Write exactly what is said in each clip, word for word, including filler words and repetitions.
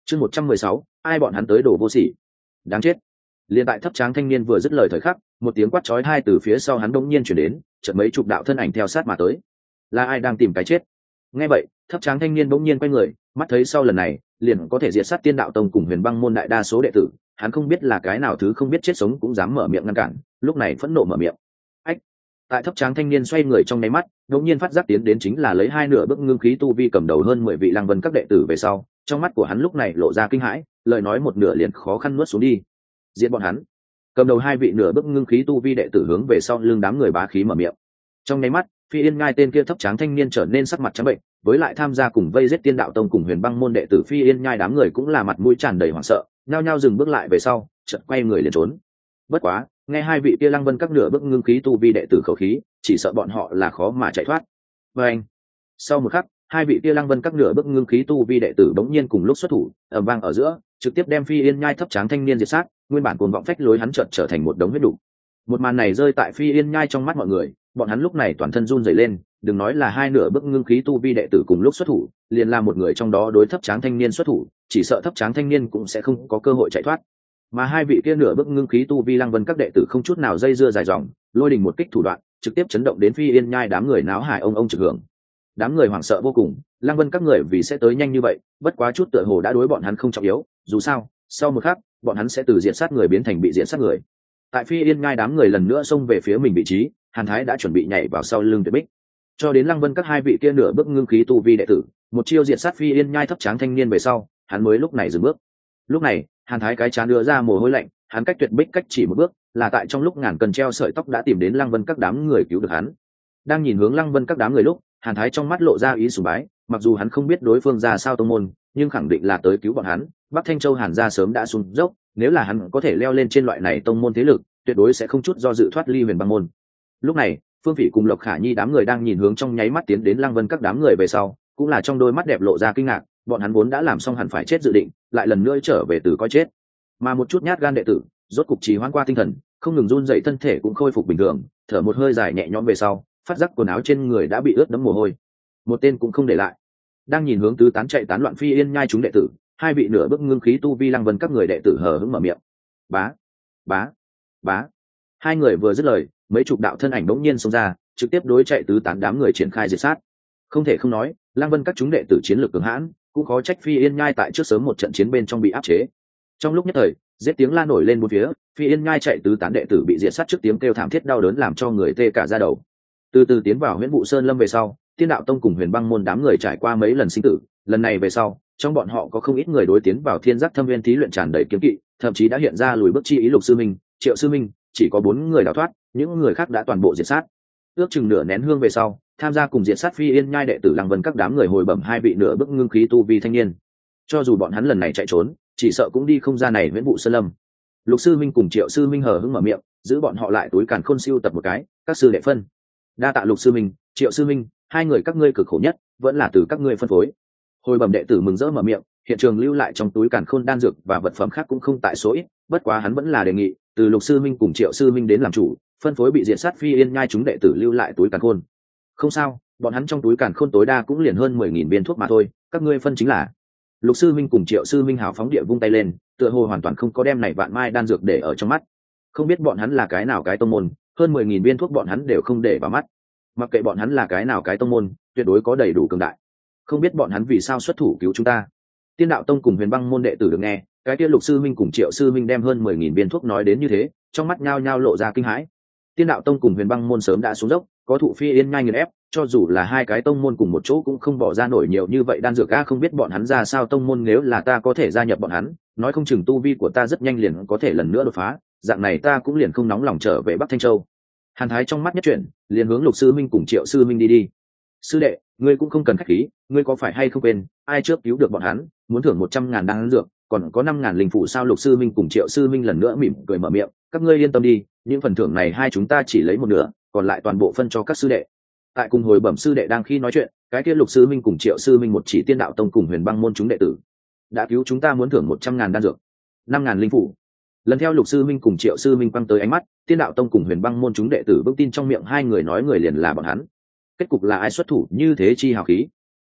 chương một trăm mười sáu ai bọn hắn tới đổ vô sỉ, đáng chết. Liên tại thấp tráng thanh niên vừa dứt lời thời khắc, một tiếng quát chói tai từ phía sau hắn bỗng nhiên chuyển đến, chợt mấy chục đạo thân ảnh theo sát mà tới. Là ai đang tìm cái chết? Nghe vậy, thấp tráng thanh niên bỗng nhiên quay người, mắt thấy sau lần này liền có thể diệt sát Tiên Đạo Tông cùng Huyền Băng môn đại đa số đệ tử, hắn không biết là cái nào thứ không biết chết sống cũng dám mở miệng ngăn cản, lúc này phẫn nộ mở miệng. Ách! Tại thấp tráng thanh niên xoay người trong nháy mắt, đột nhiên phát giác tiến đến chính là lấy hai nửa bước ngưng khí tu vi cầm đầu hơn mười vị Lăng Vân các đệ tử về sau, trong mắt của hắn lúc này lộ ra kinh hãi, lời nói một nửa liền khó khăn nuốt xuống đi. Giết bọn hắn! Cầm đầu hai vị nửa bước ngưng khí tu vi đệ tử hướng về sau lưng đám người bá khí mở miệng. Trong nháy mắt, Phi Yên Nhai tên kia thấp tráng thanh niên trở nên sắc mặt trắng bệnh, với lại tham gia cùng vây giết Tiên Đạo Tông cùng Huyền Băng môn đệ tử Phi Yên Nhai đám người cũng là mặt mũi tràn đầy hoảng sợ, nhao nhao dừng bước lại về sau, chợt quay người liền trốn. Bất quá, nghe hai vị kia Lăng Vân các nửa bước ngưng khí tu vi đệ tử khẩu khí, chỉ sợ bọn họ là khó mà chạy thoát. Và anh, sau một khắc, hai vị kia Lăng Vân các nửa bước ngưng khí tu vi đệ tử bỗng nhiên cùng lúc xuất thủ, ầm vang ở giữa, trực tiếp đem Phi Yên Nhai thấp tráng thanh niên diệt sát, nguyên bản cuồng vọng phách lối hắn chợt trở thành một đống huyết đủ. Một màn này rơi tại Phi Yên Nhai trong mắt mọi người, bọn hắn lúc này toàn thân run rẩy lên, đừng nói là hai nửa bước ngưng khí tu vi đệ tử cùng lúc xuất thủ, liền là một người trong đó đối thấp tráng thanh niên xuất thủ, chỉ sợ thấp tráng thanh niên cũng sẽ không có cơ hội chạy thoát. Mà hai vị kia nửa bước ngưng khí tu vi Lăng Vân các đệ tử không chút nào dây dưa dài dòng, lôi đình một kích thủ đoạn, trực tiếp chấn động đến Phi Yên Nhai đám người náo hải ông ông trực hưởng. Đám người hoảng sợ vô cùng, Lăng Vân các người vì sẽ tới nhanh như vậy, bất quá chút tựa hồ đã đối bọn hắn không trọng yếu, dù sao, sau một khắc, bọn hắn sẽ từ diện sát người biến thành bị diện sát người. Tại Phi Yên Nhai đám người lần nữa xông về phía mình vị trí, Hàn Thái đã chuẩn bị nhảy vào sau lưng Tuyệt Bích. Cho đến Lăng Vân các hai vị kia nửa bước ngưng khí tu vi đệ tử, một chiêu diệt sát Phi Yên Nhai thấp tráng thanh niên về sau, hắn mới lúc này dừng bước. Lúc này, Hàn Thái cái trán đưa ra mồ hôi lạnh, hắn cách Tuyệt Bích cách chỉ một bước, là tại trong lúc ngàn cân treo sợi tóc đã tìm đến Lăng Vân các đám người cứu được hắn. Đang nhìn hướng Lăng Vân các đám người lúc, Hàn Thái trong mắt lộ ra ý sùng bái, mặc dù hắn không biết đối phương ra sao tông môn, nhưng khẳng định là tới cứu bọn hắn. Bắc Thanh Châu Hàn gia sớm đã xuống dốc, nếu là hắn có thể leo lên trên loại này tông môn thế lực, tuyệt đối sẽ không chút do dự thoát ly Huyền Băng môn. Lúc này, Phương Phỉ cùng Lộc Khả Nhi đám người đang nhìn hướng trong nháy mắt tiến đến Lăng Vân các đám người về sau, cũng là trong đôi mắt đẹp lộ ra kinh ngạc, bọn hắn vốn đã làm xong hẳn phải chết dự định, lại lần nữa trở về từ coi chết. Mà một chút nhát gan đệ tử, rốt cục trì hoãn qua tinh thần, không ngừng run dậy thân thể cũng khôi phục bình thường, thở một hơi dài nhẹ nhõm về sau, phát giác quần áo trên người đã bị ướt đẫm mồ hôi, một tên cũng không để lại. Đang nhìn hướng tứ tán chạy tán loạn Phi Yên Nhai chúng đệ tử, hai vị nửa bước ngưng khí tu vi Lăng Vân các người đệ tử hờ hững mở miệng. Bá, bá, bá. Hai người vừa dứt lời, mấy chục đạo thân ảnh bỗng nhiên xông ra, trực tiếp đối chạy tứ tán đám người triển khai diệt sát. Không thể không nói, Lăng Vân các chúng đệ tử chiến lược cường hãn, cũng khó trách Phi Yên Nhai tại trước sớm một trận chiến bên trong bị áp chế. Trong lúc nhất thời, giết tiếng la nổi lên bốn phía, Phi Yên Nhai chạy tứ tán đệ tử bị diệt sát trước tiếng kêu thảm thiết đau đớn làm cho người tê cả da đầu. Từ từ tiến vào Huyễn Vụ Sơn Lâm về sau, Tiên Đạo Tông cùng Huyền Băng môn đám người trải qua mấy lần sinh tử, lần này về sau, trong bọn họ có không ít người đối tiến vào Thiên Giác Thâm Nguyên thí luyện tràn đầy kiếm kỵ, thậm chí đã hiện ra lùi bước chi ý. Lục Sư Minh, Triệu Sư Minh, chỉ có bốn người đào thoát, những người khác đã toàn bộ diệt sát. Ước chừng nửa nén hương về sau, tham gia cùng diệt sát Phi Yên Nhai đệ tử Lăng Vân các đám người hồi bẩm hai vị nửa bước ngưng khí tu vi thanh niên. Cho dù bọn hắn lần này chạy trốn, chỉ sợ cũng đi không ra này Huyễn Vụ Sơn Lâm. Lục Sư Minh cùng Triệu Sư Minh hờ hững mở miệng, giữ bọn họ lại túi càn khôn siêu tập một cái, các sư đệ phân. Đa tạ Lục Sư Minh, Triệu Sư Minh, hai người các ngươi cực khổ nhất, vẫn là từ các ngươi phân phối. Hồi bẩm đệ tử mừng rỡ mở miệng, hiện trường lưu lại trong túi càn khôn đan dược và vật phẩm khác cũng không tại số ít, bất quá hắn vẫn là đề nghị từ Lục Sư Minh cùng Triệu Sư Minh đến làm chủ, phân phối bị diệt sát Phi Yên Nhai chúng đệ tử lưu lại túi càn khôn. Không sao, bọn hắn trong túi càn khôn tối đa cũng liền hơn mười nghìn viên thuốc mà thôi, các ngươi phân chính là. Lục Sư Minh cùng Triệu Sư Minh hào phóng địa vung tay lên, tựa hồ hoàn toàn không có đem này vạn mai đan dược để ở trong mắt. Không biết bọn hắn là cái nào cái tông môn, hơn mười nghìn viên thuốc bọn hắn đều không để vào mắt. Mặc kệ bọn hắn là cái nào cái tông môn, tuyệt đối có đầy đủ cường đại. Không biết bọn hắn vì sao xuất thủ cứu chúng ta. Tiên Đạo Tông cùng Huyền Băng môn đệ tử được nghe, cái kia Lục Sư Minh cùng Triệu Sư Minh đem hơn mười nghìn viên thuốc nói đến như thế, trong mắt nhao nhao lộ ra kinh hãi. Tiên Đạo Tông cùng Huyền Băng môn sớm đã xuống dốc, có thụ Phi Yên Nhai nghiền ép, cho dù là hai cái tông môn cùng một chỗ cũng không bỏ ra nổi nhiều như vậy đan dược. A, không biết bọn hắn ra sao tông môn, nếu là ta có thể gia nhập bọn hắn, nói không chừng tu vi của ta rất nhanh liền có thể lần nữa đột phá, dạng này ta cũng liền không nóng lòng trở về Bắc Thanh Châu. Hàn Thái trong mắt nhất chuyển, liền hướng Lục Sư Minh cùng Triệu Sư Minh đi đi. Sư đệ, ngươi cũng không cần khách khí, ngươi có phải hay không quên, ai trước cứu được bọn hắn, muốn thưởng một trăm ngàn đan dược, còn có năm ngàn linh phủ sao? Lục Sư Minh cùng Triệu Sư Minh lần nữa mỉm cười mở miệng, các ngươi yên tâm đi, những phần thưởng này hai chúng ta chỉ lấy một nửa, còn lại toàn bộ phân cho các sư đệ. Tại cùng hồi bẩm sư đệ đang khi nói chuyện, cái kia Lục Sư Minh cùng Triệu Sư Minh một chỉ Tiên Đạo Tông cùng Huyền Băng môn chúng đệ tử đã cứu chúng ta, muốn thưởng một trăm ngàn đan dược, năm ngàn linh phủ. Lần theo Lục Sư Minh cùng Triệu Sư Minh quăng tới ánh mắt, Tiên Đạo Tông cùng Huyền Băng môn chúng đệ tử vững tin trong miệng hai người nói người liền là bọn hắn. Kết cục là ai xuất thủ như thế chi hào khí?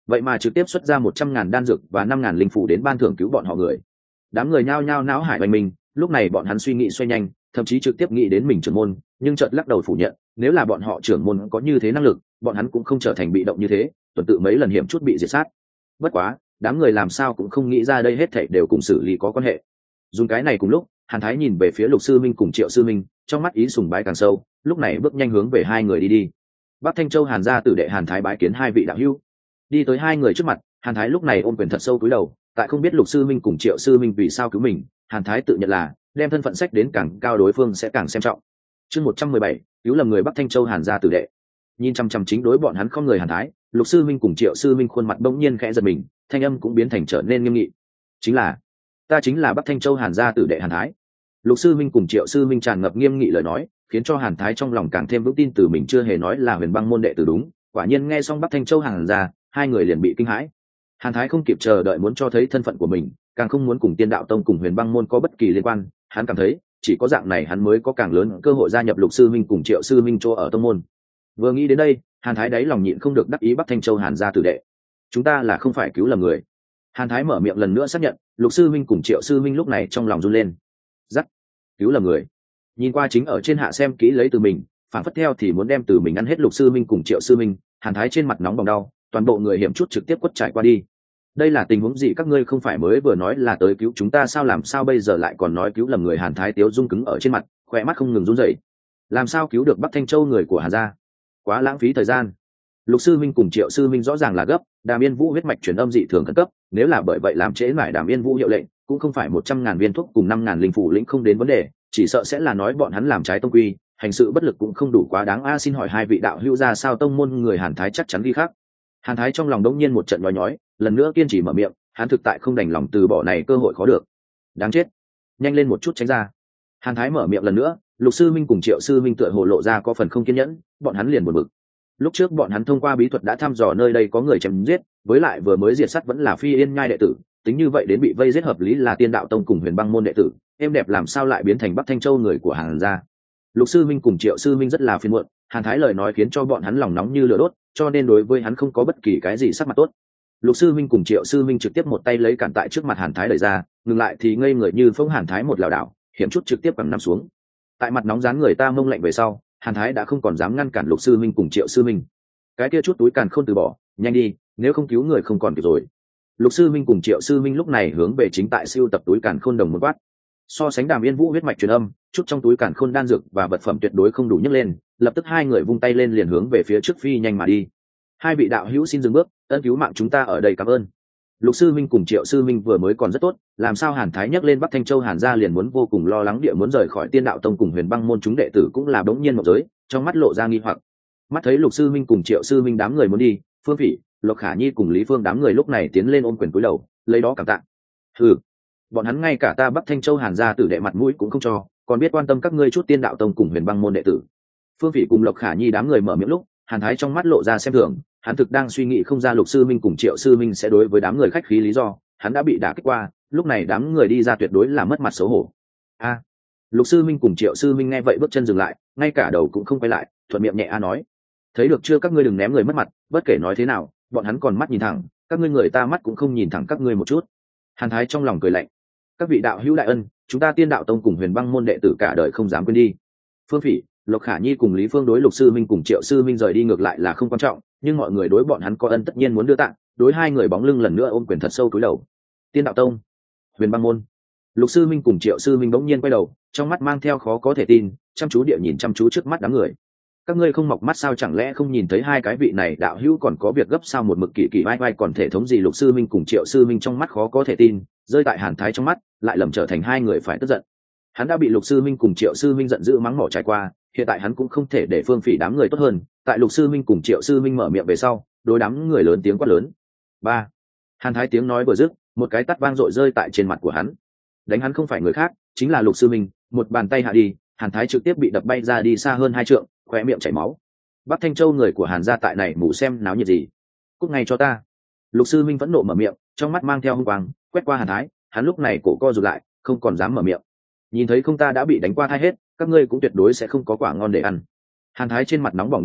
vậy mà trực tiếp xuất ra một trăm ngàn đan dược và năm ngàn linh phủ đến ban thưởng cứu bọn họ người. Đám người nhao nhao não hải hoành mình, lúc này bọn hắn suy nghĩ xoay nhanh, thậm chí trực tiếp nghĩ đến mình trưởng môn, nhưng chợt lắc đầu phủ nhận, nếu là bọn họ trưởng môn có như thế năng lực, bọn hắn cũng không trở thành bị động như thế, tuần tự mấy lần hiểm chút bị diệt sát. Bất quá, đám người làm sao cũng không nghĩ ra đây hết thảy đều cùng xử lý có quan hệ. Dùng cái này cùng lúc, Hàn Thái nhìn về phía Lục Sư Minh cùng Triệu Sư Minh, trong mắt ý sùng bái càng sâu, lúc này bước nhanh hướng về hai người đi đi. Bắc Thanh Châu Hàn gia tử đệ Hàn Thái bái kiến hai vị đạo hữu. Đi tới hai người trước mặt, Hàn Thái lúc này ôm quyền thật sâu cúi đầu, tại không biết Lục Sư Minh cùng Triệu Sư Minh vì sao cứu mình, Hàn Thái tự nhận là đem thân phận sách đến càng cao đối phương sẽ càng xem trọng. Chương một trăm mười bảy, cứu lầm người Bắc Thanh Châu Hàn gia tử đệ. Nhìn chăm chăm chính đối bọn hắn không người Hàn Thái, Lục Sư Minh cùng Triệu Sư Minh khuôn mặt bỗng nhiên khẽ giật mình, thanh âm cũng biến thành trở nên nghiêm nghị. Chính là, ta chính là Bắc Thanh Châu Hàn gia tử đệ Hàn Thái. Lục Sư Minh cùng Triệu Sư Minh tràn ngập nghiêm nghị lời nói, khiến cho Hàn Thái trong lòng càng thêm vững tin từ mình chưa hề nói là Huyền Băng môn đệ tử đúng. Quả nhiên nghe xong Bắc Thanh Châu Hàn gia, hai người liền bị kinh hãi. Hàn Thái không kịp chờ đợi muốn cho thấy thân phận của mình, càng không muốn cùng Tiên Đạo Tông cùng Huyền Băng môn có bất kỳ liên quan. Hắn cảm thấy chỉ có dạng này hắn mới có càng lớn cơ hội gia nhập Lục Sư Minh cùng Triệu Sư Minh chỗ ở tông môn. Vừa nghĩ đến đây, Hàn Thái đáy lòng nhịn không được đắc ý Bắc Thanh Châu Hàn gia tử đệ. Chúng ta là không phải cứu lầm người. Hàn Thái mở miệng lần nữa xác nhận, Lục Sư Minh cùng Triệu Sư Minh lúc này trong lòng run lên. Dắt, cứu lầm người. Nhìn qua chính ở trên hạ xem kỹ lấy từ mình, phản phất theo thì muốn đem từ mình ăn hết Lục Sư Minh cùng Triệu Sư Minh. Hàn Thái trên mặt nóng bỏng đau, toàn bộ người hiểm chút trực tiếp quất trải qua đi. Đây là tình huống gì? Các ngươi không phải mới vừa nói là tới cứu chúng ta sao, làm sao bây giờ lại còn nói cứu lầm người? Hàn Thái tiếu dung cứng ở trên mặt, khỏe mắt không ngừng run rẩy. Làm sao cứu được Bắc Thanh Châu người của Hàn gia? Quá lãng phí thời gian. Lục Sư Minh cùng Triệu Sư Minh rõ ràng là gấp, Đàm Yên Vũ huyết mạch truyền âm dị thường khẩn cấp, nếu là bởi vậy làm trễ mãi Đàm Yên Vũ hiệu lệnh, cũng không phải một trăm ngàn viên thuốc cùng năm ngàn linh phủ lĩnh không đến vấn đề, chỉ sợ sẽ là nói bọn hắn làm trái tông quy, hành sự bất lực cũng không đủ quá đáng. A xin hỏi hai vị đạo hữu ra sao tông môn? Người Hàn Thái chắc chắn ghi khác. Hàn Thái trong lòng đống nhiên một trận nhói nhói, lần nữa kiên trì mở miệng, hắn thực tại không đành lòng từ bỏ này cơ hội khó được. Đáng chết, nhanh lên một chút tránh ra. Hàn Thái mở miệng lần nữa, Lục Sư Minh cùng Triệu Sư Minh tựa hồ lộ ra có phần không kiên nhẫn, bọn hắn liền buồn bực. Lúc trước bọn hắn thông qua bí thuật đã thăm dò nơi đây có người chém giết, với lại vừa mới diệt sát vẫn là Phi Yên Nhai đệ tử, tính như vậy đến bị vây giết hợp lý là Tiên Đạo Tông cùng Huyền Băng môn đệ tử, em đẹp làm sao lại biến thành Bắc Thanh Châu người của Hàn gia? Lục Sư Minh cùng Triệu Sư Minh rất là phiền muộn, Hàn Thái lời nói khiến cho bọn hắn lòng nóng như lửa đốt, cho nên đối với hắn không có bất kỳ cái gì sắc mặt tốt. Lục Sư Minh cùng Triệu Sư Minh trực tiếp một tay lấy cản tại trước mặt Hàn Thái đẩy ra, ngừng lại thì ngây người như phông. Hàn Thái một lảo đảo, hiểm chút trực tiếp quẳng nằm xuống. Tại mặt nóng dán người ta mông lạnh về sau, Hàn Thái đã không còn dám ngăn cản Lục Sư Minh cùng Triệu Sư Minh. Cái kia chút túi càn khôn từ bỏ, nhanh đi, nếu không cứu người không còn kịp rồi. Lục Sư Minh cùng Triệu Sư Minh lúc này hướng về chính tại siêu tập túi càn khôn đồng một quát. So sánh Đàm Yên Vũ huyết mạch truyền âm, chút trong túi càn khôn đan dược và vật phẩm tuyệt đối không đủ nhấc lên, lập tức hai người vung tay lên liền hướng về phía trước phi nhanh mà đi. Hai vị đạo hữu xin dừng bước, ân cứu mạng chúng ta ở đây cảm ơn. Lục Sư Minh cùng Triệu Sư Minh vừa mới còn rất tốt, làm sao Hàn Thái nhắc lên Bắc Thanh Châu Hàn gia liền muốn vô cùng lo lắng địa muốn rời khỏi Tiên Đạo Tông cùng Huyền Băng môn chúng đệ tử cũng là bỗng nhiên một giới, trong mắt lộ ra nghi hoặc. Mắt thấy Lục Sư Minh cùng Triệu Sư Minh đám người muốn đi, Phương Phỉ, Lộc Khả Nhi cùng Lý Phương đám người lúc này tiến lên ôm quyền cúi đầu, lấy đó cảm tạ. Hừ, bọn hắn ngay cả ta Bắc Thanh Châu Hàn gia tử đệ mặt mũi cũng không cho, còn biết quan tâm các ngươi chút Tiên Đạo Tông cùng Huyền Băng môn đệ tử. Phương Phỉ cùng Lộc Khả Nhi đám người mở miệng lúc, Hàn Thái trong mắt lộ ra xem thường, hắn thực đang suy nghĩ không ra Lục Sư Minh cùng Triệu Sư Minh sẽ đối với đám người khách khí lý do, hắn đã bị đả kích qua, lúc này đám người đi ra tuyệt đối là mất mặt xấu hổ. A, à, Lục Sư Minh cùng Triệu Sư Minh nghe vậy bước chân dừng lại, ngay cả đầu cũng không quay lại, thuận miệng nhẹ a nói: thấy được chưa, các ngươi đừng ném người mất mặt, bất kể nói thế nào, bọn hắn còn mắt nhìn thẳng, các ngươi người ta mắt cũng không nhìn thẳng các ngươi một chút. Hàn Thái trong lòng cười lạnh: các vị đạo hữu đại ân, chúng ta Tiên Đạo Tông cùng Huyền Băng môn đệ tử cả đời không dám quên đi. Phương Phỉ, Lộc Khả Nhi cùng Lý Phương đối Lục Sư Minh cùng Triệu Sư Minh rời đi ngược lại là không quan trọng, nhưng mọi người đối bọn hắn có ân tất nhiên muốn đưa tặng, đối hai người bóng lưng lần nữa ôm quyền thật sâu cúi đầu. Tiên Đạo Tông, Huyền Băng môn. Lục Sư Minh cùng Triệu Sư Minh bỗng nhiên quay đầu, trong mắt mang theo khó có thể tin, chăm chú địa nhìn chăm chú trước mắt đám người. Các ngươi không mọc mắt sao, chẳng lẽ không nhìn thấy hai cái vị này đạo hữu còn có việc gấp sao? Một mực kỳ kỳ vai vai còn thể thống gì? Lục Sư Minh cùng Triệu Sư Minh trong mắt khó có thể tin, rơi tại Hàn Thái trong mắt lại lầm trở thành hai người phải tức giận. Hắn đã bị Lục Sư Minh cùng Triệu Sư Minh giận dữ mắng mỏ trải qua, hiện tại hắn cũng không thể để Phương Phỉ đám người tốt hơn. Tại Lục Sư Minh cùng Triệu Sư Minh mở miệng về sau, đối đám người lớn tiếng quát lớn. Ba. Hàn Thái tiếng nói vừa dứt, một cái tát vang dội rơi tại trên mặt của hắn. Đánh hắn không phải người khác, chính là Lục Sư Minh, một bàn tay hạ đi, Hàn Thái trực tiếp bị đập bay ra đi xa hơn hai trượng, khóe miệng chảy máu. Bắc Thanh Châu người của Hàn gia tại này mù xem náo nhiệt gì? Cút ngay cho ta! Lục Sư Minh vẫn nộ mở miệng, trong mắt mang theo hung quang, quét qua Hàn Thái, hắn lúc này cổ co rụt lại, không còn dám mở miệng. Nhìn thấy không ta đã bị đánh qua thai hết, các ngươi cũng tuyệt đối sẽ không có quả ngon để ăn. Hàn Thái trên mặt nóng bỏng địa đau,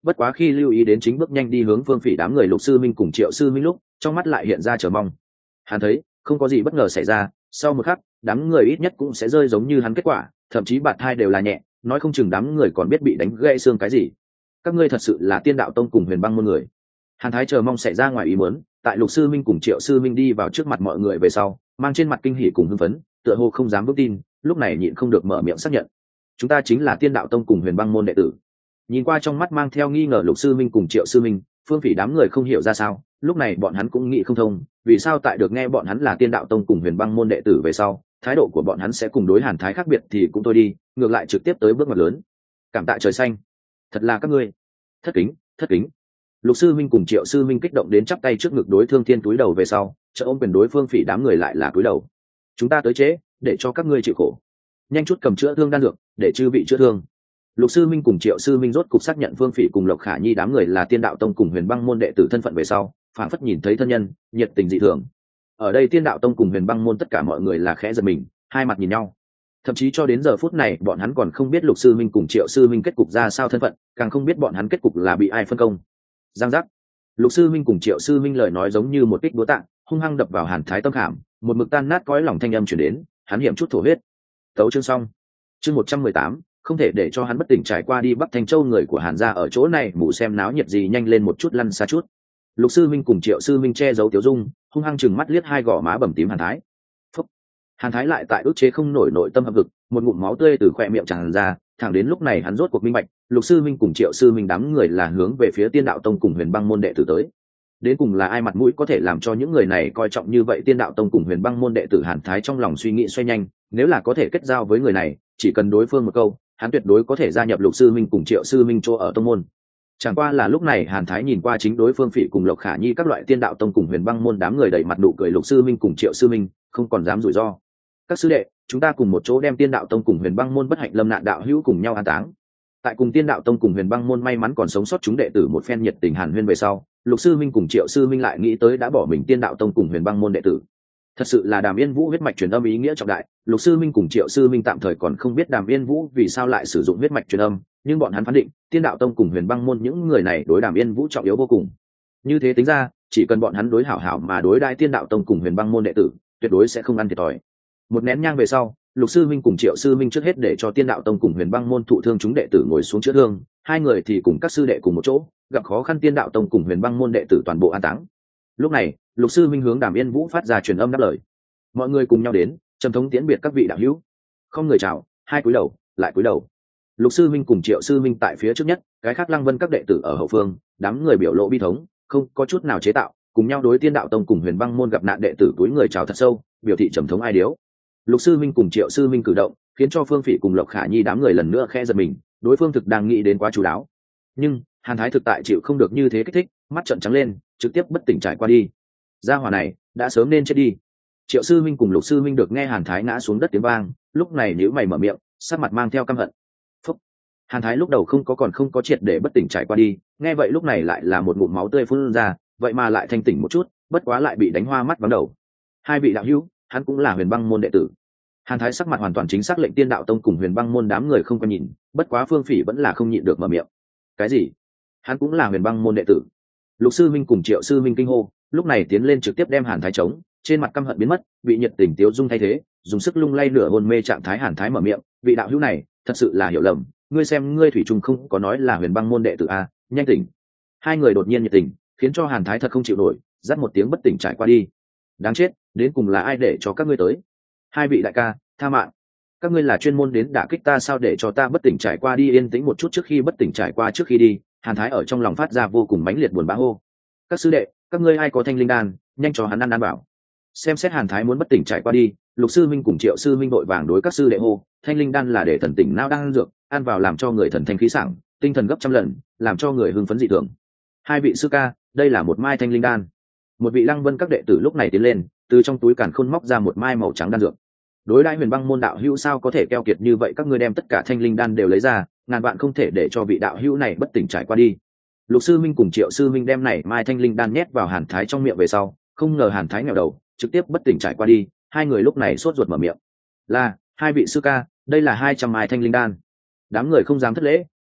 bất quá khi lưu ý đến chính bước nhanh đi hướng Phương Phỉ đám người Lục Sư Minh cùng Triệu Sư Minh lúc trong mắt lại hiện ra chờ mong. Hắn thấy không có gì bất ngờ xảy ra, sau một khắc đám người ít nhất cũng sẽ rơi giống như hắn kết quả, thậm chí bạt thai đều là nhẹ, nói không chừng đám người còn biết bị đánh gãy xương cái gì. Các ngươi thật sự là Tiên Đạo Tông cùng Huyền Băng môn người. Hàn Thái chờ mong xảy ra ngoài ý muốn, tại Lục Sư Minh cùng Triệu Sư Minh đi vào trước mặt mọi người về sau, mang trên mặt kinh hỉ cùng hưng phấn, tựa hồ không dám vững tin, lúc này nhịn không được mở miệng xác nhận. Chúng ta chính là Tiên Đạo Tông cùng Huyền Băng môn đệ tử. Nhìn qua trong mắt mang theo nghi ngờ Lục Sư Minh cùng Triệu Sư Minh, Phương Phỉ đám người không hiểu ra sao, lúc này bọn hắn cũng nghĩ không thông, vì sao tại được nghe bọn hắn là Tiên Đạo Tông cùng Huyền Băng môn đệ tử về sau, thái độ của bọn hắn sẽ cùng đối Hàn Thái khác biệt thì cũng thôi đi, ngược lại trực tiếp tới bước ngoặt lớn. Cảm tạ trời xanh, thật là các ngươi. Thất kính, thất kính. Lục Sư Minh cùng Triệu Sư Minh kích động đến chắp tay trước ngực đối Thương Thiên túi đầu về sau, trợ ôm quyền đối Phương Phỉ đám người lại là túi đầu. Chúng ta tới chế, để cho các ngươi chịu khổ. Nhanh chút cầm chữa thương đan dược, để chư vị chữa thương. Lục Sư Minh cùng Triệu Sư Minh rốt cục xác nhận Phương Phỉ cùng Lộc Khả Nhi đám người là Tiên Đạo Tông cùng Huyền Băng môn đệ tử thân phận về sau, phảng phất nhìn thấy thân nhân, nhiệt tình dị thường. Ở đây Tiên Đạo Tông cùng Huyền Băng môn tất cả mọi người là khẽ giật mình, hai mặt nhìn nhau. Thậm chí cho đến giờ phút này, bọn hắn còn không biết Lục Sư Minh cùng Triệu Sư Minh kết cục ra sao thân phận, càng không biết bọn hắn kết cục là bị ai phân công. Giang giác. Lục Sư Minh cùng Triệu Sư Minh lời nói giống như một kích búa tạ, hung hăng đập vào Hàn Thái tâm khảm, một mực tan nát cõi lòng thanh âm truyền đến, hắn hiểm chút thổ huyết. Tấu chương xong. Chương một trăm mười tám, không thể để cho hắn bất tỉnh trải qua đi Bắc Thanh Châu, người của Hàn gia ở chỗ này mụ xem náo nhiệt gì, nhanh lên một chút lăn xa chút. Lục Sư Minh cùng Triệu Sư Minh che giấu tiểu dung, hung hăng chừng mắt liếc hai gò má bầm tím Hàn Thái. Phúc. Hàn Thái lại tại ức chế không nổi nội tâm hậm hực, một ngụm máu tươi từ khóe miệng tràn ra, thẳng đến lúc này hắn rốt cuộc minh bạch, Lục Sư Minh cùng Triệu Sư Minh đám người là hướng về phía Tiên Đạo Tông cùng Huyền Băng môn đệ tử tới. Đến cùng là ai mặt mũi có thể làm cho những người này coi trọng như vậy Tiên Đạo Tông cùng Huyền Băng môn đệ tử? Hàn Thái trong lòng suy nghĩ xoay nhanh, nếu là có thể kết giao với người này, chỉ cần đối phương một câu, hắn tuyệt đối có thể gia nhập Lục Sư Minh cùng Triệu Sư Minh chỗ ở tông môn. Chẳng qua là lúc này Hàn Thái nhìn qua chính đối phương Phỉ cùng Lộc Khả Nhi các loại Tiên Đạo Tông cùng Huyền Băng môn đám người đầy mặt nụ cười Lục Sư Minh cùng Triệu Sư Minh, không còn dám rủi ro. Các sư đệ, chúng ta cùng một chỗ đem Tiên Đạo Tông cùng Huyền Băng môn bất hạnh lâm nạn đạo hữu cùng nhau an táng. Tại cùng Tiên Đạo Tông cùng Huyền Băng môn may mắn còn sống sót chúng đệ tử một phen nhiệt tình hàn huyên về sau, Lục Sư Minh cùng Triệu Sư Minh lại nghĩ tới đã bỏ mình Tiên Đạo Tông cùng Huyền Băng môn đệ tử. Thật sự là Đàm Yên Vũ huyết mạch truyền âm ý nghĩa trọng đại, Lục Sư Minh cùng Triệu Sư Minh tạm thời còn không biết Đàm Yên Vũ vì sao lại sử dụng huyết mạch truyền âm, nhưng bọn hắn phán định Tiên Đạo Tông cùng Huyền Băng môn những người này đối Đàm Yên Vũ trọng yếu vô cùng. Như thế tính ra, chỉ cần bọn hắn đối hảo hảo mà đối đãi Tiên Đạo Tông cùng Huyền Băng môn đệ tử, tuyệt đối sẽ không ăn thiệt thòi. Một nén nhang về sau, Lục Sư Minh cùng Triệu Sư Minh trước hết để cho Tiên Đạo Tông cùng Huyền Băng môn thụ thương chúng đệ tử ngồi xuống chữa thương, hai người thì cùng các sư đệ cùng một chỗ, gặp khó khăn Tiên Đạo Tông cùng Huyền Băng môn đệ tử toàn bộ an táng. Lúc này, Lục Sư Minh hướng Đàm Yên Vũ phát ra truyền âm đáp lời. Mọi người cùng nhau đến, trầm thống tiễn biệt các vị đạo hữu. Không người chào, hai cúi đầu, lại cúi đầu. Lục Sư Minh cùng Triệu Sư Minh tại phía trước nhất, cái khác Lăng Vân các đệ tử ở hậu phương, đám người biểu lộ bi thống, không có chút nào chế tạo, cùng nhau đối Tiên Đạo Tông cùng Huyền Băng môn gặp nạn đệ tử túi người chào thật sâu, biểu thị trầm thống ai điếu. Lục Sư Minh cùng Triệu Sư Minh cử động, khiến cho Phương Phỉ cùng Lộc Khả Nhi đám người lần nữa khẽ giật mình, đối phương thực đang nghĩ đến quá chú đáo. Nhưng Hàn Thái thực tại chịu không được như thế kích thích, mắt trợn trắng lên, trực tiếp bất tỉnh trải qua đi. Gia hỏa này đã sớm nên chết đi. Triệu Sư Minh cùng Lục Sư Minh được nghe Hàn Thái ngã xuống đất tiếng vang, lúc này nhíu mày mở miệng, sắc mặt mang theo căm hận. Phúc. Hàn Thái lúc đầu không có còn không có triệt để bất tỉnh trải qua đi, nghe vậy lúc này lại là một ngụm máu tươi phun ra, vậy mà lại thanh tỉnh một chút, bất quá lại bị đánh hoa mắt vắng đầu. Hai vị đạo hữu, hắn cũng là Huyền Băng môn đệ tử. Hàn Thái sắc mặt hoàn toàn chính xác lệnh Tiên Đạo Tông cùng Huyền Băng môn đám người không có nhìn, bất quá Phương Phỉ vẫn là không nhịn được mở miệng. Cái gì? Hắn cũng là Huyền Băng môn đệ tử? Lục Sư Minh cùng Triệu Sư Minh kinh hô, lúc này tiến lên trực tiếp đem Hàn Thái chống, trên mặt căm hận biến mất, bị nhiệt tình tiếu dung thay thế, dùng sức lung lay nửa hôn mê trạng thái. Hàn Thái mở miệng, vị đạo hữu này, thật sự là hiểu lầm, ngươi xem ngươi thủy chung không có nói là Huyền Băng môn đệ tử a, nhanh tỉnh. Hai người đột nhiên nhiệt tình, khiến cho Hàn Thái thật không chịu nổi, dắt một tiếng bất tỉnh trải qua đi. Đáng chết, đến cùng là ai để cho các ngươi tới? Hai vị đại ca, tha mạng. Các ngươi là chuyên môn đến đả kích ta sao? Để cho ta bất tỉnh trải qua đi. Yên tĩnh một chút. Trước khi bất tỉnh trải qua trước khi đi, Hàn Thái ở trong lòng phát ra vô cùng mãnh liệt buồn bã hô. Các sư đệ, các ngươi ai có thanh linh đan, nhanh cho hắn ăn ăn bảo. Xem xét Hàn Thái muốn bất tỉnh trải qua đi, Lục Sư Minh cùng Triệu Sư Minh vội vàng đối các sư đệ hô, thanh linh đan là để thần tỉnh não đang dược, ăn vào làm cho người thần thanh khí sảng, tinh thần gấp trăm lần, làm cho người hưng phấn dị thường. Hai vị sư ca, đây là một mai thanh linh đan. Một vị Lăng Vân các đệ tử lúc này tiến lên, từ trong túi càn khôn móc ra một mai màu trắng đan dược. Đối đãi Huyền Băng môn đạo hữu sao có thể keo kiệt như vậy? Các ngươi đem tất cả thanh linh đan đều lấy ra, ngàn vạn không thể để cho vị đạo hữu này bất tỉnh trải qua đi. Lục Sư Minh cùng Triệu Sư Minh đem này mai thanh linh đan nhét vào Hàn Thái trong miệng về sau, không ngờ Hàn Thái nghèo đầu, trực tiếp bất tỉnh trải qua đi. Hai người lúc này sốt ruột mở miệng, là hai vị sư ca, đây là hai trăm mai thanh linh đan. Đám người không dám thất lễ,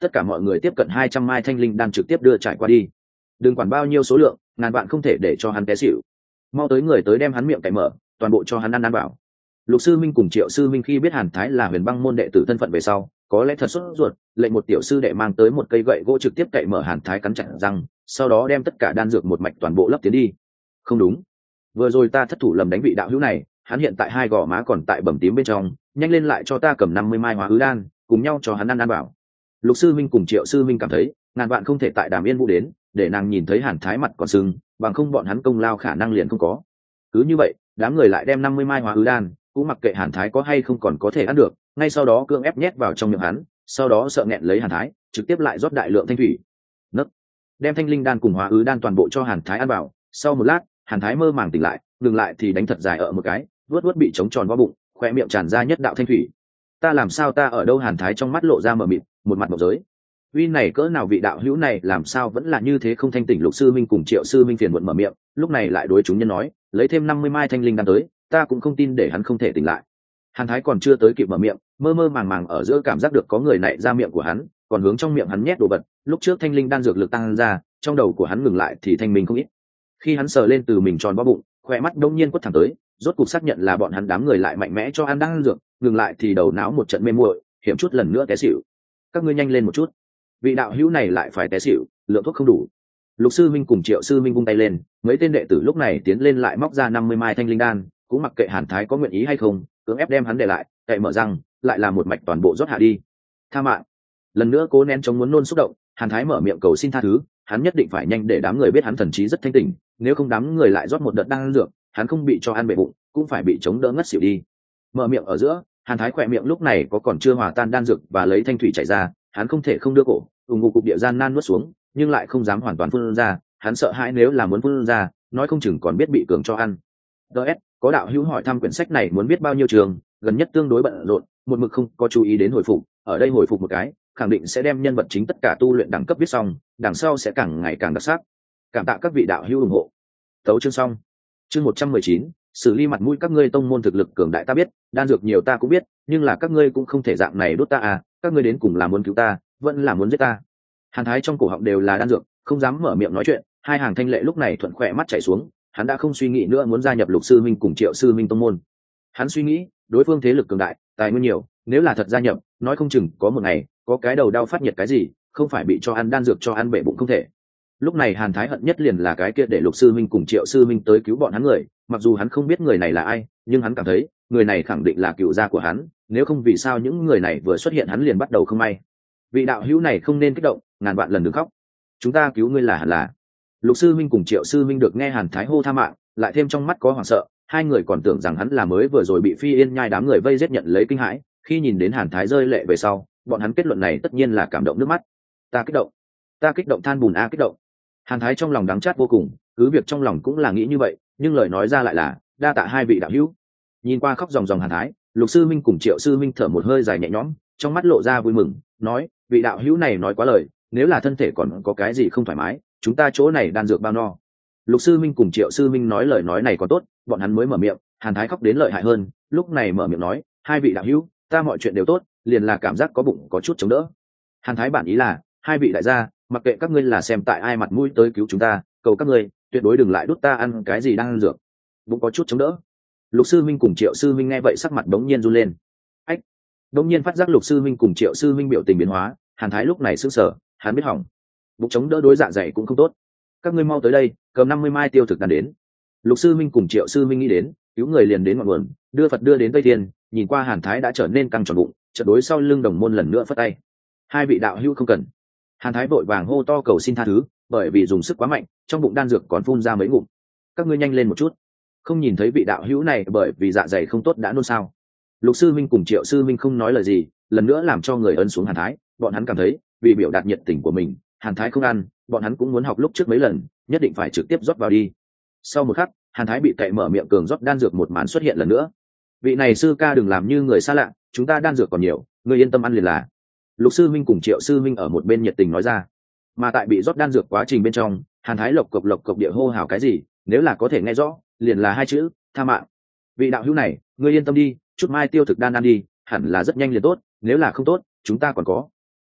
tất cả mọi người tiếp cận hai trăm mai thanh linh đan trực tiếp đưa trải qua đi. Đừng quản bao nhiêu số lượng, ngàn vạn không thể để cho hắn té xỉu. Mau tới người tới đem hắn miệng cày mở, toàn bộ cho hắn ăn ăn bảo. Lục Sư Minh cùng Triệu Sư Minh khi biết Hàn Thái là Huyền Băng môn đệ tử thân phận về sau, có lẽ thật sốt ruột, lệnh một tiểu sư đệ mang tới một cây gậy gỗ trực tiếp cậy mở Hàn Thái cắn chặt răng, sau đó đem tất cả đan dược một mạch toàn bộ lấp tiến đi. Không đúng, vừa rồi ta thất thủ lầm đánh vị đạo hữu này, hắn hiện tại hai gò má còn tại bầm tím bên trong, nhanh lên lại cho ta cầm năm mươi mai hóa ứ đan, cùng nhau cho hắn ăn ăn bảo. Lục Sư Minh cùng Triệu Sư Minh cảm thấy, ngàn vạn không thể tại Đàm Yên Vũ đến, để nàng nhìn thấy Hàn Thái mặt còn sưng, bằng không bọn hắn công lao khả năng liền không có. Cứ như vậy, đám người lại đem năm mươi mai hóa ứ đan, cũng mặc kệ Hàn Thái có hay không còn có thể ăn được, ngay sau đó cưỡng ép nhét vào trong miệng hắn, sau đó sợ nghẹn lấy Hàn Thái, trực tiếp lại rót đại lượng thanh thủy. Nấc, đem thanh linh đan cùng hóa ứ đan toàn bộ cho Hàn Thái ăn vào. Sau một lát, Hàn Thái mơ màng tỉnh lại, ngừng lại thì đánh thật dài ở một cái, vuốt vuốt bị trống tròn vo bụng, khoe miệng tràn ra nhất đạo thanh thủy. Ta làm sao ta ở đâu? Hàn Thái trong mắt lộ ra mờ mịt, một mặt mộng giới. Uy này cỡ nào vị đạo hữu này làm sao vẫn là như thế không thanh tỉnh? Lục Sư Minh cùng Triệu Sư Minh phiền muộn mở miệng, lúc này lại đối chúng nhân nói, lấy thêm năm mươi mai thanh linh đan tới, ta cũng không tin để hắn không thể tỉnh lại. Hàn Thái còn chưa tới kịp mở miệng, mơ mơ màng màng ở giữa cảm giác được có người nạy ra miệng của hắn, còn hướng trong miệng hắn nhét đồ vật. Lúc trước thanh linh đan dược lực tăng ra, trong đầu của hắn ngừng lại thì thanh minh không ít. Khi hắn sờ lên từ mình tròn bó bụng, khỏe mắt đông nhiên quất thẳng tới, rốt cục xác nhận là bọn hắn đám người lại mạnh mẽ cho ăn đan dược, ngừng lại thì đầu não một trận mê muội, hiểm chút lần nữa té xỉu. Các ngươi nhanh lên một chút, vị đạo hữu này lại phải té xỉu, lượng thuốc không đủ. Lục Sư Minh cùng Triệu Sư Minh vung tay lên, mấy tên đệ tử lúc này tiến lên lại móc ra năm mươi mai thanh linh đan, cũng mặc kệ Hàn Thái có nguyện ý hay không, cưỡng ép đem hắn để lại, cậy mở răng, lại là một mạch toàn bộ rót hạ đi. Tha mạng. Lần nữa cố nén chống muốn nôn xúc động, Hàn Thái mở miệng cầu xin tha thứ, hắn nhất định phải nhanh để đám người biết hắn thần trí rất thanh tỉnh, nếu không đám người lại rót một đợt đan dược, hắn không bị cho ăn bể bụng, cũng phải bị chống đỡ ngất xỉu đi. Mở miệng ở giữa, Hàn Thái khỏe miệng lúc này có còn chưa hòa tan đan dược và lấy thanh thủy chảy ra, hắn không thể không đưa cổ, ủng ngục cục địa gian nan nuốt xuống, nhưng lại không dám hoàn toàn phun ra, hắn sợ hãi nếu là muốn phun ra, nói không chừng còn biết bị cường cho ăn. ds có đạo hữu hỏi thăm quyển sách này muốn biết bao nhiêu trường, gần nhất tương đối bận rộn, một mực không có chú ý đến hồi phục, ở đây hồi phục một cái, khẳng định sẽ đem nhân vật chính tất cả tu luyện đẳng cấp viết xong, đằng sau sẽ càng ngày càng đặc sắc. Cảm tạ các vị đạo hữu ủng hộ. Tấu chương xong. Chương một trăm mười chín, xử lý mặt mũi các ngươi. Tông môn thực lực cường đại ta biết, đan dược nhiều ta cũng biết, nhưng là các ngươi cũng không thể dạng này đốt ta à, các ngươi đến cùng là muốn cứu ta, vẫn là muốn giết ta. Hàn Thái trong cổ họng đều là đan dược, không dám mở miệng nói chuyện, hai hàng thanh lệ lúc này thuận khỏe mắt chảy xuống, hắn đã không suy nghĩ nữa muốn gia nhập Lục Sư Minh cùng Triệu Sư Minh tông môn. Hắn suy nghĩ, đối phương thế lực cường đại, tài nguyên nhiều, nếu là thật gia nhập, nói không chừng có một ngày, có cái đầu đau phát nhiệt cái gì, không phải bị cho ăn đan dược cho ăn bể bụng không thể. Lúc này Hàn Thái hận nhất liền là cái kia để Lục Sư Minh cùng Triệu Sư Minh tới cứu bọn hắn người, mặc dù hắn không biết người này là ai, nhưng hắn cảm thấy, người này khẳng định là cựu gia của hắn, nếu không vì sao những người này vừa xuất hiện hắn liền bắt đầu không may. Vị đạo hữu này không nên kích động, ngàn vạn lần đừng khóc. Chúng ta cứu ngươi là hẳn là. Lục Sư Minh cùng Triệu Sư Minh được nghe Hàn Thái hô tha mạng, lại thêm trong mắt có hoảng sợ, hai người còn tưởng rằng hắn là mới vừa rồi bị Phi Yên nhai đám người vây giết nhận lấy kinh hãi, khi nhìn đến Hàn Thái rơi lệ về sau, bọn hắn kết luận này tất nhiên là cảm động nước mắt. Ta kích động, ta kích động than bùn a kích động. Hàn Thái trong lòng đắng chát vô cùng, cứ việc trong lòng cũng là nghĩ như vậy, nhưng lời nói ra lại là đa tạ hai vị đạo hữu. Nhìn qua khóc ròng ròng Hàn Thái, Lục Sư Minh cùng Triệu Sư Minh thở một hơi dài nhẹ nhõm, trong mắt lộ ra vui mừng, nói, vị đạo hữu này nói quá lời, nếu là thân thể còn có cái gì không thoải mái, chúng ta chỗ này đan dược bao no. Lục Sư Minh cùng Triệu Sư Minh nói lời nói này còn tốt, bọn hắn mới mở miệng, Hàn Thái khóc đến lợi hại hơn, lúc này mở miệng nói, hai vị đạo hữu, ta mọi chuyện đều tốt, liền là cảm giác có bụng có chút chống đỡ. Hàn Thái bản ý là, hai vị đại gia, mặc kệ các ngươi là xem tại ai mặt mũi tới cứu chúng ta, cầu các ngươi tuyệt đối đừng lại đút ta ăn cái gì đang ăn dược, bụng có chút chống đỡ. Lục Sư Minh cùng Triệu Sư Minh nghe vậy sắc mặt đống nhiên run lên. Ách, đống nhiên phát giác Lục Sư Minh cùng Triệu Sư Minh biểu tình biến hóa, Hàn Thái lúc này sững sờ, hắn biết hỏng, bụng chống đỡ đối dạ dày cũng không tốt. Các ngươi mau tới đây, cầm năm mươi mai tiêu thực đan đến. Lục Sư Minh cùng Triệu Sư Minh nghĩ đến, cứu người liền đến ngọn nguồn, đưa Phật đưa đến Tây Thiên, nhìn qua Hàn Thái đã trở nên căng tròn bụng, chợt đối sau lưng đồng môn lần nữa phất tay. Hai vị đạo hữu không cần. Hàn Thái vội vàng hô to cầu xin tha thứ, bởi vì dùng sức quá mạnh, trong bụng đan dược còn phun ra mấy ngụm. Các ngươi nhanh lên một chút, không nhìn thấy vị đạo hữu này bởi vì dạ dày không tốt đã nôn sao? Lục Sư Minh cùng Triệu Sư Minh không nói lời gì, lần nữa làm cho người ấn xuống Hàn Thái, bọn hắn cảm thấy, vì biểu đạt nhiệt tình của mình, Hàn Thái không ăn, bọn hắn cũng muốn học lúc trước mấy lần, nhất định phải trực tiếp rót vào đi. Sau một khắc, Hàn Thái bị cậy mở miệng cường rót đan dược một màn xuất hiện lần nữa. Vị này sư ca đừng làm như người xa lạ, chúng ta đan dược còn nhiều, ngươi yên tâm ăn liền là. Lục Sư Minh cùng Triệu Sư Minh ở một bên nhiệt tình nói ra. Mà tại bị rót đan dược quá trình bên trong, Hàn Thái lộc cộc lộc cộc địa hô hào cái gì, nếu là có thể nghe rõ, liền là hai chữ, tha mạng. Vị đạo hữu này, ngươi yên tâm đi, chút mai tiêu thực đan ăn đi, hẳn là rất nhanh liền tốt, nếu là không tốt, chúng ta còn có.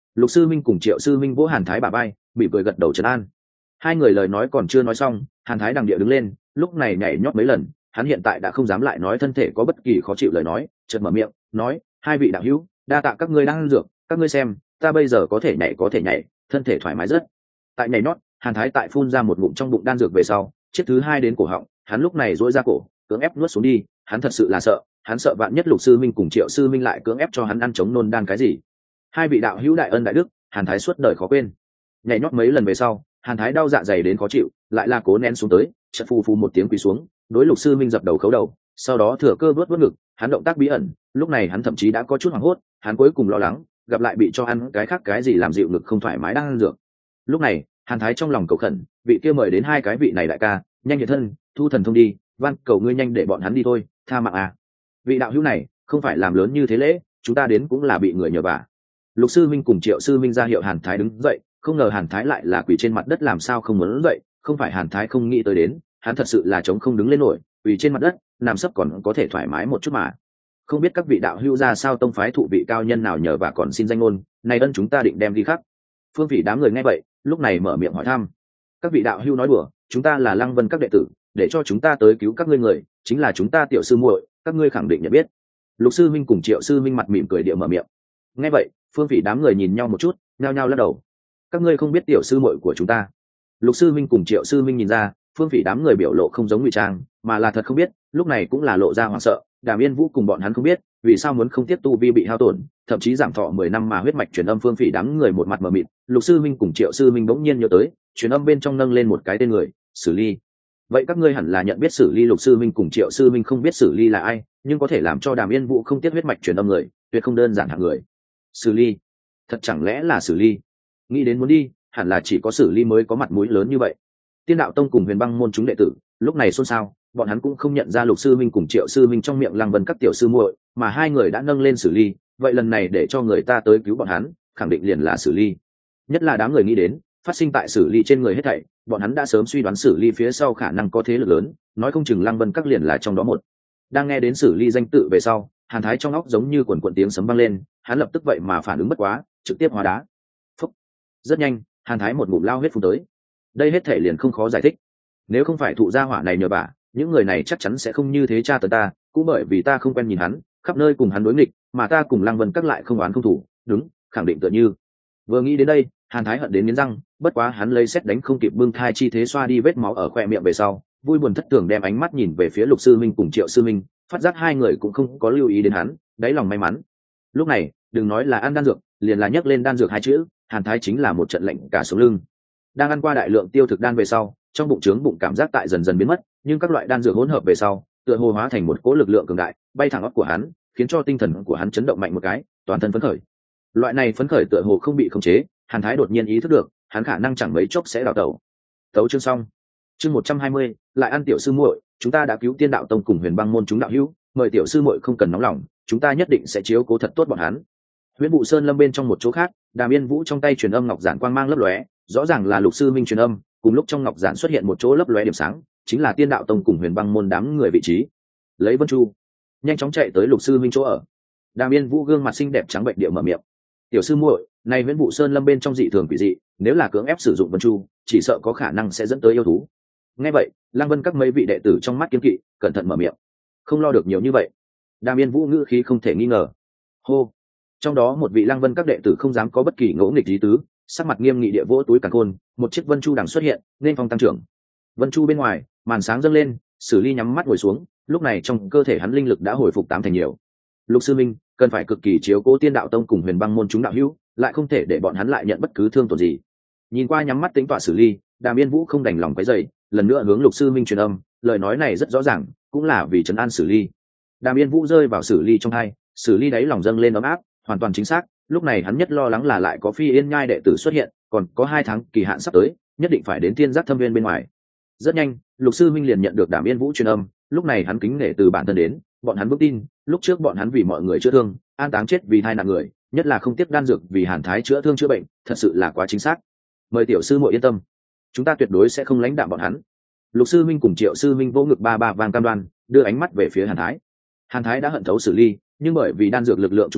Lục sư minh cùng Triệu sư minh vỗ Hàn Thái bả vai, bị cười gật đầu trấn an. Hai người lời nói còn chưa nói xong, Hàn Thái đằng địa đứng lên, lúc này nhảy nhót mấy lần, hắn hiện tại đã không dám lại nói thân thể có bất kỳ khó chịu lời nói, chợt mở miệng nói: hai vị đạo hữu, đa tạ các ngươi đang ăn dược, các ngươi xem ta bây giờ có thể nhảy có thể nhảy, thân thể thoải mái rất. Tại nhảy nhót, Hàn Thái tại phun ra một ngụm trong bụng đan dược về sau, chiếc thứ hai đến cổ họng, hắn lúc này duỗi ra cổ, cưỡng ép nuốt xuống đi. Hắn thật sự là sợ, hắn sợ vạn nhất Lục sư minh cùng Triệu sư minh lại cưỡng ép cho hắn ăn chống nôn đan cái gì. Hai vị đạo hữu đại ân đại đức, Hàn Thái suốt đời khó quên. Nhảy nhót mấy lần về sau, Hàn Thái đau dạ dày đến khó chịu, lại là cố nén xuống tới, chợt phù phù một tiếng quỳ xuống, đối Lục sư minh dập đầu khấu đầu, sau đó thừa cơ vớt vớt ngực. Hắn động tác bí ẩn, lúc này hắn thậm chí đã có chút hoảng hốt, hắn cuối cùng lo lắng gặp lại bị cho ăn cái khác cái gì làm dịu ngực không thoải mái đang ăn dược. Lúc này Hàn Thái trong lòng cầu khẩn, vị kia mời đến hai cái vị này đại ca, nhanh hiện thân, thu thần thông đi, van cầu ngươi nhanh để bọn hắn đi thôi, tha mạng à. Vị đạo hữu này không phải làm lớn như thế lễ, chúng ta đến cũng là bị người nhờ vả. Lục sư minh cùng Triệu sư minh ra hiệu Hàn Thái đứng dậy, không ngờ Hàn Thái lại là quỳ trên mặt đất, làm sao không muốn đứng dậy. Không phải Hàn Thái không nghĩ tới đến, hắn thật sự là chống không đứng lên nổi, quỳ trên mặt đất nằm sấp còn có thể thoải mái một chút mà. Không biết các vị đạo hữu ra sao tông phái thụ vị cao nhân nào nhờ và còn xin danh ngôn, này ân chúng ta định đem đi khắc. Phương Phỉ đám người nghe vậy lúc này mở miệng hỏi thăm. Các vị đạo hữu nói đùa, chúng ta là Lăng Vân các đệ tử, để cho chúng ta tới cứu các ngươi người chính là chúng ta tiểu sư muội, các ngươi khẳng định nhận biết. Lục sư minh cùng Triệu sư minh mặt mỉm cười địa mở miệng. Nghe vậy Phương Phỉ đám người nhìn nhau một chút, nhao nhao lắc đầu. Các ngươi không biết tiểu sư muội của chúng ta. Lục sư minh cùng Triệu sư minh nhìn ra Phương Phỉ đám người biểu lộ không giống ngụy trang, mà là thật không biết, lúc này cũng là lộ ra hoảng sợ. Đàm Yên Vũ cùng bọn hắn không biết vì sao muốn không tiếp tu vi bị hao tổn, thậm chí giảm thọ mười năm mà huyết mạch truyền âm. Phương Phỉ đám người một mặt mờ mịt. Lục sư minh cùng Triệu sư minh bỗng nhiên nhớ tới, truyền âm bên trong nâng lên một cái tên người, Sử Ly. Vậy các ngươi hẳn là nhận biết Sử Ly. Lục sư minh cùng Triệu sư minh không biết Sử Ly là ai, nhưng có thể làm cho Đàm Yên Vũ không tiếc huyết mạch truyền âm người, tuyệt không đơn giản hạng người. Sử Ly, thật chẳng lẽ là Sử Ly? Nghĩ đến muốn đi, hẳn là chỉ có Sử Ly mới có mặt mũi lớn như vậy. Tiên đạo tông cùng Huyền Băng môn chúng đệ tử lúc này xôn xao, bọn hắn cũng không nhận ra Lục sư minh cùng Triệu sư minh trong miệng Lăng Vân các tiểu sư muội, mà hai người đã nâng lên Sử Ly, vậy lần này để cho người ta tới cứu bọn hắn, khẳng định liền là Sử Ly. Nhất là đám người nghĩ đến phát sinh tại Sử Ly trên người hết thảy, bọn hắn đã sớm suy đoán Sử Ly phía sau khả năng có thế lực lớn, nói không chừng Lăng Vân các liền là trong đó một. Đang nghe đến Sử Ly danh tự về sau, Hàn Thái trong óc giống như quần quần tiếng sấm vang lên, hắn lập tức vậy mà phản ứng bất quá, trực tiếp hóa đá. Phúc. Rất nhanh, Hàn Thái một ngụm lao huyết phun tới. Đây hết thể liền không khó giải thích. Nếu không phải thụ gia hỏa này nhờ bả, những người này chắc chắn sẽ không như thế tra tấn ta, cũng bởi vì ta không quen nhìn hắn, khắp nơi cùng hắn đối nghịch, mà ta cùng Lăng Vân các lại không oán không thủ, đúng, khẳng định tựa như. Vừa nghĩ đến đây, Hàn Thái hận đến nghiến răng, bất quá hắn lấy xét đánh không kịp bưng thai chi thế xoa đi vết máu ở khoe miệng về sau, vui buồn thất thường đem ánh mắt nhìn về phía Lục sư minh cùng Triệu sư minh, phát giác hai người cũng không có lưu ý đến hắn, đáy lòng may mắn. Lúc này, đừng nói là ăn đan dược, liền là nhắc lên đan dược hai chữ, Hàn Thái chính là một trận lạnh cả sống lưng. Đang ăn qua đại lượng tiêu thực đan về sau, trong bụng trướng bụng cảm giác tại dần dần biến mất, nhưng các loại đan dược hỗn hợp về sau, tựa hồ hóa thành một cỗ lực lượng cường đại, bay thẳng óc của hắn, khiến cho tinh thần của hắn chấn động mạnh một cái, toàn thân phấn khởi. Loại này phấn khởi tựa hồ không bị khống chế, Hàn Thái đột nhiên ý thức được, hắn khả năng chẳng mấy chốc sẽ đào tẩu. Tấu chương xong. Chương một trăm hai mươi, lại ăn tiểu sư muội, chúng ta đã cứu Tiên đạo tông cùng Huyền Băng môn chúng đạo hữu, mời tiểu sư muội không cần nóng lòng, chúng ta nhất định sẽ chiếu cố thật tốt bọn hắn. Huyễn Vụ Sơn lâm bên trong một chỗ khác, Đàm Yên Vũ trong tay truyền âm ngọc giản quang mang lấp lóe, rõ ràng là Lục sư minh truyền âm, cùng lúc trong ngọc giản xuất hiện một chỗ lấp lóe điểm sáng, chính là Tiên đạo tông cùng Huyền Băng môn đám người vị trí. Lấy Vân Chu, nhanh chóng chạy tới Lục sư minh chỗ ở. Đàm Yên Vũ gương mặt xinh đẹp trắng bệnh địa mở miệng. Tiểu sư muội, này Huyễn Vụ Sơn lâm bên trong dị thường quỷ dị, nếu là cưỡng ép sử dụng Vân Chu, chỉ sợ có khả năng sẽ dẫn tới yêu thú. Nghe vậy, Lăng Vân các mấy vị đệ tử trong mắt kiên kỵ, cẩn thận mở miệng. Không lo được nhiều như vậy. Đàm Yên Vũ ngữ khí không thể nghi ngờ. Hô. Trong đó một vị Lăng Vân các đệ tử không dám có bất kỳ ngỗ nghịch lý tứ, sắc mặt nghiêm nghị địa vỗ túi càn khôn, một chiếc Vân Chu đằng xuất hiện, nên phong tăng trưởng. Vân Chu bên ngoài, màn sáng dâng lên, Sử Ly nhắm mắt ngồi xuống, lúc này trong cơ thể hắn linh lực đã hồi phục tám thành nhiều. Lục sư minh, cần phải cực kỳ chiếu cố Tiên đạo tông cùng Huyền Băng môn chúng đạo hữu, lại không thể để bọn hắn lại nhận bất cứ thương tổn gì. Nhìn qua nhắm mắt tính tọa Sử Ly, Đàm Yên Vũ không đành lòng quấy rầy, lần nữa hướng Lục sư minh truyền âm, lời nói này rất rõ ràng, cũng là vì trấn an Sử Ly. Đàm Yên Vũ rơi vào Sử Ly trong hai, Sử Ly đáy lòng dâng lên ấm áp, hoàn toàn chính xác, lúc này hắn nhất lo lắng là lại có Phi Yên Nhai đệ tử xuất hiện, còn có hai tháng kỳ hạn sắp tới, nhất định phải đến Tiên Giác Thâm Viên bên ngoài. Rất nhanh, Lục sư minh liền nhận được Đàm Yên Vũ truyền âm, lúc này hắn kính nể từ bản thân đến, bọn hắn vững tin, lúc trước bọn hắn vì mọi người chữa thương, an táng chết vì thai nạn người, nhất là không tiếc đan dược vì Hàn Thái chữa thương chữa bệnh, thật sự là quá chính xác. Mời tiểu sư muội yên tâm, chúng ta tuyệt đối sẽ không lãnh đạm bọn hắn. Lục sư minh cùng Triệu sư minh vỗ ngực ba ba vang cam đoan, đưa ánh mắt về phía Hàn Thái. Hàn Thái đã hận thấu Sử Ly, nhưng bởi vì đan dược lực lượng trùng kích,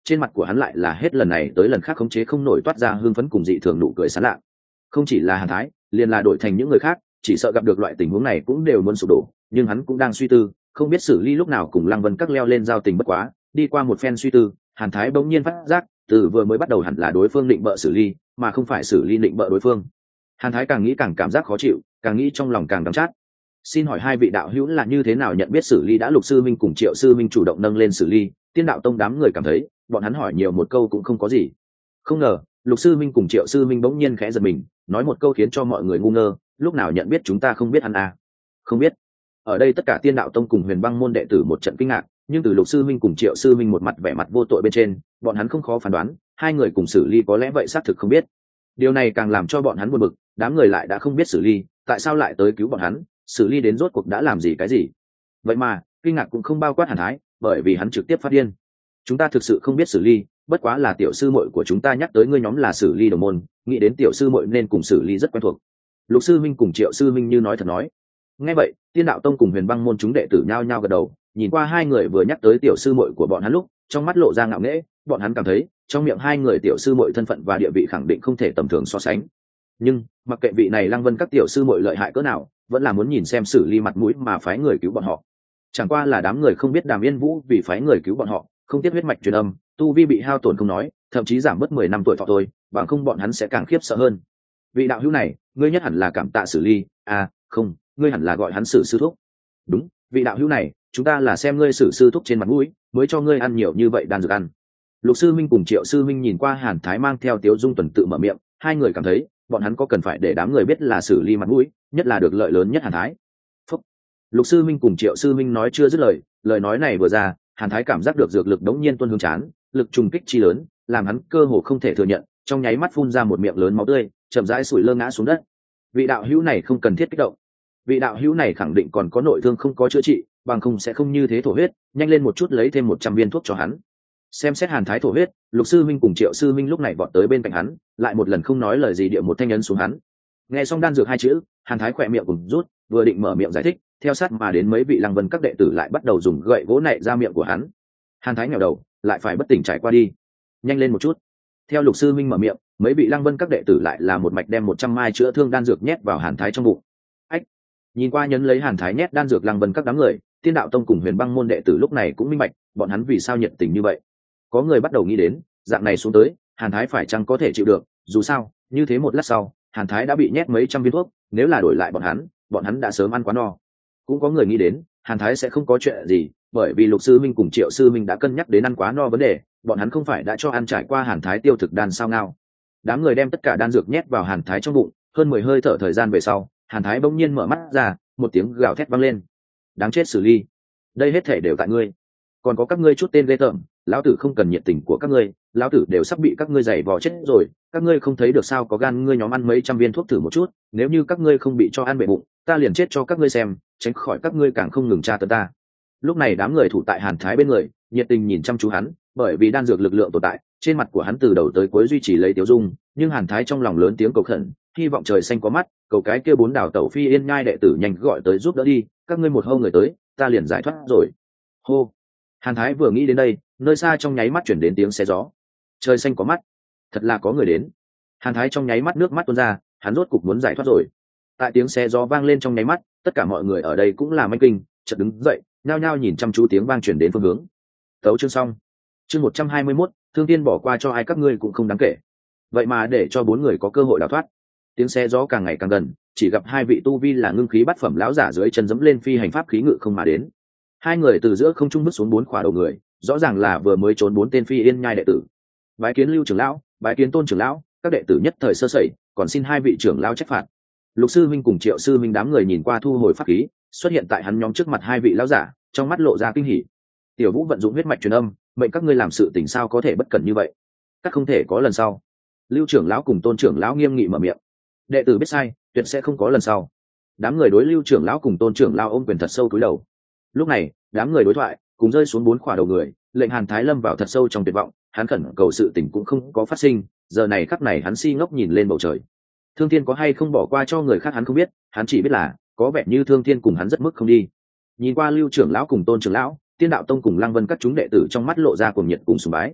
trên mặt của hắn lại là hết lần này tới lần khác khống chế không nổi toát ra hương phấn cùng dị thường nụ cười sán lạ. Không chỉ là Hàn Thái, liền là đổi thành những người khác, chỉ sợ gặp được loại tình huống này cũng đều muốn sụp đổ, nhưng hắn cũng đang suy tư, không biết xử lý lúc nào cùng Lăng Vân Các leo lên giao tình bất quá. Đi qua một phen suy tư, Hàn Thái bỗng nhiên phát giác, từ vừa mới bắt đầu hẳn là đối phương định bợ xử lý, mà không phải xử lý định bợ đối phương. Hàn Thái càng nghĩ càng cảm giác khó chịu, càng nghĩ trong lòng càng đắng chát. Xin hỏi hai vị đạo hữu là như thế nào nhận biết xử lý đã Lục sư minh cùng Triệu sư minh chủ động nâng lên xử lý, Tiên đạo tông đám người cảm thấy, bọn hắn hỏi nhiều một câu cũng không có gì. Không ngờ, Lục sư minh cùng Triệu sư minh bỗng nhiên khẽ giật mình, nói một câu khiến cho mọi người ngu ngơ, lúc nào nhận biết chúng ta không biết hắn à? Không biết. Ở đây tất cả Tiên đạo tông cùng Huyền Băng môn đệ tử một trận kinh ngạc, nhưng từ Lục sư minh cùng Triệu sư minh một mặt vẻ mặt vô tội bên trên, bọn hắn không khó phán đoán, hai người cùng xử lý có lẽ vậy xác thực không biết. Điều này càng làm cho bọn hắn buồn bực, đám người lại đã không biết xử lý, tại sao lại tới cứu bọn hắn, xử lý đến rốt cuộc đã làm gì cái gì. Vậy mà, kinh ngạc cũng không bao quát Hàn Thái, bởi vì hắn trực tiếp phát điên. Chúng ta thực sự không biết xử lý, bất quá là tiểu sư muội của chúng ta nhắc tới ngươi nhóm là xử lý đồng môn, nghĩ đến tiểu sư muội nên cùng xử lý rất quen thuộc. Lục sư minh cùng Triệu sư minh như nói thật nói. Nghe vậy, Tiên đạo tông cùng Huyền Băng môn chúng đệ tử nhao nhao gật đầu, nhìn qua hai người vừa nhắc tới tiểu sư muội của bọn hắn lúc, trong mắt lộ ra ngạo nghễ, bọn hắn cảm thấy, trong miệng hai người tiểu sư muội thân phận và địa vị khẳng định không thể tầm thường so sánh. Nhưng, mặc kệ vị này Lăng Vân các tiểu sư muội lợi hại cỡ nào, vẫn là muốn nhìn xem xử lý mặt mũi mà phái người cứu bọn họ. Chẳng qua là đám người không biết Đàm Yên Vũ vì phái người cứu bọn họ, không tiếc huyết mạch truyền âm, tu vi bị hao tổn không nói, thậm chí giảm mất mười năm tuổi thọ thôi, bằng không bọn hắn sẽ càng khiếp sợ hơn. Vị đạo hữu này, ngươi nhất hẳn là cảm tạ xử lý, à, không, ngươi hẳn là gọi hắn Sử sư thúc. Đúng, vị đạo hữu này, chúng ta là xem ngươi Sử sư thúc trên mặt mũi, mới cho ngươi ăn nhiều như vậy đan dược ăn. Lục sư minh cùng Triệu sư minh nhìn qua Hàn Thái mang theo Tiếu Dung tuần tự mở miệng, hai người cảm thấy, bọn hắn có cần phải để đám người biết là xử lý mặt mũi, nhất là được lợi lớn nhất Hàn Thái. Phúc. Lục sư minh cùng Triệu sư minh nói chưa dứt lời, lời nói này vừa ra, Hàn Thái cảm giác được dược lực đống nhiên tuôn hướng chán, lực trùng kích chi lớn, làm hắn cơ hồ không thể thừa nhận, trong nháy mắt phun ra một miệng lớn máu tươi, chậm rãi sủi lơ ngã xuống đất. Vị đạo hữu này không cần thiết kích động. Vị đạo hữu này khẳng định còn có nội thương không có chữa trị, bằng không sẽ không như thế thổ huyết, nhanh lên một chút lấy thêm một trăm viên thuốc cho hắn. Xem xét Hàn Thái thổ huyết, Lục sư minh cùng Triệu sư minh lúc này vọt tới bên cạnh hắn, lại một lần không nói lời gì địa một thanh ấn xuống hắn. Nghe xong đan dược hai chữ, Hàn Thái khỏe miệng cùng rút, vừa định mở miệng giải thích, theo sát mà đến mấy vị Lăng Vân các đệ tử lại bắt đầu dùng gậy gỗ nạy ra miệng của hắn. Hàn Thái nghèo đầu, lại phải bất tỉnh trải qua đi. Nhanh lên một chút. Theo Lục sư minh mở miệng, mấy vị Lăng Vân các đệ tử lại là một mạch đem một trăm mai chữa thương đan dược nhét vào Hàn Thái trong bụng. Ách. Nhìn qua nhấn lấy Hàn Thái nhét đan dược Lăng Vân các đám người, Tiên đạo tông cùng Huyền Băng môn đệ tử lúc này cũng minh bạch, bọn hắn vì sao nhiệt tình như vậy. Có người bắt đầu nghĩ đến, dạng này xuống tới, Hàn Thái phải chăng có thể chịu được, dù sao, như thế một lát sau, Hàn Thái đã bị nhét mấy trăm viên thuốc, nếu là đổi lại bọn hắn, bọn hắn đã sớm ăn quá no. Cũng có người nghĩ đến, Hàn Thái sẽ không có chuyện gì, bởi vì Lục sư minh cùng Triệu sư minh đã cân nhắc đến ăn quá no vấn đề, bọn hắn không phải đã cho ăn trải qua Hàn Thái tiêu thực đan sao ngao. Đám người đem tất cả đan dược nhét vào Hàn Thái trong bụng, hơn mười hơi thở thời gian về sau, Hàn Thái bỗng nhiên mở mắt ra, một tiếng gào thét vang lên. Đáng chết xử lý, đây hết thể đều tại ngươi. Còn có các ngươi chút tên ghê tởm, lão tử không cần nhiệt tình của các ngươi, lão tử đều sắp bị các ngươi giày vò chết rồi, các ngươi không thấy được sao, có gan ngươi nhóm ăn mấy trăm viên thuốc thử một chút, nếu như các ngươi không bị cho ăn bể bụng, ta liền chết cho các ngươi xem, tránh khỏi các ngươi càng không ngừng tra tấn ta. Lúc này đám người thủ tại Hàn Thái bên người, nhiệt tình nhìn chăm chú hắn, bởi vì đan dược lực lượng tồn tại, trên mặt của hắn từ đầu tới cuối duy trì lấy tiêu dung, nhưng Hàn Thái trong lòng lớn tiếng cầu khẩn, hy vọng trời xanh có mắt, cầu cái kia bốn đảo tẩu phi yên nhai đệ tử nhanh gọi tới giúp đỡ đi, các ngươi một hô người tới, ta liền giải thoát rồi. Hô. Hàn Thái vừa nghĩ đến đây, nơi xa trong nháy mắt chuyển đến tiếng xe gió. Trời xanh có mắt, thật là có người đến. Hàn Thái trong nháy mắt nước mắt tuôn ra, hắn rốt cục muốn giải thoát rồi. Tại tiếng xe gió vang lên trong nháy mắt, tất cả mọi người ở đây cũng là manh kinh, chợt đứng dậy, nhao nhao nhìn chăm chú tiếng vang chuyển đến phương hướng. Tấu chương xong. Chương một trăm hai mươi mốt, Thương Tiên bỏ qua cho ai các ngươi cũng không đáng kể. Vậy mà để cho bốn người có cơ hội đào thoát. Tiếng xe gió càng ngày càng gần, chỉ gặp hai vị tu vi là ngưng khí bát phẩm lão giả dưới chân dẫm lên phi hành pháp khí ngự không mà đến. Hai người từ giữa không trung bước xuống bốn khỏa đầu người, rõ ràng là vừa mới trốn bốn tên phi yên nhai đệ tử. Bái kiến Lưu trưởng lão, bái kiến Tôn trưởng lão, các đệ tử nhất thời sơ sẩy, còn xin hai vị trưởng lão trách phạt. Lục sư minh cùng Triệu sư minh đám người nhìn qua thu hồi pháp khí, xuất hiện tại hắn nhóm trước mặt hai vị lão giả, trong mắt lộ ra kinh hỉ. Tiểu Vũ vận dụng huyết mạch truyền âm, mệnh các ngươi làm sự tình sao có thể bất cẩn như vậy? Các không thể có lần sau. Lưu trưởng lão cùng Tôn trưởng lão nghiêm nghị mở miệng. Đệ tử biết sai, tuyệt sẽ không có lần sau. Đám người đối Lưu trưởng lão cùng Tôn trưởng lão ôm quyền thật sâu cúi đầu. Lúc này, đám người đối thoại cùng rơi xuống bốn khỏa đầu người, lệnh Hàn Thái lâm vào thật sâu trong tuyệt vọng, hắn khẩn cầu sự tình cũng không có phát sinh, giờ này khắc này hắn si ngốc nhìn lên bầu trời. Thương Thiên có hay không bỏ qua cho người khác hắn không biết, hắn chỉ biết là có vẻ như Thương Thiên cùng hắn rất mức không đi. Nhìn qua Lưu trưởng lão cùng Tôn trưởng lão, Tiên đạo tông cùng Lăng Vân các chúng đệ tử trong mắt lộ ra cuồng nhiệt cùng sùng bái.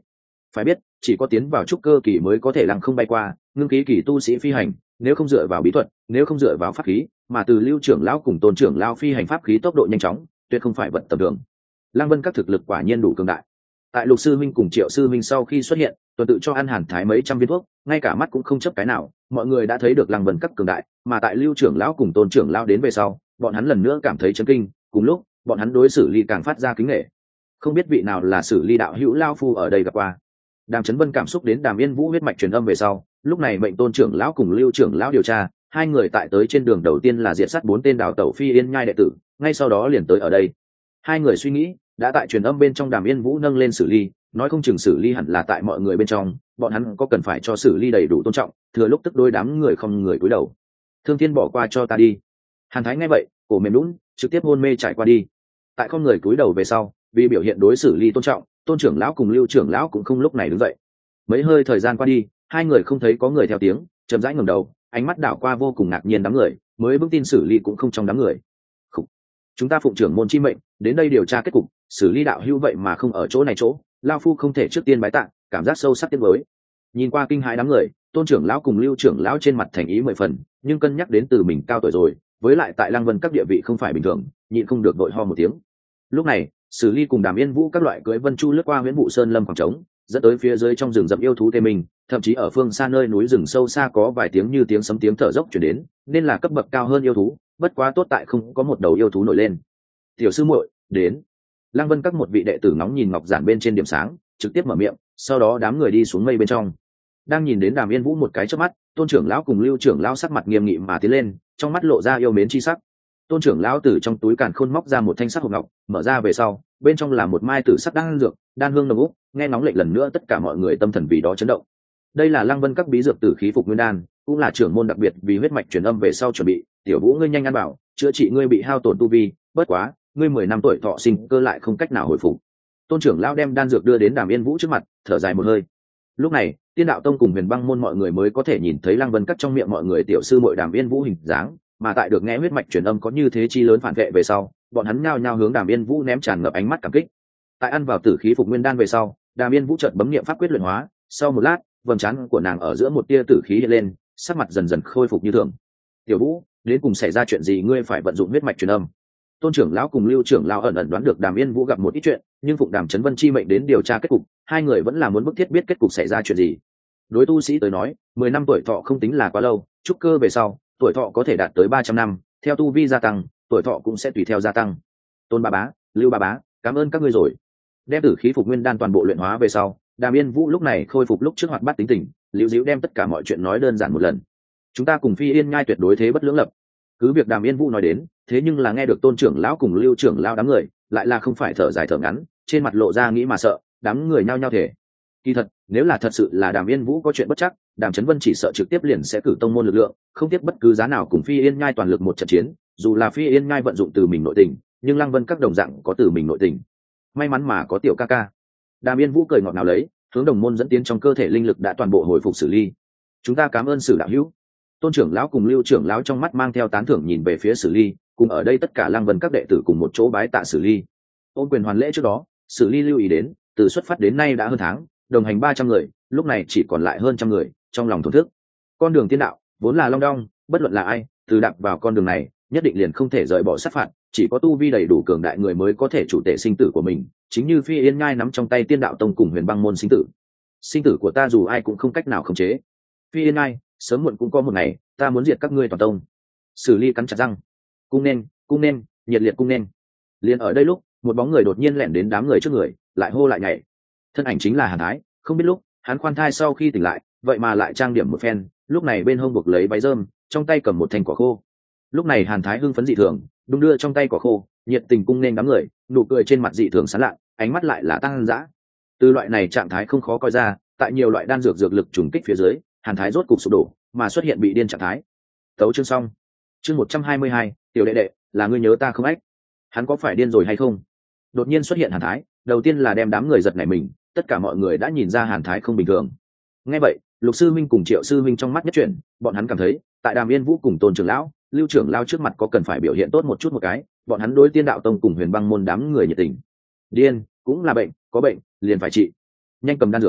phải biết chỉ có tiến vào trúc cơ kỳ mới có thể lăng không bay qua, ngưng khí kỳ tu sĩ phi hành nếu không dựa vào bí thuật, nếu không dựa vào pháp khí, mà từ lưu trưởng lão cùng tôn trưởng lão phi hành pháp khí tốc độ nhanh chóng tuyệt không phải vật tầm thường. Lăng Vân các thực lực quả nhiên đủ cường đại. Tại Lục sư minh cùng Triệu sư minh sau khi xuất hiện, tuần tự cho ăn Hàn Thái mấy trăm viên thuốc, ngay cả mắt cũng không chấp cái nào, mọi người đã thấy được Lăng Vân các cường đại, mà tại lưu trưởng lão cùng tôn trưởng lão đến về sau, bọn hắn lần nữa cảm thấy chấn kinh, cùng lúc bọn hắn đối xử ly càng phát ra kính nể. Không biết vị nào là xử ly đạo hữu lao phu ở đây gặp qua. Đàm Chấn Vân cảm xúc đến Đàm Yên Vũ huyết mạch truyền âm về sau, lúc này mệnh tôn trưởng lão cùng lưu trưởng lão điều tra, hai người tại tới trên đường đầu tiên là diệt sát bốn tên đào tẩu phi yên nhai đệ tử, ngay sau đó liền tới ở đây. Hai người suy nghĩ, đã tại truyền âm bên trong Đàm Yên Vũ nâng lên xử ly, nói không chừng xử ly hẳn là tại mọi người bên trong, bọn hắn có cần phải cho xử ly đầy đủ tôn trọng, thừa lúc tức đôi đám người không người cúi đầu. Thương Thiên bỏ qua cho ta đi. Hàn Thái nghe vậy, cổ mềm lún, trực tiếp hôn mê trải qua đi. Tại không người cúi đầu về sau, vì biểu hiện đối xử ly tôn trọng, tôn trưởng lão cùng lưu trưởng lão cũng không lúc này đứng dậy. Mấy hơi thời gian qua đi, hai người không thấy có người theo tiếng, chậm rãi ngẩng đầu, ánh mắt đảo qua vô cùng ngạc nhiên đám người, mới vững tin xử ly cũng không trong đám người. Khủ. Chúng ta phụng trưởng môn chi mệnh đến đây điều tra kết cục, xử ly đạo hữu vậy mà không ở chỗ này chỗ, lao phu không thể trước tiên bái tạ, cảm giác sâu sắc tiếc nuối. Nhìn qua kinh hãi đám người, tôn trưởng lão cùng lưu trưởng lão trên mặt thành ý mười phần, nhưng cân nhắc đến từ mình cao tuổi rồi, với lại tại Lăng Vân các địa vị không phải bình thường, nhịn không được đội ho một tiếng. Lúc này, xử ly cùng Đàm Yên Vũ các loại cưỡi vân chu lướt qua huyễn vụ sơn lâm khoảng trống, dẫn tới phía dưới trong rừng rậm yêu thú tê mình, thậm chí ở phương xa nơi núi rừng sâu xa có vài tiếng như tiếng sấm tiếng thở dốc truyền đến, nên là cấp bậc cao hơn yêu thú, bất quá tốt tại không có một đầu yêu thú nổi lên. Tiểu sư muội, đến. Lăng Vân các một vị đệ tử nóng nhìn ngọc giản bên trên điểm sáng, trực tiếp mở miệng, sau đó đám người đi xuống mây bên trong. Đang nhìn đến Đàm Yên Vũ một cái chớp mắt, tôn trưởng lão cùng lưu trưởng lão sắc mặt nghiêm nghị mà tiến lên, trong mắt lộ ra yêu mến chi sắc. Tôn trưởng lão từ trong túi càn khôn móc ra một thanh sắc hộp ngọc, mở ra về sau, bên trong là một mai tử sắc đan dược, đan hương nồng úc, nghe nóng lệnh lần nữa tất cả mọi người tâm thần vì đó chấn động. Đây là Lăng Vân các bí dược tử khí phục nguyên đan, cũng là trưởng môn đặc biệt vì huyết mạch truyền âm về sau chuẩn bị. Tiểu Vũ ngươi nhanh ăn bảo, chữa trị ngươi bị hao tổn tu vi, bất quá, ngươi mười năm tuổi thọ sinh cơ lại không cách nào hồi phục. Tôn trưởng lão đem đan dược đưa đến Đàm Yên Vũ trước mặt, thở dài một hơi. Lúc này, Tiên đạo tông cùng Huyền Băng môn mọi người mới có thể nhìn thấy Lăng Vân các trong miệng mọi người tiểu sư muội Đàm Yên Vũ hình dáng, mà tại được nghe huyết mạch truyền âm có như thế chi lớn phản vệ về sau, bọn hắn nhao nhao hướng Đàm Yên Vũ ném tràn ngập ánh mắt cảm kích. Tại ăn vào tử khí phục nguyên đan về sau, Đàm Yên Vũ chợt bấm niệm pháp quyết luyện hóa, sau một lát, vầng trán của nàng ở giữa một tia tử khí hiện lên, sắc mặt dần dần khôi phục như thường. Tiểu Vũ, đến cùng xảy ra chuyện gì ngươi phải vận dụng huyết mạch truyền âm? Tôn trưởng lão cùng lưu trưởng lão ẩn ẩn đoán được Đàm Yên Vũ gặp một ít chuyện, nhưng phụng Đàm Chấn Vân chi mệnh đến điều tra kết cục, hai người vẫn là muốn bức thiết biết kết cục xảy ra chuyện gì. Đối tu sĩ tới nói, mười năm tuổi thọ không tính là quá lâu, trúc cơ về sau, tuổi thọ có thể đạt tới ba trăm năm, theo tu vi gia tăng, tuổi thọ cũng sẽ tùy theo gia tăng. Tôn ba bá, Lưu ba bá, cảm ơn các ngươi rồi. Đem tử khí phục nguyên đan toàn bộ luyện hóa về sau, Đàm Yên Vũ lúc này khôi phục lúc trước hoạt bát tính tình, liễu diễu đem tất cả mọi chuyện nói đơn giản một lần. Chúng ta cùng Phi Yên Nhai tuyệt đối thế bất lưỡng lập. Cứ việc Đàm Yên Vũ nói đến, thế nhưng là nghe được tôn trưởng lão cùng lưu trưởng lão đám người, lại là không phải thở dài thở ngắn, trên mặt lộ ra nghĩ mà sợ, đám người nhao nhao thể. Kỳ thật, nếu là thật sự là Đàm Yên Vũ có chuyện bất chắc, Đàm Chấn Vân chỉ sợ trực tiếp liền sẽ cử tông môn lực lượng, không tiếc bất cứ giá nào cùng Phi Yên Nhai toàn lực một trận chiến, dù là Phi Yên Nhai vận dụng từ mình nội tình, nhưng Lăng Vân các đồng dạng có từ mình nội tình. May mắn mà có tiểu ca ca. Đàm Yên Vũ cười ngọt ngào lấy, hướng đồng môn dẫn tiến trong cơ thể linh lực đã toàn bộ hồi phục xử lý. Chúng ta cảm ơn Sử đạo hữu. Tôn trưởng lão cùng lưu trưởng lão trong mắt mang theo tán thưởng nhìn về phía xử ly, cùng ở đây tất cả Lăng Vân các đệ tử cùng một chỗ bái tạ xử ly. Ôn quyền hoàn lễ trước đó, xử ly lưu ý đến, từ xuất phát đến nay đã hơn tháng, đồng hành ba trăm người, lúc này chỉ còn lại hơn trăm người, trong lòng thổn thức. Con đường tiên đạo vốn là long đong, bất luận là ai, từ đạp vào con đường này, nhất định liền không thể rời bỏ sát phạt, chỉ có tu vi đầy đủ cường đại người mới có thể chủ tể sinh tử của mình, chính như Phi Yên Nhai nắm trong tay Tiên đạo tông cùng Huyền Băng môn sinh tử. Sinh tử của ta dù ai cũng không cách nào khống chế. Phi Yên Nhai, sớm muộn cũng có một ngày, ta muốn diệt các ngươi toàn tông. Sử Ly cắn chặt răng. Cung nên, cung nên, nhiệt liệt cung nên. Liền ở đây lúc, một bóng người đột nhiên lẻn đến đám người trước người, lại hô lại nhảy. Thân ảnh chính là Hàn Thái, không biết lúc, hắn khoan thai sau khi tỉnh lại, vậy mà lại trang điểm một phen, lúc này bên hông buộc lấy váy rơm, trong tay cầm một thanh quả khô. Lúc này Hàn Thái hưng phấn dị thường, đung đưa trong tay quả khô, nhiệt tình cung nên đám người, nụ cười trên mặt dị thường sán lạ, ánh mắt lại là tăng dã. Từ loại này trạng thái không khó coi ra, tại nhiều loại đan dược dược lực trùng kích phía dưới, Hàn Thái rốt cục sụp đổ, mà xuất hiện bị điên trạng thái. Tấu chương xong. Chương một trăm hai mươi hai, tiểu đệ đệ, là ngươi nhớ ta không ách? Hắn có phải điên rồi hay không? Đột nhiên xuất hiện Hàn Thái, đầu tiên là đem đám người giật nảy mình, tất cả mọi người đã nhìn ra Hàn Thái không bình thường. Nghe vậy, Lục sư minh cùng Triệu sư minh trong mắt nhất chuyển, bọn hắn cảm thấy, tại Đàm Yên Vũ cùng Tôn trưởng lão, Lưu trưởng lão trước mặt có cần phải biểu hiện tốt một chút một cái, bọn hắn đối Tiên đạo tông cùng Huyền Băng môn đám người nhiệt tình. Điên, cũng là bệnh, có bệnh, liền phải trị. Nhanh cầm đan dược.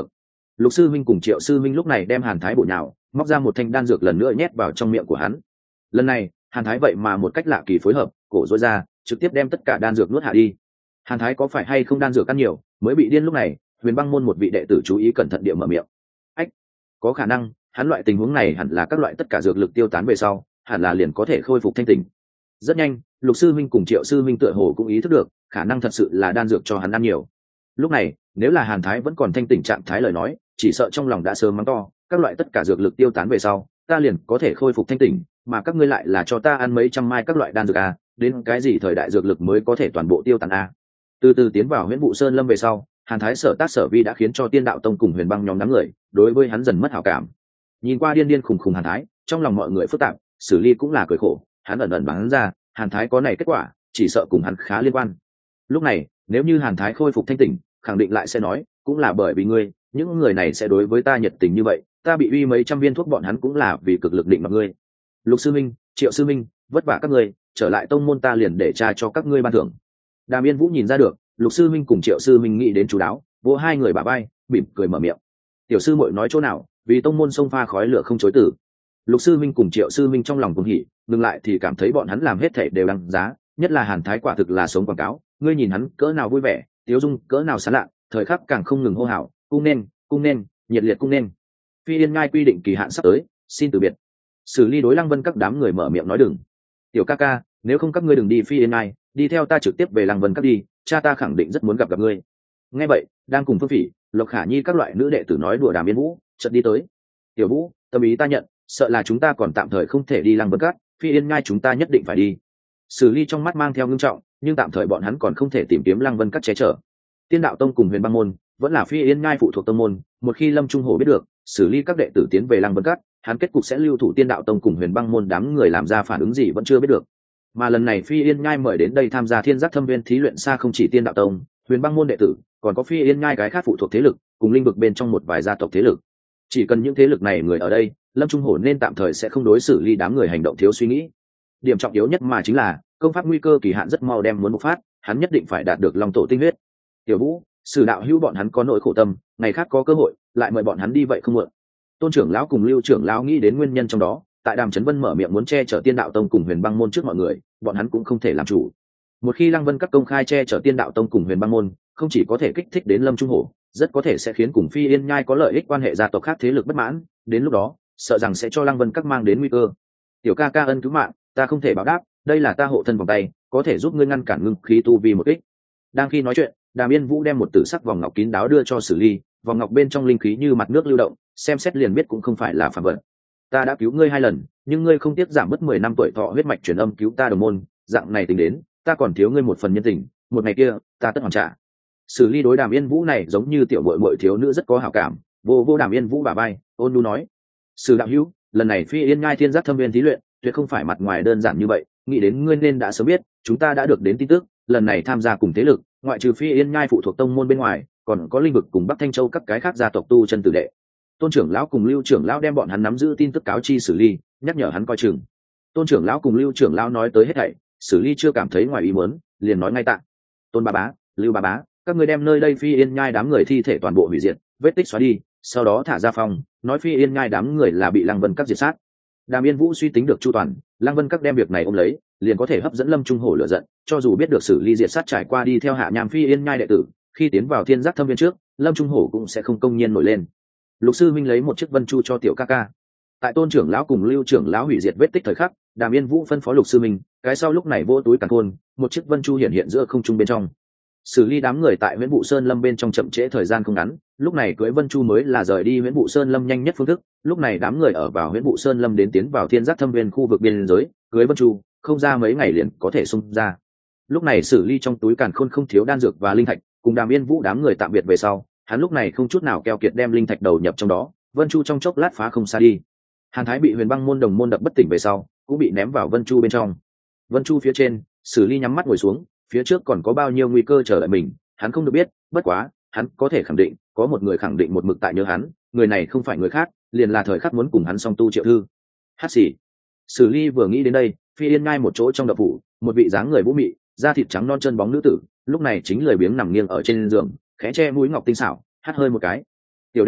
Lục sư minh cùng Triệu sư minh lúc này đem Hàn Thái bổ nhào, móc ra một thanh đan dược lần nữa nhét vào trong miệng của hắn. Lần này Hàn Thái vậy mà một cách lạ kỳ phối hợp, cổ rối ra trực tiếp đem tất cả đan dược nuốt hạ đi. Hàn Thái có phải hay không đan dược ăn nhiều mới bị điên? Lúc này Huyền Băng môn một vị đệ tử chú ý cẩn thận địa mở miệng. Ách, có khả năng hắn loại tình huống này hẳn là các loại tất cả dược lực tiêu tán về sau, hẳn là liền có thể khôi phục thanh tỉnh. Rất nhanh Lục sư minh cùng Triệu sư minh tựa hồ cũng ý thức được khả năng thật sự là đan dược cho hắn ăn nhiều. Lúc này nếu là Hàn Thái vẫn còn thanh tỉnh trạng thái lời nói, chỉ sợ trong lòng đã sớm mắng to, các loại tất cả dược lực tiêu tán về sau ta liền có thể khôi phục thanh tỉnh, mà các ngươi lại là cho ta ăn mấy trăm mai các loại đan dược à, đến cái gì thời đại dược lực mới có thể toàn bộ tiêu tán à. Từ từ tiến vào Huyễn Vụ Sơn Lâm về sau, Hàn Thái sở tác sở vi đã khiến cho Tiên Đạo Tông cùng Huyền Băng nhóm đám người đối với hắn dần mất hảo cảm. Nhìn qua điên điên khùng khùng Hàn Thái, trong lòng mọi người phức tạp, Sử Ly cũng là cười khổ, hắn ẩn ẩn bắn ra, Hàn Thái có này kết quả, chỉ sợ cùng hắn khá liên quan. Lúc này, nếu như Hàn Thái khôi phục thanh tỉnh, khẳng định lại sẽ nói, cũng là bởi vì ngươi, những người này sẽ đối với ta nhiệt tình như vậy, ta bị uy mấy trăm viên thuốc bọn hắn cũng là vì cực lực định mặc ngươi. Lục sư minh, Triệu sư minh, vất vả các ngươi, trở lại tông môn ta liền để tra cho các ngươi ban thưởng. Đàm Yên Vũ nhìn ra được Lục sư minh cùng Triệu sư minh nghĩ đến chú đáo, vỗ hai người bả vai, mỉm cười mở miệng. Tiểu sư muội nói chỗ nào, vì tông môn sông pha khói lửa không chối từ. Lục sư minh cùng Triệu sư minh trong lòng cuồng hỉ, ngừng lại thì cảm thấy bọn hắn làm hết thảy đều đăng giá, nhất là Hàn Thái quả thực là sống quảng cáo, ngươi nhìn hắn cỡ nào vui vẻ, tiếu dung cỡ nào sán lạ, thời khắc càng không ngừng hô hào, cung nên, cung nên, nhiệt liệt cung nên. Phi Yên Ngai quy định kỳ hạn sắp tới, xin từ biệt. Sử Ly đối Lăng Vân các đám người mở miệng nói đừng. Tiểu ca ca, nếu không các ngươi đừng đi Phi Yên Ngai, đi theo ta trực tiếp về Lăng Vân các đi, cha ta khẳng định rất muốn gặp gặp ngươi. Nghe vậy, đang cùng Phương Phỉ, Lộc Khả Nhi các loại nữ đệ tử nói đùa Đàm Yên Vũ, chợt đi tới. Tiểu Vũ, tâm ý ta nhận, sợ là chúng ta còn tạm thời không thể đi Lăng Vân các, Phi Yên Ngai chúng ta nhất định phải đi. Sử Ly trong mắt mang theo ngưng trọng, nhưng tạm thời bọn hắn còn không thể tìm kiếm Lăng Vân các che chở. Tiên Đạo Tông cùng Huyền Băng môn vẫn là Phi Yên Ngai phụ thuộc tông môn, một khi Lâm Trung Hổ biết được Sử Ly các đệ tử tiến về Lăng Vân các, hắn kết cục sẽ lưu thủ Tiên Đạo Tông cùng Huyền Băng môn đám người làm ra phản ứng gì vẫn chưa biết được. Mà lần này Phi Yên Nhai mời đến đây tham gia Thiên Giác Thâm Viên thí luyện xa không chỉ Tiên Đạo Tông, Huyền Băng môn đệ tử, còn có Phi Yên Nhai cái khác phụ thuộc thế lực, cùng linh vực bên trong một vài gia tộc thế lực. Chỉ cần những thế lực này người ở đây, Lâm Trung Hổ nên tạm thời sẽ không đối xử Ly đám người hành động thiếu suy nghĩ. Điểm trọng yếu nhất mà chính là công pháp nguy cơ kỳ hạn rất mau đem muốn bộc phát, hắn nhất định phải đạt được Long Tổ tinh huyết. Tiểu Vũ, Sử đạo hữu bọn hắn có nỗi khổ tâm, ngày khác có cơ hội lại mời bọn hắn đi vậy không muộn. Tôn trưởng lão cùng Lưu trưởng lão nghĩ đến nguyên nhân trong đó, tại Đàm Chấn Vân mở miệng muốn che chở Tiên Đạo Tông cùng Huyền Băng môn trước mọi người, bọn hắn cũng không thể làm chủ. Một khi Lăng Vân các công khai che chở Tiên Đạo Tông cùng Huyền Băng môn, không chỉ có thể kích thích đến Lâm Trung Hổ, rất có thể sẽ khiến cùng Phi Yên Nhai có lợi ích quan hệ gia tộc khác thế lực bất mãn, đến lúc đó, sợ rằng sẽ cho Lăng Vân các mang đến nguy cơ. Tiểu ca ca ân cứu mạng, ta không thể báo đáp, đây là ta hộ thân vòng tay, có thể giúp ngươi ngăn cản ngưng khí tu vi một kích. Đang khi nói chuyện, Đàm Yên Vũ đem một tử sắc vòng ngọc kín đáo đưa cho Sử Ly, vòng ngọc bên trong linh khí như mặt nước lưu động, xem xét liền biết cũng không phải là phàm vật. Ta đã cứu ngươi hai lần, nhưng ngươi không tiếc giảm mất mười năm tuổi thọ huyết mạch truyền âm cứu ta đồng môn, dạng này tính đến, ta còn thiếu ngươi một phần nhân tình, một ngày kia, ta tất hoàn trả. Sử Ly đối Đàm Yên Vũ này giống như tiểu muội muội thiếu nữ rất có hảo cảm, vô vô Đàm Yên Vũ bả vai, ôn nhu nói: "Sử đạo hữu, lần này Phi Yên Nhai Thiên Giác Thâm Viên thí luyện, tuyệt không phải mặt ngoài đơn giản như vậy, nghĩ đến ngươi nên đã sớm biết, chúng ta đã được đến tin tức, lần này tham gia cùng thế lực, ngoại trừ Phi Yên Nhai phụ thuộc tông môn bên ngoài, còn có linh vực cùng Bắc Thanh Châu các cái khác gia tộc tu chân tử đệ." Tôn trưởng lão cùng Lưu trưởng lão đem bọn hắn nắm giữ tin tức cáo chi Sử Ly, nhắc nhở hắn coi chừng. Tôn trưởng lão cùng Lưu trưởng lão nói tới hết thảy, Sử Ly chưa cảm thấy ngoài ý muốn, liền nói ngay tạ. Tôn ba bá, Lưu ba bá, các ngươi đem nơi đây Phi Yên Nhai đám người thi thể toàn bộ hủy diệt, vết tích xóa đi, sau đó thả ra phòng, nói Phi Yên Nhai đám người là bị Lăng Vân các diệt sát. Đàm Yên Vũ suy tính được chu toàn, Lăng Vân các đem việc này ôm lấy, liền có thể hấp dẫn Lâm Trung Hổ lửa giận, cho dù biết được Sử Ly diệt sát trải qua đi theo hạ nham Phi Yên Nhai đệ tử, khi tiến vào Thiên Giác Thâm Viên trước, Lâm Trung Hổ cũng sẽ không công nhiên nổi lên. Lục sư minh lấy một chiếc vân chu cho tiểu ca ca. Tại Tôn trưởng lão cùng Lưu trưởng lão hủy diệt vết tích thời khắc, Đàm Yên Vũ phân phó Lục sư minh, cái sau lúc này vô túi càn khôn, một chiếc vân chu hiện hiện giữa không trung bên trong. Sử Ly đám người tại Huyễn Vụ Sơn Lâm bên trong chậm trễ thời gian không ngắn, lúc này cưỡi vân chu mới là rời đi Huyễn Vụ Sơn Lâm nhanh nhất phương thức. Lúc này đám người ở vào Huyễn Vụ Sơn Lâm đến tiến vào Thiên Giác Thâm Viên khu vực biên giới, cưỡi vân chu, không ra mấy ngày liền có thể xung ra. Lúc này Sử Ly trong túi càn khôn không thiếu đan dược và linh thạch, cùng Đàm Yên Vũ đám người tạm biệt về sau, hắn lúc này không chút nào keo kiệt đem linh thạch đầu nhập trong đó, vân chu trong chốc lát phá không xa đi. Hàn Thái bị Huyền Băng môn đồng môn đập bất tỉnh về sau, cũng bị ném vào vân chu bên trong. Vân chu phía trên, Sử Ly nhắm mắt ngồi xuống, phía trước còn có bao nhiêu nguy cơ chờ đợi mình, hắn không được biết, bất quá, hắn có thể khẳng định, có một người khẳng định một mực tại nhớ hắn, người này không phải người khác, liền là thời khắc muốn cùng hắn song tu Triệu Thư. Hát xì. Sử Ly vừa nghĩ đến đây, Phi Yên Nhai một chỗ trong đậu phủ, một vị dáng người vũ mị, da thịt trắng non chân bóng nữ tử, lúc này chính lười biếng nằm nghiêng ở trên giường, khẽ che mũi ngọc tinh xảo, hắt hơi một cái. Tiểu đệ đệ,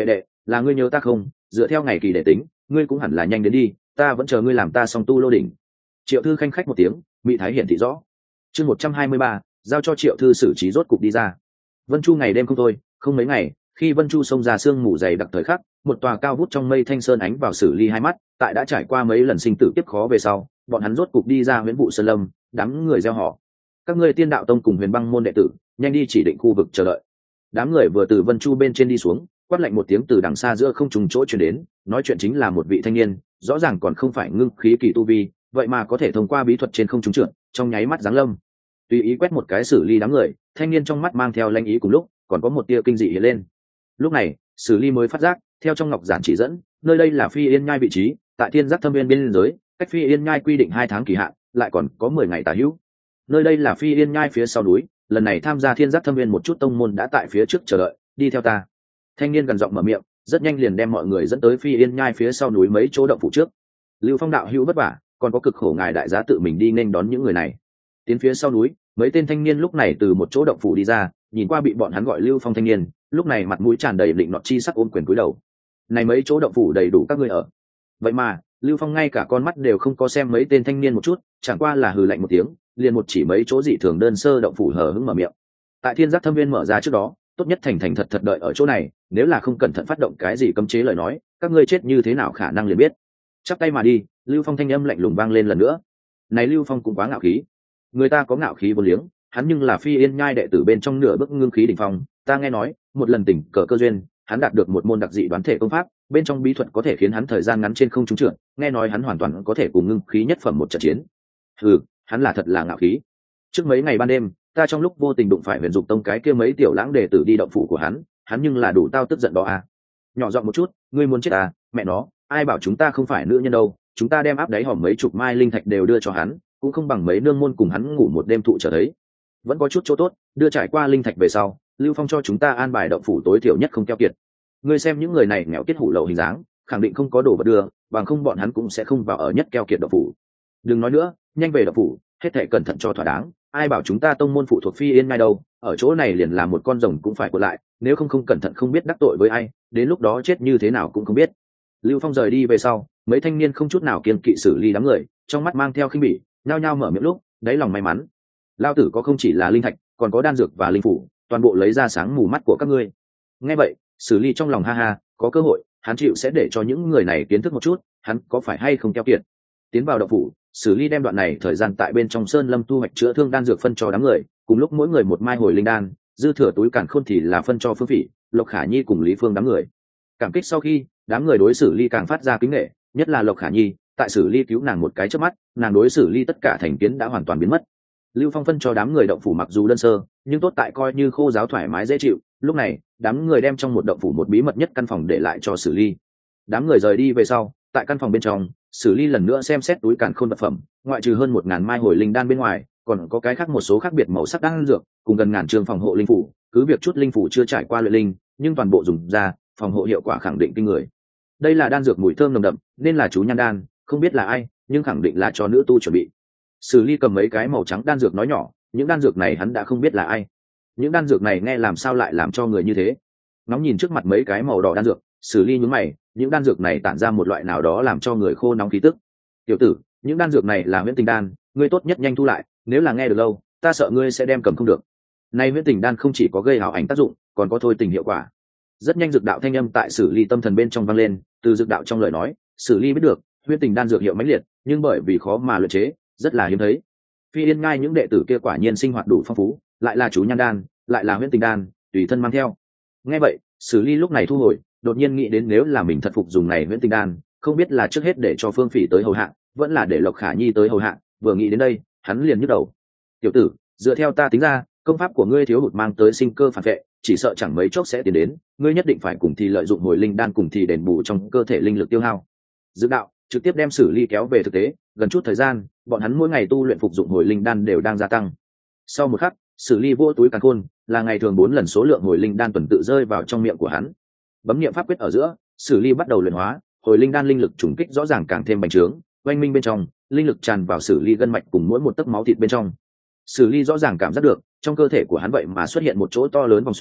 là ngươi nhớ ta không? Dựa theo ngày kỳ để tính, ngươi cũng hẳn là nhanh đến đi, ta vẫn chờ ngươi làm ta song tu lô đỉnh. Triệu Thư khanh khách một tiếng, mỹ thái hiển thị rõ. Chương một trăm hai mươi ba, giao cho Triệu Thư xử trí rốt cục đi ra. Vân Chu ngày đêm không thôi, không mấy ngày, khi Vân Chu xông ra sương mù dày đặc thời khắc, một tòa cao vút trong mây thanh sơn ánh vào Sử Ly hai mắt, tại đã trải qua mấy lần sinh tử kiếp khó về sau, bọn hắn rốt cục đi ra Huyền Vụ Sơn Lâm, đám người reo hò. Các ngươi Tiên Đạo Tông cùng Huyền Băng môn đệ tử, nhanh đi chỉ định khu vực chờ đợi. Đám người vừa từ Vân Chu bên trên đi xuống, quát lạnh một tiếng từ đằng xa giữa không trùng chỗ truyền đến, nói chuyện chính là một vị thanh niên, rõ ràng còn không phải ngưng khí kỳ tu vi, vậy mà có thể thông qua bí thuật trên không trung trượt, trong nháy mắt giáng lâm. Tùy ý quét một cái Sử Ly đám người, thanh niên trong mắt mang theo lanh ý cùng lúc, còn có một tia kinh dị hiện lên. Lúc này, Sử Ly mới phát giác, theo trong ngọc giản chỉ dẫn, nơi đây là Phi Yên Nhai vị trí, tại Thiên Giác Thâm Viên biên giới, cách Phi Yên Nhai quy định hai tháng kỳ hạn, lại còn có mười ngày tả hữu. Nơi đây là Phi Yên Nhai phía sau núi, lần này tham gia Thiên Giác Thâm Viên một chút tông môn đã tại phía trước chờ đợi, đi theo ta. Thanh niên gần giọng mở miệng, rất nhanh liền đem mọi người dẫn tới Phi Yên Nhai phía sau núi mấy chỗ động phủ trước. Lưu Phong đạo hữu vất vả, còn có cực khổ ngài đại giá tự mình đi nên đón những người này. Tiến phía sau núi, mấy tên thanh niên lúc này từ một chỗ động phủ đi ra, nhìn qua bị bọn hắn gọi Lưu Phong thanh niên, lúc này mặt mũi tràn đầy định nọt chi sắc ôm quyền cúi đầu. Này mấy chỗ động phủ đầy đủ các ngươi ở. Vậy mà, Lưu Phong ngay cả con mắt đều không có xem mấy tên thanh niên một chút, chẳng qua là hừ lạnh một tiếng, liền một chỉ mấy chỗ dị thường đơn sơ động phủ hờ hững mở miệng. Tại Thiên Giác Thâm Viên mở ra trước đó, tốt nhất thành thành thật thật đợi ở chỗ này, nếu là không cẩn thận phát động cái gì cấm chế lời nói, các ngươi chết như thế nào khả năng liền biết. Chắp tay mà đi, Lưu Phong thanh âm lạnh lùng vang lên lần nữa. Này Lưu Phong cũng quá ngạo khí. Người ta có ngạo khí vô liếng, hắn nhưng là Phi Yên Nhai đệ tử bên trong nửa bước ngưng khí đỉnh phong, ta nghe nói, một lần tình cờ cơ duyên, hắn đạt được một môn đặc dị đoán thể công pháp, bên trong bí thuật có thể khiến hắn thời gian ngắn trên không trúng trượt, nghe nói hắn hoàn toàn có thể cùng ngưng khí nhất phẩm một trận chiến. Ừ, hắn là thật là ngạo khí. Trước mấy ngày ban đêm, ta trong lúc vô tình đụng phải Huyền Dục Tông cái kia mấy tiểu lãng đệ tử đi động phủ của hắn, hắn nhưng là đủ tao tức giận đó à. Nhỏ giọng một chút, ngươi muốn chết à, mẹ nó, ai bảo chúng ta không phải nữ nhân đâu, chúng ta đem áp đáy hòm mấy chục mai linh thạch đều đưa cho hắn, cũng không bằng mấy nương môn cùng hắn ngủ một đêm thụ trở thấy. Vẫn có chút chỗ tốt, đưa trải qua linh thạch về sau, Lưu Phong cho chúng ta an bài động phủ tối thiểu nhất không keo kiệt. Ngươi xem những người này nghèo kiết hủ lậu hình dáng, khẳng định không có đồ vật đưa, bằng không bọn hắn cũng sẽ không vào ở nhất keo kiệt động phủ. Đừng nói nữa, nhanh về động phủ, hết thảy cẩn thận cho thỏa đáng, ai bảo chúng ta tông môn phụ thuộc Phi Yên Nhai đâu, ở chỗ này liền là một con rồng cũng phải cuộn lại, nếu không không cẩn thận không biết đắc tội với ai, đến lúc đó chết như thế nào cũng không biết. Lưu Phong rời đi về sau, mấy thanh niên không chút nào kiêng kỵ xử lý đám người, trong mắt mang theo khinh bỉ, nhao nhao mở miệng lúc, đáy lòng may mắn. Lao tử có không chỉ là linh thạch, còn có đan dược và linh phủ, toàn bộ lấy ra sáng mù mắt của các ngươi. Nghe vậy, Sử Ly trong lòng ha ha, có cơ hội, hắn chịu sẽ để cho những người này kiến thức một chút, hắn có phải hay không keo kiệt. Tiến vào động phủ, Sử Ly đem đoạn này thời gian tại bên trong sơn lâm tu hoạch chữa thương đan dược phân cho đám người, cùng lúc mỗi người một mai hồi linh đan, dư thừa túi càn khôn thì là phân cho Phương Phỉ, Lộc Khả Nhi cùng Lý Phương đám người. Cảm kích sau khi, đám người đối Sử Ly càng phát ra kính nể, nhất là Lộc Khả Nhi, tại Sử Ly cứu nàng một cái chớp mắt, nàng đối Sử Ly tất cả thành kiến đã hoàn toàn biến mất. Lưu Phong phân cho đám người động phủ mặc dù đơn sơ, nhưng tốt tại coi như khô giáo thoải mái dễ chịu. Lúc này, đám người đem trong một động phủ một bí mật nhất căn phòng để lại cho Sử Ly. Đám người rời đi về sau, tại căn phòng bên trong, Sử Ly lần nữa xem xét túi càn khôn vật phẩm, ngoại trừ hơn một ngàn mai hồi linh đan bên ngoài, còn có cái khác một số khác biệt màu sắc đan dược, cùng gần ngàn trường phòng hộ linh phủ. Cứ việc chút linh phủ chưa trải qua luyện linh, nhưng toàn bộ dùng ra, phòng hộ hiệu quả khẳng định kinh người. Đây là đan dược mùi thơm nồng đậm, nên là chú nhan đan, không biết là ai, nhưng khẳng định là cho nữ tu chuẩn bị. Sử Ly cầm mấy cái màu trắng đan dược nói nhỏ, những đan dược này hắn đã không biết là ai. Những đan dược này nghe làm sao lại làm cho người như thế? Ngóng nhìn trước mặt mấy cái màu đỏ đan dược, Sử Ly nhướng mày, những đan dược này tản ra một loại nào đó làm cho người khô nóng khí tức. Tiểu tử, những đan dược này là huyễn tình đan, ngươi tốt nhất nhanh thu lại, nếu là nghe được lâu, ta sợ ngươi sẽ đem cầm không được. Nay huyễn tình đan không chỉ có gây ảo ảnh tác dụng, còn có thôi tình hiệu quả. Rất nhanh dược đạo thanh âm tại Sử Ly tâm thần bên trong vang lên, từ dược đạo trong lời nói, Sử Ly biết được, huyễn tình đan dược hiệu mãnh liệt, nhưng bởi vì khó mà luyện chế, rất là hiếm thấy. Phi Yên Ngai những đệ tử kia quả nhiên sinh hoạt đủ phong phú, lại là chú nhan đan, lại là huyễn tình đan, tùy thân mang theo. Nghe vậy, Sử Ly lúc này thu hồi, đột nhiên nghĩ đến nếu là mình thật phục dùng này huyễn tình đan, không biết là trước hết để cho Phương Phỉ tới hầu hạ, vẫn là để Lộc Khả Nhi tới hầu hạ, vừa nghĩ đến đây, hắn liền nhức đầu. Tiểu tử, dựa theo ta tính ra, công pháp của ngươi thiếu hụt mang tới sinh cơ phản vệ, chỉ sợ chẳng mấy chốc sẽ tiến đến, ngươi nhất định phải cùng thì lợi dụng hồi linh đan cùng thì đền bù trong cơ thể linh lực tiêu hao. Dược đạo trực tiếp đem Sử Ly kéo về thực tế, gần chút thời gian, bọn hắn mỗi ngày tu luyện phục dụng hồi linh đan đều đang gia tăng. Sau một khắc, Sử Ly vô túi càn khôn, là ngày thường bốn lần số lượng hồi linh đan tuần tự rơi vào trong miệng của hắn. Bấm niệm pháp quyết ở giữa, Sử Ly bắt đầu luyện hóa, hồi linh đan linh lực trùng kích rõ ràng càng thêm bành trướng, oanh minh bên trong, linh lực tràn vào Sử Ly gân mạch cùng mỗi một tấc máu thịt bên trong. Sử Ly rõ ràng cảm giác được, trong cơ thể của hắn vậy mà xuất hiện một chỗ to lớn vòng xoáy,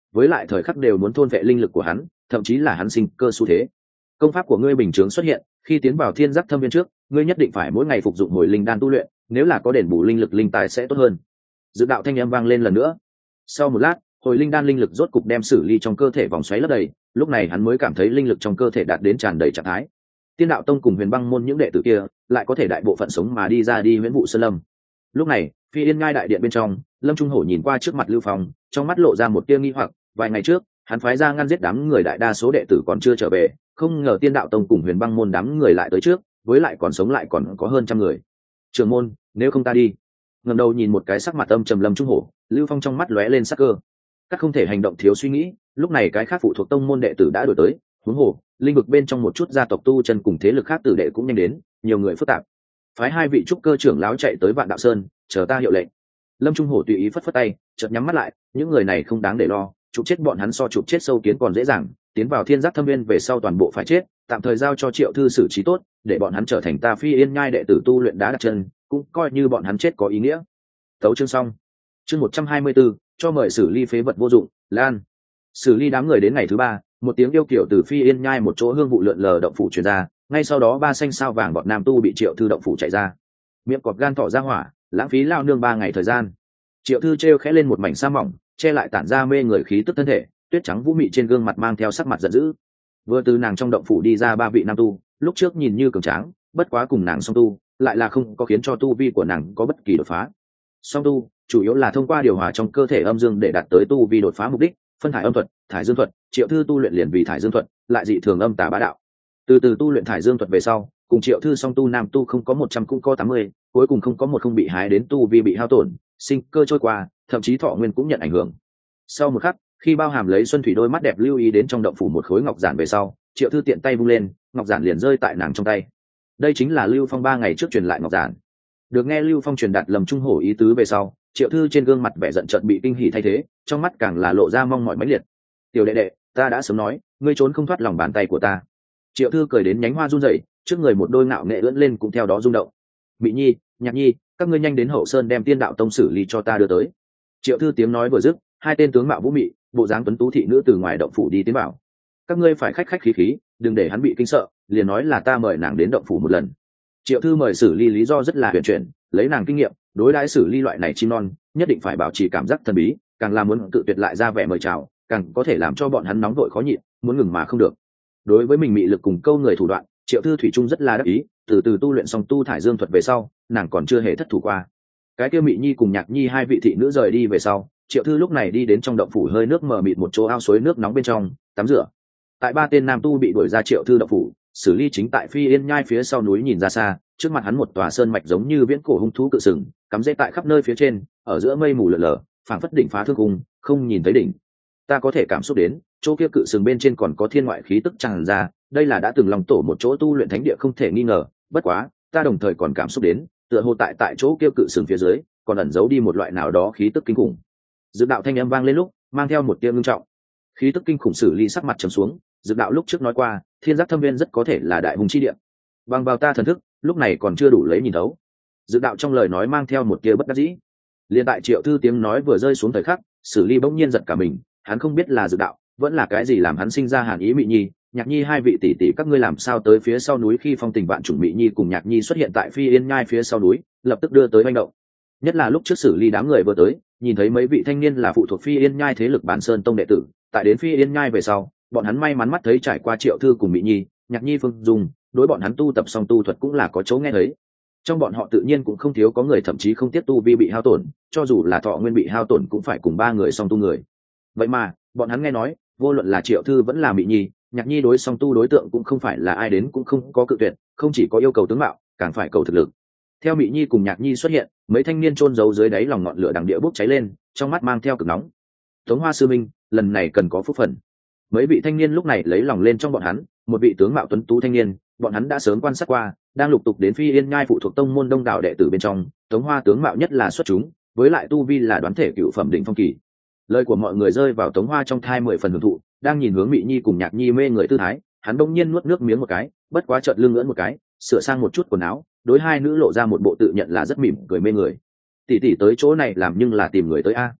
với lại thời khắc đều muốn thôn vệ linh lực của hắn, thậm chí là hắn sinh cơ xu thế. Công pháp của ngươi bình chướng xuất hiện, khi tiến vào thiên giác thâm viên trước, ngươi nhất định phải mỗi ngày phục dụng hồi linh đan tu luyện, nếu là có đền bù linh lực linh tài sẽ tốt hơn. Dự đạo thanh âm vang lên lần nữa. Sau một lát, hồi linh đan linh lực rốt cục đem Sử Ly trong cơ thể vòng xoáy lấp đầy, lúc này hắn mới cảm thấy linh lực trong cơ thể đạt đến tràn đầy trạng thái. Tiên đạo tông cùng Huyền Băng môn những đệ tử kia, lại có thể đại bộ phận sống mà đi ra đi Huyễn Vụ Sơn Lâm. Lúc này, Phi Yên Nhai đại điện bên trong, Lâm Trung Hổ nhìn qua trước mặt Lưu Phong, trong mắt lộ ra một tia nghi hoặc, vài ngày trước, hắn phái ra ngăn giết đám người đại đa số đệ tử còn chưa trở về, không ngờ Tiên đạo tông cùng Huyền Băng môn đám người lại tới trước, với lại còn sống lại còn có hơn trăm người. Trưởng môn, nếu không ta đi. Ngẩng đầu nhìn một cái sắc mặt âm trầm Lâm Trung Hổ, Lưu Phong trong mắt lóe lên sắc cơ. Các không thể hành động thiếu suy nghĩ, lúc này cái khác phụ thuộc tông môn đệ tử đã đổi tới, huống hồ, linh vực bên trong một chút gia tộc tu chân cùng thế lực khác tử đệ cũng nhanh đến, nhiều người phức tạp. Phái hai vị trúc cơ trưởng lão chạy tới Vạn Đạo Sơn, chờ ta hiệu lệnh. Lâm Trung Hổ tùy ý phất phất tay, chợt nhắm mắt lại, những người này không đáng để lo, chụp chết bọn hắn so chụp chết sâu kiến còn dễ dàng, tiến vào thiên giác thâm viên về sau toàn bộ phải chết, tạm thời giao cho Triệu thư xử trí tốt, để bọn hắn trở thành ta Phi Yên Nhai đệ tử tu luyện đá đặt chân, cũng coi như bọn hắn chết có ý nghĩa. Tấu chương xong. Chương một trăm hai mươi 124, cho mời Sử Ly phế vật vô dụng, Lan. Sử Ly đám người đến ngày thứ ba, một tiếng yêu kiểu từ Phi Yên Nhai một chỗ hương vụ lượn lờ động phủ truyền ra, ngay sau đó ba xanh sao vàng bọt nam tu bị Triệu thư động phủ chạy ra. Miệng cọp gan thỏ ra hỏa, lãng phí lao nương ba ngày thời gian. Triệu thư treo khẽ lên một mảnh sa mỏng, che lại tản ra mê người khí tức thân thể, tuyết trắng vũ mị trên gương mặt mang theo sắc mặt giận dữ. Vừa từ nàng trong động phủ đi ra ba vị nam tu, lúc trước nhìn như cường tráng, bất quá cùng nàng song tu, lại là không có khiến cho tu vi của nàng có bất kỳ đột phá. Song tu chủ yếu là thông qua điều hòa trong cơ thể âm dương để đạt tới tu vi đột phá mục đích, phân thải âm thuật, thải dương thuật, Triệu thư tu luyện liền vì thải dương thuật, lại dị thường âm tà bá đạo. Từ từ tu luyện thải dương thuật về sau, cùng Triệu thư song tu nam tu không có một trăm cũng có tám mươi, cuối cùng không có một không bị hái đến tu vi bị hao tổn, sinh cơ trôi qua, thậm chí thọ nguyên cũng nhận ảnh hưởng. Sau một khắc, khi bao hàm lấy xuân thủy đôi mắt đẹp lưu ý đến trong động phủ một khối ngọc giản về sau, Triệu thư tiện tay vung lên, ngọc giản liền rơi tại nàng trong tay. Đây chính là Lưu Phong ba ngày trước truyền lại ngọc giản. Được nghe Lưu Phong truyền đạt Lâm Trung Hổ ý tứ về sau, Triệu thư trên gương mặt vẻ giận chợt bị kinh hỉ thay thế, trong mắt càng là lộ ra mong mỏi mãnh liệt. Tiểu đệ đệ, ta đã sớm nói, ngươi trốn không thoát lòng bàn tay của ta. Triệu thư cười đến nhánh hoa run rẩy, trước người một đôi ngạo nghệ ưỡn lên cũng theo đó rung động. Mị Nhi, Nhạc Nhi, các ngươi nhanh đến Hậu Sơn đem Tiên đạo tông Sử Ly cho ta đưa tới. Triệu thư tiếng nói vừa dứt, hai tên tướng mạo vũ mị, bộ dáng tuấn tú thị nữ từ ngoài động phủ đi tiến vào. Các ngươi phải khách khách khí khí, đừng để hắn bị kinh sợ, liền nói là ta mời nàng đến động phủ một lần. Triệu thư mời Sử Ly lý do rất là huyền chuyển, lấy nàng kinh nghiệm, đối đãi Sử Ly loại này chim non, nhất định phải bảo trì cảm giác thần bí, càng là muốn tự tuyệt lại ra vẻ mời chào, càng có thể làm cho bọn hắn nóng vội khó nhịn, muốn ngừng mà không được. Đối với mình mị lực cùng câu người thủ đoạn, Triệu thư thủy chung rất là đắc ý, từ từ tu luyện xong tu thải dương thuật về sau, nàng còn chưa hề thất thủ qua. Cái kia Mị Nhi cùng Nhạc Nhi hai vị thị nữ rời đi về sau, Triệu thư lúc này đi đến trong động phủ hơi nước mờ mịt một chỗ ao suối nước nóng bên trong tắm rửa. Tại ba tên nam tu bị đuổi ra Triệu thư động phủ, Sử Ly chính tại Phi Yên Nhai phía sau núi nhìn ra xa, trước mặt hắn một tòa sơn mạch giống như viễn cổ hung thú cự sừng, cắm rễ tại khắp nơi phía trên, ở giữa mây mù lờ lờ, phảng phất đỉnh phá thương cung, không nhìn thấy đỉnh. Ta có thể cảm xúc đến, chỗ kia cự sừng bên trên còn có thiên ngoại khí tức tràn ra, đây là đã từng lòng tổ một chỗ tu luyện thánh địa không thể nghi ngờ, bất quá, ta đồng thời còn cảm xúc đến, tựa hồ tại tại chỗ kia cự sừng phía dưới, còn ẩn giấu đi một loại nào đó khí tức kinh khủng. Dược đạo thanh âm vang lên lúc, mang theo một tia ngưng trọng. Khí tức kinh khủng Sử Ly sắc mặt trầm xuống, dược đạo lúc trước nói qua, thiên giác thâm viên rất có thể là đại hùng chi địa. Bằng vào ta thần thức, lúc này còn chưa đủ lấy nhìn thấu. Dược đạo trong lời nói mang theo một tia bất đắc dĩ. Liên tại Triệu thư tiếng nói vừa rơi xuống thời khắc, Sử Ly bỗng nhiên giật cả mình, hắn không biết là dược đạo, vẫn là cái gì làm hắn sinh ra hàn ý. Mị Nhi, Nhạc Nhi hai vị tỷ tỷ các ngươi làm sao tới phía sau núi? Khi phong tình vạn chủng Mị Nhi cùng Nhạc Nhi xuất hiện tại Phi Yên Nhai phía sau núi, lập tức đưa tới manh động. Nhất là lúc trước Sử Ly đám người vừa tới, nhìn thấy mấy vị thanh niên là phụ thuộc Phi Yên Nhai thế lực Bản Sơn tông đệ tử, tại đến Phi Yên Nhai về sau, bọn hắn may mắn mắt thấy trải qua Triệu thư cùng Mị Nhi, Nhạc Nhi phương dùng, đối bọn hắn tu tập song tu thuật cũng là có chỗ nghe thấy. Trong bọn họ tự nhiên cũng không thiếu có người thậm chí không tiếc tu vi bị hao tổn, cho dù là thọ nguyên bị hao tổn cũng phải cùng ba người song tu người. Vậy mà, bọn hắn nghe nói, vô luận là Triệu thư vẫn là Mị Nhi, Nhạc Nhi đối song tu đối tượng cũng không phải là ai đến cũng không có cự tuyệt, không chỉ có yêu cầu tướng mạo, càng phải cầu thực lực. Theo Mị Nhi cùng Nhạc Nhi xuất hiện, mấy thanh niên chôn giấu dưới đáy lòng ngọn lửa đằng địa bốc cháy lên, trong mắt mang theo cực nóng. Tống Hoa sư minh, lần này cần có phúc phần. Mấy vị thanh niên lúc này lấy lòng lên trong bọn hắn, một vị tướng mạo tuấn tú thanh niên, bọn hắn đã sớm quan sát qua, đang lục tục đến Phi Yên Nhai phụ thuộc tông môn đông đảo đệ tử bên trong, Tống Hoa tướng mạo nhất là xuất chúng, với lại tu vi là đoán thể cựu phẩm đỉnh phong kỳ. Lời của mọi người rơi vào Tống Hoa trong thai mười phần hưởng thụ, đang nhìn hướng Mị Nhi cùng Nhạc Nhi mê người tư thái, hắn bỗng nhiên nuốt nước miếng một cái, bất quá chợt lưng ngưỡng một cái, sửa sang một chút quần áo, đối hai nữ lộ ra một bộ tự nhận là rất mỉm cười mê người. Tỷ tỷ tới chỗ này làm nhưng là tìm người tới a.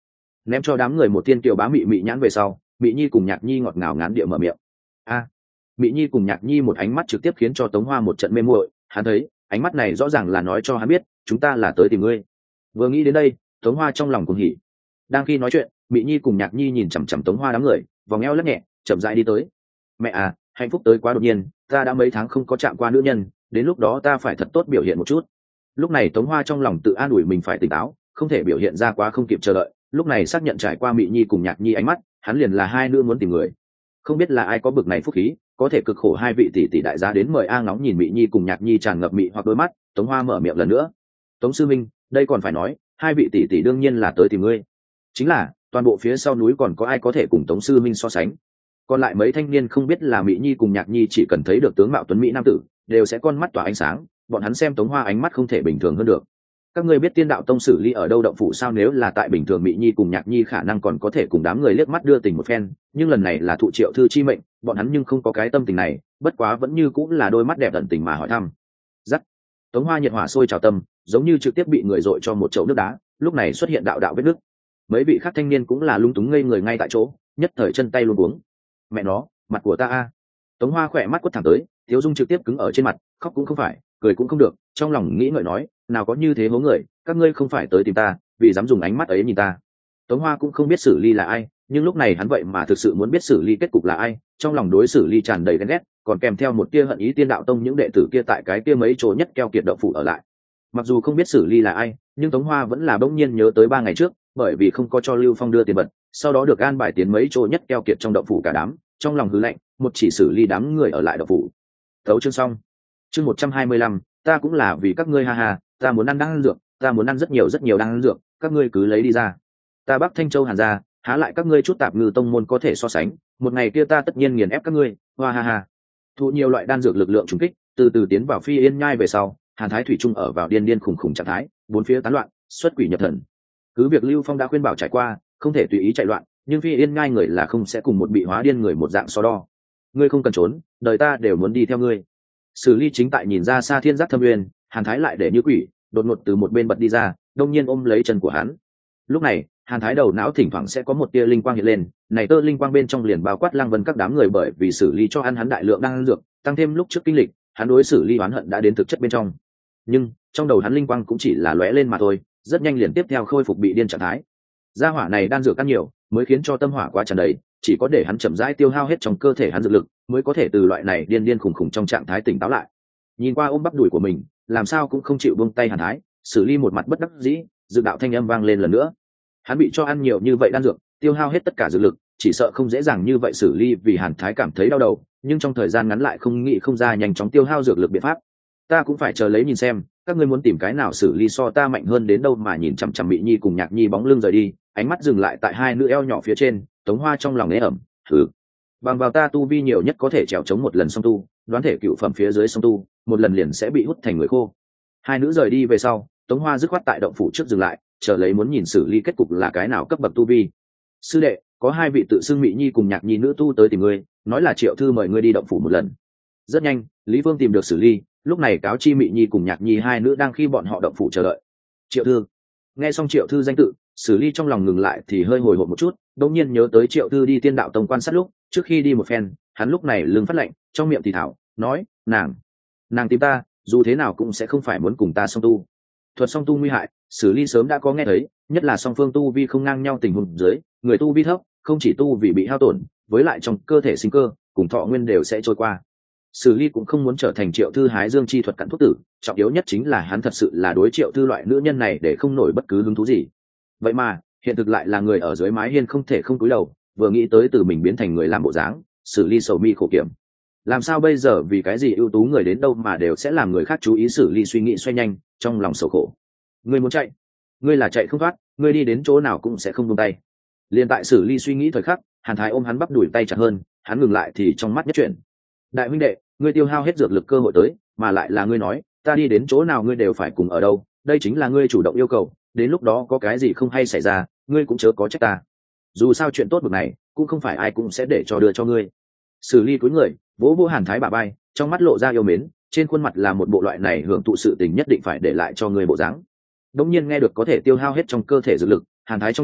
ném cho đám người một thiên kiều bá mị mị nhãn về sau, mị nhi cùng nhạc nhi ngọt ngào ngán địa mở miệng. A, mị nhi cùng nhạc nhi một ánh mắt trực tiếp khiến cho Tống Hoa một trận mê muội. Hắn thấy ánh mắt này rõ ràng là nói cho hắn biết chúng ta là tới tìm ngươi. Vừa nghĩ đến đây, Tống Hoa trong lòng cuồng hỉ. Đang khi nói chuyện, mị nhi cùng nhạc nhi nhìn chằm chằm Tống Hoa đám người, vòng eo lắc nhẹ, chậm rãi đi tới. Mẹ à, hạnh phúc tới quá đột nhiên, ta đã mấy tháng không có chạm qua nữ nhân, đến lúc đó ta phải thật tốt biểu hiện một chút. Lúc này Tống Hoa trong lòng tự an ủi mình phải tỉnh táo, không thể biểu hiện ra quá không kịp chờ đợi. Lúc này xác nhận trải qua mị nhi cùng nhạc nhi ánh mắt, hắn liền là hai nữ muốn tìm người. Không biết là ai có bực này phúc khí, có thể cực khổ hai vị tỷ tỷ đại giá đến mời A Ngóng nhìn mị nhi cùng nhạc nhi tràn ngập mị hoặc đôi mắt. Tống Hoa mở miệng lần nữa. Tống sư minh, đây còn phải nói, hai vị tỷ tỷ đương nhiên là tới tìm ngươi. Chính là toàn bộ phía sau núi còn có ai có thể cùng Tống sư minh so sánh? Còn lại mấy thanh niên không biết là Mị Nhi cùng Nhạc Nhi chỉ cần thấy được tướng mạo tuấn mỹ nam tử, đều sẽ con mắt tỏa ánh sáng, bọn hắn xem Tống Hoa ánh mắt không thể bình thường hơn được. Các ngươi biết Tiên Đạo Tông xử lý ở đâu động phủ sao? Nếu là tại bình thường Mị Nhi cùng Nhạc Nhi khả năng còn có thể cùng đám người liếc mắt đưa tình một phen, nhưng lần này là thụ Triệu thư chi mệnh, bọn hắn nhưng không có cái tâm tình này, bất quá vẫn như cũng là đôi mắt đẹp tận tình mà hỏi thăm. Dắt. Tống Hoa nhiệt hỏa sôi trào tâm, giống như trực tiếp bị người dội cho một chậu nước đá, lúc này xuất hiện đạo đạo vết nước. Mấy vị khác thanh niên cũng là lung túng ngây người ngay tại chỗ, nhất thời chân tay luống cuống. Mẹ nó, mặt của ta a! Tống Hoa khỏe mắt quất thẳng tới, Tiếu Dung trực tiếp cứng ở trên mặt, khóc cũng không phải, cười cũng không được, trong lòng nghĩ ngợi nói, nào có như thế hố người, các ngươi không phải tới tìm ta, vì dám dùng ánh mắt ấy nhìn ta. Tống Hoa cũng không biết Sử Ly là ai, nhưng lúc này hắn vậy mà thực sự muốn biết Sử Ly kết cục là ai, trong lòng đối Sử Ly tràn đầy ghen ghét, còn kèm theo một tia hận ý Tiên Đạo Tông những đệ tử kia tại cái kia mấy chỗ nhất keo kiệt đậu phụ ở lại. Mặc dù không biết Sử Ly là ai, nhưng Tống Hoa vẫn là bỗng nhiên nhớ tới ba ngày trước, bởi vì không có cho Lưu Phong đưa tiền vật, sau đó được an bài tiến mấy chỗ nhất keo kiệt trong đậu phủ cả đám, trong lòng hư lạnh, một chỉ Sử Ly đám người ở lại đậu phủ. Tấu chương xong. Chương một trăm hai mươi lăm, ta cũng là vì các ngươi ha ha, ta muốn ăn đan dược, ta muốn ăn rất nhiều rất nhiều đan dược, các ngươi cứ lấy đi ra. Ta Bắc Thanh Châu Hàn gia, há lại các ngươi chút tạp ngư tông môn có thể so sánh, một ngày kia ta tất nhiên nghiền ép các ngươi, hoa ha ha. Thụ nhiều loại đan dược lực lượng trùng kích, từ từ tiến vào Phi Yên Nhai về sau, Hàn Thái thủy chung ở vào điên điên khủng khủng trạng thái, bốn phía tán loạn, xuất quỷ nhập thần. Cứ việc Lưu Phong đã khuyên bảo trải qua, không thể tùy ý chạy loạn, nhưng Phi Yên Nhai người là không sẽ cùng một bị hóa điên người một dạng so đo. Ngươi không cần trốn, đời ta đều muốn đi theo ngươi. Sử Ly chính tại nhìn ra xa thiên giác thâm uyên, Hàn Thái lại để như quỷ, đột ngột từ một bên bật đi ra, đông nhiên ôm lấy chân của hắn. Lúc này, Hàn Thái đầu não thỉnh thoảng sẽ có một tia linh quang hiện lên, này tơ linh quang bên trong liền bao quát Lăng Vân các đám người, bởi vì Sử Ly cho ăn hắn đại lượng đan dược, tăng thêm lúc trước kinh lịch, hắn đối Sử Ly oán hận đã đến thực chất bên trong. Nhưng trong đầu hắn linh quang cũng chỉ là lóe lên mà thôi, rất nhanh liền tiếp theo khôi phục bị điên trạng thái. Gia hỏa này đan dược ăn nhiều, mới khiến cho tâm hỏa quá tràn đầy, chỉ có để hắn chậm rãi tiêu hao hết trong cơ thể hắn dược lực, mới có thể từ loại này điên điên khủng khủng trong trạng thái tỉnh táo lại. Nhìn qua ôm bắp đùi của mình, làm sao cũng không chịu buông tay Hàn Thái, Sử Ly một mặt bất đắc dĩ, dược đạo thanh âm vang lên lần nữa. Hắn bị cho ăn nhiều như vậy đan dược, tiêu hao hết tất cả dược lực, chỉ sợ không dễ dàng như vậy Sử Ly vì Hàn Thái cảm thấy đau đầu, nhưng trong thời gian ngắn lại không nghĩ không ra nhanh chóng tiêu hao dược lực biện pháp. Ta cũng phải chờ lấy nhìn xem, các ngươi muốn tìm cái nào Sử Ly so ta mạnh hơn đến đâu mà nhìn chằm chằm Mị Nhi cùng Nhạc Nhi bóng lưng rời đi, ánh mắt dừng lại tại hai nữ eo nhỏ phía trên, Tống Hoa trong lòng ế ẩm, thử. Bằng vào ta tu vi nhiều nhất có thể trèo chống một lần song tu, đoán thể cựu phẩm phía dưới song tu, một lần liền sẽ bị hút thành người khô. Hai nữ rời đi về sau, Tống Hoa dứt khoát tại động phủ trước dừng lại, chờ lấy muốn nhìn Sử Ly kết cục là cái nào cấp bậc tu vi. Sư đệ, có hai vị tự xưng Mị Nhi cùng Nhạc Nhi nữ tu tới tìm ngươi, nói là Triệu thư mời ngươi đi động phủ một lần. Rất nhanh, Lý Vương tìm được Sử Ly, lúc này cáo chi Mị Nhi cùng Nhạc Nhi hai nữ đang khi bọn họ động phủ chờ đợi. Triệu thư. Nghe xong Triệu thư danh tự, Sử Ly trong lòng ngừng lại thì hơi hồi hộp một chút, đột nhiên nhớ tới Triệu thư đi Tiên Đạo Tông quan sát lúc, trước khi đi một phen, hắn lúc này lưng phát lạnh, trong miệng thì thảo, nói, nàng, nàng tìm ta, dù thế nào cũng sẽ không phải muốn cùng ta song tu. Thuật song tu nguy hại, Sử Ly sớm đã có nghe thấy, nhất là song phương tu vi không ngang nhau tình huống dưới, người tu vi thấp, không chỉ tu vì bị hao tổn, với lại trong cơ thể sinh cơ, cùng thọ nguyên đều sẽ trôi qua. Sử Ly cũng không muốn trở thành Triệu thư hái dương chi thuật cặn thuốc tử, trọng yếu nhất chính là hắn thật sự là đối Triệu thư loại nữ nhân này để không nổi bất cứ hứng thú gì. Vậy mà, hiện thực lại là người ở dưới mái hiên không thể không cúi đầu, vừa nghĩ tới từ mình biến thành người làm bộ dáng, Sử Ly sầu mi khổ kiểm. Làm sao bây giờ, vì cái gì ưu tú người đến đâu mà đều sẽ làm người khác chú ý? Sử Ly suy nghĩ xoay nhanh, trong lòng sầu khổ. Ngươi muốn chạy, ngươi là chạy không thoát, ngươi đi đến chỗ nào cũng sẽ không buông tay. Liên tại Sử Ly suy nghĩ thời khắc, Hàn Thái ôm hắn bắp đuổi tay chặt hơn, hắn ngừng lại thì trong mắt nhất chuyển. Đại huynh đệ, ngươi tiêu hao hết dược lực cơ hội tới, mà lại là ngươi nói, ta đi đến chỗ nào ngươi đều phải cùng ở đâu, đây chính là ngươi chủ động yêu cầu, đến lúc đó có cái gì không hay xảy ra, ngươi cũng chớ có trách ta. Dù sao chuyện tốt bực này, cũng không phải ai cũng sẽ để cho đưa cho ngươi. Sử Ly cúi người, vỗ vỗ Hàn Thái bả vai, trong mắt lộ ra yêu mến, trên khuôn mặt là một bộ loại này hưởng thụ sự tình nhất định phải để lại cho ngươi bộ dáng. Đống nhiên nghe được có thể tiêu hao hết trong cơ thể dược lực, Hàn Thái trong đầu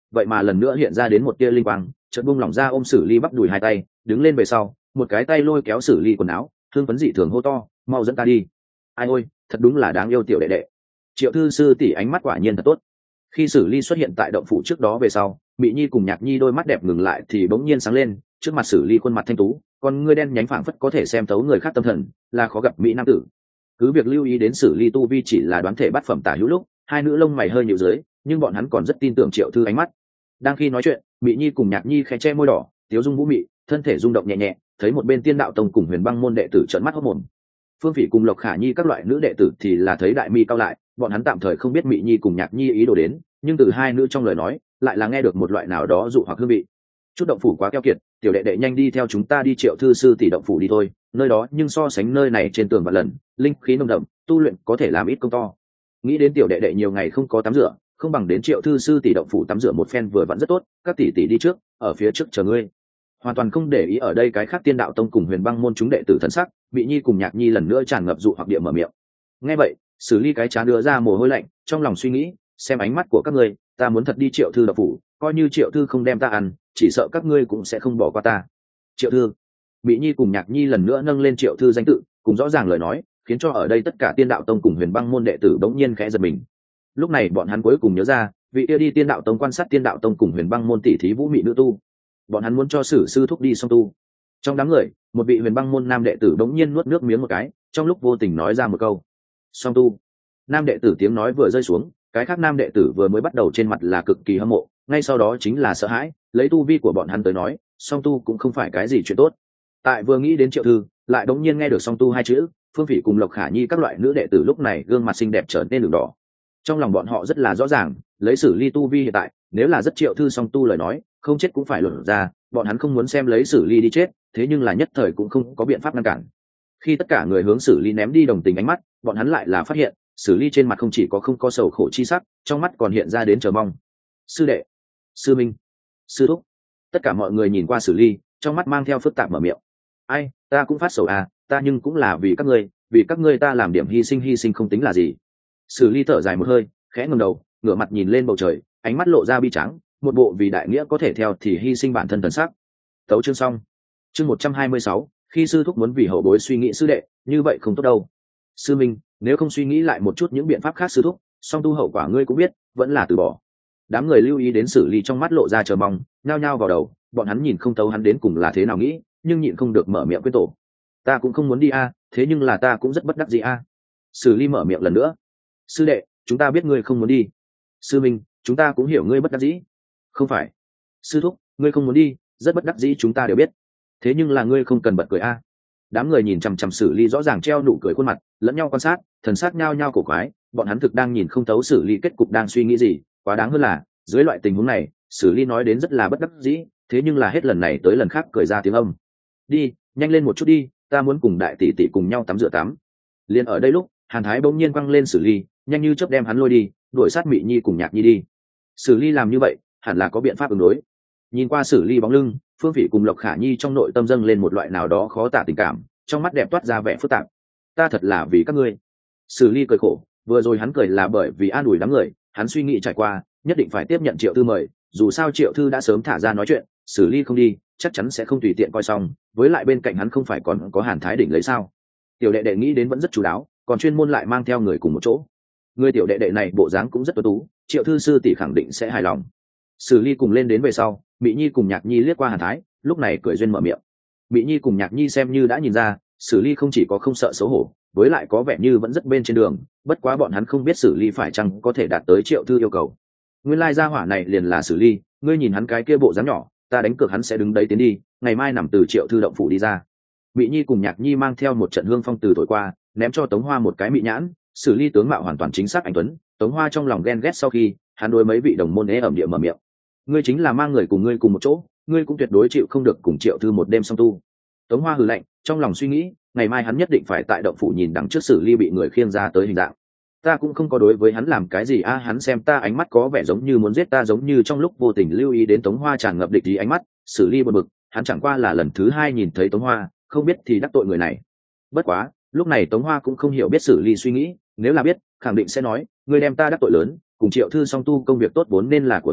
vậy mà lần nữa hiện ra đến một tia linh quang, chợt bung lỏng ra ôm Sử Ly bắp đùi hai tay, đứng lên về sau, một cái tay lôi kéo Sử Ly quần áo, thương phấn dị thường hô to, mau dẫn ta đi. Ai ôi, thật đúng là đáng yêu tiểu đệ đệ. Triệu thư sư tỷ ánh mắt quả nhiên thật tốt. Khi Sử Ly xuất hiện tại động phủ trước đó về sau, Mị Nhi cùng Nhạc Nhi đôi mắt đẹp ngừng lại thì bỗng nhiên sáng lên, trước mặt Sử Ly khuôn mặt thanh tú, con ngươi đen nhánh phảng phất có thể xem thấu người khác tâm thần, là khó gặp mỹ nam tử. Cứ việc lưu ý đến Sử Ly tu vi chỉ là đoán thể bát phẩm tả hữu lúc, hai nữ lông mày hơi nhíu dưới, nhưng bọn hắn còn rất tin tưởng Triệu thư ánh mắt. Đang khi nói chuyện, Mị Nhi cùng Nhạc Nhi khẽ che môi đỏ, tiếu dung vũ mị, thân thể rung động nhẹ nhẹ, thấy một bên Tiên Đạo Tông cùng Huyền Băng môn đệ tử trợn mắt hốt mồm. Phương Phỉ cùng Lộc Khả Nhi các loại nữ đệ tử thì là thấy đại mi cao lại, bọn hắn tạm thời không biết Mị Nhi cùng Nhạc Nhi ý đồ đến, nhưng từ hai nữ trong lời nói, lại là nghe được một loại nào đó dụ hoặc hương vị. Chút động phủ quá keo kiệt, tiểu đệ đệ nhanh đi theo chúng ta đi Triệu thư sư tỷ động phủ đi thôi, nơi đó nhưng so sánh nơi này trên tường vạn lần, linh khí nồng đậm, tu luyện có thể làm ít công to. Nghĩ đến tiểu đệ đệ nhiều ngày không có tắm rửa, không bằng đến Triệu thư sư tỷ động phủ tắm rửa một phen vừa vẫn rất tốt, các tỷ tỷ đi trước, ở phía trước chờ ngươi. Hoàn toàn không để ý ở đây cái khác Tiên Đạo Tông cùng Huyền Băng môn chúng đệ tử thần sắc, Mị Nhi cùng Nhạc Nhi lần nữa tràn ngập dụ hoặc địa mở miệng. Nghe vậy, Sử Ly cái trán đưa ra mồ hôi lạnh, trong lòng suy nghĩ, xem ánh mắt của các ngươi, ta muốn thật đi Triệu thư động phủ, coi như Triệu thư không đem ta ăn, chỉ sợ các ngươi cũng sẽ không bỏ qua ta. Triệu thư. Mị Nhi cùng Nhạc Nhi lần nữa nâng lên Triệu thư danh tự, cùng rõ ràng lời nói, khiến cho ở đây tất cả Tiên Đạo Tông cùng Huyền Băng môn đệ tử bỗng nhiên khẽ giật mình. Lúc này bọn hắn cuối cùng nhớ ra, vị kia đi Tiên Đạo Tông quan sát Tiên Đạo Tông cùng Huyền Băng môn tỷ thí vũ mị nữ tu. Bọn hắn muốn cho Sử sư thúc đi song tu. Trong đám người, một vị Huyền Băng môn nam đệ tử bỗng nhiên nuốt nước miếng một cái, trong lúc vô tình nói ra một câu: song tu. Nam đệ tử tiếng nói vừa rơi xuống, cái khác nam đệ tử vừa mới bắt đầu trên mặt là cực kỳ hâm mộ, ngay sau đó chính là sợ hãi, lấy tu vi của bọn hắn tới nói, song tu cũng không phải cái gì chuyện tốt. Tại vừa nghĩ đến Triệu thư, lại đống nhiên nghe được song tu hai chữ, Phương Phỉ cùng Lộc Khả Nhi các loại nữ đệ tử lúc này gương mặt xinh đẹp trở nên đường đỏ. Trong lòng bọn họ rất là rõ ràng, lấy Sử Ly tu vi hiện tại, nếu là rất Triệu thư song tu lời nói, không chết cũng phải luận ra, bọn hắn không muốn xem lấy Sử Ly đi chết, thế nhưng là nhất thời cũng không có biện pháp ngăn cản. Khi tất cả người hướng Sử Ly ném đi đồng tình ánh mắt, bọn hắn lại là phát hiện, Sử Ly trên mặt không chỉ có không có sầu khổ chi sắc, trong mắt còn hiện ra đến chờ mong. Sư đệ, sư minh, sư thúc, tất cả mọi người nhìn qua Sử Ly, trong mắt mang theo phức tạp mở miệng. Ai, ta cũng phát sầu à, ta nhưng cũng là vì các ngươi, vì các ngươi ta làm điểm hy sinh hy sinh không tính là gì. Sử Ly thở dài một hơi, khẽ ngẩng đầu, ngửa mặt nhìn lên bầu trời, ánh mắt lộ ra bi trắng, một bộ vì đại nghĩa có thể theo thì hy sinh bản thân thần sắc. Tấu chương xong. Chương một trăm hai mươi sáu, khi sư thúc muốn vì hậu bối suy nghĩ sư đệ, như vậy không tốt đâu. Sư minh, nếu không suy nghĩ lại một chút những biện pháp khác sư thúc, song tu hậu quả ngươi cũng biết, vẫn là từ bỏ. Đám người lưu ý đến Sử Ly trong mắt lộ ra chờ mong, nhao nhao vào đầu, bọn hắn nhìn không thấu hắn đến cùng là thế nào nghĩ, nhưng nhịn không được mở miệng quyết tổ. Ta cũng không muốn đi a, thế nhưng là ta cũng rất bất đắc dĩ a. Sử Ly mở miệng lần nữa. Sư đệ, chúng ta biết ngươi không muốn đi. Sư minh, chúng ta cũng hiểu ngươi bất đắc dĩ. Không phải. Sư thúc, ngươi không muốn đi, rất bất đắc dĩ chúng ta đều biết. Thế nhưng là ngươi không cần bật cười a. Đám người nhìn chằm chằm Sử Ly rõ ràng treo nụ cười khuôn mặt, lẫn nhau quan sát, thần sắc nhao nhao cổ quái, bọn hắn thực đang nhìn không thấu Sử Ly kết cục đang suy nghĩ gì, quá đáng hơn là, dưới loại tình huống này, Sử Ly nói đến rất là bất đắc dĩ, thế nhưng là hết lần này tới lần khác cười ra tiếng âm. Đi, nhanh lên một chút đi, ta muốn cùng đại tỷ tỷ cùng nhau tắm rửa tắm. Liên ở đây lúc, Hàn Thái bỗng nhiên quăng lên Sử Ly, nhanh như chớp đem hắn lôi đi, đuổi sát Mị Nhi cùng Nhạc Nhi đi. Sử Ly làm như vậy, hẳn là có biện pháp ứng đối. Nhìn qua Sử Ly bóng lưng, Phương Phỉ cùng Lộc Khả Nhi trong nội tâm dâng lên một loại nào đó khó tả tình cảm, trong mắt đẹp toát ra vẻ phức tạp. Ta thật là vì các ngươi. Sử Ly cười khổ, vừa rồi hắn cười là bởi vì an ủi đám người, hắn suy nghĩ trải qua, nhất định phải tiếp nhận Triệu thư mời, dù sao Triệu thư đã sớm thả ra nói chuyện, Sử Ly không đi, chắc chắn sẽ không tùy tiện coi xong, với lại bên cạnh hắn không phải còn có Hàn Thái đỉnh lấy sao? Tiểu đệ đệ nghĩ đến vẫn rất chú đáo, còn chuyên môn lại mang theo người cùng một chỗ. Người tiểu đệ đệ này bộ dáng cũng rất tuấn tú, Triệu thư sư tỷ khẳng định sẽ hài lòng. Sử Ly cùng lên đến về sau, Mị Nhi cùng Nhạc Nhi liếc qua Hàn Thái, lúc này cười duyên mở miệng. Mị Nhi cùng Nhạc Nhi xem như đã nhìn ra, Sử Ly không chỉ có không sợ xấu hổ, với lại có vẻ như vẫn rất bên trên đường, bất quá bọn hắn không biết Sử Ly phải chăng có thể đạt tới Triệu thư yêu cầu. Nguyên lai gia hỏa này liền là Sử Ly, ngươi nhìn hắn cái kia bộ dáng nhỏ, ta đánh cược hắn sẽ đứng đấy tiến đi, ngày mai nằm từ Triệu thư động phủ đi ra. Mị Nhi cùng Nhạc Nhi mang theo một trận hương phong từ thổi qua, ném cho Tống Hoa một cái mị nhãn, Sử Ly tướng mạo hoàn toàn chính xác anh tuấn, Tống Hoa trong lòng ghen ghét sau khi, hắn đối mấy vị đồng môn ế ẩm địa mở miệng. Ngươi chính là mang người cùng ngươi cùng một chỗ, ngươi cũng tuyệt đối chịu không được cùng Triệu thư một đêm song tu. Tống Hoa hừ lạnh, trong lòng suy nghĩ, ngày mai hắn nhất định phải tại động phủ nhìn đằng trước Sử Ly bị người khiêng ra tới hình dạng. Ta cũng không có đối với hắn làm cái gì a, à, hắn xem ta ánh mắt có vẻ giống như muốn giết ta, giống như trong lúc vô tình lưu ý đến Tống Hoa tràn ngập địch ý ánh mắt, Sử Ly buồn bực, hắn chẳng qua là lần thứ hai nhìn thấy Tống Hoa, không biết thì đắc tội người này. Bất quá, lúc này Tống Hoa cũng không hiểu biết Sử Ly suy nghĩ, nếu là biết, khẳng định sẽ nói, ngươi đem ta đắc tội lớn, cùng Triệu thư song tu công việc tốt vốn nên là của ta,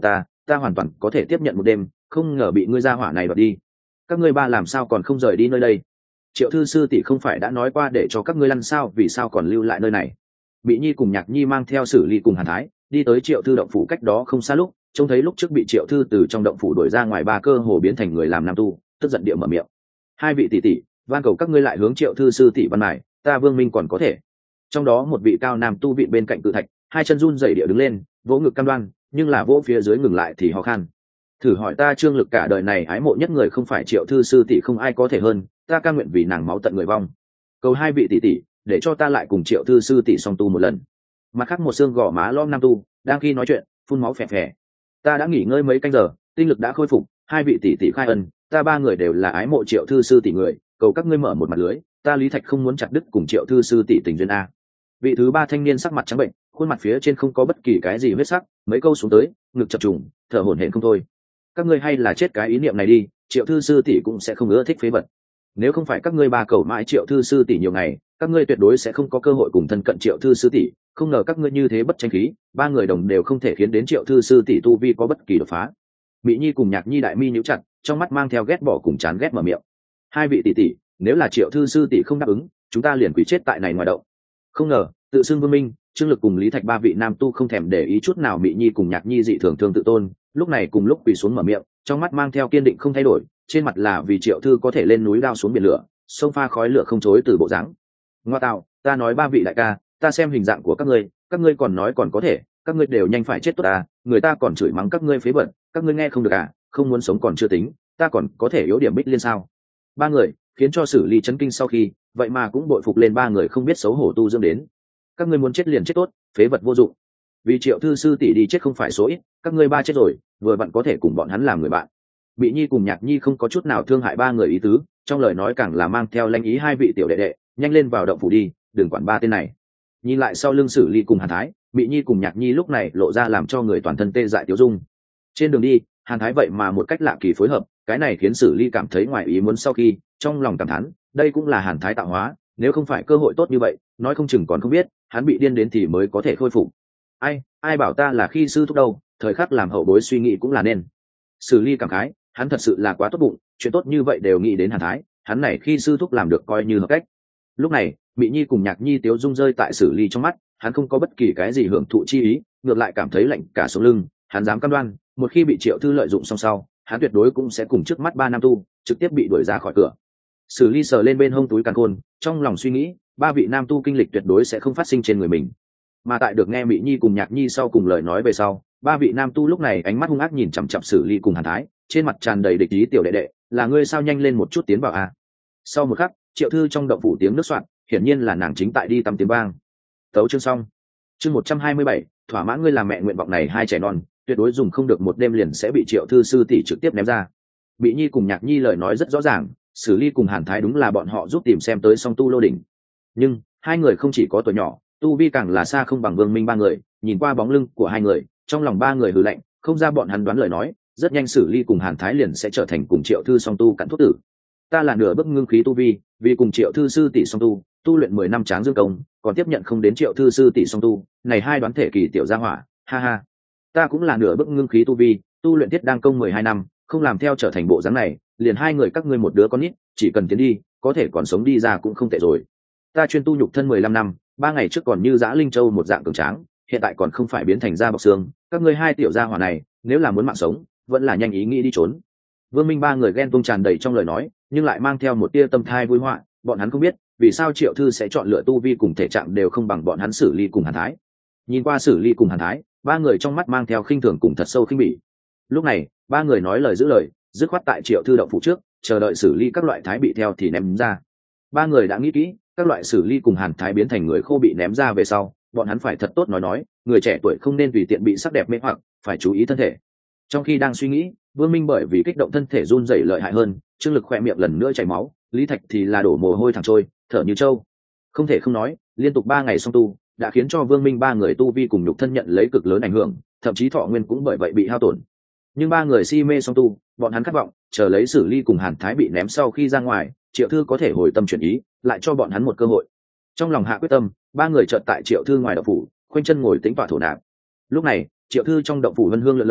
ta hoàn toàn có thể tiếp nhận một đêm, không ngờ bị ngươi ra hỏa này đoạt đi. Các ngươi ba làm sao còn không rời đi nơi đây? Triệu thư sư tỷ không phải đã nói qua để cho các ngươi lăn sao, vì sao còn lưu lại nơi này? Bị Nhi cùng Nhạc Nhi mang theo Sử Ly cùng Hàn Thái đi tới Triệu thư động phủ cách đó không xa, lúc trông thấy lúc trước bị Triệu thư từ trong động phủ đuổi ra ngoài ba cơ hồ biến thành người làm nam tu, tức giận địa mở miệng: hai vị tỷ tỷ, van cầu các ngươi lại hướng Triệu thư sư tỷ văn mài, ta Vương Minh còn có thể. Trong đó một vị cao nam tu vị bên cạnh cự thạch, hai chân run rẩy địa đứng lên, vỗ ngực cam đoan, nhưng là vỗ phía dưới ngừng lại thì ho khan. Thử hỏi ta Trương Lực cả đời này ái mộ nhất người không phải Triệu thư sư tỷ không ai có thể hơn, ta cam nguyện vì nàng máu tận người vong. Cầu hai vị tỷ tỷ để cho ta lại cùng Triệu thư sư tỷ song tu một lần. Mặt khác một xương gò má lom nam tu đang khi nói chuyện phun máu phè phè. Ta đã nghỉ ngơi mấy canh giờ, tinh lực đã khôi phục, hai vị tỷ tỷ khai ân, ta ba người đều là ái mộ Triệu thư sư tỷ người, cầu các ngươi mở một mặt lưới, ta Lý Thạch không muốn chặt đứt cùng Triệu thư sư tỷ tình duyên a. Vị thứ ba thanh niên sắc mặt trắng bệnh, khuôn mặt phía trên không có bất kỳ cái gì huyết sắc, mấy câu xuống tới ngực chập trùng, thở hổn hển không thôi. Các ngươi hay là chết cái ý niệm này đi, Triệu thư sư tỷ cũng sẽ không ưa thích phế vật. Nếu không phải các ngươi ba cầu mãi Triệu thư sư tỷ nhiều ngày, các ngươi tuyệt đối sẽ không có cơ hội cùng thân cận Triệu thư sư tỷ, không ngờ các ngươi như thế bất tranh khí, ba người đồng đều không thể khiến đến Triệu thư sư tỷ tu vi có bất kỳ đột phá. Mỹ Nhi cùng Nhạc Nhi đại mi nhíu chặt, trong mắt mang theo ghét bỏ cùng chán ghét mở miệng: hai vị tỷ tỷ, nếu là Triệu thư sư tỷ không đáp ứng, chúng ta liền quỳ chết tại này ngoài đậu. Không ngờ tự xưng Vương Minh, Trương Lực cùng Lý Thạch ba vị nam tu không thèm để ý chút nào Mỹ Nhi cùng Nhạc Nhi dị thường thương tự tôn, lúc này cùng lúc quỳ xuống mở miệng, trong mắt mang theo kiên định không thay đổi, trên mặt là vì Triệu thư có thể lên núi đao xuống biển lửa, sông pha khói lửa không chối từ bộ dáng. Ngoa tạo, ta nói ba vị đại ca, ta xem hình dạng của các ngươi, các ngươi còn nói còn có thể, các ngươi đều nhanh phải chết tốt à, người ta còn chửi mắng các ngươi phế vật, các ngươi nghe không được à, không muốn sống còn chưa tính, ta còn có thể yếu điểm Bích Liên sao? Ba người khiến cho Sử Ly chấn kinh, sau khi vậy mà cũng bội phục lên ba người không biết xấu hổ tu dưỡng đến. Các ngươi muốn chết liền chết tốt, phế vật vô dụng. Vì Triệu thư sư tỷ đi chết không phải số ít, các ngươi ba chết rồi, vừa vặn có thể cùng bọn hắn làm người bạn. Bị Nhi cùng Nhạc Nhi không có chút nào thương hại ba người ý tứ, trong lời nói càng là mang theo lanh ý: hai vị tiểu đệ đệ, nhanh lên vào động phủ đi, đừng quản ba tên này. Nhìn lại sau lưng Sử Ly cùng Hàn Thái, Bị Nhi cùng Nhạc Nhi lúc này lộ ra làm cho người toàn thân tê dại tiêu dung. Trên đường đi, Hàn Thái vậy mà một cách lạ kỳ phối hợp, cái này khiến Sử Ly cảm thấy ngoài ý muốn, sau khi trong lòng cảm thán, đây cũng là Hàn Thái tạo hóa, nếu không phải cơ hội tốt như vậy, nói không chừng còn không biết hắn bị điên đến thì mới có thể khôi phục. Ai, ai bảo ta là khi sư thúc đâu, thời khắc làm hậu bối suy nghĩ cũng là nên. Sử Ly cảm khái, hắn thật sự là quá tốt bụng, chuyện tốt như vậy đều nghĩ đến Hàn Thái, hắn này khi sư thúc làm được coi như hợp cách. Lúc này, Mị Nhi cùng Nhạc Nhi tiếu dung rơi tại Sử Ly trong mắt, hắn không có bất kỳ cái gì hưởng thụ chi ý, ngược lại cảm thấy lạnh cả sống lưng. Hắn dám cam đoan, một khi bị Triệu thư lợi dụng xong sau, hắn tuyệt đối cũng sẽ cùng trước mắt ba nam tu trực tiếp bị đuổi ra khỏi cửa. Sử Ly sờ lên bên hông túi càn khôn, trong lòng suy nghĩ, ba vị nam tu kinh lịch tuyệt đối sẽ không phát sinh trên người mình. Mà tại được nghe Mị Nhi cùng Nhạc Nhi sau cùng lời nói về sau, ba vị nam tu lúc này ánh mắt hung ác nhìn chằm chằm Sử Ly cùng Hàn Thái, trên mặt tràn đầy địch ý: tiểu đệ đệ, là ngươi sao, nhanh lên một chút tiến vào à. Sau một khắc, Triệu thư trong động phủ tiếng nước soạn, hiển nhiên là nàng chính tại đi tắm tiếng vang. Tấu chương xong. Chương một trăm hai mươi bảy, thỏa mãn ngươi làm mẹ nguyện vọng này, hai trẻ non tuyệt đối dùng không được một đêm liền sẽ bị Triệu thư sư tỷ trực tiếp ném ra. Bị Nhi cùng Nhạc Nhi lời nói rất rõ ràng, Sử Ly cùng Hàn Thái đúng là bọn họ giúp tìm xem tới song tu lô đỉnh. Nhưng hai người không chỉ có tuổi nhỏ, tu vi càng là xa không bằng Vương Minh ba người. Nhìn qua bóng lưng của hai người, trong lòng ba người hừ lạnh, không ra bọn hắn đoán lời nói, rất nhanh Sử Ly cùng Hàn Thái liền sẽ trở thành cùng Triệu thư song tu cặn thuốc tử. Ta là nửa bước ngưng khí tu vi, vì cùng Triệu thư sư tỷ song tu, tu luyện mười năm tráng dương công, còn tiếp nhận không đến Triệu thư sư tỷ song tu, này hai đoán thể kỳ tiểu gia hỏa, ha ha. Ta cũng là nửa bước ngưng khí tu vi, tu luyện thiết đang công mười hai năm, không làm theo trở thành bộ dáng này, liền hai người các ngươi một đứa con nít, chỉ cần tiến đi, có thể còn sống đi ra cũng không tệ rồi. Ta chuyên tu nhục thân mười lăm năm, ba ngày trước còn như dã linh châu một dạng cường tráng, hiện tại còn không phải biến thành da bọc xương, các ngươi hai tiểu gia hỏa này, nếu là muốn mạng sống, vẫn là nhanh ý nghĩ đi trốn. Vương Minh ba người ghen tuông tràn đầy trong lời nói, nhưng lại mang theo một tia tâm thai vui họa, bọn hắn không biết vì sao Triệu thư sẽ chọn lựa tu vi cùng thể trạng đều không bằng bọn hắn Sử Ly cùng Hàn Thái. Nhìn qua Sử Ly cùng Hàn Thái, ba người trong mắt mang theo khinh thường cùng thật sâu khinh bỉ. Lúc này, ba người nói lời giữ lời, dứt khoát tại Triệu thư động phủ trước, chờ đợi Sử Ly các loại thái bị theo thì ném ra. Ba người đã nghĩ kỹ, các loại Sử Ly cùng Hàn Thái biến thành người khô bị ném ra về sau, bọn hắn phải thật tốt nói nói, người trẻ tuổi không nên tùy tiện bị sắc đẹp mê hoặc, phải chú ý thân thể. Trong khi đang suy nghĩ, Vương Minh bởi vì kích động thân thể run rẩy lợi hại hơn, Trương Lực khoe miệng lần nữa chảy máu, Lý Thạch thì là đổ mồ hôi thẳng trôi, thở như trâu. Không thể không nói, liên tục ba ngày song tu đã khiến cho Vương Minh ba người tu vi cùng nhục thân nhận lấy cực lớn ảnh hưởng, thậm chí thọ nguyên cũng bởi vậy bị hao tổn. Nhưng ba người si mê song tu, bọn hắn khát vọng chờ lấy Sử Ly cùng Hàn Thái bị ném sau khi ra ngoài, Triệu thư có thể hồi tâm chuyển ý, lại cho bọn hắn một cơ hội. Trong lòng hạ quyết tâm, ba người chợt tại Triệu thư ngoài động phủ khoanh chân ngồi tĩnh tọa thổ nạp. Lúc này, Triệu thư trong động phủ vân hương lượn lờ,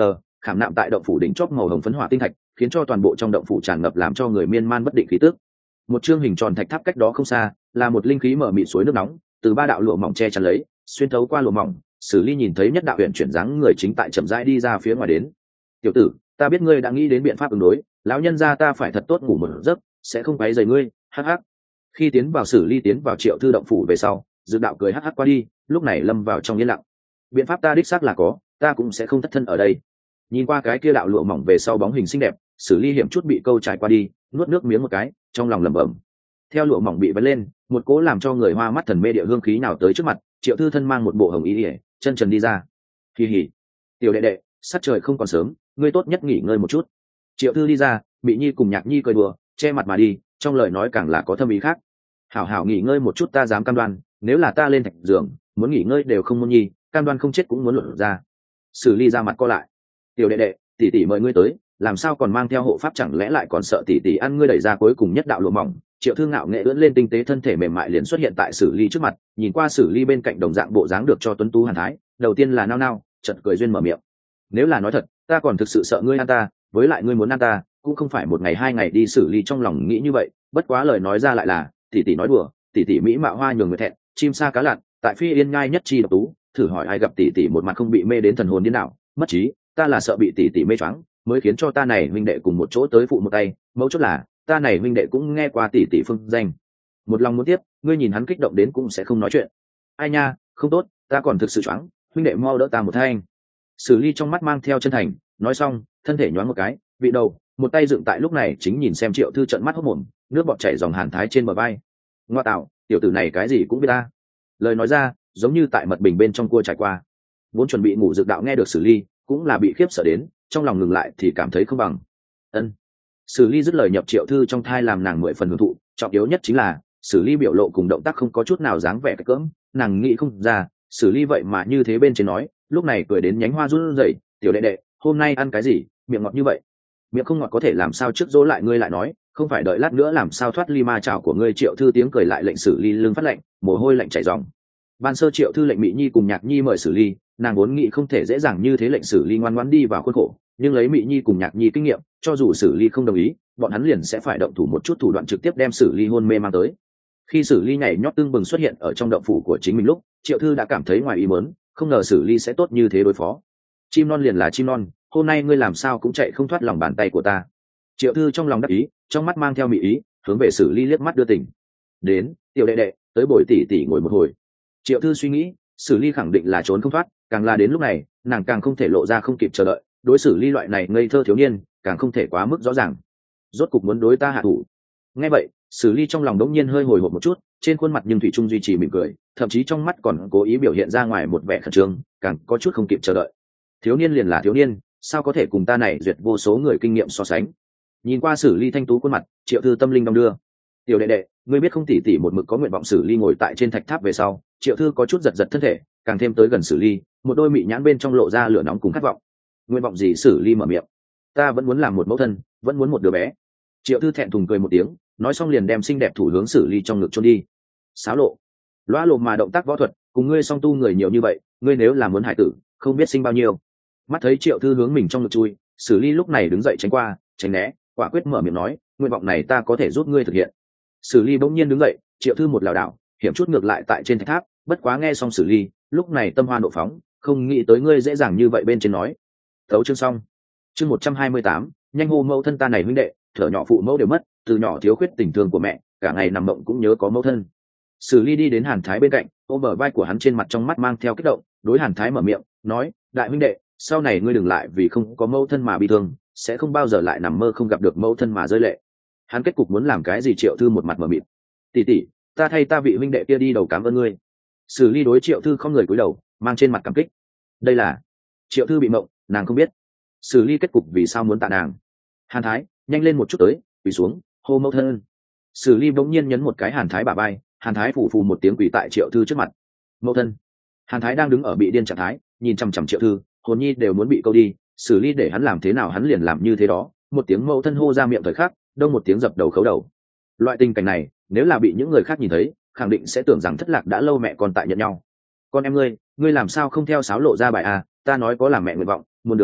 khảm nạm tại động phủ đỉnh chóp màu hồng phấn hỏa tinh thạch khiến cho toàn bộ trong động phủ tràn ngập làm cho người miên man bất định khí tức. Một chương hình tròn thạch tháp cách đó không xa là một linh khí mở mịt suối nước nóng, từ ba đạo lụa mỏng che chắn lấy, xuyên thấu qua lụa mỏng, Sử Ly nhìn thấy nhất đạo huyền chuyển dáng người chính tại chậm rãi đi ra phía ngoài đến. "Tiểu tử, ta biết ngươi đã nghĩ đến biện pháp ứng đối, lão nhân gia ta phải thật tốt ngủ một giấc, sẽ không quấy rầy ngươi." Hắc hắc. Khi tiến vào Sử Ly tiến vào Triệu Thư động phủ về sau, Dược đạo cười hắc hắc qua đi, lúc này lâm vào trong yên lặng. "Biện pháp ta đích xác là có, ta cũng sẽ không thất thân ở đây." Nhìn qua cái kia đạo lụa mỏng về sau bóng hình xinh đẹp, Sử Ly hiểm chút bị câu trải qua đi, nuốt nước miếng một cái, trong lòng lẩm bẩm. Theo lụa mỏng bị vấn lên, một cỗ làm cho người hoa mắt thần mê địa hương khí nào tới trước mặt. Triệu Thư thân mang một bộ hồng y ỉa, chân trần đi ra. Kỳ hỉ, "Tiểu đệ đệ, sắc trời không còn sớm, ngươi tốt nhất nghỉ ngơi một chút." Triệu Thư đi ra, Mị Nhi cùng Nhạc Nhi cười đùa, che mặt mà đi, trong lời nói càng là có thâm ý khác. "Hảo hảo nghỉ ngơi một chút, ta dám cam đoan, nếu là ta lên thạch giường, muốn nghỉ ngơi đều không muốn nhi, cam đoan không chết cũng muốn luận ra." Sử Ly ra mặt co lại. "Tiểu đệ đệ, tỷ tỷ mời ngươi tới, làm sao còn mang theo hộ pháp, chẳng lẽ lại còn sợ tỷ tỷ ăn ngươi?" Đẩy ra cuối cùng nhất đạo lụa mỏng, Triệu Thư ngạo nghệ ưỡn lên tinh tế thân thể mềm mại liền xuất hiện tại Sử Ly trước mặt, nhìn qua Sử Ly bên cạnh đồng dạng bộ dáng được cho tuấn tú hàn thái, đầu tiên là nao nao, chợt cười duyên mở miệng. "Nếu là nói thật, ta còn thực sự sợ ngươi ăn ta, với lại ngươi muốn ăn ta, cũng không phải một ngày hai ngày đi." Sử Ly trong lòng nghĩ như vậy, bất quá lời nói ra lại là, tỷ tỷ nói đùa, tỷ tỷ mỹ mạo hoa nhường người thẹn, chim sa cá lặn, tại phi yên ngai nhất chi độc tú, thử hỏi ai gặp tỷ tỷ một mặt không bị mê đến thần hồn điên đảo, mất trí, ta là sợ bị tỷ tỷ mê choáng, mới khiến cho ta này huynh đệ cùng một chỗ tới phụ một tay, mấu chốt là, ta này huynh đệ cũng nghe qua tỷ tỷ phương danh. Một lòng muốn tiếp, ngươi nhìn hắn kích động đến cũng sẽ không nói chuyện. Ai nha, không tốt, ta còn thực sự choáng, huynh đệ mau đỡ ta một thanh. Sử Ly trong mắt mang theo chân thành, nói xong, thân thể nhoáng một cái, vị đầu, một tay dựng tại lúc này chính nhìn xem Triệu Thư trợn mắt hốt mồm, nước bọt chảy dòng hàn thái trên bờ vai. Ngoa tạo, tiểu tử này cái gì cũng biết ta. Lời nói ra, giống như tại mật bình bên trong cua trải qua. Vốn chuẩn bị ngủ Dược đạo nghe được Sử Ly, cũng là bị khiếp sợ đến, trong lòng ngừng lại thì cảm thấy không bằng. Ân. Sử Ly dứt lời nhập Triệu Thư trong thai làm nàng mười phần hưởng thụ, trọng yếu nhất chính là Sử Ly biểu lộ cùng động tác không có chút nào dáng vẻ cái cỡm, nàng nghĩ không ra, Sử Ly vậy mà như thế bên trên nói, lúc này cười đến nhánh hoa run rẩy, "Tiểu đệ đệ, hôm nay ăn cái gì, miệng ngọt như vậy?" "Miệng không ngọt có thể làm sao trước dỗ lại ngươi lại nói, không phải đợi lát nữa làm sao thoát ly ma trảo của ngươi." Triệu Thư tiếng cười lại lệnh Sử Ly lưng phát lạnh, mồ hôi lạnh chảy ròng. Ban sơ Triệu Thư lệnh Mị Nhi cùng Nhạc Nhi mời Sử Ly, nàng vốn nghĩ không thể dễ dàng như thế lệnh Sử Ly ngoan ngoãn đi vào khuôn khổ, nhưng lấy Mị Nhi cùng Nhạc Nhi kinh nghiệm, cho dù Sử Ly không đồng ý, bọn hắn liền sẽ phải động thủ một chút thủ đoạn trực tiếp đem Sử Ly hôn mê mang tới. Khi Sử Ly nhảy nhót tương bừng xuất hiện ở trong động phủ của chính mình lúc, Triệu Thư đã cảm thấy ngoài ý muốn, không ngờ Sử Ly sẽ tốt như thế đối phó. "Chim non liền là chim non, hôm nay ngươi làm sao cũng chạy không thoát lòng bàn tay của ta." Triệu Thư trong lòng đắc ý, trong mắt mang theo mị ý, hướng về Sử Ly liếc mắt đưa tình. "Đến, tiểu đệ đệ, tới bồi tỷ tỷ ngồi một hồi." Triệu Thư suy nghĩ, Sử Ly khẳng định là trốn không thoát, càng là đến lúc này, nàng càng không thể lộ ra không kịp chờ đợi, đối xử Ly loại này ngây thơ thiếu niên, càng không thể quá mức rõ ràng. Rốt cục muốn đối ta hạ thủ. Nghe vậy, Sử Ly trong lòng đống nhiên hơi hồi hộp một chút, trên khuôn mặt nhưng thủy chung duy trì mỉm cười, thậm chí trong mắt còn cố ý biểu hiện ra ngoài một vẻ khẩn trương, càng có chút không kịp chờ đợi. Thiếu niên liền là thiếu niên, sao có thể cùng ta này duyệt vô số người kinh nghiệm so sánh. Nhìn qua Sử Ly thanh tú khuôn mặt, Triệu Thư tâm linh đong đưa. "Tiểu đệ đệ, ngươi biết không, tỷ tỷ một mực có nguyện vọng." Sử Ly ngồi tại trên thạch tháp về sau, Triệu Thư có chút giật giật thân thể, càng thêm tới gần Sử Ly, một đôi mị nhãn bên trong lộ ra lửa nóng cùng khát vọng. "Nguyện vọng gì?" Sử Ly mở miệng. "Ta vẫn muốn làm một mẫu thân, vẫn muốn một đứa bé." Triệu Thư thẹn thùng cười một tiếng, nói xong liền đem xinh đẹp thủ hướng Sử Ly trong ngực chôn đi. Xáo lộ, loa lộ mà động tác võ thuật, cùng ngươi song tu người nhiều như vậy, ngươi nếu là muốn hải tử, không biết sinh bao nhiêu. Mắt thấy Triệu Thư hướng mình trong ngực chui, Sử Ly lúc này đứng dậy tránh qua, tránh né, quả quyết mở miệng nói, "Nguyện vọng này ta có thể giúp ngươi thực hiện." Sử Ly bỗng nhiên đứng dậy, Triệu Thư một lảo đảo, hiểm chút ngược lại tại trên thạch tháp, bất quá nghe xong Sử Ly, lúc này tâm hoa nộ phóng, không nghĩ tới ngươi dễ dàng như vậy bên trên nói. Thấu chương xong. Chương một trăm hai mươi tám, nhanh hô mẫu thân ta này huynh đệ, thở nhỏ phụ mẫu đều mất, từ nhỏ thiếu khuyết tình thương của mẹ, cả ngày nằm mộng cũng nhớ có mẫu thân. Sử Ly đi đến Hàn Thái bên cạnh, ôm bờ vai của hắn, trên mặt trong mắt mang theo kích động, đối Hàn Thái mở miệng, nói, "Đại huynh đệ, sau này ngươi đừng lại vì không có mẫu thân mà bị thương, sẽ không bao giờ lại nằm mơ không gặp được mẫu thân mà rơi lệ." Hắn kết cục muốn làm cái gì? Triệu Thư một mặt mở miệng. "Tỷ tỷ, ta thay ta vị huynh đệ kia đi đầu cảm ơn ngươi." Sử Ly đối Triệu Thư không người cúi đầu, mang trên mặt cảm kích. Đây là Triệu Thư bị mộng, nàng không biết Sử Ly kết cục vì sao muốn tạ nàng. Hàn Thái, nhanh lên một chút tới, quỳ xuống, hô mẫu thân. Sử Ly bỗng nhiên nhấn một cái Hàn Thái bả vai, Hàn Thái phủ phù một tiếng quỳ tại Triệu Thư trước mặt. Mẫu thân. Hàn Thái đang đứng ở bị điên trạng thái, nhìn chằm chằm Triệu Thư, hồn nhi đều muốn bị câu đi. Sử Ly để hắn làm thế nào hắn liền làm như thế đó, một tiếng mẫu thân hô ra miệng thời khắc, đông một tiếng dập đầu khấu đầu. Loại tình cảnh này, nếu là bị những người khác nhìn thấy, khẳng định sẽ tưởng rằng thất lạc đã lâu mẹ con tại nhận nhau. Con em ngươi, ngươi làm sao không theo sáo lộ ra bài à? Ta nói có làm mẹ nguyện vọng, muốn đứa bé,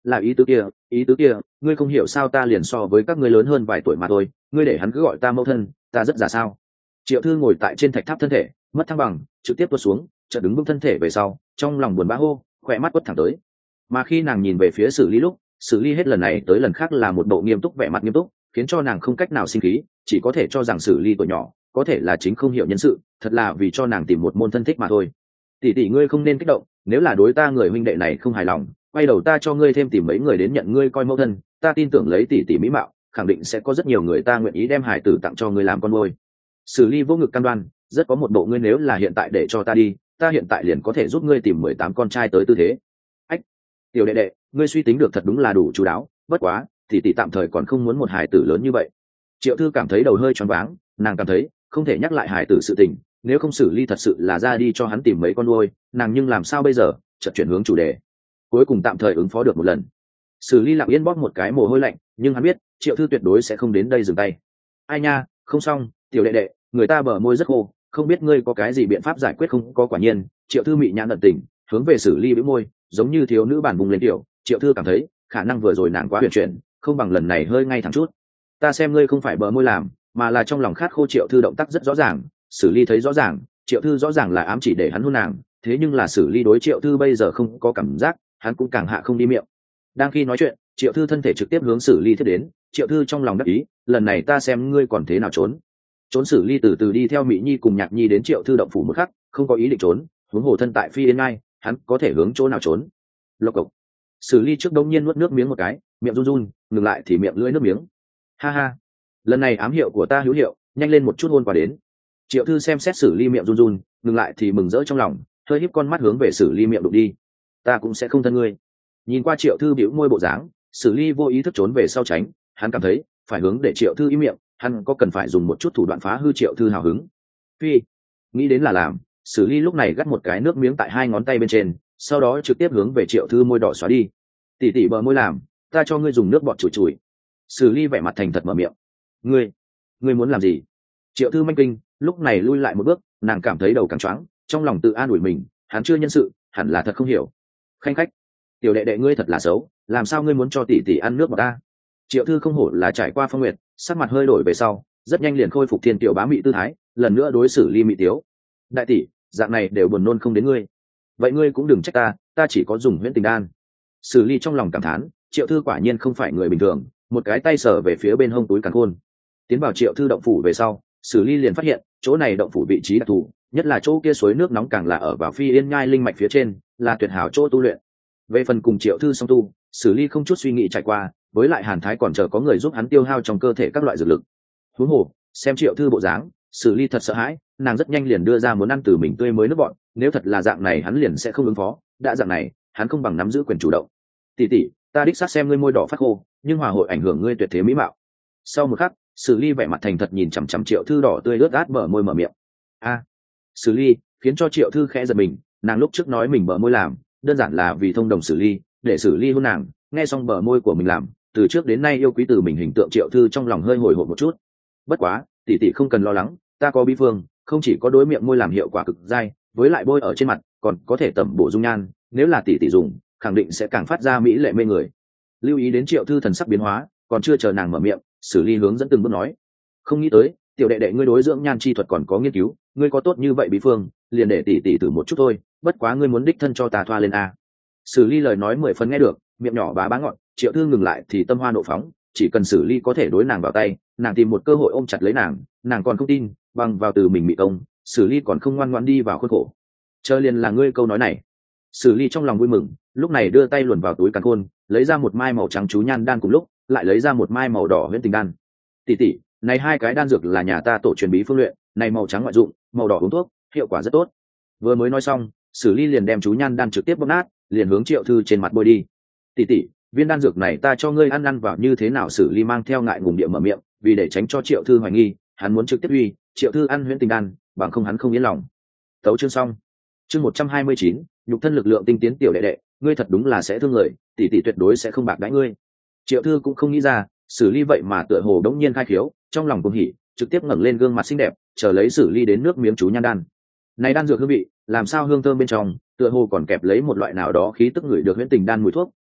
là ý tứ kia, ý tứ kia, ngươi không hiểu sao, ta liền so với các ngươi lớn hơn vài tuổi mà thôi, ngươi để hắn cứ gọi ta mẫu thân, ta rất già sao? Triệu Thư ngồi tại trên thạch tháp thân thể mất thăng bằng, trực tiếp tuột xuống, chợt đứng vững thân thể về sau, trong lòng buồn bã hô, khỏe mắt quất thẳng tới. Mà khi nàng nhìn về phía Sử Ly lúc, Sử Ly hết lần này tới lần khác là một bộ nghiêm túc, vẻ mặt nghiêm túc, khiến cho nàng không cách nào sinh khí, chỉ có thể cho rằng Sử Ly tuổi nhỏ, có thể là chính không hiểu nhân sự, thật là vì cho nàng tìm một môn thân thích mà thôi. Tỷ tỷ ngươi không nên kích động, nếu là đối ta người huynh đệ này không hài lòng, quay đầu ta cho ngươi thêm tìm mấy người đến nhận ngươi coi mẫu thân, ta tin tưởng lấy tỷ tỷ mỹ mạo, khẳng định sẽ có rất nhiều người ta nguyện ý đem hải tử tặng cho ngươi làm con nuôi. Sử Ly vô ngực cam đoan, rất có một bộ ngươi nếu là hiện tại để cho ta đi, ta hiện tại liền có thể giúp ngươi tìm mười tám con trai tới tư thế. Ách, tiểu đệ đệ, ngươi suy tính được thật đúng là đủ chú đáo, bất quá, tỷ tỷ tạm thời còn không muốn một hải tử lớn như vậy. Triệu Thư cảm thấy đầu hơi choáng váng, nàng cảm thấy không thể nhắc lại hải tử sự tình, nếu không Sử Ly thật sự là ra đi cho hắn tìm mấy con nuôi, nàng nhưng làm sao bây giờ? Chợt chuyển hướng chủ đề, cuối cùng tạm thời ứng phó được một lần. Sử Ly lặng yên bóp một cái mồ hôi lạnh, nhưng hắn biết Triệu Thư tuyệt đối sẽ không đến đây dừng tay. Ai nha, không xong, tiểu đệ đệ, người ta bờ môi rất khô, không biết ngươi có cái gì biện pháp giải quyết không? Có quả nhiên, Triệu Thư mị nhãn ẩn tình, hướng về Sử Ly bĩu môi, giống như thiếu nữ bản vùng lên tiểu. Triệu Thư cảm thấy khả năng vừa rồi nàng quá huyền chuyển, không bằng lần này hơi ngay thẳng chút. Ta xem ngươi không phải bờ môi làm, mà là trong lòng khát khô. Triệu Thư động tác rất rõ ràng, Sử Ly thấy rõ ràng, Triệu Thư rõ ràng là ám chỉ để hắn hôn nàng, thế nhưng là Sử Ly đối Triệu Thư bây giờ không có cảm giác, hắn cũng càng hạ không đi miệng. Đang khi nói chuyện, Triệu Thư thân thể trực tiếp hướng Sử Ly thiết đến. Triệu Thư trong lòng đắc ý, lần này ta xem ngươi còn thế nào trốn. Trốn. Sử Ly từ từ đi theo Mỹ Nhi cùng Nhạc Nhi đến Triệu Thư động phủ một khắc, không có ý định trốn, huống hồ thân tại Phi Yên Ngai, hắn có thể hướng chỗ nào trốn. Lộc cộc. Sử Ly trước đông nhiên nuốt nước miếng một cái, miệng run run, ngừng lại thì miệng lưỡi nước miếng. Ha ha, lần này ám hiệu của ta hữu hiệu, nhanh lên một chút hôn qua đến. Triệu Thư xem xét Sử Ly miệng run run, ngừng lại thì mừng rỡ trong lòng, hơi híp con mắt hướng về Sử Ly miệng đụng đi. Ta cũng sẽ không thân ngươi. Nhìn qua Triệu Thư bĩu môi bộ dáng, Sử Ly vô ý thức trốn về sau tránh, hắn cảm thấy phải hướng để Triệu Thư im miệng, hắn có cần phải dùng một chút thủ đoạn phá hư Triệu Thư hào hứng. Phi, nghĩ đến là làm, Sử Ly lúc này gắt một cái nước miếng tại hai ngón tay bên trên, sau đó trực tiếp hướng về Triệu Thư môi đỏ xóa đi. Tỷ tỷ bờ môi làm, ta cho ngươi dùng nước bọt chùi chùi. Sử Ly vẻ mặt thành thật mở miệng. Ngươi, ngươi muốn làm gì? Triệu Thư manh kinh, lúc này lui lại một bước, nàng cảm thấy đầu càng choáng, trong lòng tự an ủi mình, hắn chưa nhân sự, hẳn là thật không hiểu. Khanh khách, tiểu đệ đệ ngươi thật là xấu, làm sao ngươi muốn cho tỷ tỷ ăn nước bọt ta? Triệu Thư không hổ là trải qua phong nguyệt, sắc mặt hơi đổi về sau, rất nhanh liền khôi phục thiên tiểu bá mị tư thái, lần nữa đối xử Ly mị tiếu. Đại tỷ, dạng này đều buồn nôn không đến ngươi, vậy ngươi cũng đừng trách ta, ta chỉ có dùng huyễn tình đan. Sử Ly trong lòng cảm thán, Triệu Thư quả nhiên không phải người bình thường, một cái tay sờ về phía bên hông túi càn khôn. Tiến vào Triệu Thư động phủ về sau, Sử Ly liền phát hiện chỗ này động phủ vị trí đặc thù, nhất là chỗ kia suối nước nóng càng là ở vào Phi Yên Nhai linh mạch phía trên, là tuyệt hảo chỗ tu luyện. Về phần cùng Triệu Thư song tu, Sử Ly không chút suy nghĩ trải qua, với lại Hàn Thái còn chờ có người giúp hắn tiêu hao trong cơ thể các loại dược lực. Huống hồ, xem Triệu Thư bộ dáng, Sử Ly thật sợ hãi, nàng rất nhanh liền đưa ra muốn ăn từ mình tươi mới nước bọn, nếu thật là dạng này hắn liền sẽ không ứng phó, đã dạng này, hắn không bằng nắm giữ quyền chủ động. Tỷ tỷ, ta đích xác xem ngươi môi đỏ phát khô, nhưng hòa hội ảnh hưởng ngươi tuyệt thế mỹ mạo. Sau một khắc, Sử Ly vẻ mặt thành thật nhìn chằm chằm Triệu Thư đỏ tươi ướt át bờ môi mở miệng. A, à, Sử Ly, khiến cho Triệu Thư khẽ giật mình, nàng lúc trước nói mình bờ môi làm, đơn giản là vì thông đồng Sử Ly, để Sử Ly hôn nàng, nghe xong bờ môi của mình làm, từ trước đến nay yêu quý từ mình hình tượng Triệu Thư trong lòng hơi hồi hộp một chút. Bất quá, tỷ tỷ không cần lo lắng, ta có bí phương, không chỉ có đối miệng môi làm hiệu quả cực dai, với lại bôi ở trên mặt, còn có thể tẩm bổ dung nhan, nếu là tỷ tỷ dùng, khẳng định sẽ càng phát ra mỹ lệ mê người. Lưu ý đến Triệu Thư thần sắc biến hóa, còn chưa chờ nàng mở miệng, Sử Ly hướng dẫn từng bước nói. Không nghĩ tới, tiểu đệ đệ ngươi đối dưỡng nhan chi thuật còn có nghiên cứu, ngươi có tốt như vậy bí phương, liền để tỷ tỷ thử một chút thôi, bất quá ngươi muốn đích thân cho ta thoa lên a. Sử Ly lời nói mười phần nghe được, miệng nhỏ bá bá ngọn, Triệu Thư ngừng lại thì tâm hoa nộ phóng, chỉ cần Sử Ly có thể đối nàng vào tay, nàng tìm một cơ hội ôm chặt lấy nàng, nàng còn không tin, bằng vào từ mình mị công, Sử Ly còn không ngoan ngoãn đi vào khuôn khổ. Chờ liền là ngươi câu nói này. Sử Ly trong lòng vui mừng, lúc này đưa tay luồn vào túi càn khôn, lấy ra một mai màu trắng chú nhan đan, cùng lúc lại lấy ra một mai màu đỏ huyễn tình đan. Tỷ tỷ, này hai cái đan dược là nhà ta tổ truyền bí phương luyện, này màu trắng ngoại dụng, màu đỏ uống thuốc, hiệu quả rất tốt. Vừa mới nói xong, Sử Ly liền đem chú nhan đan trực tiếp bóp nát, liền hướng Triệu Thư trên mặt bôi đi. Tỷ tỷ, viên đan dược này ta cho ngươi ăn ăn vào như thế nào? Sử Ly mang theo ngại ngùng địa mở miệng, vì để tránh cho Triệu Thư hoài nghi, hắn muốn trực tiếp uy Triệu Thư ăn huyễn tình đan, bằng không hắn không yên lòng. Tấu chương xong. Chương một trăm hai mươi chín, nhục thân lực lượng tinh tiến. Tiểu đệ đệ, ngươi thật đúng là sẽ thương người, tỷ tỷ tuyệt đối sẽ không bạc đãi ngươi. Triệu Thư cũng không nghĩ ra, Sử Ly vậy mà tựa hồ đống nhiên khai khiếu, trong lòng cuồng hỉ, trực tiếp ngẩng lên gương mặt xinh đẹp, chờ lấy Sử Ly đến nước miếng chú nhan đan. Này đan dược hương vị, làm sao hương thơm bên trong, tựa hồ còn kẹp lấy một loại nào đó khí tức ngửi được huyễn tình đan mùi thuốc,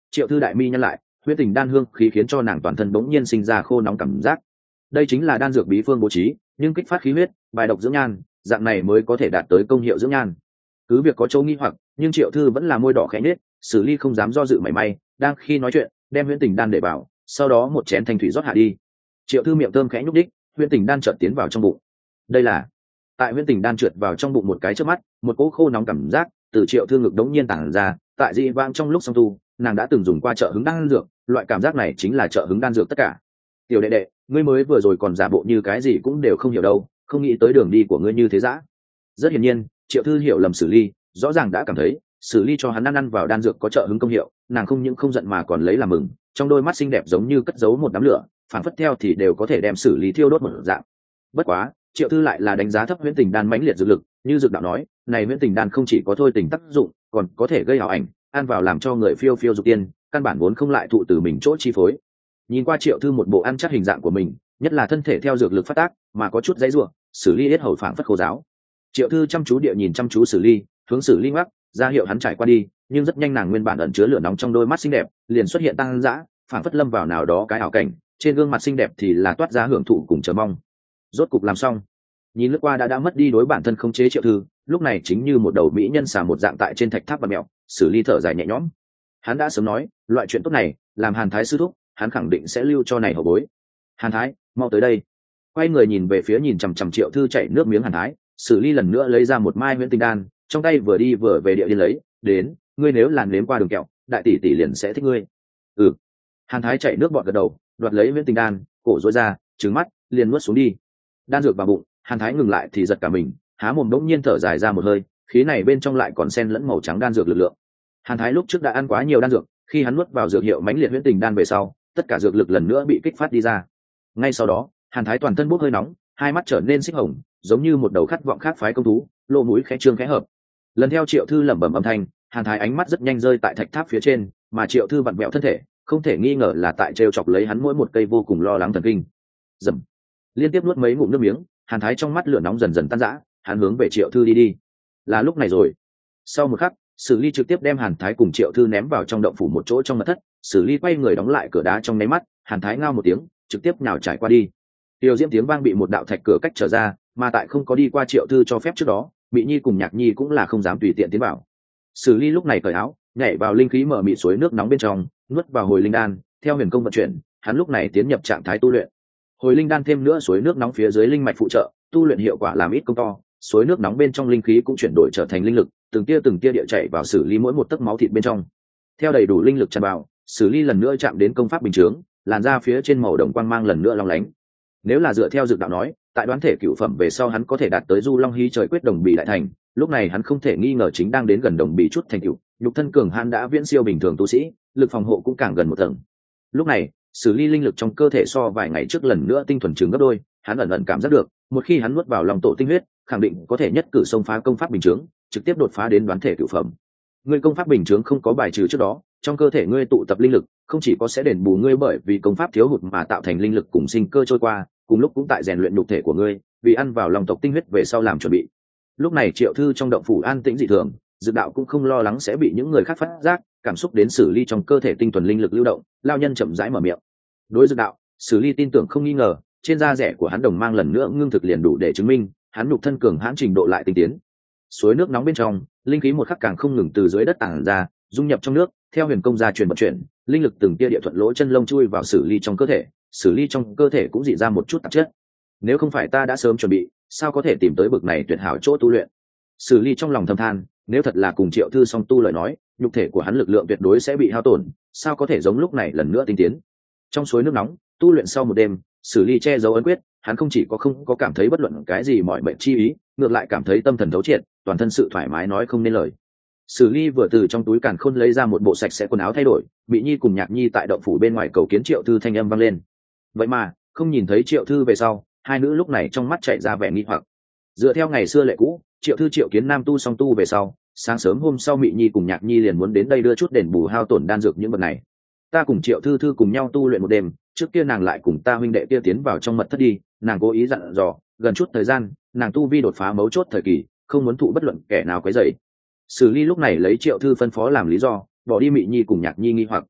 Triệu Thư đại mi nhăn lại, huyễn tình đan hương khí khiến cho nàng toàn thân bỗng nhiên sinh ra khô nóng cảm giác. Đây chính là đan dược bí phương bố trí, nhưng kích phát khí huyết, bài độc dưỡng nhan, dạng này mới có thể đạt tới công hiệu dưỡng nhan. Cứ việc có chỗ nghi hoặc, nhưng Triệu Thư vẫn là môi đỏ khẽ nhếch, Sử Ly không dám do dự mảy may, đang khi nói chuyện, đem huyễn tình đan để vào, sau đó một chén thanh thủy rót hạ đi. Triệu Thư miệng thơm khẽ nhúc đích, huyễn tình đan chợt tiến vào trong bụng. Đây là tại huyễn tình đan trượt vào trong bụng một cái chớp mắt, một cỗ khô nóng cảm giác từ Triệu Thư ngực đống nhiên tản ra. Tại dị vãng trong lúc song tu, nàng đã từng dùng qua trợ hứng đan dược, loại cảm giác này chính là trợ hứng đan dược tất cả. Tiểu đệ đệ, ngươi mới vừa rồi còn giả bộ như cái gì cũng đều không hiểu đâu, không nghĩ tới đường đi của ngươi như thế dã. Rất hiển nhiên, Triệu Thư hiểu lầm Sử Ly, rõ ràng đã cảm thấy Sử Ly cho hắn ăn ăn vào đan dược có trợ hứng công hiệu, nàng không những không giận mà còn lấy làm mừng, trong đôi mắt xinh đẹp giống như cất giấu một đám lửa, phản phất theo thì đều có thể đem Sử Ly thiêu đốt một dạng. Bất quá, Triệu Thư lại là đánh giá thấp huyễn tình đan mãnh liệt dược lực, như dược đạo nói, này huyễn tình đan không chỉ có thôi tình tác dụng, còn có thể gây ảo ảnh, ăn vào làm cho người phiêu phiêu dục tiên, căn bản vốn không lại thụ từ mình chỗ chi phối. Nhìn qua Triệu Thư một bộ ăn chắc hình dạng của mình, nhất là thân thể theo dược lực phát tác, mà có chút dãy rủa, Sử Ly yết hầu phảng phất khô giáo. Triệu Thư chăm chú địa nhìn chăm chú Sử Ly, hướng Sử Ly ngoắc, ra hiệu hắn trải qua đi, nhưng rất nhanh nàng nguyên bản ẩn chứa lửa nóng trong đôi mắt xinh đẹp, liền xuất hiện tăng dã, phảng phất lâm vào nào đó cái ảo cảnh, trên gương mặt xinh đẹp thì là toát ra hưởng thụ cùng chờ mong. Rốt cục làm xong. Nhìn lướt qua đã đã mất đi đối bản thân không chế Triệu Thư, lúc này chính như một đầu mỹ nhân xà một dạng tại trên thạch tháp bật mèo, Sử Ly thở dài nhẹ nhõm. Hắn đã sớm nói, loại chuyện tốt này, làm Hàn Thái sư thúc, hắn khẳng định sẽ lưu cho này hậu bối. Hàn Thái, mau tới đây. Quay người nhìn về phía nhìn chằm chằm Triệu Thư chảy nước miếng Hàn Thái, Sử Ly lần nữa lấy ra một mai huyễn tinh đan, trong tay vừa đi vừa về địa đi lấy, đến, ngươi nếu làn nếm qua đường kẹo, đại tỷ tỷ liền sẽ thích ngươi. Ừ. Hàn Thái chạy nước bọt gật đầu, đoạt lấy huyễn tinh đan, cổ rối ra, trừng mắt, liền nuốt xuống đi. Đan dược vào bụng, Hàn Thái ngừng lại thì giật cả mình, há mồm đống nhiên thở dài ra một hơi, khí này bên trong lại còn xen lẫn màu trắng đan dược lực lượng. Hàn Thái lúc trước đã ăn quá nhiều đan dược, khi hắn nuốt vào dược hiệu mãnh liệt huyễn tình đan về sau, tất cả dược lực lần nữa bị kích phát đi ra. Ngay sau đó, Hàn Thái toàn thân bốc hơi nóng, hai mắt trở nên xích hồng, giống như một đầu khát vọng khác phái công thú, lỗ mũi khẽ trương khẽ hợp. Lần theo Triệu Thư lẩm bẩm âm thanh, Hàn Thái ánh mắt rất nhanh rơi tại thạch tháp phía trên, mà Triệu Thư vặn vẹo thân thể, không thể nghi ngờ là tại trêu chọc lấy hắn mỗi một cây vô cùng lo lắng thần kinh. Dầm. Liên tiếp nuốt mấy ngụm nước miếng, Hàn Thái trong mắt lửa nóng dần dần tan rã, hắn hướng về Triệu Thư đi đi. Là lúc này rồi. Sau một khắc, Sử Ly trực tiếp đem Hàn Thái cùng Triệu Thư ném vào trong động phủ một chỗ trong mật thất, Sử Ly quay người đóng lại cửa đá trong nháy mắt, Hàn Thái ngao một tiếng, trực tiếp nhào trải qua đi. Tiêu Diễm tiếng vang bị một đạo thạch cửa cách trở ra, mà tại không có đi qua Triệu Thư cho phép trước đó, Mị Nhi cùng Nhạc Nhi cũng là không dám tùy tiện tiến vào. Sử Ly lúc này cởi áo, nhảy vào linh khí mở mịt suối nước nóng bên trong, nuốt vào hồi linh đan, theo huyền công vận chuyển, hắn lúc này tiến nhập trạng thái tu luyện. Hồi linh đan thêm nữa suối nước nóng phía dưới linh mạch phụ trợ, tu luyện hiệu quả làm ít công to, suối nước nóng bên trong linh khí cũng chuyển đổi trở thành linh lực, từng tia từng tia địa chảy vào Sử Ly mỗi một tấc máu thịt bên trong. Theo đầy đủ linh lực tràn vào, Sử Ly lần nữa chạm đến công pháp bình chướng, làn da phía trên màu đồng quang mang lần nữa long lánh. Nếu là dựa theo dược đạo nói, tại đoán thể cửu phẩm về sau hắn có thể đạt tới Du Long Hy trời quyết đồng bì đại thành, lúc này hắn không thể nghi ngờ chính đang đến gần đồng bì chút thành cửu, nhục thân cường hãn đã viễn siêu bình thường tu sĩ, lực phòng hộ cũng càng gần một tầng. Lúc này, Sử Ly linh lực trong cơ thể so vài ngày trước lần nữa tinh thuần trường gấp đôi, hắn ẩn ẩn cảm giác được, một khi hắn nuốt vào lòng tổ tinh huyết, khẳng định có thể nhất cử xông phá công pháp bình chướng, trực tiếp đột phá đến đoán thể cửu phẩm. Ngươi công pháp bình chướng không có bài trừ trước đó, trong cơ thể ngươi tụ tập linh lực, không chỉ có sẽ đền bù ngươi bởi vì công pháp thiếu hụt mà tạo thành linh lực cùng sinh cơ trôi qua, cùng lúc cũng tại rèn luyện nhục thể của ngươi, vì ăn vào lòng tộc tinh huyết về sau làm chuẩn bị. Lúc này Triệu Thư trong động phủ an tĩnh dị thường, Dược đạo cũng không lo lắng sẽ bị những người khác phát giác, cảm xúc đến Sử Ly trong cơ thể tinh thuần linh lực lưu động, lao nhân chậm rãi mở miệng. Đối Dược đạo, Sử Ly tin tưởng không nghi ngờ, trên da rẻ của hắn đồng mang lần nữa ngưng thực liền đủ để chứng minh, hắn nhục thân cường hãn trình độ lại tinh tiến. Suối nước nóng bên trong, linh khí một khắc càng không ngừng từ dưới đất tản ra, dung nhập trong nước, theo huyền công gia truyền vận chuyển, linh lực từng tia địa thuận lỗ chân lông chui vào Sử Ly trong cơ thể, Sử Ly trong cơ thể cũng dị ra một chút tạp chất. Nếu không phải ta đã sớm chuẩn bị, sao có thể tìm tới bực này tuyệt hảo chỗ tu luyện? Sử Ly trong lòng thầm than, nếu thật là cùng Triệu Thư song tu lời nói, nhục thể của hắn lực lượng tuyệt đối sẽ bị hao tổn, sao có thể giống lúc này lần nữa tinh tiến. Trong suối nước nóng, tu luyện sau một đêm, Sử Ly che giấu ấn quyết, hắn không chỉ có không có cảm thấy bất luận cái gì mỏi mệt chi ý, ngược lại cảm thấy tâm thần thấu triệt, toàn thân sự thoải mái nói không nên lời. Sử Ly vừa từ trong túi càn khôn lấy ra một bộ sạch sẽ quần áo thay đổi, Bị Nhi cùng Nhạc Nhi tại động phủ bên ngoài cầu kiến Triệu Thư thanh âm vang lên. Vậy mà, không nhìn thấy Triệu Thư về sau, hai nữ lúc này trong mắt chạy ra vẻ nghi hoặc. Dựa theo ngày xưa lệ cũ, Triệu Thư triệu kiến nam tu song tu về sau, sáng sớm hôm sau Mị Nhi cùng Nhạc Nhi liền muốn đến đây đưa chút đền bù hao tổn đan dược những vật này. Ta cùng Triệu Thư Thư cùng nhau tu luyện một đêm, trước kia nàng lại cùng ta huynh đệ kia tiến vào trong mật thất đi, nàng cố ý dặn dò, gần chút thời gian, nàng tu vi đột phá mấu chốt thời kỳ, không muốn thụ bất luận kẻ nào quấy rầy. Sử Ly lúc này lấy Triệu Thư phân phó làm lý do, bỏ đi Mị Nhi cùng Nhạc Nhi nghi hoặc,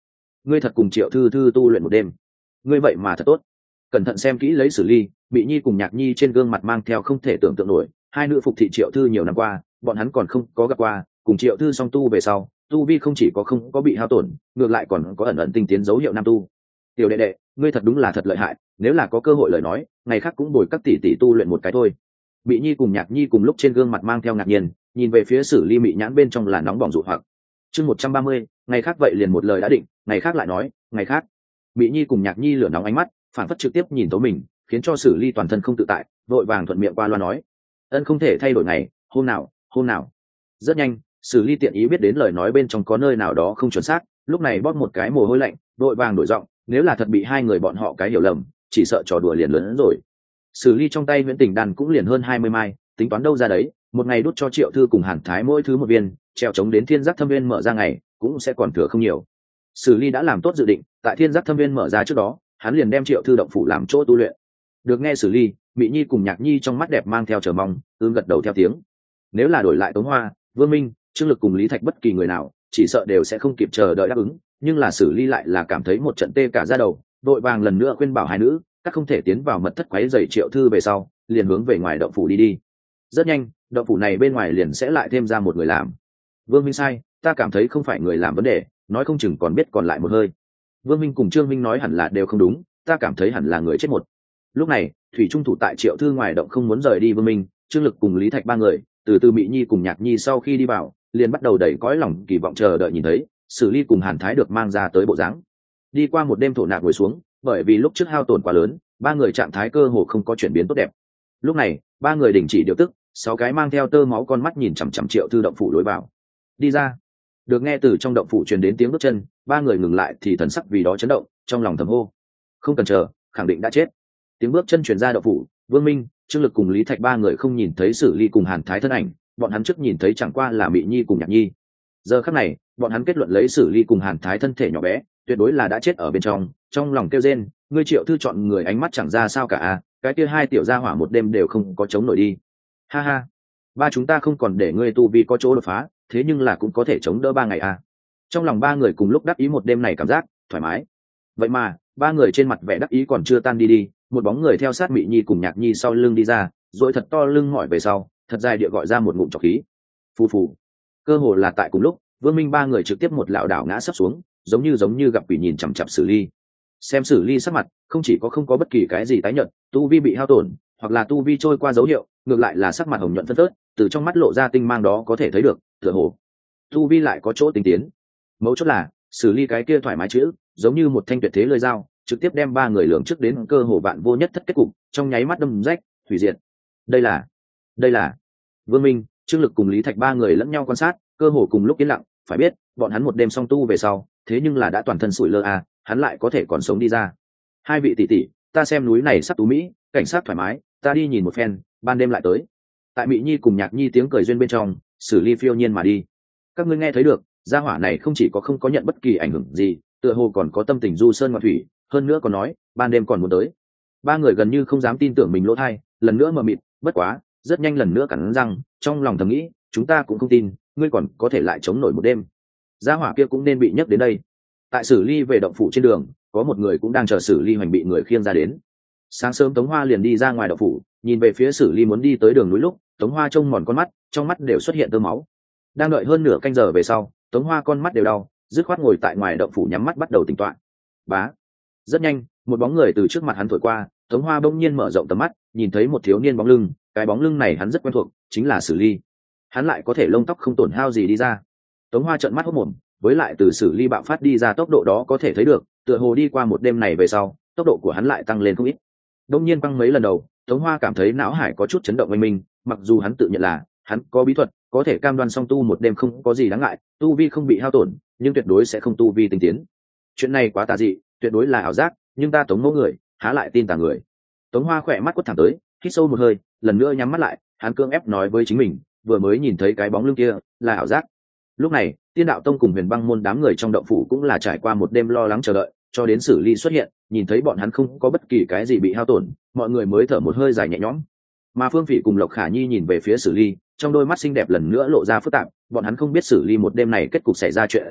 ngươi thật cùng Triệu thư thư tu luyện một đêm. Ngươi vậy mà thật tốt. Cẩn thận xem kỹ lấy Sử Ly, Mị Nhi cùng Nhạc Nhi trên gương mặt mang theo không thể tưởng tượng nổi, hai nữ phục thị Triệu thư nhiều năm qua, bọn hắn còn không có gặp qua, cùng Triệu thư song tu về sau, tu vi không chỉ có không có bị hao tổn, ngược lại còn có ẩn ẩn tinh tiến dấu hiệu nam tu. Tiểu đệ đệ, ngươi thật đúng là thật lợi hại, nếu là có cơ hội lời nói, ngày khác cũng bồi các tỷ tỷ tu luyện một cái thôi. Mị Nhi cùng Nhạc Nhi cùng lúc trên gương mặt mang theo ngạc nhiên, nhìn về phía Sử Ly mị nhãn bên trong là nóng bỏng dụ hoặc. Chương một trăm ba mươi, ngày khác vậy liền một lời đã định, ngày khác lại nói, ngày khác. Mị Nhi cùng Nhạc Nhi lửa nóng ánh mắt, phản phất trực tiếp nhìn tấu mình, khiến cho Sử Ly toàn thân không tự tại, vội vàng thuận miệng qua loa nói: "Ân không thể thay đổi ngày, hôm nào, hôm nào." Rất nhanh, Sử Ly tiện ý biết đến lời nói bên trong có nơi nào đó không chuẩn xác, lúc này bóp một cái mồ hôi lạnh, vội vàng đổi giọng, nếu là thật bị hai người bọn họ cái hiểu lầm, chỉ sợ trò đùa liền lớn hơn rồi. Sử Ly trong tay Huyễn Tình đan cũng liền hơn hai mươi mai, tính toán đâu ra đấy, một ngày đút cho Triệu thư cùng Hàn Thái mỗi thứ một viên, treo chống đến Thiên Giác Thâm Viên mở ra ngày, cũng sẽ còn thừa không nhiều. Sử Ly đã làm tốt dự định, tại Thiên Giác Thâm Viên mở ra trước đó, hắn liền đem Triệu thư động phủ làm chỗ tu luyện. Được nghe Sử Ly, Mị Nhi cùng Nhạc Nhi trong mắt đẹp mang theo chờ mong, ưm gật đầu theo tiếng. Nếu là đổi lại Tống Hoa, Vương Minh, Trương Lực cùng Lý Thạch bất kỳ người nào, chỉ sợ đều sẽ không kịp chờ đợi đáp ứng, nhưng là Sử Ly lại là cảm thấy một trận tê cả da đầu, đội vàng lần nữa khuyên bảo hai nữ, các không thể tiến vào mật thất quấy rầy Triệu thư về sau, liền hướng về ngoài động phủ đi đi. Rất nhanh, động phủ này bên ngoài liền sẽ lại thêm ra một người làm. Vương Minh sai, ta cảm thấy không phải người làm vấn đề, nói không chừng còn biết còn lại một hơi. Vương Minh cùng Trương Minh nói hẳn là đều không đúng, ta cảm thấy hẳn là người chết một. Lúc này, thủy trung thủ tại Triệu thư ngoài động không muốn rời đi Vương Minh, Trương Lực cùng Lý Thạch ba người, từ từ Mị Nhi cùng Nhạc Nhi sau khi đi vào, liền bắt đầu đẩy cõi lòng kỳ vọng chờ đợi nhìn thấy Sử Ly cùng Hàn Thái được mang ra tới bộ dáng. Đi qua một đêm thổ nạp ngồi xuống, bởi vì lúc trước hao tổn quá lớn, ba người trạng thái cơ hồ không có chuyển biến tốt đẹp. Lúc này, ba người đình chỉ điều tức, sáu cái mang theo tơ máu con mắt nhìn chằm chằm Triệu thư động phủ lối vào. Đi ra. Được nghe từ trong động phủ truyền đến tiếng bước chân, ba người ngừng lại thì thần sắc vì đó chấn động, trong lòng thầm hô: không cần chờ, khẳng định đã chết. Tiếng bước chân truyền ra động phủ, Vương Minh, Trương Lực cùng Lý Thạch ba người không nhìn thấy Sử Ly cùng Hàn Thái thân ảnh, bọn hắn trước nhìn thấy chẳng qua là Mị Nhi cùng Nhạc Nhi. Giờ khắc này, bọn hắn kết luận lấy Sử Ly cùng Hàn Thái thân thể nhỏ bé, tuyệt đối là đã chết ở bên trong, trong lòng kêu rên, ngươi Triệu thư chọn người ánh mắt chẳng ra sao cả a, cái kia hai tiểu gia hỏa một đêm đều không có chống nổi đi. Ha ha, ba chúng ta không còn để ngươi tu vi có chỗ đột phá, thế nhưng là cũng có thể chống đỡ ba ngày a. Trong lòng ba người cùng lúc đắc ý một đêm này cảm giác thoải mái. Vậy mà, ba người trên mặt vẻ đắc ý còn chưa tan đi đi, một bóng người theo sát Mị Nhi cùng Nhạc Nhi sau lưng đi ra, rồi thật to lưng mỏi về sau, thật dài địa gọi ra một ngụm trọc khí. Phù phù. Cơ hồ là tại cùng lúc, Vương Minh ba người trực tiếp một lảo đảo ngã sấp xuống, giống như giống như gặp quỷ nhìn chằm chằm Sử Ly. Xem Sử Ly sắc mặt, không chỉ có không có bất kỳ cái gì tái nhợt, tu vi bị hao tổn, hoặc là tu vi trôi qua dấu hiệu, ngược lại là sắc mặt hồng nhuận phân phớt, từ trong mắt lộ ra tinh mang đó có thể thấy được, tựa hồ tu vi lại có chỗ tinh tiến. Mấu chốt là, Sử Ly cái kia thoải mái chữ, giống như một thanh tuyệt thế lưỡi dao, trực tiếp đem ba người lường trước đến cơ hồ vạn vô nhất thất kết cục, trong nháy mắt đâm rách, hủy diệt. Đây là, đây là Vương Minh, Trương Lực cùng Lý Thạch ba người lẫn nhau quan sát, cơ hồ cùng lúc yên lặng, phải biết, bọn hắn một đêm song tu về sau, thế nhưng là đã toàn thân sủi lơ à, hắn lại có thể còn sống đi ra. Hai vị tỷ tỷ, ta xem núi này sắp tú mỹ, cảnh sát thoải mái, ta đi nhìn một phen, ban đêm lại tới. Tại Mị Nhi cùng Nhạc Nhi tiếng cười duyên bên trong, Sử Ly phiêu nhiên mà đi. Các ngươi nghe thấy được, gia hỏa này không chỉ có không có nhận bất kỳ ảnh hưởng gì, tựa hồ còn có tâm tình du sơn ngoạn thủy, hơn nữa còn nói, ban đêm còn muốn tới. Ba người gần như không dám tin tưởng mình lỗ tai, lần nữa mờ mịt, bất quá, rất nhanh lần nữa cắn răng, trong lòng thầm nghĩ, chúng ta cũng không tin, ngươi còn có thể lại chống nổi một đêm. Gia hỏa kia cũng nên bị nhấc đến đây. Tại Sử Ly về động phủ trên đường, có một người cũng đang chờ Sử Ly hoành bị người khiêng ra đến. Sáng sớm Tống Hoa liền đi ra ngoài động phủ, nhìn về phía Sử Ly muốn đi tới đường núi lúc, Tống Hoa trông mòn con mắt, trong mắt đều xuất hiện tơ máu. Đang đợi hơn nửa canh giờ về sau, Tống Hoa con mắt đều đau, dứt khoát ngồi tại ngoài động phủ nhắm mắt bắt đầu tỉnh tọa. Bá. Rất nhanh, một bóng người từ trước mặt hắn thổi qua, Tống Hoa bỗng nhiên mở rộng tầm mắt, nhìn thấy một thiếu niên bóng lưng, cái bóng lưng này hắn rất quen thuộc, chính là Sử Ly. Hắn lại có thể lông tóc không tổn hao gì đi ra. Tống Hoa trợn mắt hốt mồm, với lại từ Sử Ly bạo phát đi ra tốc độ đó có thể thấy được, tựa hồ đi qua một đêm này về sau, tốc độ của hắn lại tăng lên không ít. Đông nhiên băng mấy lần đầu, Tống Hoa cảm thấy não hải có chút chấn động oanh minh, mặc dù hắn tự nhận là hắn có bí thuật, có thể cam đoan song tu một đêm không có gì đáng ngại, tu vi không bị hao tổn, nhưng tuyệt đối sẽ không tu vi tinh tiến. Chuyện này quá tà dị, tuyệt đối là ảo giác, nhưng ta Tống mẫu người, há lại tin tà người. Tống Hoa khỏe mắt quất thẳng tới, hít sâu một hơi, lần nữa nhắm mắt lại, hắn cưỡng ép nói với chính mình, vừa mới nhìn thấy cái bóng lưng kia, là ảo giác. Lúc này, Tiên Đạo Tông cùng Huyền Băng môn đám người trong động phủ cũng là trải qua một đêm lo lắng chờ đợi, cho đến Sử Ly xuất hiện, nhìn thấy bọn hắn không có bất kỳ cái gì bị hao tổn, mọi người mới thở một hơi dài nhẹ nhõm. Mà Phương Phỉ cùng Lộc Khả Nhi nhìn về phía Sử Ly, trong đôi mắt xinh đẹp lần nữa lộ ra phức tạp, bọn hắn không biết Sử Ly một đêm này kết cục xảy ra chuyện gì,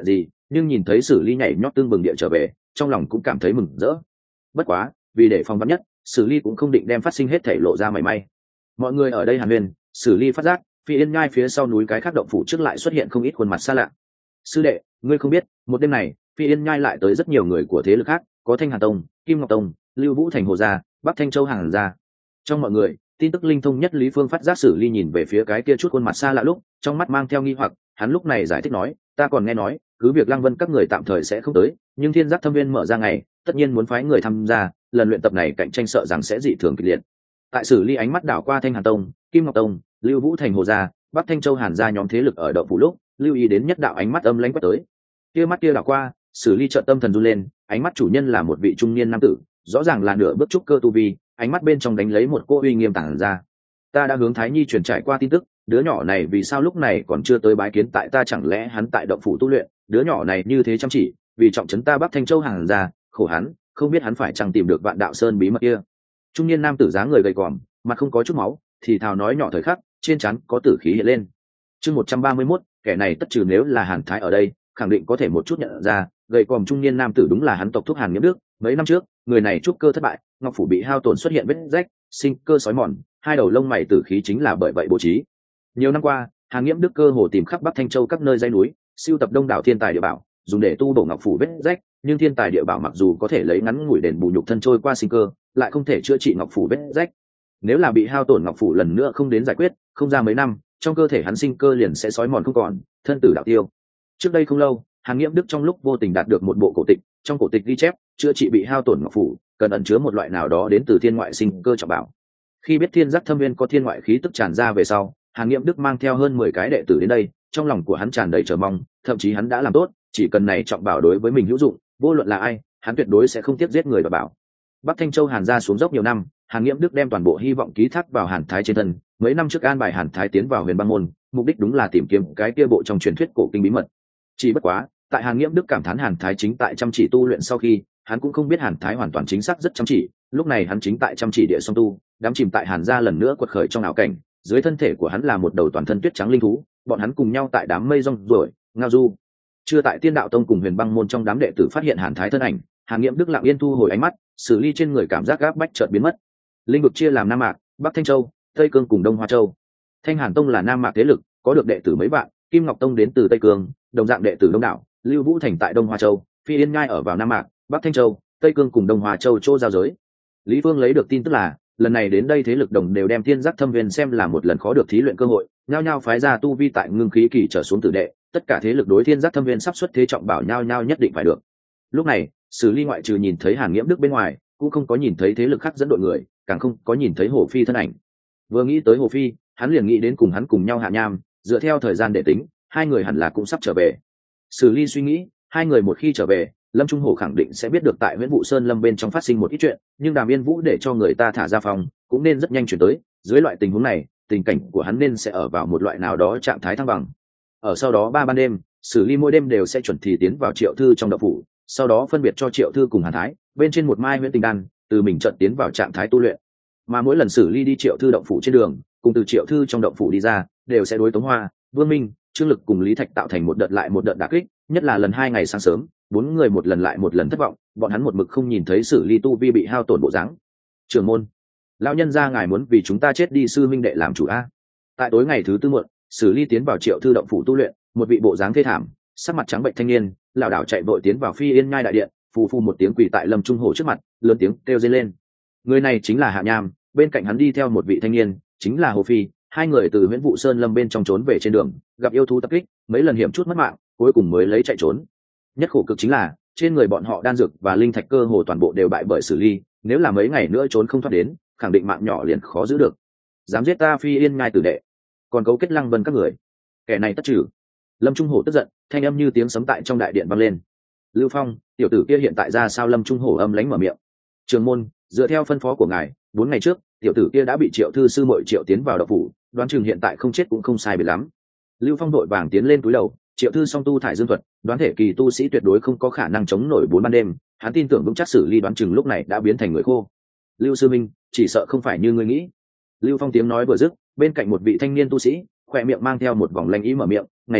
nhưng nhìn thấy Sử Ly nhảy nhót tương bừng địa trở về, trong lòng cũng cảm thấy mừng rỡ. Bất quá, vì để phòng vắn nhất, Sử Ly cũng không định đem phát sinh hết thể lộ ra mảy may. Mọi người ở đây hàn huyên, Sử Ly phát giác Phi Yên Nhai phía sau núi cái khác động phủ trước lại xuất hiện không ít khuôn mặt xa lạ. Sư đệ, ngươi không biết, một đêm này Phi Yên Nhai lại tới rất nhiều người của thế lực khác, có Thanh Hà Tông, Kim Ngọc Tông, Lưu Vũ Thành Hồ gia, Bắc Thanh Châu Hàn gia. Trong mọi người, tin tức linh thông nhất Lý Phương phát giác Sử Ly nhìn về phía cái kia chút khuôn mặt xa lạ lúc, trong mắt mang theo nghi hoặc, hắn lúc này giải thích nói, ta còn nghe nói, cứ việc Lăng Vân các người tạm thời sẽ không tới, nhưng Thiên Giác Thâm Viên mở ra ngày, tất nhiên muốn phái người tham gia, lần luyện tập này cạnh tranh sợ rằng sẽ dị thường kịch liệt. Tại Sử Ly ánh mắt đảo qua Thanh Hà Tông, Kim Ngọc Tông, Lưu Vũ Thành Hồ gia, Bắc Thanh Châu Hàn gia nhóm thế lực ở động phủ lúc, lưu ý đến nhất đạo ánh mắt âm lãnh quét tới. Kia mắt kia đảo qua, Sử Ly chợt tâm thần run lên, ánh mắt chủ nhân là một vị trung niên nam tử, rõ ràng là nửa bước trúc cơ tu vi, ánh mắt bên trong đánh lấy một cô uy nghiêm tản ra. Ta đã hướng Thái Nhi truyền trải qua tin tức, đứa nhỏ này vì sao lúc này còn chưa tới bái kiến tại ta, chẳng lẽ hắn tại động phủ tu luyện, đứa nhỏ này như thế chăm chỉ, vì trọng trấn ta Bắc Thanh Châu Hàn gia, khổ hắn, không biết hắn phải chẳng tìm được Vạn Đạo Sơn bí mật kia. Trung niên nam tử dáng người gầy còm, mặt không có chút máu, thì thào nói nhỏ thời khắc, trên trán có tử khí hiện lên. Chương một trăm ba mươi mốt, kẻ này tất trừ nếu là Hàn Thái ở đây, khẳng định có thể một chút nhận ra, gầy còm trung niên nam tử đúng là hắn tộc thúc Hàn Nghiễm Đức. Mấy năm trước, người này trúc cơ thất bại, ngọc phủ bị hao tổn xuất hiện vết rách, sinh cơ sói mòn, hai đầu lông mày tử khí chính là bởi vậy bố trí. Nhiều năm qua, Hàn Nghiễm Đức cơ hồ tìm khắp Bắc Thanh Châu các nơi dãy núi, siêu tập đông đảo thiên tài địa bảo, dùng để tu bổ ngọc phủ vết rách, nhưng thiên tài địa bảo mặc dù có thể lấy ngắn ngủi đền bù nhục thân trôi qua sinh cơ, lại không thể chữa trị ngọc phủ vết rách. Nếu là bị hao tổn ngọc phủ lần nữa không đến giải quyết, không ra mấy năm, trong cơ thể hắn sinh cơ liền sẽ sói mòn không còn, thân tử đạo tiêu. Trước đây không lâu, Hàn Nghiễm Đức trong lúc vô tình đạt được một bộ cổ tịch, trong cổ tịch ghi chép, chữa trị bị hao tổn ngọc phủ, cần ẩn chứa một loại nào đó đến từ thiên ngoại sinh cơ trọng bảo. Khi biết Thiên Giác Thâm Viên có thiên ngoại khí tức tràn ra về sau, Hàn Nghiễm Đức mang theo hơn mười cái đệ tử đến đây, trong lòng của hắn tràn đầy chờ mong, thậm chí hắn đã làm tốt, chỉ cần này trọng bảo đối với mình hữu dụng, vô luận là ai, hắn tuyệt đối sẽ không tiếc giết người và bảo. Bắc Thanh Châu Hàn gia xuống dốc nhiều năm, Hàn Nghiễm Đức đem toàn bộ hy vọng ký thác vào Hàn Thái trên thân. Mấy năm trước an bài Hàn Thái tiến vào Huyền Băng môn, mục đích đúng là tìm kiếm cái kia bộ trong truyền thuyết cổ kinh bí mật. Chỉ bất quá, tại Hàn Nghiễm Đức cảm thán Hàn Thái chính tại chăm chỉ tu luyện sau khi, hắn cũng không biết Hàn Thái hoàn toàn chính xác rất chăm chỉ. Lúc này hắn chính tại chăm chỉ địa song tu, đắm chìm tại Hàn gia lần nữa quật khởi trong ảo cảnh. Dưới thân thể của hắn là một đầu toàn thân tuyết trắng linh thú, bọn hắn cùng nhau tại đám mây rong ruổi, ngao du. Chưa tại Tiên Đạo Tông cùng Huyền Băng môn trong đám đệ tử phát hiện Hàn Thái thân ảnh, Hàn Nghiễm Đức lặng yên thu hồi ánh mắt, Sử Ly trên người cảm giác gáp bách chợt biến mất. Linh vực chia làm Nam Mạc, Bắc Thanh Châu, Tây Cương cùng Đông Hoa Châu. Thanh Hàn Tông là Nam Mạc thế lực, có được đệ tử mấy vạn, Kim Ngọc Tông đến từ Tây Cương, đồng dạng đệ tử đông đảo, Lưu Vũ Thành tại Đông Hoa Châu, Phi Yên Nhai ở vào Nam Mạc, Bắc Thanh Châu, Tây Cương cùng Đông Hoa Châu chỗ giao giới. Lý Phương lấy được tin tức là, lần này đến đây thế lực đồng đều đem Thiên Giác Thâm Viên xem là một lần khó được thí luyện cơ hội, nhao nhao phái ra tu vi tại ngưng khí kỳ trở xuống tử đệ, tất cả thế lực đối Thiên Giác Thâm Viên sắp xuất thế trọng bảo nhao nhao nhất định phải được. Lúc này, Sử Ly ngoại trừ nhìn thấy Hàn Nghiễm Đức bên ngoài, cũng không có nhìn thấy thế lực khác dẫn đội người, càng không có nhìn thấy Hồ Phi thân ảnh. Vừa nghĩ tới Hồ Phi, hắn liền nghĩ đến cùng hắn cùng nhau hạ nham, dựa theo thời gian để tính, hai người hẳn là cũng sắp trở về. Sử Ly suy nghĩ, hai người một khi trở về, Lâm Trung Hổ khẳng định sẽ biết được tại Nguyễn Vũ Sơn Lâm bên trong phát sinh một ít chuyện, nhưng Đàm Yên Vũ để cho người ta thả ra phòng, cũng nên rất nhanh chuyển tới. Dưới loại tình huống này, tình cảnh của hắn nên sẽ ở vào một loại nào đó trạng thái thăng bằng. Ở sau đó ba ban đêm, Sử Ly mỗi đêm đều sẽ chuẩn thì tiến vào Triệu Thư trong động phủ, sau đó phân biệt cho Triệu Thư cùng Hàn Thái bên trên một mai huyễn tình đan, từ mình trận tiến vào trạng thái tu luyện. Mà mỗi lần Sử Ly đi Triệu Thư động phủ trên đường, cùng từ Triệu Thư trong động phủ đi ra, đều sẽ đối Tống Hoa, Vương Minh, Trương Lực cùng Lý Thạch tạo thành một đợt lại một đợt đả kích, nhất là lần hai ngày sáng sớm, bốn người một lần lại một lần thất vọng, bọn hắn một mực không nhìn thấy Sử Ly tu vi bị hao tổn bộ dáng. Trưởng môn, lão nhân gia ngài muốn vì chúng ta chết đi sư minh đệ làm chủ a? Tại tối ngày thứ tư muộn, Sử Ly tiến vào Triệu Thư động phủ tu luyện, một vị bộ dáng thê thảm, sắc mặt trắng bệnh thanh niên, lảo đảo chạy vội tiến vào Phi Yên Nhai đại điện, phù phù một tiếng quỳ tại Lâm Trung Hổ trước mặt, lớn tiếng kêu rên lên. Người này chính là Hạ Nham, bên cạnh hắn đi theo một vị thanh niên, chính là Hồ Phi. Hai người từ Nguyễn Vũ Sơn Lâm bên trong trốn về trên đường, gặp yêu thú tập kích, mấy lần hiểm chút mất mạng, cuối cùng mới lấy chạy trốn. Nhất khổ cực chính là, trên người bọn họ đan dược và linh thạch cơ hồ toàn bộ đều bại bởi Sử Ly, nếu là mấy ngày nữa trốn không thoát đến, khẳng định mạng nhỏ liền khó giữ được. Dám giết ta Phi Yên Nhai tử đệ, còn cấu kết Lăng Vân các người, kẻ này tất trừ. Lâm Trung Hổ tức giận, thanh âm như tiếng sấm tại trong đại điện vang lên. Lưu Phong, tiểu tử kia hiện tại ra sao? Lâm Trung Hổ âm lãnh mở miệng. Trường môn, dựa theo phân phó của ngài, bốn ngày trước, tiểu tử kia đã bị Triệu thư sư muội Triệu tiến vào động phủ, đoán chừng hiện tại không chết cũng không sai biệt lắm. Lưu Phong đội vàng tiến lên túi đầu, Triệu thư song tu thải dương thuật, đoán thể kỳ tu sĩ tuyệt đối không có khả năng chống nổi bốn ban đêm, hắn tin tưởng vững chắc Sử Ly đoán chừng lúc này đã biến thành người khô. Lưu sư minh, chỉ sợ không phải như ngươi nghĩ. Lưu Phong tiếng nói vừa dứt, bên cạnh một vị thanh niên tu sĩ, khỏe miệng mang theo một vòng lanh ý mở miệng. Ngày đó,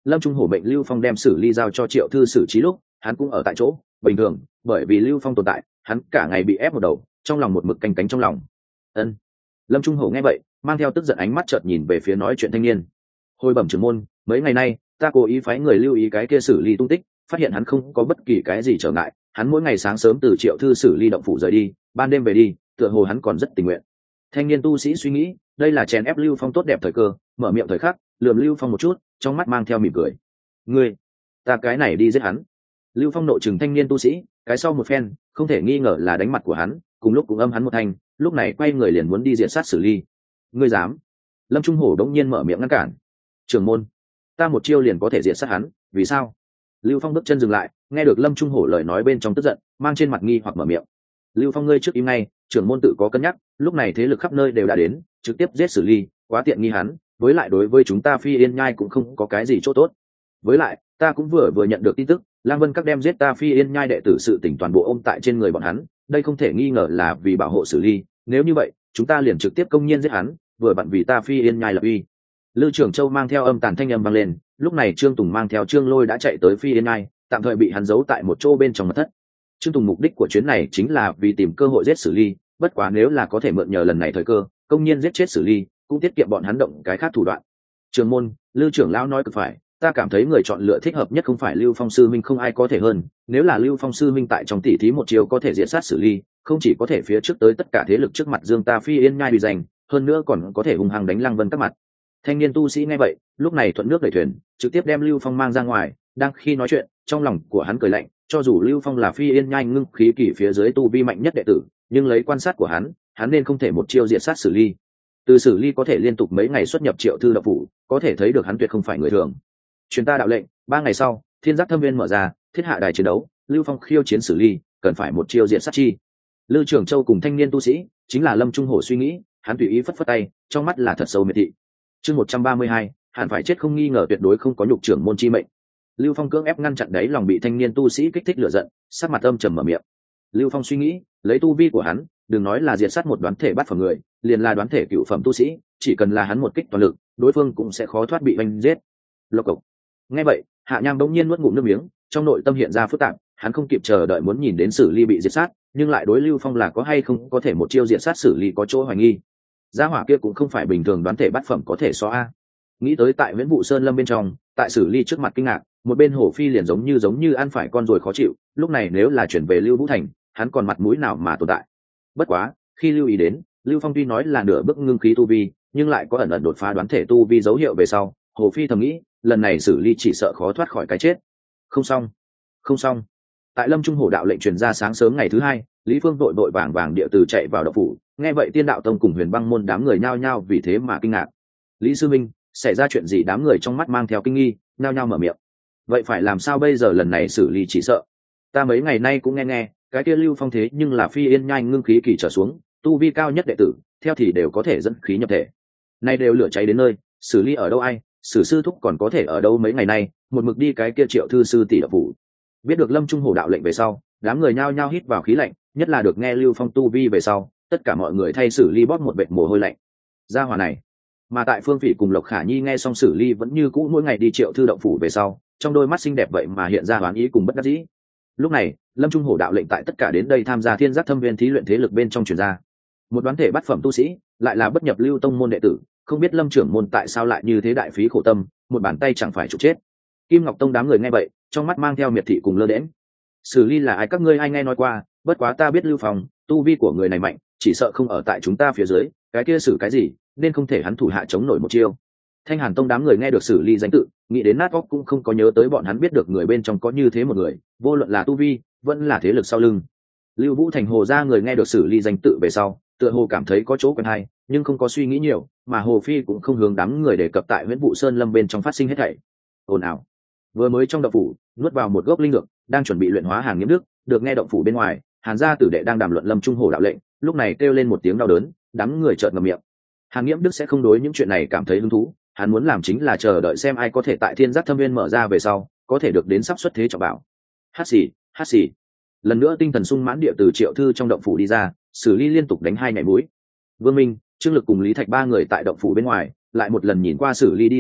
Lâm Trung Hổ mệnh Lưu Phong đem xử ly giao cho Triệu Thư xử trí lúc hắn cũng ở tại chỗ. Bình thường bởi vì Lưu Phong tồn tại hắn cả ngày bị ép một đầu, trong lòng một mực canh cánh trong lòng. Ân. Lâm Trung Hổ nghe vậy mang theo tức giận ánh mắt chợt nhìn về phía nói chuyện thanh niên. Hồi bẩm trưởng môn, mấy ngày nay ta cố ý phái người lưu ý cái kia xử ly tung tích, phát hiện hắn không có bất kỳ cái gì trở ngại. Hắn mỗi ngày sáng sớm từ Triệu Thư xử ly động phủ rời đi, ban đêm về đi, tựa hồ hắn còn rất tình nguyện. Thanh niên tu sĩ suy nghĩ đây là chèn ép Lưu Phong tốt đẹp thời cơ, mở miệng thời khắc lườm Lưu Phong một chút, trong mắt mang theo mỉm cười. Ngươi, ta cái này đi giết hắn. Lưu Phong nội trừng thanh niên tu sĩ, cái sau một phen không thể nghi ngờ là đánh mặt của hắn, cùng lúc cũng âm hắn một thanh, lúc này quay người liền muốn đi diện sát xử ly. Ngươi dám? Lâm Trung Hổ đống nhiên mở miệng ngăn cản. Trưởng môn, ta một chiêu liền có thể diện sát hắn, vì sao? Lưu Phong bước chân dừng lại, nghe được Lâm Trung Hổ lời nói bên trong tức giận, mang trên mặt nghi hoặc mở miệng. Lưu Phong ngươi trước im ngay, trưởng môn tự có cân nhắc, lúc này thế lực khắp nơi đều đã đến, trực tiếp giết xử ly, quá tiện nghi hắn, với lại đối với chúng ta Phi Yên Nhai cũng không có cái gì chỗ tốt. Với lại, ta cũng vừa vừa nhận được tin tức, Lang Vân các đem giết ta Phi Yên Nhai đệ tử sự tình toàn bộ ôm tại trên người bọn hắn, đây không thể nghi ngờ là vì bảo hộ xử ly, nếu như vậy, chúng ta liền trực tiếp công nhiên giết hắn, vừa vặn vì ta Phi Yên Nhai lập uy. Lư Trưởng Châu mang theo âm tàn thanh âm vang lên, lúc này Trương Tùng mang theo Trương Lôi đã chạy tới Phi Yên Nhai, tạm thời bị hắn giấu tại một chỗ bên trong mật thất. Trương Tùng mục đích của chuyến này chính là vì tìm cơ hội giết xử ly, bất quá nếu là có thể mượn nhờ lần này thời cơ, công nhiên giết chết xử ly, cũng tiết kiệm bọn hắn động cái khác thủ đoạn. Trường môn, Lư trưởng lão nói cực phải, ta cảm thấy người chọn lựa thích hợp nhất không phải Lưu Phong sư minh không ai có thể hơn, nếu là Lưu Phong sư minh tại trong tỷ thí một chiều có thể diệt sát xử ly, không chỉ có thể phía trước tới tất cả thế lực trước mặt dương ta Phi Yên Nhai uy danh, hơn nữa còn có thể hung hăng đánh Lăng Vân các mặt. Thanh niên tu sĩ nghe vậy, lúc này thuận nước đẩy thuyền, trực tiếp đem Lưu Phong mang ra ngoài, đang khi nói chuyện, trong lòng của hắn cười lạnh, cho dù Lưu Phong là Phi Yên Nhai ngưng khí kỳ phía dưới tu vi mạnh nhất đệ tử, nhưng lấy quan sát của hắn, hắn nên không thể một chiêu diệt sát xử ly. Từ xử ly có thể liên tục mấy ngày xuất nhập Triệu Thư động phủ, có thể thấy được hắn tuyệt không phải người thường. Truyền ta đạo lệnh, ba ngày sau, Thiên Giác Thâm Viên mở ra, thiết hạ đài chiến đấu, Lưu Phong khiêu chiến xử ly, cần phải một chiêu diệt sát chi. Lư Trưởng Châu cùng thanh niên tu sĩ, chính là Lâm Trung Hổ suy nghĩ, hắn tùy ý phất phất tay, trong mắt là thật sâu miệt thị. Chương một trăm ba mươi hai, hẳn phải chết không nghi ngờ tuyệt đối không có nhục trưởng môn chi mệnh. Lưu Phong cưỡng ép ngăn chặn đấy lòng bị thanh niên tu sĩ kích thích lửa giận, sắc mặt âm trầm mở miệng. Lưu Phong suy nghĩ, lấy tu vi của hắn, đừng nói là diệt sát một đoán thể bắt phẩm người, liền là đoán thể cựu phẩm tu sĩ, chỉ cần là hắn một kích toàn lực, đối phương cũng sẽ khó thoát bị oanh giết. Lộc cộc. Nghe vậy, Hạ Nham bỗng nhiên nuốt ngụm nước miếng, trong nội tâm hiện ra phức tạp, hắn không kịp chờ đợi muốn nhìn đến xử ly bị diệt sát, nhưng lại đối Lưu Phong là có hay không có thể một chiêu diệt sát xử ly có chỗ hoài nghi. Gia hỏa kia cũng không phải bình thường đoán thể bắt phẩm có thể so a. Nghĩ tới tại Viễn Vụ Sơn Lâm bên trong, tại xử ly trước mặt kinh ngạc, một bên Hổ Phi liền giống như giống như ăn phải con ruồi khó chịu, lúc này nếu là chuyển về Lưu Vũ Thành, hắn còn mặt mũi nào mà tồn tại. Bất quá, khi lưu ý đến, Lưu Phong tuy nói là nửa bước ngưng khí tu vi, nhưng lại có ẩn ẩn đột phá đoán thể tu vi dấu hiệu về sau, Hồ Phi thầm nghĩ, lần này xử ly chỉ sợ khó thoát khỏi cái chết. Không xong, không xong. Tại Lâm Trung Hổ đạo lệnh truyền ra sáng sớm ngày thứ hai, Lý Phương vội vội vàng vàng địa từ chạy vào động phủ, nghe vậy Tiên Đạo Tông cùng Huyền Băng môn đám người nhao nhao vì thế mà kinh ngạc. Lý sư minh, xảy ra chuyện gì? Đám người trong mắt mang theo kinh nghi, nhao nhao mở miệng. Vậy phải làm sao bây giờ, lần này xử ly chỉ sợ. Ta mấy ngày nay cũng nghe nghe, cái kia Lưu Phong thế nhưng là Phi Yên Nhai ngưng khí kỳ trở xuống, tu vi cao nhất đệ tử, theo thì đều có thể dẫn khí nhập thể. Nay đều lửa cháy đến nơi, xử ly ở đâu ai, sử sư thúc còn có thể ở đâu mấy ngày nay, một mực đi cái kia Triệu Thư sư tỷ đạo phủ. Biết được Lâm Trung Hổ đạo lệnh về sau, đám người nhao nhao hít vào khí lạnh, nhất là được nghe Lưu Phong tu vi về sau, tất cả mọi người thay xử ly bóp một vệt mồ hôi lạnh. Gia hỏa này. Mà tại Phương Phỉ cùng Lộc Khả Nhi nghe xong xử ly vẫn như cũ mỗi ngày đi Triệu Thư động phủ về sau, trong đôi mắt xinh đẹp vậy mà hiện ra đoán ý cùng bất đắc dĩ. Lúc này, Lâm Trung Hổ đạo lệnh tại tất cả đến đây tham gia Thiên Giác Thâm Viên thí luyện thế lực bên trong truyền ra. Một đoán thể bắt phẩm tu sĩ, lại là bất nhập Lưu tông môn đệ tử, không biết Lâm trưởng môn tại sao lại như thế đại phí khổ tâm, một bàn tay chẳng phải trục chết. Kim Ngọc Tông đám người nghe vậy, trong mắt mang theo miệt thị cùng lơ đễnh. Xử ly là ai các ngươi ai nghe nói qua, bất quá ta biết Lưu Phong, tu vi của người này mạnh, chỉ sợ không ở tại chúng ta phía dưới, cái kia xử cái gì, nên không thể hắn thủ hạ chống nổi một chiêu. Thanh Hàn Tông đám người nghe được xử ly danh tự, nghĩ đến nát óc cũng không có nhớ tới bọn hắn biết được người bên trong có như thế một người, vô luận là tu vi, vẫn là thế lực sau lưng. Lưu Vũ Thành Hồ ra người nghe được xử ly danh tự về sau, tựa hồ cảm thấy có chỗ quen hay, nhưng không có suy nghĩ nhiều, mà Hồ Phi cũng không hướng đám người đề cập tại Viễn Vụ Sơn Lâm bên trong phát sinh hết thảy. Ồn ào. Vừa mới trong động phủ, nuốt vào một gốc linh dược, đang chuẩn bị luyện hóa Hàn Nghiễm Đức, được nghe động phủ bên ngoài, Hàn gia tử đệ đang đàm luận Lâm Trung Hổ đạo lệnh, lúc này kêu lên một tiếng đau đớn, đám người chợt ngậm miệng. Hàn Nghiễm Đức sẽ không đối những chuyện này cảm thấy hứng thú, hắn muốn làm chính là chờ đợi xem ai có thể tại Thiên Giác Thâm Viên mở ra về sau, có thể được đến sắp xuất thế trọng bảo. Hát xì, hát xì. Lần nữa tinh thần sung mãn địa từ Triệu Thư trong động phủ đi ra, xử ly liên tục đánh hai nhảy mũi. Vương Minh, Trương Lực cùng Lý Thạch ba người tại động phủ bên ngoài, lại một lần nhìn qua xử ly đi ra lúc,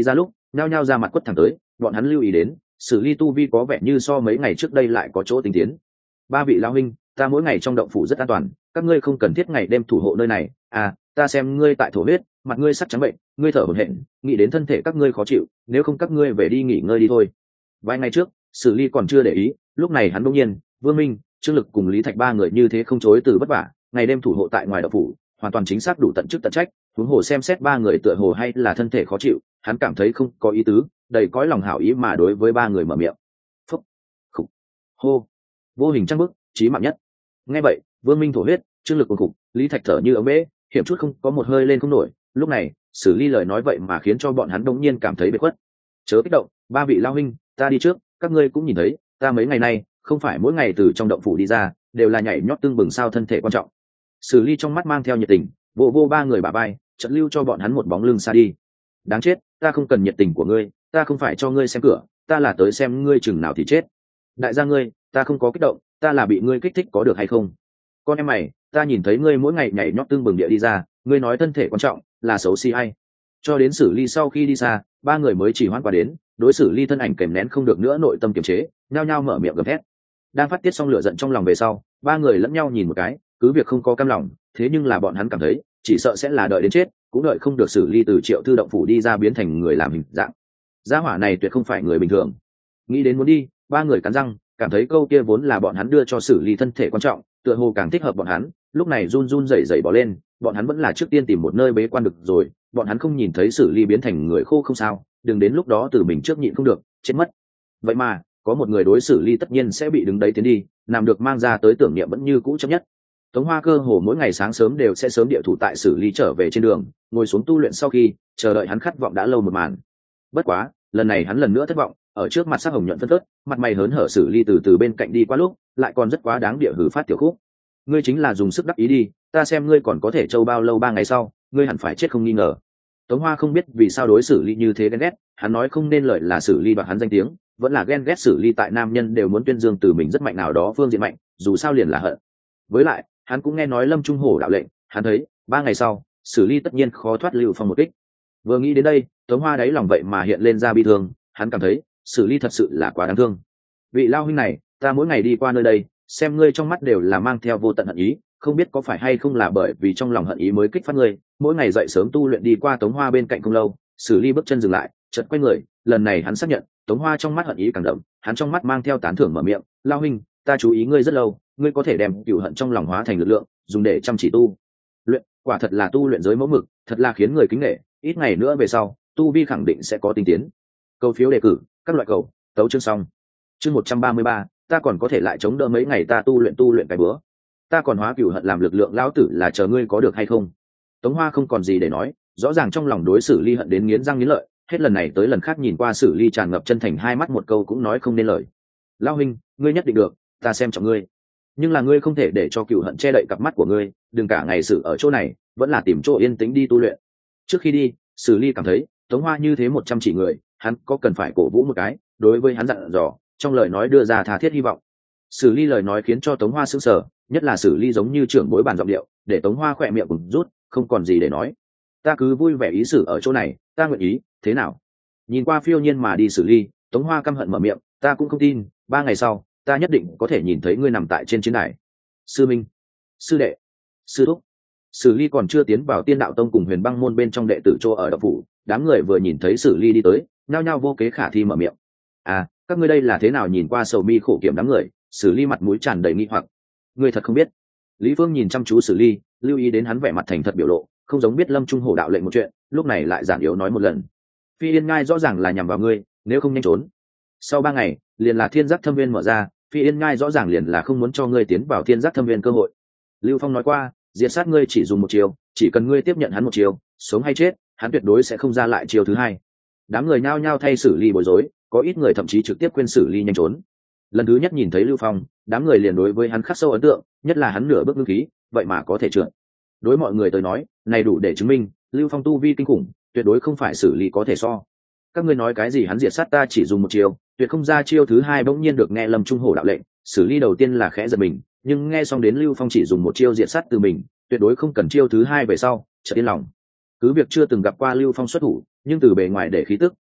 nhao nhao ra mặt quất thẳng tới. Bọn hắn lưu ý đến xử lý tu vi có vẻ như so mấy ngày trước đây lại có chỗ tinh tiến. Ba vị lão huynh, ta mỗi ngày trong động phủ rất an toàn, các ngươi không cần thiết ngày đêm thủ hộ nơi này. À, ta xem ngươi tại thổ huyết, mặt ngươi sắc trắng bệnh, ngươi thở hổn hển, nghĩ đến thân thể các ngươi khó chịu, nếu không các ngươi về đi nghỉ ngơi đi thôi. Vài ngày trước xử lý còn chưa để ý, lúc này hắn đột nhiên, Vương Minh, Trương Lực cùng Lý Thạch ba người như thế không chối từ vất vả, ngày đêm thủ hộ tại ngoài động phủ, hoàn toàn chính xác đủ tận chức tận trách. Huống hồ xem xét ba người tựa hồ hay là thân thể khó chịu, hắn cảm thấy không có ý tứ, đầy cõi lòng hảo ý mà đối với ba người mở miệng. Phúc, khục, hô, vô hình trăng bức, chí mạng nhất. Nghe vậy, Vương Minh thổ huyết, Trương Lực cuồng khục, Lý Thạch thở như ống bể, hiểm chút không có một hơi lên không nổi. Lúc này xử lý lời nói vậy mà khiến cho bọn hắn đống nhiên cảm thấy bế khuất. Chớ kích động, ba vị lao huynh, ta đi trước, các ngươi cũng nhìn thấy, ta mấy ngày nay không phải mỗi ngày từ trong động phủ đi ra, đều là nhảy nhót tương bừng sao thân thể quan trọng. Xử lý trong mắt mang theo nhiệt tình, vô vô ba người bả vai, chợt lưu cho bọn hắn một bóng lưng xa đi. Đáng chết, ta không cần nhiệt tình của ngươi, ta không phải cho ngươi xem cửa, ta là tới xem ngươi chừng nào thì chết. Đại gia ngươi, ta không có kích động, ta là bị ngươi kích thích có được hay không? Con em mày, ta nhìn thấy ngươi mỗi ngày nhảy nhót tương bừng địa đi ra, ngươi nói thân thể quan trọng, là xấu xí hay? Cho đến xử lý sau khi đi xa, ba người mới chỉ hoãn qua đến, đối xử lý thân ảnh kèm nén không được nữa nội tâm kiềm chế, nhao nhao mở miệng gầm thét. Đang phát tiết xong lửa giận trong lòng về sau, ba người lẫn nhau nhìn một cái, cứ việc không có cam lòng, thế nhưng là bọn hắn cảm thấy, chỉ sợ sẽ là đợi đến chết, cũng đợi không được xử lý từ Triệu Thư động phủ đi ra biến thành người làm hình dạng. Gia hỏa này tuyệt không phải người bình thường. Nghĩ đến muốn đi, ba người cắn răng, cảm thấy câu kia vốn là bọn hắn đưa cho xử lý thân thể quan trọng, tựa hồ càng thích hợp bọn hắn, lúc này run run rẩy rẩy bỏ lên, bọn hắn vẫn là trước tiên tìm một nơi bế quan được rồi, bọn hắn không nhìn thấy xử lý biến thành người khô không sao, đừng đến lúc đó từ mình trước nhịn không được, chết mất. Vậy mà, có một người đối xử lý tất nhiên sẽ bị đứng đấy tiến đi, làm được mang ra tới tưởng niệm vẫn như cũ chấp nhất. Tống Hoa cơ hồ mỗi ngày sáng sớm đều sẽ sớm địa thủ tại xử lý trở về trên đường, ngồi xuống tu luyện sau khi, chờ đợi hắn khát vọng đã lâu một màn. Bất quá, lần này hắn lần nữa thất vọng, ở trước mặt sắc hồng nhuận phân phớt, mặt mày hớn hở xử lý từ từ bên cạnh đi qua lúc, lại còn rất quá đáng địa hử phát tiểu khúc. Ngươi chính là dùng sức đắc ý đi, ta xem ngươi còn có thể trâu bao lâu ba ngày sau, ngươi hẳn phải chết không nghi ngờ. Tống Hoa không biết vì sao đối xử lý như thế ghen ghét, hắn nói không nên lời là xử lý đoạt hắn danh tiếng, vẫn là ghen ghét xử lý tại nam nhân đều muốn tuyên dương từ mình rất mạnh nào đó phương diện mạnh, dù sao liền là hận. Với lại, hắn cũng nghe nói Lâm Trung Hổ đạo lệnh, hắn thấy ba ngày sau, xử lý tất nhiên khó thoát Lưu Phong một kích. Vừa nghĩ đến đây, Tống Hoa đáy lòng vậy mà hiện lên ra bi thương, hắn cảm thấy xử lý thật sự là quá đáng thương. Vị lao huynh này, ta mỗi ngày đi qua nơi đây, xem ngươi trong mắt đều là mang theo vô tận hận ý, không biết có phải hay không là bởi vì trong lòng hận ý mới kích phát ngươi, mỗi ngày dậy sớm tu luyện đi qua Tống Hoa bên cạnh không lâu, xử lý bước chân dừng lại, chợt quay người, lần này hắn xác nhận, Tống Hoa trong mắt hận ý càng đậm, hắn trong mắt mang theo tán thưởng mở miệng, lao huynh, ta chú ý ngươi rất lâu, ngươi có thể đem cửu hận trong lòng hóa thành lực lượng, dùng để chăm chỉ tu luyện, quả thật là tu luyện giới mẫu mực, thật là khiến người kính nể, ít ngày nữa về sau, tu vi khẳng định sẽ có tinh tiến. Câu phiếu đề cử, các loại cầu, tấu chương xong. Chương một trăm ba mươi ba, ta còn có thể lại chống đỡ mấy ngày ta tu luyện tu luyện cái bữa. Ta còn hóa cửu hận làm lực lượng lão tử là chờ ngươi có được hay không? Tống Hoa không còn gì để nói, rõ ràng trong lòng đối xử ly hận đến nghiến răng nghiến lợi, hết lần này tới lần khác nhìn qua xử ly tràn ngập chân thành hai mắt một câu cũng nói không nên lời. Lão huynh, ngươi nhất định được, ta xem trọng ngươi. Nhưng là ngươi không thể để cho cửu hận che đậy cặp mắt của ngươi, đừng cả ngày xử ở chỗ này, vẫn là tìm chỗ yên tĩnh đi tu luyện. Trước khi đi, xử ly cảm thấy Tống Hoa như thế một trăm chỉ người, hắn có cần phải cổ vũ một cái, đối với hắn dặn dò, trong lời nói đưa ra tha thiết hy vọng. Xử ly lời nói khiến cho Tống Hoa sững sờ, nhất là xử ly giống như trưởng bối bàn giọng điệu, để Tống Hoa khỏe miệng cùng rút, không còn gì để nói. Ta cứ vui vẻ ý xử ở chỗ này, ta nguyện ý, thế nào? Nhìn qua phiêu nhiên mà đi xử ly, Tống Hoa căm hận mở miệng, ta cũng không tin, ba ngày sau, ta nhất định có thể nhìn thấy ngươi nằm tại trên chiến đài. Sư minh, sư đệ, sư thúc. Xử ly còn chưa tiến vào Tiên Đạo Tông cùng Huyền Băng môn bên trong đệ tử chỗ ở đạo phủ, đám người vừa nhìn thấy Xử ly đi tới, nhao nhao vô kế khả thi mở miệng. À, các ngươi đây là thế nào? Nhìn qua sầu mi khổ kiểm đám người, Xử ly mặt mũi tràn đầy nghi hoặc. Ngươi thật không biết? Lý Phương nhìn chăm chú Xử ly, lưu ý đến hắn vẻ mặt thành thật biểu lộ, không giống biết Lâm Trung Hổ đạo lệnh một chuyện, lúc này lại giản yếu nói một lần. Phi Yên Ngai rõ ràng là nhằm vào ngươi, nếu không nhanh trốn. Sau ba ngày, liền là Thiên Giác Thâm Viên mở ra, Phi Yên Ngai rõ ràng liền là không muốn cho ngươi tiến vào Thiên Giác Thâm Viên cơ hội. Lưu Phong nói qua, diệt sát ngươi chỉ dùng một chiều, chỉ cần ngươi tiếp nhận hắn một chiều, sống hay chết, hắn tuyệt đối sẽ không ra lại chiều thứ hai. Đám người nhao nhao thay Xử ly bối rối, có ít người thậm chí trực tiếp khuyên Xử ly nhanh trốn. Lần thứ nhất nhìn thấy Lưu Phong, đám người liền đối với hắn khắc sâu ấn tượng, nhất là hắn nửa bước ngưng khí, vậy mà có thể trượt. Đối mọi người tới nói, này đủ để chứng minh, Lưu Phong tu vi kinh khủng, tuyệt đối không phải Xử ly có thể so. Các ngươi nói cái gì? Hắn diệt sát ta chỉ dùng một chiều, tuyệt không ra chiêu thứ hai. Bỗng nhiên được nghe Lâm Trung Hổ đạo lệnh, Xử ly đầu tiên là khẽ giật mình, nhưng nghe xong đến Lưu Phong chỉ dùng một chiêu diệt sát từ mình, tuyệt đối không cần chiêu thứ hai về sau, chợt yên lòng. Cứ việc chưa từng gặp qua Lưu Phong xuất thủ, nhưng từ bề ngoài để khí tức,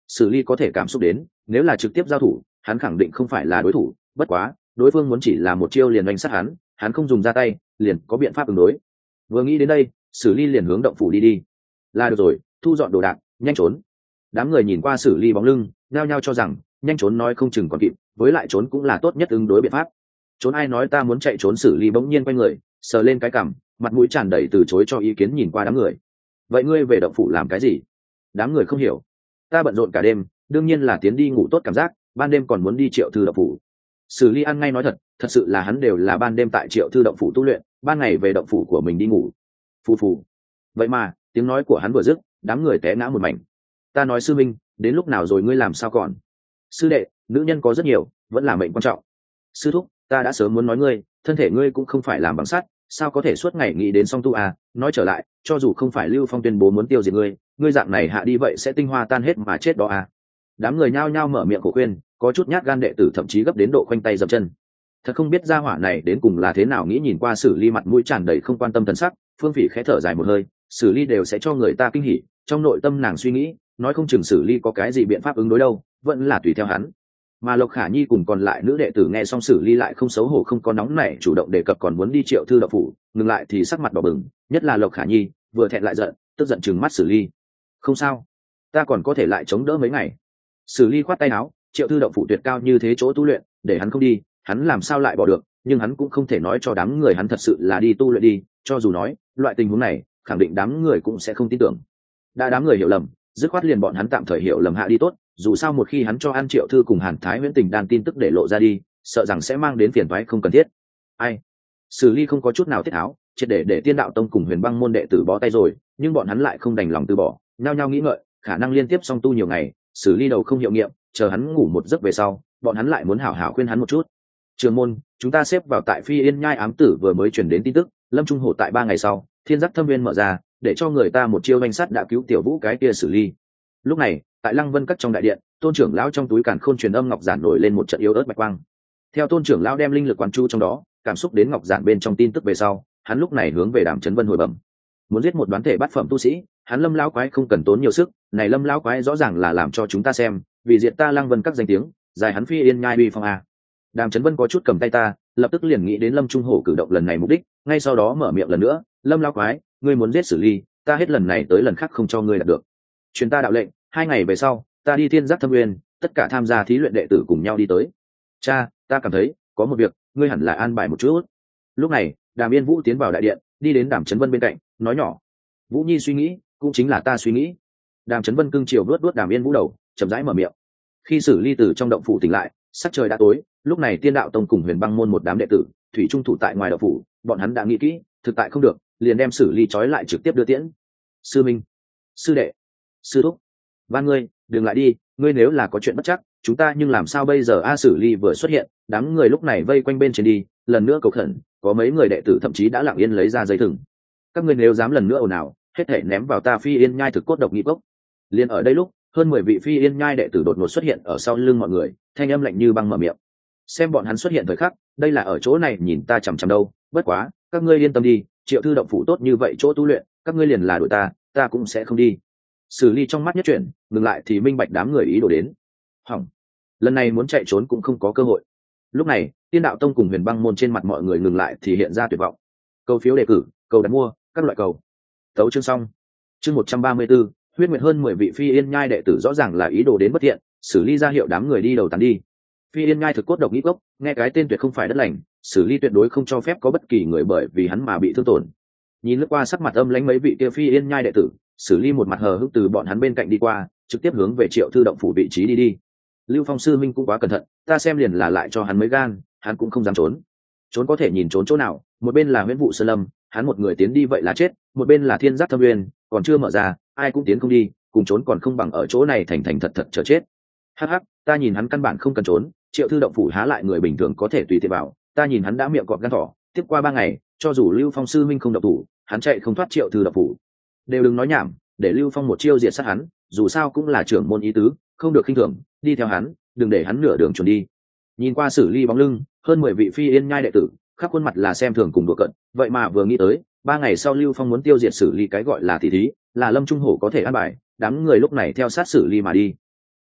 Sử ly có thể cảm xúc đến, nếu là trực tiếp giao thủ hắn khẳng định không phải là đối thủ, bất quá đối phương muốn chỉ là một chiêu liền đánh sát hắn, hắn không dùng ra tay liền có biện pháp ứng đối. Vừa nghĩ đến đây, Sử ly liền hướng động phủ đi đi. Là được rồi, thu dọn đồ đạc, nhanh trốn. Đám người nhìn qua Sử ly bóng lưng, nhao nhao cho rằng nhanh trốn nói không chừng còn kịp, với lại trốn cũng là tốt nhất ứng đối biện pháp. Trốn ai nói ta muốn chạy trốn? Sử ly bỗng nhiên quay người, sờ lên cái cằm, mặt mũi tràn đầy từ chối cho ý kiến nhìn qua đám người. Vậy ngươi về động phủ làm cái gì? Đám người không hiểu. Ta bận rộn cả đêm, đương nhiên là tiến đi ngủ tốt cảm giác, ban đêm còn muốn đi Triệu Thư động phủ. Sử ly ăn ngay nói thật, thật sự là hắn đều là ban đêm tại Triệu Thư động phủ tu luyện, ban ngày về động phủ của mình đi ngủ. Phù phù. Vậy mà tiếng nói của hắn vừa dứt, đám người té ngã một mảnh. Ta nói sư minh, đến lúc nào rồi ngươi làm sao còn? Sư đệ, nữ nhân có rất nhiều, vẫn là mệnh quan trọng. Sư thúc, ta đã sớm muốn nói ngươi, thân thể ngươi cũng không phải làm bằng sắt, sao có thể suốt ngày nghĩ đến song tu à? Nói trở lại, cho dù không phải Lưu Phong tuyên bố muốn tiêu diệt ngươi, ngươi dạng này hạ đi vậy sẽ tinh hoa tan hết mà chết đó à? Đám người nhao nhao mở miệng cổ khuyên, có chút nhát gan đệ tử thậm chí gấp đến độ khoanh tay dậm chân. Thật không biết gia hỏa này đến cùng là thế nào nghĩ. Nhìn qua Sử ly mặt mũi tràn đầy không quan tâm thần sắc, Phương Phỉ khẽ thở dài một hơi, Sử ly đều sẽ cho người ta kinh hỉ, trong nội tâm nàng suy nghĩ, nói không chừng Sử ly có cái gì biện pháp ứng đối đâu, vẫn là tùy theo hắn. Mà Lộc Khả Nhi cùng còn lại nữ đệ tử nghe xong Sử ly lại không xấu hổ không có nóng nảy chủ động đề cập còn muốn đi Triệu Thư động phủ, ngừng lại thì sắc mặt đỏ bừng, nhất là Lộc Khả Nhi vừa thẹn lại giận, tức giận trừng mắt Sử ly. Không sao, ta còn có thể lại chống đỡ mấy ngày. Sử ly khoát tay áo, Triệu Thư động phủ tuyệt cao như thế chỗ tu luyện, để hắn không đi hắn làm sao lại bỏ được, nhưng hắn cũng không thể nói cho đám người hắn thật sự là đi tu luyện đi, cho dù nói loại tình huống này khẳng định đám người cũng sẽ không tin tưởng. Đã đám người hiểu lầm, dứt khoát liền bọn hắn tạm thời hiểu lầm hạ đi tốt, dù sao một khi hắn cho An Triệu Thư cùng Hàn Thái Huyễn Tình đan tin tức để lộ ra đi, sợ rằng sẽ mang đến phiền toái không cần thiết. Ai? Sử ly không có chút nào tiết tháo, triệt để để Tiên Đạo Tông cùng Huyền Băng môn đệ tử bó tay rồi, nhưng bọn hắn lại không đành lòng từ bỏ, nhao nhao nghĩ ngợi, khả năng liên tiếp song tu nhiều ngày, Sử ly đầu không hiệu nghiệm, chờ hắn ngủ một giấc về sau, bọn hắn lại muốn hảo hảo khuyên hắn một chút. Trường môn, chúng ta xếp vào tại Phi Yên Nhai ám tử vừa mới truyền đến tin tức, Lâm Trung Hổ tại ba ngày sau, Thiên Giác Thâm Nguyên mở ra, để cho người ta một chiêu danh sắt đã cứu Tiểu Vũ cái kia Sử ly. Lúc này, tại Lăng Vân Các trong đại điện, Tôn trưởng lão trong túi càn khôn truyền âm ngọc giản nổi lên một trận yếu ớt bạch quang. Theo Tôn trưởng lão đem linh lực quán chu trong đó, cảm xúc đến ngọc giản bên trong tin tức về sau, hắn lúc này hướng về Đàm Chấn Vân hồi bẩm. Muốn giết một đoán thể bát phẩm tu sĩ, hắn Lâm lão quái không cần tốn nhiều sức, này Lâm lão quái rõ ràng là làm cho chúng ta xem, vì diệt ta Lăng Vân Các danh tiếng, dài hắn Phi Yên Nhai uy phong a. Đàm Chấn Vân có chút cầm tay ta, lập tức liền nghĩ đến Lâm Trung Hổ cử động lần này mục đích, ngay sau đó mở miệng lần nữa, Lâm lão quái, ngươi muốn giết Sử ly, ta hết lần này tới lần khác không cho ngươi đạt được. Truyền ta đạo lệnh, hai ngày về sau, ta đi Thiên Giác Thâm Nguyên, tất cả tham gia thí luyện đệ tử cùng nhau đi tới. Cha, ta cảm thấy có một việc, ngươi hẳn là an bài một chút. Lúc này, Đàm Yên Vũ tiến vào đại điện, đi đến Đàm Chấn Vân bên cạnh, nói nhỏ. Vũ Nhi suy nghĩ, cũng chính là ta suy nghĩ. Đàm Chấn Vân cưng chiều vuốt vuốt Đàm Yên Vũ đầu, chậm rãi mở miệng. Khi Sử ly từ trong động phủ tỉnh lại, sắc trời đã tối, lúc này Tiên Đạo Tông cùng Huyền Băng môn một đám đệ tử, thủy trung thủ tại ngoài động phủ, bọn hắn đã nghĩ kỹ, thực tại không được, liền đem Sử ly trói lại trực tiếp đưa tiễn. Sư minh, sư đệ, sư thúc, van ngươi, đừng lại đi, ngươi nếu là có chuyện bất chắc, chúng ta nhưng làm sao bây giờ? A Sử ly vừa xuất hiện, đám người lúc này vây quanh bên trên đi, lần nữa cầu khẩn, có mấy người đệ tử thậm chí đã lặng yên lấy ra dây thừng. Các ngươi nếu dám lần nữa ồn ào, hết thể ném vào ta Phi Yên Nhai thực cốt độc nghị cốc. Liên ở đây lúc, hơn mười vị Phi Yên Nhai đệ tử đột ngột xuất hiện ở sau lưng mọi người, thanh âm lạnh như băng mở miệng. Xem bọn hắn xuất hiện thời khắc, đây là ở chỗ này nhìn ta chằm chằm đâu, bất quá, các ngươi yên tâm đi, Triệu Thư động phủ tốt như vậy chỗ tu luyện, các ngươi liền là đội ta, ta cũng sẽ không đi. Sử ly trong mắt nhất chuyển, ngừng lại thì minh bạch đám người ý đồ đến. Hỏng, lần này muốn chạy trốn cũng không có cơ hội. Lúc này, Tiên Đạo Tông cùng Huyền Băng môn trên mặt mọi người ngừng lại thì hiện ra tuyệt vọng. Cầu phiếu đề cử, cầu đặt mua, các loại cầu. Tấu chương xong. Chương một trăm ba mươi 134, huyết nguyệt hơn mười vị Phi Yên Nhai đệ tử rõ ràng là ý đồ đến bất thiện, Sử ly ra hiệu đám người đi đầu tán đi. Phi Yên Nhai thực cốt độc nghĩ gốc, nghe cái tên tuyệt không phải đất lành, Sử ly tuyệt đối không cho phép có bất kỳ người bởi vì hắn mà bị thương tổn. Nhìn lướt qua sắc mặt âm lãnh mấy vị kia Phi Yên Nhai đệ tử, Sử ly một mặt hờ hững từ bọn hắn bên cạnh đi qua, trực tiếp hướng về Triệu Thư động phủ vị trí đi đi. Lưu Phong sư minh cũng quá cẩn thận, ta xem liền là lại cho hắn mấy gan, hắn cũng không dám trốn. Trốn có thể nhìn trốn chỗ nào, một bên là Huyễn Vụ Sơn Lâm, hắn một người tiến đi vậy là chết, một bên là Thiên Giác Thâm Nguyên, còn chưa mở ra, ai cũng tiến không đi, cùng trốn còn không bằng ở chỗ này thành thành thật thật chờ chết. Hắc hắc, ta nhìn hắn căn bản không cần trốn, Triệu Thư động phủ há lại người bình thường có thể tùy tiện vào, ta nhìn hắn đã miệng cọp gan thỏ, tiếp qua ba ngày, cho dù Lưu Phong sư minh không động thủ, hắn chạy không thoát Triệu Thư động phủ. Đều đừng nói nhảm, để Lưu Phong một chiêu diệt sát hắn, dù sao cũng là trưởng môn ý tứ, không được khinh thường, đi theo hắn, đừng để hắn nửa đường trốn đi. Nhìn qua Sử ly bóng lưng, hơn mười vị Phi Yên Nhai đệ tử, khắp khuôn mặt là xem thường cùng đùa cợt, vậy mà vừa nghĩ tới, ba ngày sau Lưu Phong muốn tiêu diệt Sử ly cái gọi là tỷ thí, là Lâm Trung Hổ có thể an bài, đám người lúc này theo sát Sử ly mà đi.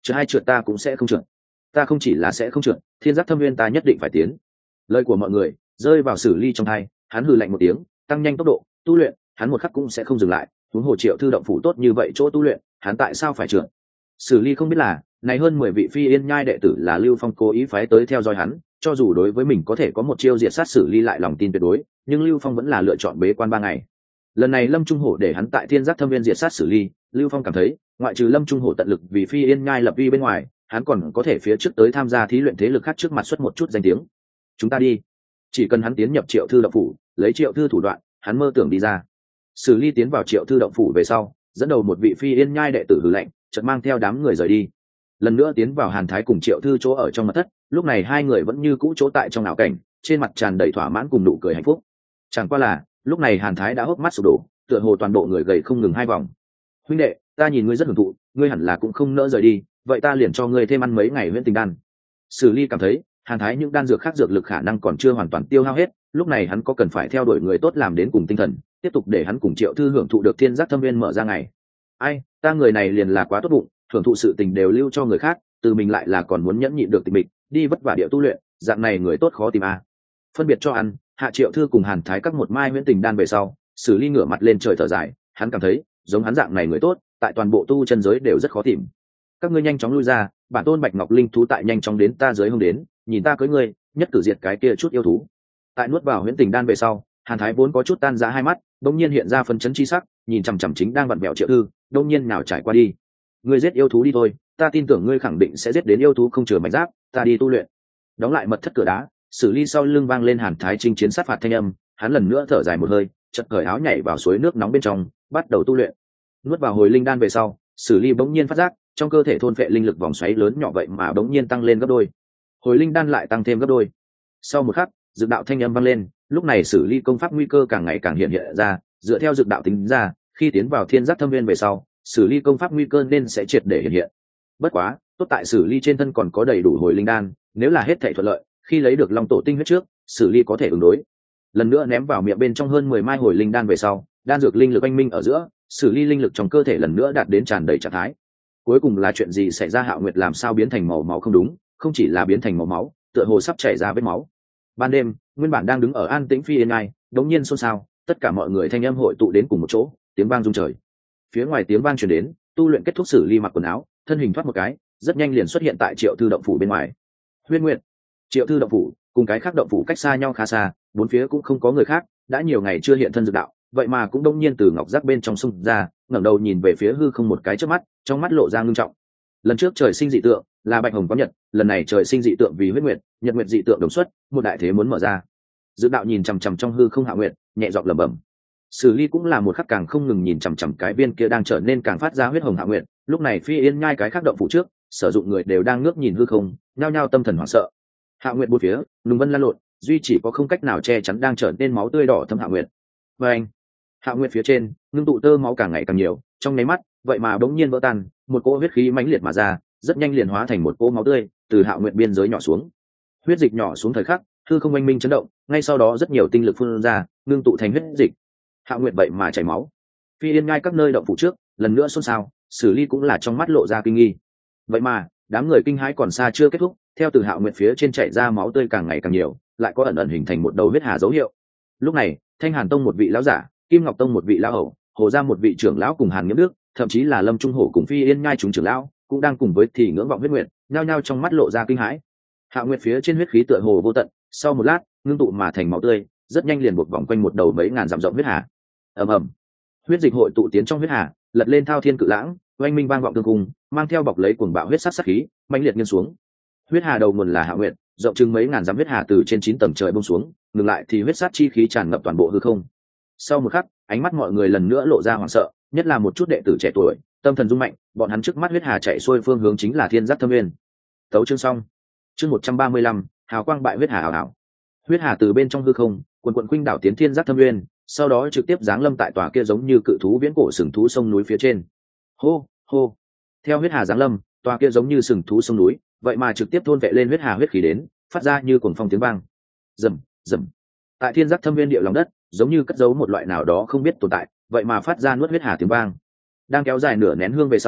trượt hai trượt ta cũng sẽ không trượt. Ta không chỉ là sẽ không trượt, thiên giác thâm viên ta nhất định phải tiến. Lời của mọi người rơi vào Sử Ly trong tai, hắn hừ lạnh một tiếng, tăng nhanh tốc độ tu luyện, hắn một khắc cũng sẽ không dừng lại. Huống hồ Triệu Thư động phủ tốt như vậy chỗ tu luyện, hắn tại sao phải trượt? Sử Ly không biết là này hơn mười vị phi yên nhai đệ tử là Lưu Phong cố ý phái tới theo dõi hắn, cho dù đối với mình có thể có một chiêu diệt sát Sử Ly lại lòng tin tuyệt đối, nhưng Lưu Phong vẫn là lựa chọn bế quan ba ngày. Lần này Lâm Trung Hổ để hắn tại Thiên Giác Thâm Viên diệt sát Sử Ly, Lưu Phong cảm thấy, ngoại trừ Lâm Trung Hổ tận lực vì phi yên nhai lập uy bên ngoài, hắn còn có thể phía trước tới tham gia thí luyện thế lực khác trước mặt xuất một chút danh tiếng. Chúng ta đi. Chỉ cần hắn tiến nhập Triệu Thư động phủ, lấy Triệu Thư thủ đoạn, hắn mơ tưởng đi ra. Sử Ly tiến vào Triệu Thư động phủ về sau, dẫn đầu một vị phi yên nhai đệ tử hừ lạnh, chợt mang theo đám người rời đi. Lần nữa tiến vào Hàn Thái cùng Triệu Thư chỗ ở trong mật thất, lúc này hai người vẫn như cũ chỗ tại trong ảo cảnh, trên mặt tràn đầy thỏa mãn cùng nụ cười hạnh phúc. Chẳng qua là, lúc này Hàn Thái đã hốc mắt sụp đổ, tựa hồ toàn bộ người gầy không ngừng hai vòng. Huynh đệ, ta nhìn ngươi rất hưởng thụ, ngươi hẳn là cũng không nỡ rời đi, vậy ta liền cho ngươi thêm ăn mấy ngày huyễn tình đan. Sử Ly cảm thấy, Hàn Thái những đan dược khác dược lực khả năng còn chưa hoàn toàn tiêu hao hết, lúc này hắn có cần phải theo đuổi người tốt làm đến cùng tinh thần, tiếp tục để hắn cùng Triệu Thư hưởng thụ được Thiên Giác Thâm Viên mở ra ngày. Ai, ta người này liền là quá tốt bụng, hưởng thụ sự tình đều lưu cho người khác, từ mình lại là còn muốn nhẫn nhịn được tình mình, đi vất vả địa tu luyện, dạng này người tốt khó tìm a. À. Phân biệt cho ăn, Hạ Triệu Thư cùng Hàn Thái các một mai huyễn tình đan về sau, Sử Ly ngửa mặt lên trời thở dài, hắn cảm thấy, giống hắn dạng này người tốt, tại toàn bộ tu chân giới đều rất khó tìm. Các ngươi nhanh chóng lui ra, bản tôn Bạch Ngọc Linh thú tại nhanh chóng đến ta dưới hông đến, nhìn ta cưới ngươi, nhất cử diệt cái kia chút yêu thú. Tại nuốt vào huyễn tình đan về sau, Hàn Thái vốn có chút tan ra hai mắt, đột nhiên hiện ra phấn chấn chi sắc, nhìn chằm chằm chính đang vặn vẹo Triệu Thư, đột nhiên nào trải qua đi. Ngươi giết yêu thú đi thôi, ta tin tưởng ngươi khẳng định sẽ giết đến yêu thú không chừa mảnh giáp, ta đi tu luyện. Đóng lại mật thất cửa đá, Sử Ly sau lưng vang lên Hàn Thái chinh chiến sát phạt thanh âm, hắn lần nữa thở dài một hơi, chợt cởi áo nhảy vào suối nước nóng bên trong, bắt đầu tu luyện. Nuốt vào hồi linh đan về sau, Sử Ly bỗng nhiên phát giác, trong cơ thể thôn phệ linh lực vòng xoáy lớn nhỏ vậy mà bỗng nhiên tăng lên gấp đôi. Hồi linh đan lại tăng thêm gấp đôi. Sau một khắc, dược đạo thanh âm vang lên, lúc này Sử Ly công pháp nguy cơ càng ngày càng hiện hiện ra, dựa theo dược đạo tính ra, khi tiến vào Thiên Giác Thâm Viên về sau, Sử Ly công pháp nguy cơ nên sẽ triệt để hiện hiện. Bất quá, tốt tại Sử Ly trên thân còn có đầy đủ hồi linh đan, nếu là hết thảy thuận lợi, khi lấy được Long Tổ tinh huyết trước, Sử Ly có thể ứng đối. Lần nữa ném vào miệng bên trong hơn mười mai hồi linh đan về sau, đan dược linh lực anh minh ở giữa, Sử Ly linh lực trong cơ thể lần nữa đạt đến tràn đầy trạng thái. Cuối cùng là chuyện gì xảy ra? Hạo Nguyệt làm sao biến thành màu máu không đúng, không chỉ là biến thành màu máu, tựa hồ sắp chảy ra vết máu. Ban đêm, nguyên bản đang đứng ở an tĩnh phi yên ai, đống nhiên xôn xao, tất cả mọi người thanh âm hội tụ đến cùng một chỗ, tiếng vang rung trời. Phía ngoài tiếng vang truyền đến, tu luyện kết thúc Sử Ly mặc quần áo, thân hình thoát một cái, rất nhanh liền xuất hiện tại Triệu Thư động phủ bên ngoài. Huyên Nguyệt, Triệu Thư động phủ cùng cái khác động phủ cách xa nhau khá xa, bốn phía cũng không có người khác, đã nhiều ngày chưa hiện thân dược đạo, vậy mà cũng đông nhiên từ ngọc giác bên trong sông ra, ngẩng đầu nhìn về phía hư không một cái trước mắt, trong mắt lộ ra ngưng trọng. Lần trước trời sinh dị tượng là bạch hồng có nhật, lần này trời sinh dị tượng vì huyết nguyệt, nhật nguyệt dị tượng đồng xuất, một đại thế muốn mở ra. Dược đạo nhìn chằm chằm trong hư không Hạ Nguyệt, nhẹ giọng lẩm bẩm. Sử Ly cũng là một khắc càng không ngừng nhìn chằm chằm cái viên kia đang trở nên càng phát ra huyết hồng Hạ Nguyệt, lúc này phi yên nhai cái khác động phủ trước, sử dụng người đều đang ngước nhìn hư không, nhao nhao tâm thần hoảng sợ. Hạ Nguyệt bốn phía, lùng vân lan lộn, duy chỉ có không cách nào che chắn đang trở nên máu tươi đỏ thâm Hạ Nguyệt. Và anh, Hạ Nguyệt phía trên, ngưng tụ tơ máu càng ngày càng nhiều, trong nháy mắt, vậy mà bỗng nhiên vỡ tan, một cỗ huyết khí mãnh liệt mà ra, rất nhanh liền hóa thành một cỗ máu tươi, từ Hạ Nguyệt biên giới nhỏ xuống. Huyết dịch nhỏ xuống thời khắc, hư không oanh minh chấn động, ngay sau đó rất nhiều tinh lực phun ra, ngưng tụ thành huyết dịch. Hạ Nguyệt vậy mà chảy máu. Phi yên ngay các nơi động phủ trước, lần nữa xôn xao, Sử Ly cũng là trong mắt lộ ra kinh nghi. Vậy mà, đám người kinh hãi còn xa chưa kết thúc, theo từ Hạ Nguyệt phía trên chảy ra máu tươi càng ngày càng nhiều, lại có ẩn ẩn hình thành một đầu huyết hà dấu hiệu. Lúc này, Thanh Hàn Tông một vị lão giả, Kim Ngọc Tông một vị lão hầu, Hồ gia một vị trưởng lão cùng Hàn Nghiễm Đức, thậm chí là Lâm Trung Hổ cùng Phi Yên Nhai chúng trưởng lão, cũng đang cùng với thì ngưỡng vọng huyết nguyệt, nhao nhao trong mắt lộ ra kinh hãi. Hạ Nguyệt phía trên huyết khí tựa hồ vô tận, sau một lát, ngưng tụ mà thành máu tươi, rất nhanh liền buộc vòng quanh một đầu mấy ngàn dặm rộng huyết hà. Ầm ầm, huyết dịch hội tụ tiến trong huyết hà, lật lên thao thiên cự lãng, oanh minh vang vọng tương cùng, mang theo bọc lấy cuồng bạo huyết sát sát khí, mãnh liệt nghiêng xuống. Huyết hà đầu nguồn là Hạ Nguyệt, rộng chừng mấy ngàn dặm huyết hà từ trên chín tầng trời bông xuống, ngừng lại thì huyết sát chi khí tràn ngập toàn bộ hư không. Sau một khắc, ánh mắt mọi người lần nữa lộ ra hoảng sợ, nhất là một chút đệ tử trẻ tuổi, tâm thần rung mạnh, bọn hắn trước mắt huyết hà chạy xuôi phương hướng chính là Thiên Giác Thâm Nguyên. Tấu chương xong. Chương một trăm ba mươi lăm, hào quang bại huyết hà ảo ảo. Huyết hà từ bên trong hư không, quần quần khuynh đảo tiến Thiên Giác Thâm Nguyên, sau đó trực tiếp giáng lâm tại tòa kia giống như cự thú viễn cổ sừng thú sông núi phía trên. Hô, hô. Theo huyết hà giáng lâm, tòa kia giống như sừng thú sông núi, vậy mà trực tiếp thôn vệ lên huyết hà huyết khí đến, phát ra như cuồng phong tiếng vang. Rầm, rầm. Tại Thiên Giác Thâm Nguyên địa lòng đất, giống như cất giấu một loại nào đó không biết tồn tại, vậy mà phát ra nuốt huyết hà tiếng vang. Đang kéo dài nửa nén hương về sau,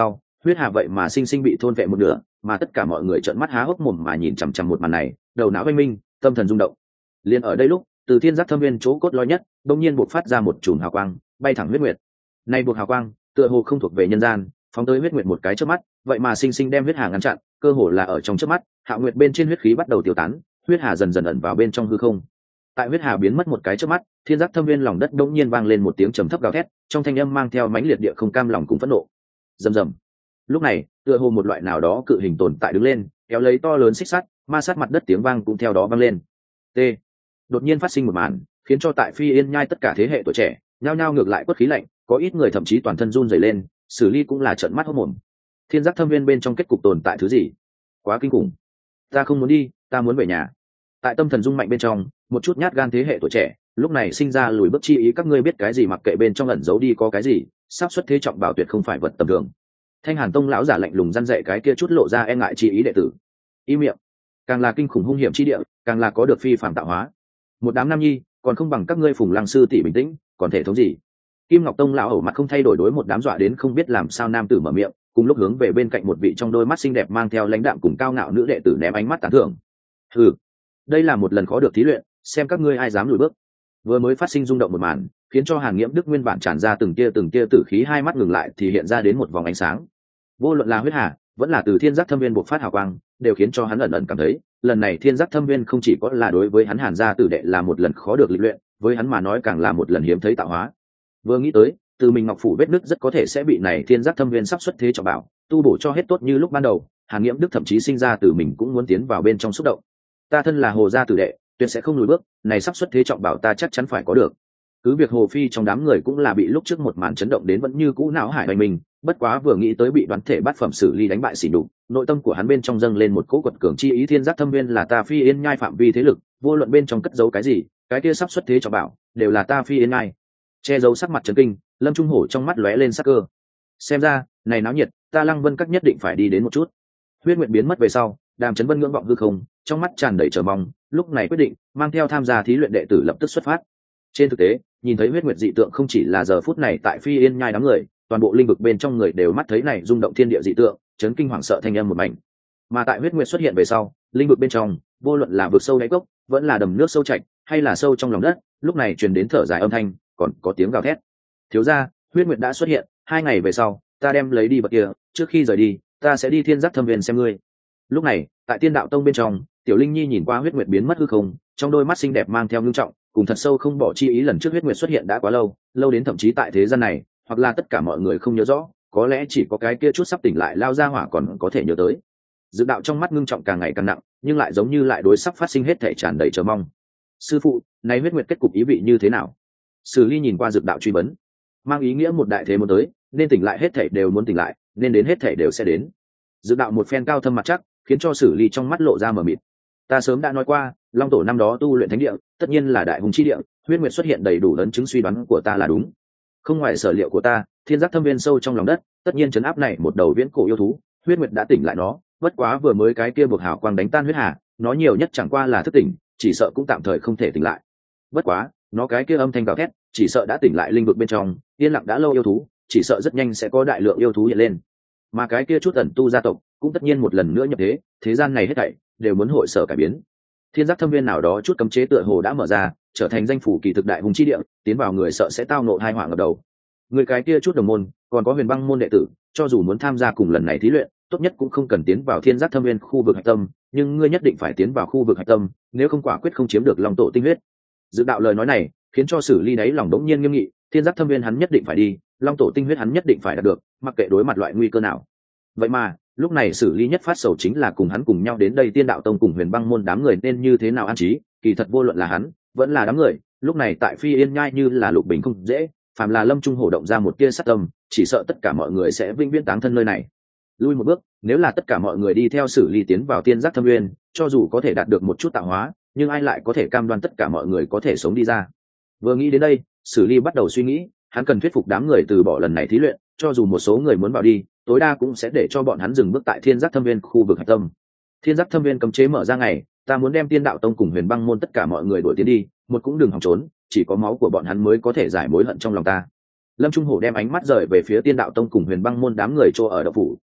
huyết hà vậy mà sinh sinh bị thôn vệ một nửa, mà tất cả mọi người trợn mắt há hốc mồm mà nhìn chằm chằm một màn này, đầu não oanh minh, tâm thần rung động. Liên ở đây lúc, từ thiên giác thâm viên chỗ cốt lõi nhất đột nhiên bộc phát ra một chùm hào quang, bay thẳng huyết nguyệt. Này buộc hào quang tựa hồ không thuộc về nhân gian, phóng tới huyết nguyệt một cái chớp mắt, vậy mà sinh sinh đem huyết hà ngăn chặn, cơ hồ là ở trong chớp mắt, Hạo Nguyệt bên trên huyết khí bắt đầu tiêu tán, huyết hà dần dần ẩn vào bên trong hư không. Tại huyết hà biến mất một cái chớp mắt, thiên giác thâm viên lòng đất đột nhiên vang lên một tiếng trầm thấp gào thét, trong thanh âm mang theo mãnh liệt địa không cam lòng cùng phẫn nộ. Rầm rầm. Lúc này, tựa hồ một loại nào đó cự hình tồn tại đứng lên, kéo lấy to lớn xích sắt, ma sát mặt đất tiếng vang cũng theo đó vang lên. T. Đột nhiên phát sinh một màn, khiến cho tại Phi Yên Nhai tất cả thế hệ tuổi trẻ, nhao nhao ngược lại quất khí lạnh, có ít người thậm chí toàn thân run rẩy lên, Sử Ly cũng là trợn mắt hốt mồm. Thiên giác thâm viên bên trong kết cục tồn tại thứ gì? Quá kinh khủng. Ta không muốn đi, ta muốn về nhà. Tại tâm thần rung mạnh bên trong, một chút nhát gan thế hệ tuổi trẻ, lúc này sinh ra lùi bước chi ý, các ngươi biết cái gì mặc kệ bên trong ẩn giấu đi có cái gì, sắp xuất thế trọng bảo tuyệt không phải vật tầm thường. Thanh Hàn Tông lão giả lạnh lùng răn dạy cái kia chút lộ ra e ngại chi ý đệ tử. Im miệng. Càng là kinh khủng hung hiểm chi địa, càng là có được phi phàm tạo hóa. Một đám nam nhi, còn không bằng các ngươi Phùng Lăng sư tỷ bình tĩnh, còn thể thống gì? Kim Ngọc Tông lão hầu mặt không thay đổi đối một đám dọa đến không biết làm sao nam tử mở miệng, cùng lúc hướng về bên cạnh một vị trong đôi mắt xinh đẹp mang theo lãnh đạm cùng cao ngạo nữ đệ tử ném ánh mắt tán thưởng. Ừ, đây là một lần khó được thí luyện, xem các ngươi ai dám lùi bước. Vừa mới phát sinh rung động một màn, khiến cho Hàn Nghiễm Đức nguyên bản tràn ra từng tia từng tia tử khí, hai mắt ngừng lại thì hiện ra đến một vòng ánh sáng. Vô luận là huyết hà, vẫn là từ thiên giác thâm viên bộc phát hào quang, đều khiến cho hắn ẩn ẩn cảm thấy, lần này thiên giác thâm viên không chỉ có là đối với hắn Hàn gia tử đệ là một lần khó được lịch luyện, với hắn mà nói càng là một lần hiếm thấy tạo hóa. Vừa nghĩ tới, từ mình ngọc phủ vết nứt rất có thể sẽ bị này thiên giác thâm viên sắp xuất thế trọng bảo tu bổ cho hết tốt như lúc ban đầu, Hàn Nghiễm Đức thậm chí sinh ra từ mình cũng muốn tiến vào bên trong xúc động. Ta thân là Hồ gia tử đệ, tuyệt sẽ không lùi bước, này sắp xuất thế trọng bảo ta chắc chắn phải có được. Cứ việc Hồ Phi trong đám người cũng là bị lúc trước một màn chấn động đến vẫn như cũ não hải bành mình, bất quá vừa nghĩ tới bị đoán thể bát phẩm Sử Ly đánh bại xỉ đục, nội tâm của hắn bên trong dâng lên một cỗ quật cường chi ý, thiên giác thâm viên là ta Phi Yên Nhai phạm vi thế lực, vô luận bên trong cất giấu cái gì, cái kia sắp xuất thế trọng bảo đều là ta Phi Yên Nhai. Che giấu sắc mặt chấn kinh, Lâm Trung Hổ trong mắt lóe lên sắc cơ. Xem ra, này náo nhiệt, ta Lăng Vân Các nhất định phải đi đến một chút. Huyết nguyện biến mất về sau, Đàm Chấn Vân ngưỡng vọng hư không, trong mắt tràn đầy chờ mong, lúc này quyết định mang theo tham gia thí luyện đệ tử lập tức xuất phát. Trên thực tế, nhìn thấy huyết nguyệt dị tượng không chỉ là giờ phút này tại Phi Yên Nhai đám người, toàn bộ linh vực bên trong người đều mắt thấy này rung động thiên địa dị tượng, chấn kinh hoảng sợ thanh âm một mảnh. Mà tại huyết nguyệt xuất hiện về sau, linh vực bên trong, vô luận là vực sâu đáy cốc, vẫn là đầm nước sâu chạch, hay là sâu trong lòng đất, lúc này truyền đến thở dài âm thanh, còn có tiếng gào thét. Thiếu gia, huyết nguyệt đã xuất hiện, hai ngày về sau, ta đem lấy đi vật kia, trước khi rời đi, ta sẽ đi thiên giác thâm viên xem ngươi. Lúc này, tại Tiên Đạo Tông bên trong, Tiểu Linh Nhi nhìn qua huyết nguyệt biến mất hư không, trong đôi mắt xinh đẹp mang theo ngưng trọng, cùng thật sâu không bỏ chi ý, lần trước huyết nguyệt xuất hiện đã quá lâu, lâu đến thậm chí tại thế gian này, hoặc là tất cả mọi người không nhớ rõ, có lẽ chỉ có cái kia chút sắp tỉnh lại lao ra hỏa còn có thể nhớ tới. Dự đạo trong mắt ngưng trọng càng ngày càng nặng, nhưng lại giống như lại đối sắp phát sinh hết thể tràn đầy chờ mong. Sư phụ, này huyết nguyệt kết cục ý vị như thế nào? Sử Ly nhìn qua Dực đạo truy vấn, mang ý nghĩa một đại thế muốn tới, nên tỉnh lại hết thể đều muốn tỉnh lại, nên đến hết thể đều sẽ đến. Dực đạo một phen cao thâm mặt chắc, khiến cho Sử Ly trong mắt lộ ra mờ mịt. Ta sớm đã nói qua, Long Tổ năm đó tu luyện thánh địa, tất nhiên là đại hùng chi địa, huyết nguyệt xuất hiện đầy đủ lớn chứng suy đoán của ta là đúng. Không ngoài sở liệu của ta, thiên giác thâm viên sâu trong lòng đất, tất nhiên trấn áp này một đầu viễn cổ yêu thú, huyết nguyệt đã tỉnh lại nó, bất quá vừa mới cái kia buộc hào quang đánh tan huyết hà, nó nhiều nhất chẳng qua là thức tỉnh, chỉ sợ cũng tạm thời không thể tỉnh lại. Bất quá, nó cái kia âm thanh gào thét, chỉ sợ đã tỉnh lại linh vực bên trong, yên lặng đã lâu yêu thú, chỉ sợ rất nhanh sẽ có đại lượng yêu thú hiện lên. Mà cái kia chút ẩn tu gia tộc, cũng tất nhiên một lần nữa nhập thế, thế gian này hết thảy đều muốn hội sở cải biến. Thiên giác thâm viên nào đó chút cấm chế tựa hồ đã mở ra, trở thành danh phủ kỳ thực đại hùng chi địa, tiến vào người sợ sẽ tao nộ hai họa ngập đầu. Người cái kia chút đồng môn, còn có Huyền Băng môn đệ tử, cho dù muốn tham gia cùng lần này thí luyện, tốt nhất cũng không cần tiến vào thiên giác thâm viên khu vực hạch tâm, nhưng ngươi nhất định phải tiến vào khu vực hạch tâm, nếu không quả quyết không chiếm được Long Tổ tinh huyết. Dự đạo lời nói này, khiến cho Sử Ly đáy lòng đống nhiên nghiêm nghị, thiên giác thâm viên hắn nhất định phải đi, Long Tổ tinh huyết hắn nhất định phải đạt được, mặc kệ đối mặt loại nguy cơ nào. Vậy mà, lúc này Sử Ly nhất phát sầu chính là cùng hắn cùng nhau đến đây Tiên Đạo Tông cùng Huyền Băng môn đám người nên như thế nào an trí, kỳ thật vô luận là hắn, vẫn là đám người, lúc này tại Phi Yên Nhai như là lục bình không dễ, phàm là Lâm Trung Hổ động ra một tia sát tâm, chỉ sợ tất cả mọi người sẽ vĩnh viễn táng thân nơi này. Lui một bước, nếu là tất cả mọi người đi theo Sử Ly tiến vào Tiên Giác Thâm Nguyên, cho dù có thể đạt được một chút tạo hóa, nhưng ai lại có thể cam đoan tất cả mọi người có thể sống đi ra. Vừa nghĩ đến đây, Sử Ly bắt đầu suy nghĩ, hắn cần thuyết phục đám người từ bỏ lần này thí luyện, cho dù một số người muốn vào đi, tối đa cũng sẽ để cho bọn hắn dừng bước tại Thiên Giác Thâm Viên khu vực hạch tâm. Thiên Giác Thâm Viên cấm chế mở ra ngày, ta muốn đem Tiên Đạo Tông cùng Huyền Băng môn tất cả mọi người đuổi tiến đi, một cũng đừng hòng trốn, chỉ có máu của bọn hắn mới có thể giải mối hận trong lòng ta. Lâm Trung Hổ đem ánh mắt rời về phía Tiên Đạo Tông cùng Huyền Băng môn đám người chỗ ở động phủ,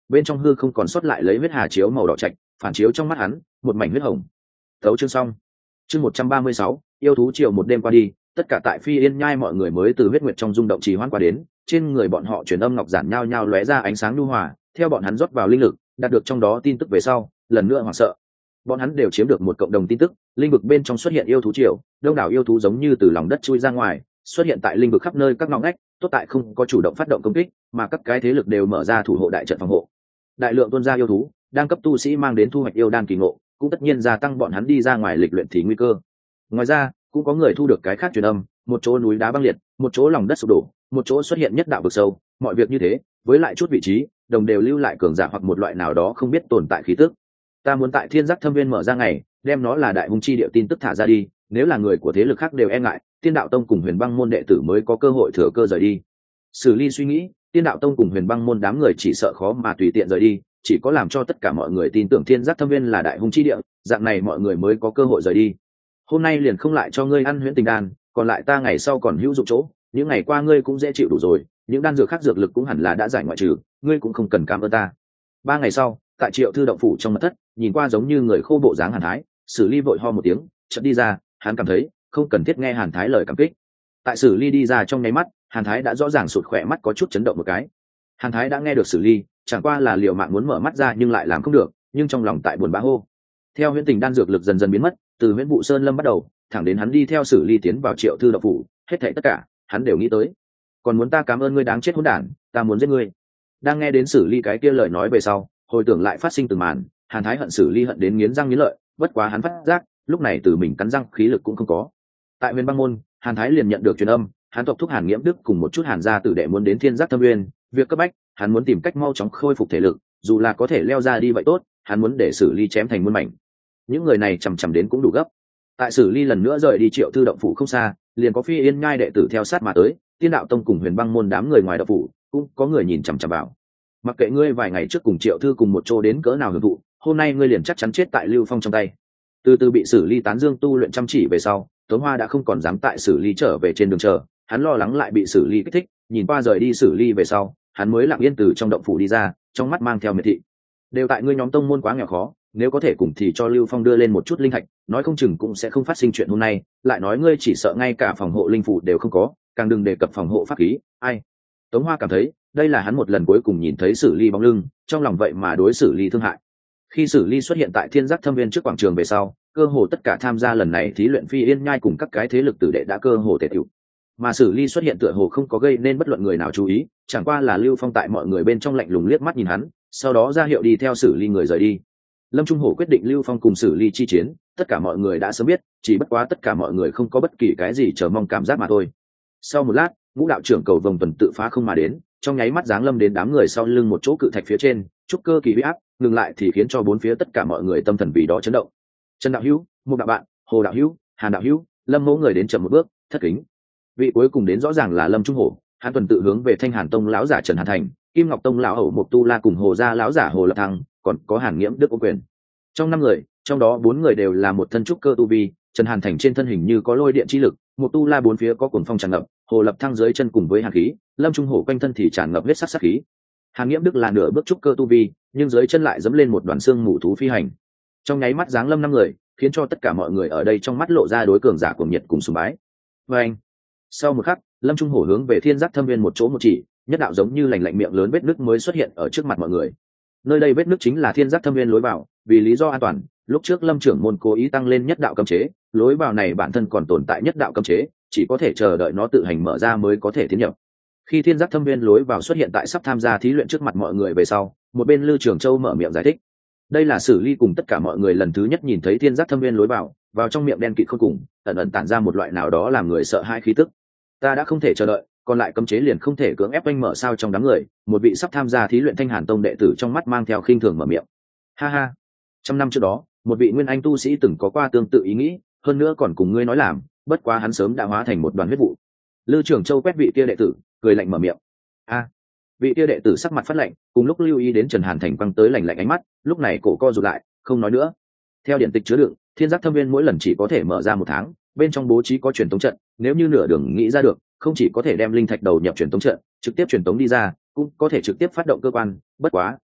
bên trong hư không còn sót lại lấy huyết hà chiếu màu đỏ trạch phản chiếu trong mắt hắn một mảnh huyết hồng. Thấu chương xong. Chương một trăm ba mươi sáu, yêu thú triều một đêm qua đi, tất cả tại Phi Yên Nhai mọi người mới từ huyết nguyệt trong rung động trì hoãn qua đến, trên người bọn họ truyền âm ngọc giản nhao nhao lóe ra ánh sáng nhu hòa, theo bọn hắn rót vào linh lực, đạt được trong đó tin tức về sau, lần nữa hoảng sợ. Bọn hắn đều chiếm được một cộng đồng tin tức, linh vực bên trong xuất hiện yêu thú triều, đông đảo yêu thú giống như từ lòng đất chui ra ngoài, xuất hiện tại linh vực khắp nơi các ngõ ngách, tốt tại không có chủ động phát động công kích, mà các cái thế lực đều mở ra thủ hộ đại trận phòng hộ. Đại lượng tuôn ra yêu thú, đang cấp tu sĩ mang đến thu hoạch yêu đan kỳ ngộ, cũng tất nhiên gia tăng bọn hắn đi ra ngoài lịch luyện thì nguy cơ. Ngoài ra, cũng có người thu được cái khác truyền âm, một chỗ núi đá băng liệt, một chỗ lòng đất sụp đổ, một chỗ xuất hiện nhất đạo vực sâu, mọi việc như thế, với lại chút vị trí, đồng đều lưu lại cường giả hoặc một loại nào đó không biết tồn tại khí tức. Ta muốn tại Thiên Giác Thâm Viên mở ra ngày, đem nó là đại hung chi địa tin tức thả ra đi, nếu là người của thế lực khác đều e ngại, Tiên Đạo Tông cùng Huyền Băng môn đệ tử mới có cơ hội thừa cơ rời đi. Sử Ly suy nghĩ, Tiên Đạo Tông cùng Huyền Băng môn đám người chỉ sợ khó mà tùy tiện rời đi, chỉ có làm cho tất cả mọi người tin tưởng Thiên Giác Thâm Viên là đại hung chi địa, dạng này mọi người mới có cơ hội rời đi. Hôm nay liền không lại cho ngươi ăn huyễn tình đan, còn lại ta ngày sau còn hữu dụng chỗ, những ngày qua ngươi cũng dễ chịu đủ rồi, những đan dược khác dược lực cũng hẳn là đã giải ngoại trừ, ngươi cũng không cần cảm ơn ta. Ba ngày sau, tại Triệu Thư động phủ trong mật thất, nhìn qua giống như người khô bộ dáng Hàn Thái, Sử Ly vội ho một tiếng, chợt đi ra, hắn cảm thấy không cần thiết nghe Hàn Thái lời cảm kích. Tại Sử Ly đi ra trong nháy mắt, Hàn Thái đã rõ ràng sụt khỏe mắt có chút chấn động một cái. Hàn Thái đã nghe được Sử Ly, chẳng qua là liều mạng muốn mở mắt ra nhưng lại làm không được, nhưng trong lòng tại buồn bã hô. Theo huyễn tình đan dược lực dần dần biến mất, từ huyễn vụ sơn lâm bắt đầu, thẳng đến hắn đi theo Sử Ly tiến vào Triệu Thư động phủ, hết thảy tất cả, hắn đều nghĩ tới. Còn muốn ta cảm ơn ngươi đáng chết hỗn đản, ta muốn giết ngươi. Đang nghe đến Sử Ly cái kia lời nói về sau, hồi tưởng lại phát sinh từng màn, Hàn Thái hận Sử Ly hận đến nghiến răng nghiến lợi, bất quá hắn phát giác, lúc này từ mình cắn răng khí lực cũng không có. Tại Huyền Băng môn, Hàn Thái liền nhận được truyền âm, hắn tộc thúc Hàn Nghiễm Đức cùng một chút Hàn gia tử đệ muốn đến Thiên Giác Thâm Nguyên, việc cấp bách, hắn muốn tìm cách mau chóng khôi phục thể lực, dù là có thể leo ra đi vậy tốt, hắn muốn để Sử Ly chém thành muôn mảnh. Những người này chằm chằm đến cũng đủ gấp. Tại Sử Ly lần nữa rời đi Triệu Thư động phủ không xa, liền có Phi Yên Nhai đệ tử theo sát mà tới, Tiên Đạo Tông cùng Huyền Băng môn đám người ngoài động phủ, cũng có người nhìn chằm chằm vào. Mặc kệ ngươi vài ngày trước cùng Triệu Thư cùng một chỗ đến cỡ nào hưởng thụ, hôm nay ngươi liền chắc chắn chết tại Lưu Phong trong tay. Từ từ bị Sử Ly tán dương tu luyện chăm chỉ về sau, Tống Hoa đã không còn dám tại Sử Ly trở về trên đường chờ, hắn lo lắng lại bị Sử Ly kích thích, nhìn qua rời đi Sử Ly về sau, hắn mới lặng yên từ trong động phủ đi ra, trong mắt mang theo miệt thị. Đều tại ngươi nhóm tông môn quá nghèo khó, nếu có thể cùng thì cho Lưu Phong đưa lên một chút linh thạch, nói không chừng cũng sẽ không phát sinh chuyện hôm nay, lại nói ngươi chỉ sợ ngay cả phòng hộ linh phủ đều không có, càng đừng đề cập phòng hộ pháp khí, ai. Tống Hoa cảm thấy, đây là hắn một lần cuối cùng nhìn thấy Sử Ly bóng lưng, trong lòng vậy mà đối Sử Ly thương hại. Khi Sử Ly xuất hiện tại Thiên Giác Thâm Viên trước quảng trường về sau, cơ hồ tất cả tham gia lần này thí luyện Phi Yên Nhai cùng các cái thế lực tử đệ đã cơ hồ tề tựu. Mà Sử Ly xuất hiện tựa hồ không có gây nên bất luận người nào chú ý, chẳng qua là Lưu Phong tại mọi người bên trong lạnh lùng liếc mắt nhìn hắn, sau đó ra hiệu đi theo Sử Ly người rời đi. Lâm Trung Hổ quyết định Lưu Phong cùng Sử Ly chi chiến, tất cả mọi người đã sớm biết, chỉ bất quá tất cả mọi người không có bất kỳ cái gì chờ mong cảm giác mà thôi. Sau một lát, Ngũ đạo trưởng cầu vồng tuần tự phá không mà đến, trong nháy mắt giáng lâm đến đám người sau lưng một chỗ cự thạch phía trên, trúc cơ kỳ uy áp, ngừng lại thì khiến cho bốn phía tất cả mọi người tâm thần vì đó chấn động. Trần đạo hữu, Mục đạo bạn, Hồ đạo hữu, Hàn đạo hữu, Lâm mẫu người đến chậm một bước, thất kính. Vị cuối cùng đến rõ ràng là Lâm Trung Hổ, hắn tuần tự hướng về Thanh Hàn Tông lão giả Trần Hàn Thành, Kim Ngọc Tông lão hậu Mục Tu La cùng Hồ gia lão giả Hồ Lập Thăng, còn có Hàn Nghiễm Đức ô quyền. Trong năm người, trong đó bốn người đều là một thân trúc cơ tu vi, Trần Hàn Thành trên thân hình như có lôi điện chi lực, Mục Tu La bốn phía có cuồng phong tràn ngập, Hồ Lập Thăng dưới chân cùng với hàn khí, Lâm Trung Hổ quanh thân thì tràn ngập huyết sắc sát khí. Hàn Nghiễm Đức là nửa bước trúc cơ tu vi, nhưng dưới chân lại dẫm lên một đoàn xương mù thú phi hành. Trong nháy mắt giáng lâm năm người, khiến cho tất cả mọi người ở đây trong mắt lộ ra đối cường giả cuồng nhiệt cùng sùng bái. Và anh, sau một khắc, Lâm Trung Hổ hướng về Thiên Giác Thâm Viên một chỗ một chỉ, nhất đạo giống như lành lạnh miệng lớn vết nứt mới xuất hiện ở trước mặt mọi người. Nơi đây vết nứt chính là Thiên Giác Thâm Viên lối vào, vì lý do an toàn, lúc trước Lâm trưởng môn cố ý tăng lên nhất đạo cấm chế, lối vào này bản thân còn tồn tại nhất đạo cấm chế, chỉ có thể chờ đợi nó tự hành mở ra mới có thể tiến nhập. Khi Thiên Giác Thâm Viên lối vào xuất hiện tại sắp tham gia thí luyện trước mặt mọi người về sau, một bên Lư Trường Châu mở miệng giải thích. Đây là Sử Ly cùng tất cả mọi người lần thứ nhất nhìn thấy Thiên Giác Thâm Viên lối vào, vào trong miệng đen kịt khôn cùng, ẩn ẩn tản ra một loại nào đó làm người sợ hãi khí tức. Ta đã không thể chờ đợi, còn lại cấm chế liền không thể cưỡng ép anh mở sao trong đám người, một vị sắp tham gia thí luyện Thanh Hàn Tông đệ tử trong mắt mang theo khinh thường mở miệng. Ha ha, trăm năm trước đó, một vị nguyên anh tu sĩ từng có qua tương tự ý nghĩ, hơn nữa còn cùng ngươi nói làm, bất quá hắn sớm đã hóa thành một đoàn huyết vụ. Lư Trường Châu quét vị kia đệ tử, cười lạnh mở miệng. A, vị kia đệ tử sắc mặt phát lạnh, cùng lúc lưu ý đến Trần Hàn Thành quăng tới lạnh lạnh ánh mắt, lúc này cổ co rụt lại, không nói nữa. Theo điện tịch chứa đựng, Thiên Giác Thâm Viên mỗi lần chỉ có thể mở ra một tháng, bên trong bố trí có truyền tống trận, nếu như nửa đường nghĩ ra được, không chỉ có thể đem linh thạch đầu nhập truyền tống trận, trực tiếp truyền tống đi ra, cũng có thể trực tiếp phát động cơ quan, bất quá,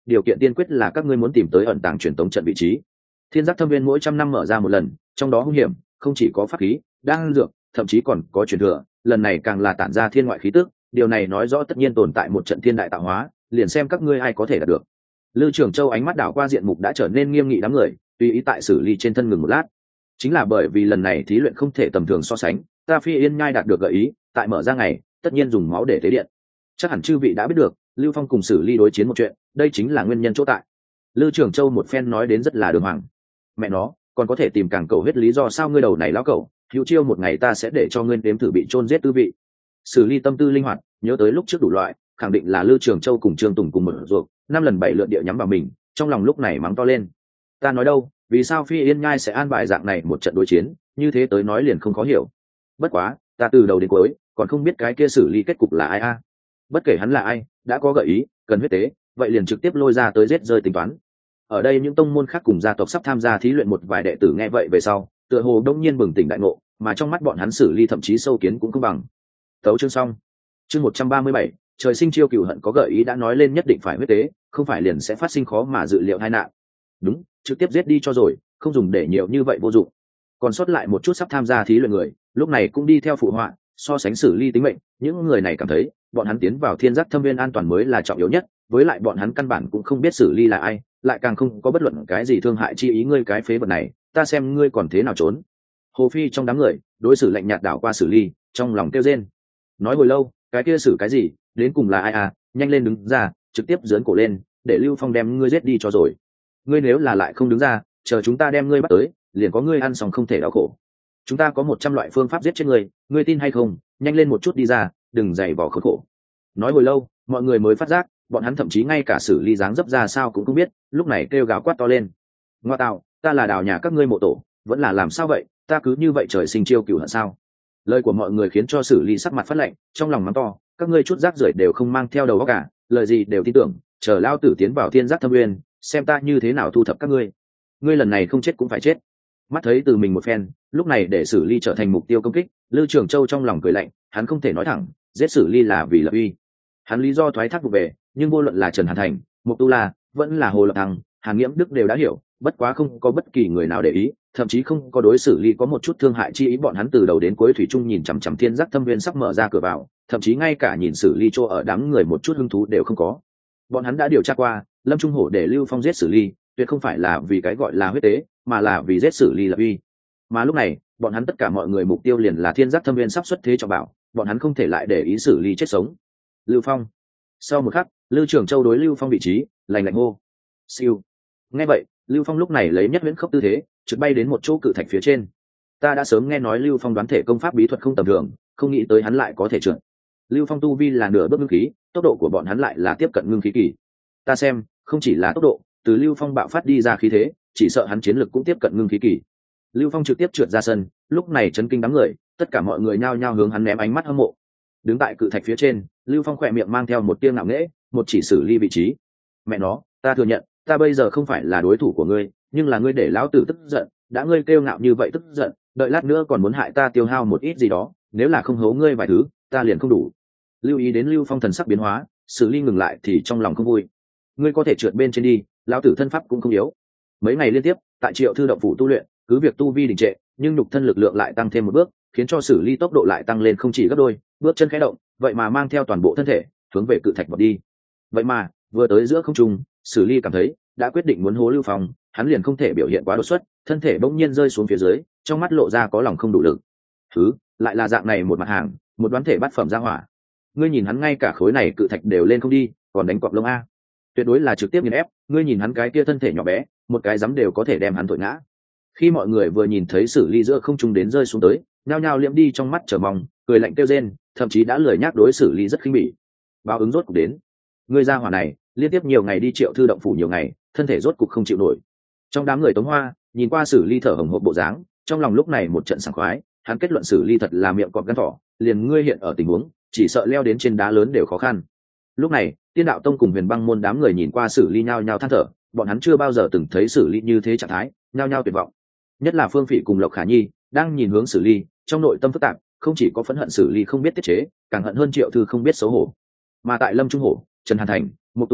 điều kiện tiên quyết là các ngươi muốn tìm tới ẩn tàng truyền tống trận vị trí. Thiên giác thâm viên mỗi trăm năm mở ra một lần, trong đó hung hiểm không chỉ có pháp khí, đan dược, thậm chí còn có truyền thừa, lần này càng là tản ra thiên ngoại khí tức, điều này nói rõ tất nhiên tồn tại một trận thiên đại tạo hóa, liền xem các ngươi ai có thể đạt được. Lư Trường Châu ánh mắt đảo qua diện mục đã trở nên nghiêm nghị đám người, tùy ý tại xử lý trên thân ngừng một lát. Chính là bởi vì lần này thí luyện không thể tầm thường so sánh, ta Phi Yên Nhai đạt được gợi ý, tại mở ra ngày, tất nhiên dùng máu để tế điện. Chắc hẳn chư vị đã biết được, Lưu Phong cùng xử lý đối chiến một chuyện, đây chính là nguyên nhân chỗ tại. Lư Trường Châu một phen nói đến rất là đường hoàng. Mẹ nó, còn có thể tìm càng cầu huyết lý do sao ngươi đầu này lão cẩu, hữu chiêu một ngày ta sẽ để cho ngươi đếm thử bị chôn giết tư vị. Xử lý tâm tư linh hoạt, nhớ tới lúc trước đủ loại, khẳng định là Lư Trường Châu cùng Trương Tùng cùng một ruột, năm lần bảy lượt địa nhắm vào mình, trong lòng lúc này mắng to lên. Ta nói đâu, vì sao Phi Yên Nhai sẽ an bài dạng này một trận đối chiến, như thế tới nói liền không khó hiểu. Bất quá, ta từ đầu đến cuối, còn không biết cái kia xử lý kết cục là ai a. Bất kể hắn là ai, đã có gợi ý, cần huyết tế, vậy liền trực tiếp lôi ra tới giết rơi tính toán. Ở đây những tông môn khác cùng gia tộc sắp tham gia thí luyện một vài đệ tử nghe vậy về sau, tựa hồ đông nhiên bừng tỉnh đại ngộ, mà trong mắt bọn hắn xử lý thậm chí sâu kiến cũng không bằng. Tấu chương xong. Chương một trăm ba mươi bảy, trời sinh chiêu cửu hận có gợi ý đã nói lên nhất định phải huyết tế, không phải liền sẽ phát sinh khó mà dự liệu tai nạn. Đúng, trực tiếp giết đi cho rồi, không dùng để nhiều như vậy vô dụng. Còn sót lại một chút sắp tham gia thí luyện người, lúc này cũng đi theo phụ họa, so sánh xử lý tính mệnh, những người này cảm thấy, bọn hắn tiến vào thiên giác thâm viên an toàn mới là trọng yếu nhất, với lại bọn hắn căn bản cũng không biết xử lý là ai, lại càng không có bất luận cái gì thương hại chi ý ngươi cái phế vật này, ta xem ngươi còn thế nào trốn. Hồ Phi trong đám người, đối xử lạnh nhạt đảo qua xử lý, trong lòng kêu rên. Nói hồi lâu, cái kia xử cái gì, đến cùng là ai à, nhanh lên đứng ra, trực tiếp giớn cổ lên, để Lưu Phong đem ngươi giết đi cho rồi. Ngươi nếu là lại không đứng ra, chờ chúng ta đem ngươi bắt tới, liền có ngươi ăn xong không thể đau khổ. Chúng ta có một trăm loại phương pháp giết chết ngươi, ngươi tin hay không, nhanh lên một chút đi ra, đừng dày vò khốn khổ. Nói hồi lâu, mọi người mới phát giác, bọn hắn thậm chí ngay cả xử lý dáng dấp ra sao cũng không biết, lúc này kêu gào quát to lên. Ngoa tạo, ta là đào nhà các ngươi mộ tổ, vẫn là làm sao vậy, ta cứ như vậy trời sinh chiêu cửu hận sao? Lời của mọi người khiến cho xử lý sắc mặt phát lạnh, trong lòng mắng to, các ngươi chút rác rưởi đều không mang theo đầu óc cả, lời gì đều tin tưởng, chờ lao tử tiến vào thiên giác thâm nguyên, xem ta như thế nào thu thập các ngươi. Ngươi lần này không chết cũng phải chết. Mắt thấy từ mình một phen, lúc này để xử lý trở thành mục tiêu công kích, Lư Trường Châu trong lòng cười lạnh, hắn không thể nói thẳng, giết xử lý là vì lợi uy. Hắn lý do thoái thác vụ về, nhưng vô luận là Trần Hàn Thành, Mục Tu La, vẫn là Hồ Lập Thăng, Hàn Nghiễm Đức đều đã hiểu, bất quá không có bất kỳ người nào để ý, thậm chí không có đối xử lý có một chút thương hại chi ý, bọn hắn từ đầu đến cuối thủy chung nhìn chằm chằm thiên giác thâm viên sắp mở ra cửa vào, thậm chí ngay cả nhìn xử lý chỗ ở đám người một chút hứng thú đều không có. Bọn hắn đã điều tra qua, Lâm Trung Hổ để Lưu Phong giết xử lý, tuyệt không phải là vì cái gọi là huyết tế, mà là vì giết xử lý là uy. Mà lúc này, bọn hắn tất cả mọi người mục tiêu liền là thiên giác thâm viên sắp xuất thế cho bảo, bọn hắn không thể lại để ý xử lý chết sống. Lưu Phong. Sau một khắc, Lưu Trường Châu đối Lưu Phong vị trí, lạnh lạnh hô. Siêu. Nghe vậy, Lưu Phong lúc này lấy nhất huyễn khốc tư thế, trượt bay đến một chỗ cự thạch phía trên. Ta đã sớm nghe nói Lưu Phong đoán thể công pháp bí thuật không tầm thường, không nghĩ tới hắn lại có thể trượt. Lưu Phong tu vi là nửa bước ngưng khí, tốc độ của bọn hắn lại là tiếp cận ngưng khí kỳ. Ta xem, không chỉ là tốc độ, từ Lưu Phong bạo phát đi ra khí thế, chỉ sợ hắn chiến lực cũng tiếp cận ngưng khí kỳ. Lưu Phong trực tiếp trượt ra sân, lúc này chấn kinh đám người, tất cả mọi người nhao nhao hướng hắn ném ánh mắt hâm mộ. Đứng tại cự thạch phía trên, Lưu Phong khỏe miệng mang theo một tia ngạo nghễ, một chỉ xử lý vị trí. Mẹ nó, ta thừa nhận, ta bây giờ không phải là đối thủ của ngươi, nhưng là ngươi để lão tử tức giận, đã ngươi kêu ngạo như vậy tức giận, đợi lát nữa còn muốn hại ta tiêu hao một ít gì đó, nếu là không hố ngươi vài thứ, ta liền không đủ. Lưu ý đến Lưu Phong thần sắc biến hóa, xử lý ngừng lại thì trong lòng không vui. Ngươi có thể trượt bên trên đi, lão tử thân pháp cũng không yếu. Mấy ngày liên tiếp, tại Triệu Thư động phủ tu luyện, cứ việc tu vi đình trệ, nhưng nhục thân lực lượng lại tăng thêm một bước, khiến cho xử lý tốc độ lại tăng lên không chỉ gấp đôi, bước chân khẽ động, vậy mà mang theo toàn bộ thân thể hướng về cự thạch vọt đi. Vậy mà, vừa tới giữa không trung, xử lý cảm thấy đã quyết định muốn hố Lưu Phong, hắn liền không thể biểu hiện quá đột xuất, thân thể bỗng nhiên rơi xuống phía dưới, trong mắt lộ ra có lòng không đủ lực. Thứ, lại là dạng này một mặt hàng, một đoán thể bát phẩm ra hỏa. Ngươi nhìn hắn ngay cả khối này cự thạch đều lên không đi, còn đánh cọp lông a. Tuyệt đối là trực tiếp nghiền ép, ngươi nhìn hắn cái kia thân thể nhỏ bé, một cái giấm đều có thể đem hắn thổi ngã. Khi mọi người vừa nhìn thấy xử lý giữa không trung đến rơi xuống tới, nhao nhao liễm đi trong mắt chờ mong, cười lạnh kêu rên, thậm chí đã lười nhắc đối xử lý rất khinh bỉ. Báo ứng rốt cục đến. Ngươi ra hỏa này, liên tiếp nhiều ngày đi Triệu Thư động phủ nhiều ngày, thân thể rốt cục không chịu nổi. Trong đám người Tống Hoa, nhìn qua xử lý thở hổn hộc bộ dáng, trong lòng lúc này một trận sảng khoái, hắn kết luận xử lý thật là miệng cọp gan thỏ, liền ngươi hiện ở tình huống, chỉ sợ leo đến trên đá lớn đều khó khăn. Lúc này, Tiên Đạo Tông cùng Huyền Băng môn đám người nhìn qua xử lý nhao nhao than thở, bọn hắn chưa bao giờ từng thấy xử lý như thế trạng thái, nhao nhao tuyệt vọng. Nhất là Phương Phỉ cùng Lộc Khả Nhi, đang nhìn hướng xử lý, trong nội tâm phức tạp, không chỉ có phẫn hận xử lý không biết tiết chế, càng hận hơn Triệu Thư không biết xấu hổ. Mà tại Lâm Trung Hổ, Trần Hàn Thành, Mục Tu La,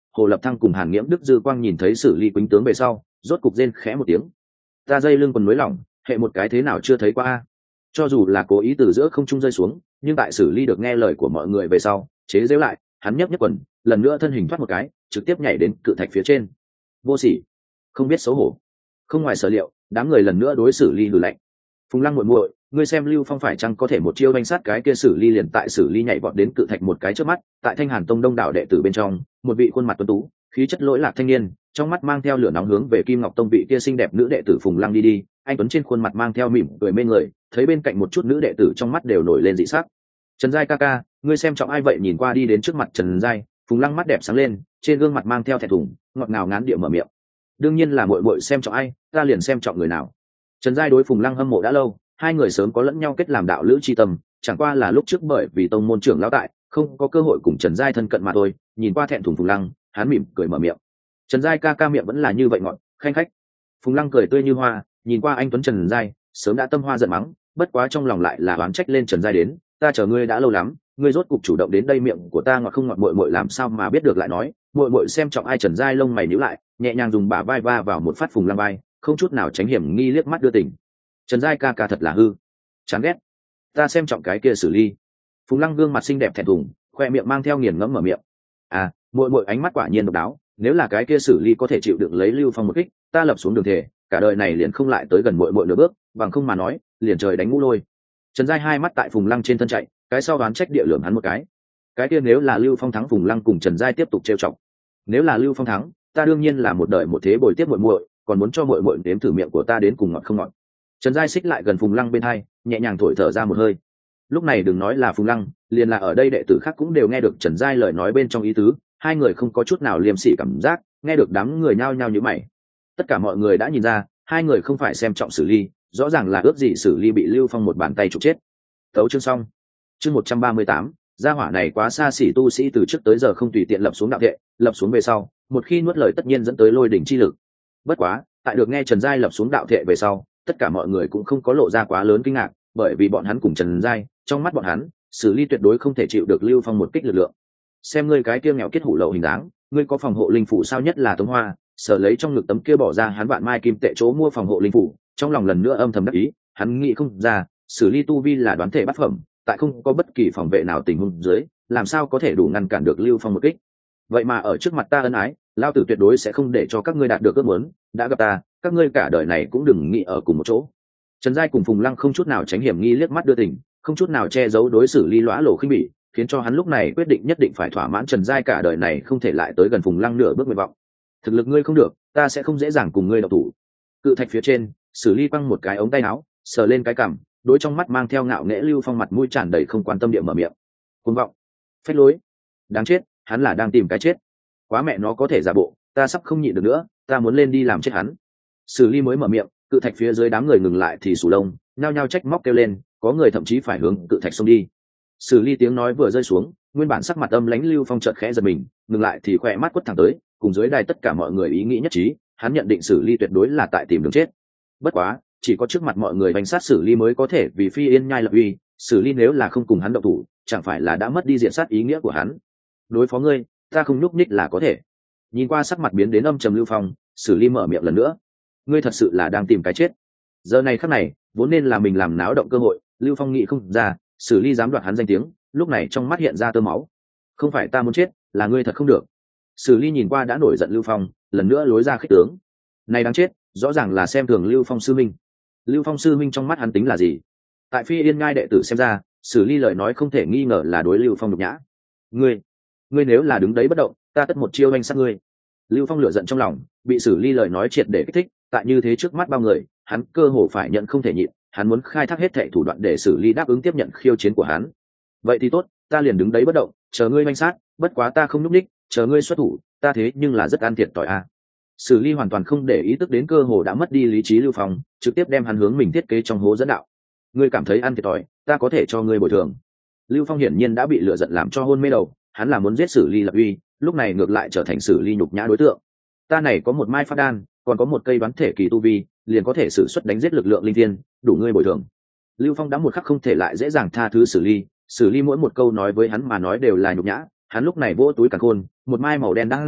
Hồ Lập Thăng cùng Hàn Nghiễm Đức Dư Quang nhìn thấy Sử Ly quýnh tướng về sau rốt cục rên khẽ một tiếng. Ta dây lưng quần núi lỏng, hệ một cái thế nào chưa thấy qua a. Cho dù là cố ý từ giữa không trung rơi xuống, nhưng tại Sử Ly được nghe lời của mọi người về sau chế giễu lại, hắn nhấc nhấc quần, lần nữa thân hình thoát một cái, trực tiếp nhảy đến cự thạch phía trên. Vô sỉ, không biết xấu hổ. Không ngoài sở liệu, đám người lần nữa đối Sử Ly lùi lạnh. Phùng Lăng muội muội, ngươi xem Lưu Phong phải chăng có thể một chiêu đánh sát cái kia Sử Ly liền tại Sử Ly nhảy vọt đến cự thạch một cái trước mắt, tại Thanh Hàn Tông đông đảo đệ tử bên trong, một vị khuôn mặt tuấn tú, khí chất lỗi lạc thanh niên, trong mắt mang theo lửa nóng hướng về Kim Ngọc Tông vị kia xinh đẹp nữ đệ tử Phùng Lăng đi đi, anh tuấn trên khuôn mặt mang theo mỉm cười mê người, thấy bên cạnh một chút nữ đệ tử trong mắt đều nổi lên dị sắc. Trần Giai ca ca, ngươi xem trọng ai vậy? Nhìn qua đi đến trước mặt Trần Giai, Phùng Lăng mắt đẹp sáng lên, trên gương mặt mang theo thẹn thùng, ngọt ngào ngán địa mở miệng. Đương nhiên là muội muội xem trọng ai, ta liền xem trọng người nào. Trần Giai đối Phùng Lăng hâm mộ đã lâu, hai người sớm có lẫn nhau kết làm đạo lữ chi tâm, chẳng qua là lúc trước bởi vì tông môn trưởng lão tại, không có cơ hội cùng Trần Giai thân cận mà thôi. Nhìn qua thẹn thùng Phùng Lăng, hắn mỉm cười mở miệng. Trần Giai ca ca miệng vẫn là như vậy ngọt, khanh khách. Phùng Lăng cười tươi như hoa, nhìn qua anh tuấn Trần Giai, sớm đã tâm hoa giận mắng, bất quá trong lòng lại là oán trách lên Trần Giai đến, ta chờ ngươi đã lâu lắm, ngươi rốt cục chủ động đến đây, miệng của ta ngọt không ngọt muội muội làm sao mà biết được, lại nói, muội muội xem trọng ai? Trần Giai lông mày nhíu lại, nhẹ nhàng dùng bả vai va vào một phát Phùng Lăng vai, không chút nào tránh hiểm nghi liếc mắt đưa tình. Trần Giai ca ca thật là hư, chán ghét, ta xem trọng cái kia Sử Ly. Phùng Lăng gương mặt xinh đẹp thẹn thùng, khoe miệng mang theo nghiền ngẫm mở miệng. À, muội muội ánh mắt quả nhiên độc đáo, nếu là cái kia Sử Ly có thể chịu đựng lấy Lưu Phong một kích, ta lập xuống đường thể, cả đời này liền không lại tới gần muội muội nửa bước, bằng không mà nói, liền trời đánh ngũ lôi. Trần Giai hai mắt tại Phùng Lăng trên thân chạy, cái sau đoán trách địa lượng hắn một cái. Cái kia nếu là Lưu Phong thắng, Phùng Lăng cùng Trần Giai tiếp tục trêu chọc. Nếu là Lưu Phong thắng, ta đương nhiên là một đời một thế bồi tiếp muội muội, còn muốn cho muội muội nếm thử miệng của ta đến cùng ngọt không ngọt. Trần Giai xích lại gần Phùng Lăng bên hai, nhẹ nhàng thổi thở ra một hơi. Lúc này đừng nói là Phùng Lăng, liền là ở đây đệ tử khác cũng đều nghe được Trần Giai lời nói bên trong ý tứ, hai người không có chút nào liêm sỉ cảm giác, nghe được đám người nhao nhao nhíu mày. Tất cả mọi người đã nhìn ra, hai người không phải xem trọng Sử Ly, rõ ràng là ước gì Sử Ly bị Lưu Phong một bàn tay trục chết. Tấu chương xong. Chương một trăm ba mươi tám, gia hỏa này quá xa xỉ, tu sĩ từ trước tới giờ không tùy tiện lập xuống đạo thệ, lập xuống về sau, một khi nuốt lời tất nhiên dẫn tới lôi đỉnh chi lực. Bất quá, tại được nghe Trần Giai lập xuống đạo thệ về sau, tất cả mọi người cũng không có lộ ra quá lớn kinh ngạc, bởi vì bọn hắn cùng Trần Giai, trong mắt bọn hắn, Sử Ly tuyệt đối không thể chịu được Lưu Phong một kích lực lượng. Xem ngươi cái kia nghèo kết hủ lậu hình dáng, ngươi có phòng hộ linh phủ sao? Nhất là Tống Hoa, sở lấy trong ngực tấm kia bỏ ra hắn vạn mai kim tệ chỗ mua phòng hộ linh phủ, trong lòng lần nữa âm thầm đắc ý, hắn nghĩ không ra, Sử Ly tu vi là đoán thể bát phẩm, tại không có bất kỳ phòng vệ nào tình huống dưới, làm sao có thể đủ ngăn cản được Lưu Phong một kích. Vậy mà ở trước mặt ta ân ái, lao tử tuyệt đối sẽ không để cho các ngươi đạt được ước muốn, đã gặp ta, các ngươi cả đời này cũng đừng nghĩ ở cùng một chỗ. Trần Giai cùng Phùng Lăng không chút nào tránh hiểm nghi liếc mắt đưa tình, không chút nào che giấu đối xử Ly lõa lổ khinh bỉ, khiến cho hắn lúc này quyết định nhất định phải thỏa mãn Trần Giai cả đời này không thể lại tới gần Phùng Lăng nửa bước nguyện vọng. Thực lực ngươi không được, ta sẽ không dễ dàng cùng ngươi độc thủ. Cự thạch phía trên, Sử Ly quăng một cái ống tay áo, sờ lên cái cằm, đối trong mắt mang theo ngạo nghễ Lưu Phong mặt mũi tràn đầy không quan tâm địa mở miệng. Cuồng vọng, phách lối, đáng chết, hắn là đang tìm cái chết. Quá mẹ nó có thể giả bộ, ta sắp không nhịn được nữa, ta muốn lên đi làm chết hắn. Sử Ly mới mở miệng, cự thạch phía dưới đám người ngừng lại thì sù lông, nhao nhao trách móc kêu lên, có người thậm chí phải hướng cự thạch xông đi. Sử Ly tiếng nói vừa rơi xuống, nguyên bản sắc mặt âm lãnh Lưu Phong chợt khẽ giật mình, ngừng lại thì khỏe mắt quất thẳng tới, cùng dưới đài tất cả mọi người ý nghĩ nhất trí, hắn nhận định Sử Ly tuyệt đối là tại tìm đường chết. Bất quá, chỉ có trước mặt mọi người bánh sát Sử Ly mới có thể vì phi yên nhai lập uy, Sử Ly nếu là không cùng hắn động thủ, chẳng phải là đã mất đi diện sát ý nghĩa của hắn. Đối phó ngươi, ta không nhúc nhích là có thể. Nhìn qua sắc mặt biến đến âm trầm Lưu Phong, Sử Ly mở miệng lần nữa, ngươi thật sự là đang tìm cái chết. Giờ này khắc này, vốn nên là mình làm náo động cơ hội, Lưu Phong nghĩ không ra, Sử Ly dám đoạt hắn danh tiếng, lúc này trong mắt hiện ra tơ máu. Không phải ta muốn chết, là ngươi thật không được. Sử Ly nhìn qua đã nổi giận Lưu Phong, lần nữa lối ra khích tướng. Này đáng chết, rõ ràng là xem thường Lưu Phong sư minh. Lưu Phong sư minh trong mắt hắn tính là gì? Tại Phi Yên Ngai đệ tử xem ra, Sử Ly lời nói không thể nghi ngờ là đối Lưu Phong nhục nhã. Ngươi, ngươi nếu là đứng đấy bất động, ta tất một chiêu anh sát ngươi. Lưu Phong lửa giận trong lòng, bị Sử Ly lời nói triệt để kích thích, tại như thế trước mắt bao người, hắn cơ hồ phải nhận không thể nhịn, hắn muốn khai thác hết thảy thủ đoạn để Sử Ly đáp ứng tiếp nhận khiêu chiến của hắn. Vậy thì tốt, ta liền đứng đấy bất động, chờ ngươi manh sát, bất quá ta không nhúc nhích, chờ ngươi xuất thủ, ta thế nhưng là rất ăn thiệt tỏi a. À. Sử Ly hoàn toàn không để ý tức đến cơ hồ đã mất đi lý trí Lưu Phong, trực tiếp đem hắn hướng mình thiết kế trong hố dẫn đạo. Ngươi cảm thấy ăn thiệt tỏi, ta có thể cho ngươi bồi thường. Lưu Phong hiển nhiên đã bị lửa giận làm cho hôn mê đầu, hắn là muốn giết Sử Ly lập uy, lúc này ngược lại trở thành Sử Ly nhục nhã đối tượng. Ta này có một mai phát đan, còn có một cây đoán thể kỳ tu vi, liền có thể sử xuất đánh giết lực lượng linh thiên, đủ ngươi bồi thường. Lưu Phong đã một khắc không thể lại dễ dàng tha thứ Sử Ly, Sử Ly mỗi một câu nói với hắn mà nói đều là nhục nhã, hắn lúc này vỗ túi càn khôn, một mai màu đen đang dược,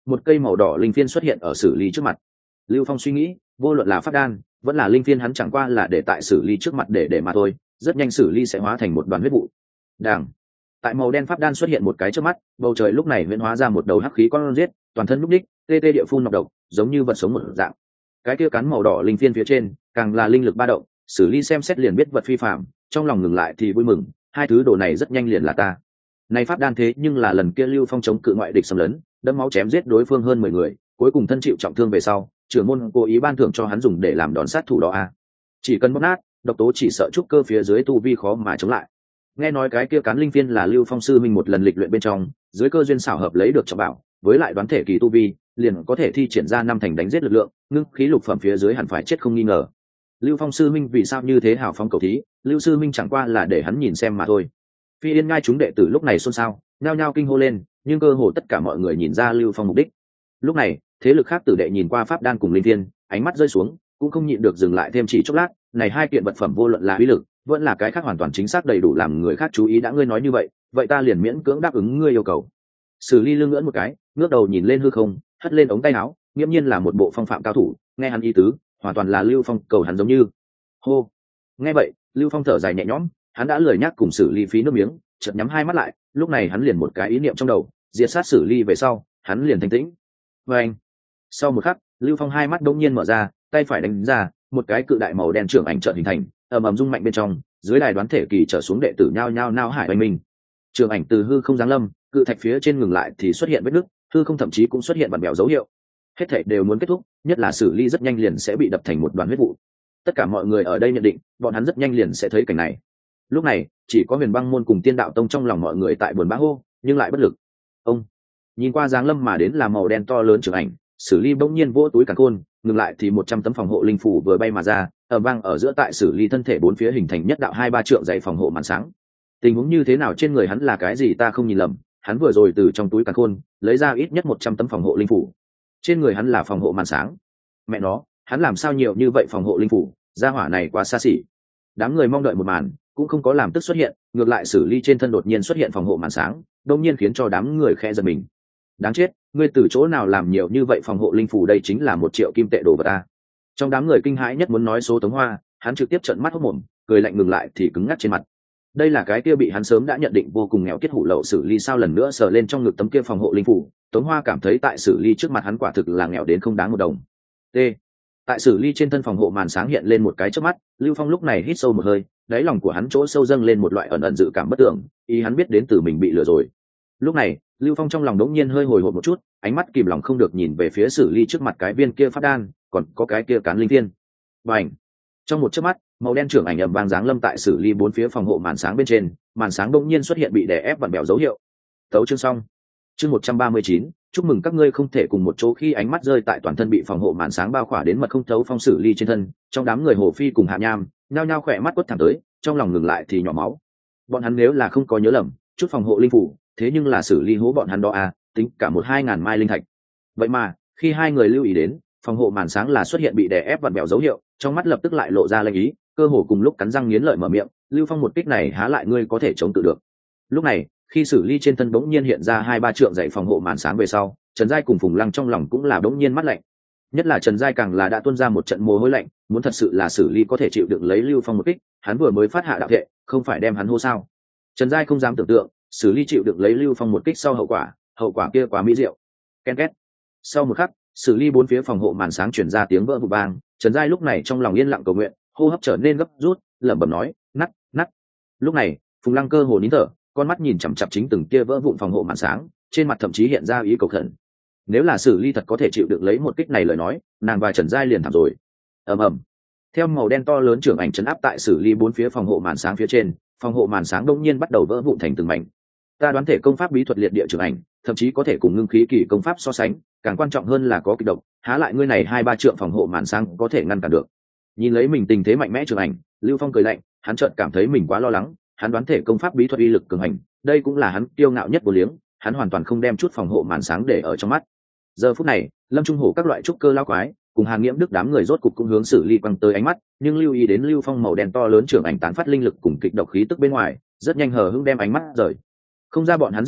một cây màu đỏ linh phiên xuất hiện ở Sử Ly trước mặt. Lưu Phong suy nghĩ, vô luận là pháp đan vẫn là linh phiên, hắn chẳng qua là để tại Sử Ly trước mặt để để mà thôi, rất nhanh Sử Ly sẽ hóa thành một đoàn huyết vụ. Đảng. Tại màu đen pháp đan xuất hiện một cái trước mắt, bầu trời lúc này huyễn hóa ra một đầu hắc khí con giết, toàn thân lúc đích, tê tê địa phun nọc độc, giống như vật sống một dạng. Cái kia cắn màu đỏ linh phiên phía trên, càng là linh lực ba động, Sử Ly xem xét liền biết vật phi phàm, trong lòng ngừng lại thì vui mừng, hai thứ đồ này rất nhanh liền là ta. Này pháp đan thế nhưng là lần kia Lưu Phong chống cự ngoại địch xâm lấn, đẫm máu chém giết đối phương hơn mười người, cuối cùng thân chịu trọng thương về sau, trưởng môn cố ý ban thưởng cho hắn dùng để làm đòn sát thủ đó a. Chỉ cần bóp nát, độc tố chỉ sợ trúc cơ phía dưới tu vi khó mà chống lại. Nghe nói cái kia cán linh phiên là Lưu Phong sư minh một lần lịch luyện bên trong, dưới cơ duyên xảo hợp lấy được trọng bảo, với lại đoán thể kỳ tu vi, liền có thể thi triển ra năm thành đánh giết lực lượng, ngưng khí lục phẩm phía dưới hẳn phải chết không nghi ngờ. Lưu Phong sư minh vì sao như thế hào phóng cầu thí, Lưu sư minh chẳng qua là để hắn nhìn xem mà thôi. Phi Yên Ngai chúng đệ tử lúc này xôn xao, nhao nhao kinh hô lên, nhưng cơ hồ tất cả mọi người nhìn ra Lưu Phong mục đích. Lúc này, thế lực khác tử đệ nhìn qua pháp đan cùng linh thiên, ánh mắt rơi xuống, cũng không nhịn được dừng lại thêm chỉ chốc lát, này hai kiện vật phẩm vô luận là uy lực, vẫn là cái khác hoàn toàn chính xác đầy đủ làm người khác chú ý, đã ngươi nói như vậy, vậy ta liền miễn cưỡng đáp ứng ngươi yêu cầu. Sử Ly lưng ngưỡng một cái, ngước đầu nhìn lên hư không, hất lên ống tay áo, nghiêm nhiên là một bộ phong phạm cao thủ, nghe hắn ý tứ, hoàn toàn là Lưu Phong cầu hắn giống như. Hô. Nghe vậy, Lưu Phong thở dài nhẹ nhõm, hắn đã lười nhắc cùng Sử Ly phí nước miếng, chợt nhắm hai mắt lại, lúc này hắn liền một cái ý niệm trong đầu, diệt sát Sử Ly về sau, hắn liền thanh tĩnh. Và anh. Sau một khắc, Lưu Phong hai mắt đột nhiên mở ra, tay phải đánh ra, một cái cự đại màu đen trưởng ảnh chợt hình thành, ầm ầm rung mạnh bên trong, dưới đài đoán thể kỳ trở xuống đệ tử nhao nhao nao hải oanh minh. Trưởng ảnh từ hư không giáng lâm, cự thạch phía trên ngừng lại thì xuất hiện vết nứt, hư không thậm chí cũng xuất hiện vặn bèo dấu hiệu. Hết thảy đều muốn kết thúc, nhất là Sử Ly rất nhanh liền sẽ bị đập thành một đoàn huyết vụ. Tất cả mọi người ở đây nhận định, bọn hắn rất nhanh liền sẽ thấy cảnh này. Lúc này, chỉ có Huyền Băng môn cùng Tiên Đạo tông trong lòng mọi người tại buồn bã hô, nhưng lại bất lực. Ông nhìn qua giáng lâm mà đến là màu đen to lớn trưởng ảnh, Sử Ly bỗng nhiên vỗ túi càn khôn, ngừng lại thì một trăm tấm phòng hộ linh phủ vừa bay mà ra, ở vang ở giữa tại Sử Ly thân thể bốn phía hình thành nhất đạo hai ba trượng dày phòng hộ màn sáng. Tình huống như thế nào trên người hắn là cái gì ta không nhìn lầm, hắn vừa rồi từ trong túi càn khôn lấy ra ít nhất một trăm tấm phòng hộ linh phủ. Trên người hắn là phòng hộ màn sáng. Mẹ nó, hắn làm sao nhiều như vậy phòng hộ linh phủ, gia hỏa này quá xa xỉ. Đám người mong đợi một màn, cũng không có làm tức xuất hiện, ngược lại Sử Ly trên thân đột nhiên xuất hiện phòng hộ màn sáng, đột nhiên khiến cho đám người khẽ giật mình. Đáng chết, ngươi từ chỗ nào làm nhiều như vậy phòng hộ linh phủ, đây chính là một triệu kim tệ đồ vật ta. Trong đám người kinh hãi nhất muốn nói số Tống Hoa, hắn trực tiếp trợn mắt hốt mồm, cười lạnh ngừng lại thì cứng ngắc trên mặt. Đây là cái kia bị hắn sớm đã nhận định vô cùng nghèo kiết hủ lậu Sử Ly sao lần nữa sờ lên trong ngực tấm kia phòng hộ linh phủ, Tống Hoa cảm thấy tại Sử Ly trước mặt hắn quả thực là nghèo đến không đáng một đồng. T. Tại Sử Ly trên thân phòng hộ màn sáng hiện lên một cái chớp mắt, Lưu Phong lúc này hít sâu một hơi, đáy lòng của hắn chỗ sâu dâng lên một loại ẩn ẩn dự cảm bất tưởng, ý hắn biết đến từ mình bị lừa rồi. Lúc này, Lưu Phong trong lòng đống nhiên hơi hồi hộp một chút, ánh mắt kìm lòng không được nhìn về phía Sử Ly trước mặt cái viên kia pháp đan, còn có cái kia cán linh thiên. Bành! Trong một chớp mắt, màu đen trưởng ảnh ầm vang giáng lâm tại Sử Ly bốn phía phòng hộ màn sáng bên trên, màn sáng đống nhiên xuất hiện bị đè ép vặn bèo dấu hiệu. Tấu chương xong. Chương một trăm ba mươi chín, chúc mừng các ngươi không thể cùng một chỗ. Khi ánh mắt rơi tại toàn thân bị phòng hộ màn sáng bao khỏa đến mật không thấu Phong Sử Ly trên thân, trong đám người Hồ Phi cùng Hạ Nham, nhao nhao khỏe mắt quất thẳng tới, trong lòng ngừng lại thì nhỏ máu. Bọn hắn nếu là không có nhớ lầm, chút phòng hộ linh phủ, thế nhưng là Sử Ly hố bọn hắn đó à, tính cả một hai ngàn mai linh thạch. Vậy mà, khi hai người lưu ý đến, phòng hộ màn sáng là xuất hiện bị đè ép vặn bèo dấu hiệu, trong mắt lập tức lại lộ ra lanh ý, cơ hồ cùng lúc cắn răng nghiến lợi mở miệng, Lưu Phong một kích này há lại ngươi có thể chống tự được. Lúc này, khi Sử Ly trên thân bỗng nhiên hiện ra hai ba trượng dày phòng hộ màn sáng về sau, Trần Giai cùng Phùng Lăng trong lòng cũng là bỗng nhiên mắt lạnh. Nhất là Trần Giai càng là đã tuôn ra một trận mồ hôi lạnh, muốn thật sự là Sử Ly có thể chịu đựng lấy Lưu Phong một kích, hắn vừa mới phát hạ đạo thệ, không phải đem hắn hô sao? Trần Giai không dám tưởng tượng, Sử Ly chịu đựng lấy Lưu Phong một kích sau hậu quả, hậu quả kia quá mỹ diệu. Ken két. Sau một khắc, Sử Ly bốn phía phòng hộ màn sáng truyền ra tiếng vỡ vụn vang, Trần Giai lúc này trong lòng yên lặng cầu nguyện, hô hấp trở nên gấp rút, lẩm bẩm nói, nắt, nắt. Lúc này, Phùng Lăng cơ hồ nín thở, con mắt nhìn chằm chằm chính từng kia vỡ vụn phòng hộ màn sáng, trên mặt thậm chí hiện ra ý cầu khẩn. Nếu là Sử Ly thật có thể chịu đựng lấy một kích này lời nói, nàng và Trần Giai liền thảm rồi. Ầm ầm. Theo màu đen to lớn trưởng ảnh trấn áp tại Sử Ly bốn phía phòng hộ màn sáng phía trên, phòng hộ màn sáng đột nhiên bắt đầu vỡ vụn thành từng mảnh. Ta đoán thể công pháp bí thuật liệt địa trưởng ảnh, thậm chí có thể cùng ngưng khí kỳ công pháp so sánh, càng quan trọng hơn là có kịch độc, há lại ngươi này hai ba trượng phòng hộ màn sáng có thể ngăn cản được. Nhìn lấy mình tình thế mạnh mẽ trưởng ảnh, Lưu Phong cười lạnh, hắn chợt cảm thấy mình quá lo lắng, hắn đoán thể công pháp bí thuật uy lực cường hành, đây cũng là hắn kiêu ngạo nhất vô liếng, hắn hoàn toàn không đem chút phòng hộ màn sáng để ở trong mắt. Giờ phút này, Lâm Trung Hổ các loại trúc cơ lao quái, cùng Hàn Nghiễm Đức đám người rốt cục cũng hướng Sử Ly quăng tới ánh mắt, nhưng lưu ý đến Lưu Phong màu đen to lớn trưởng ảnh tán phát linh lực cùng kịch độc khí tức bên ngoài, rất nhanh hờ hững đem ánh mắt rời. Không ra bọn hắn dự liệu,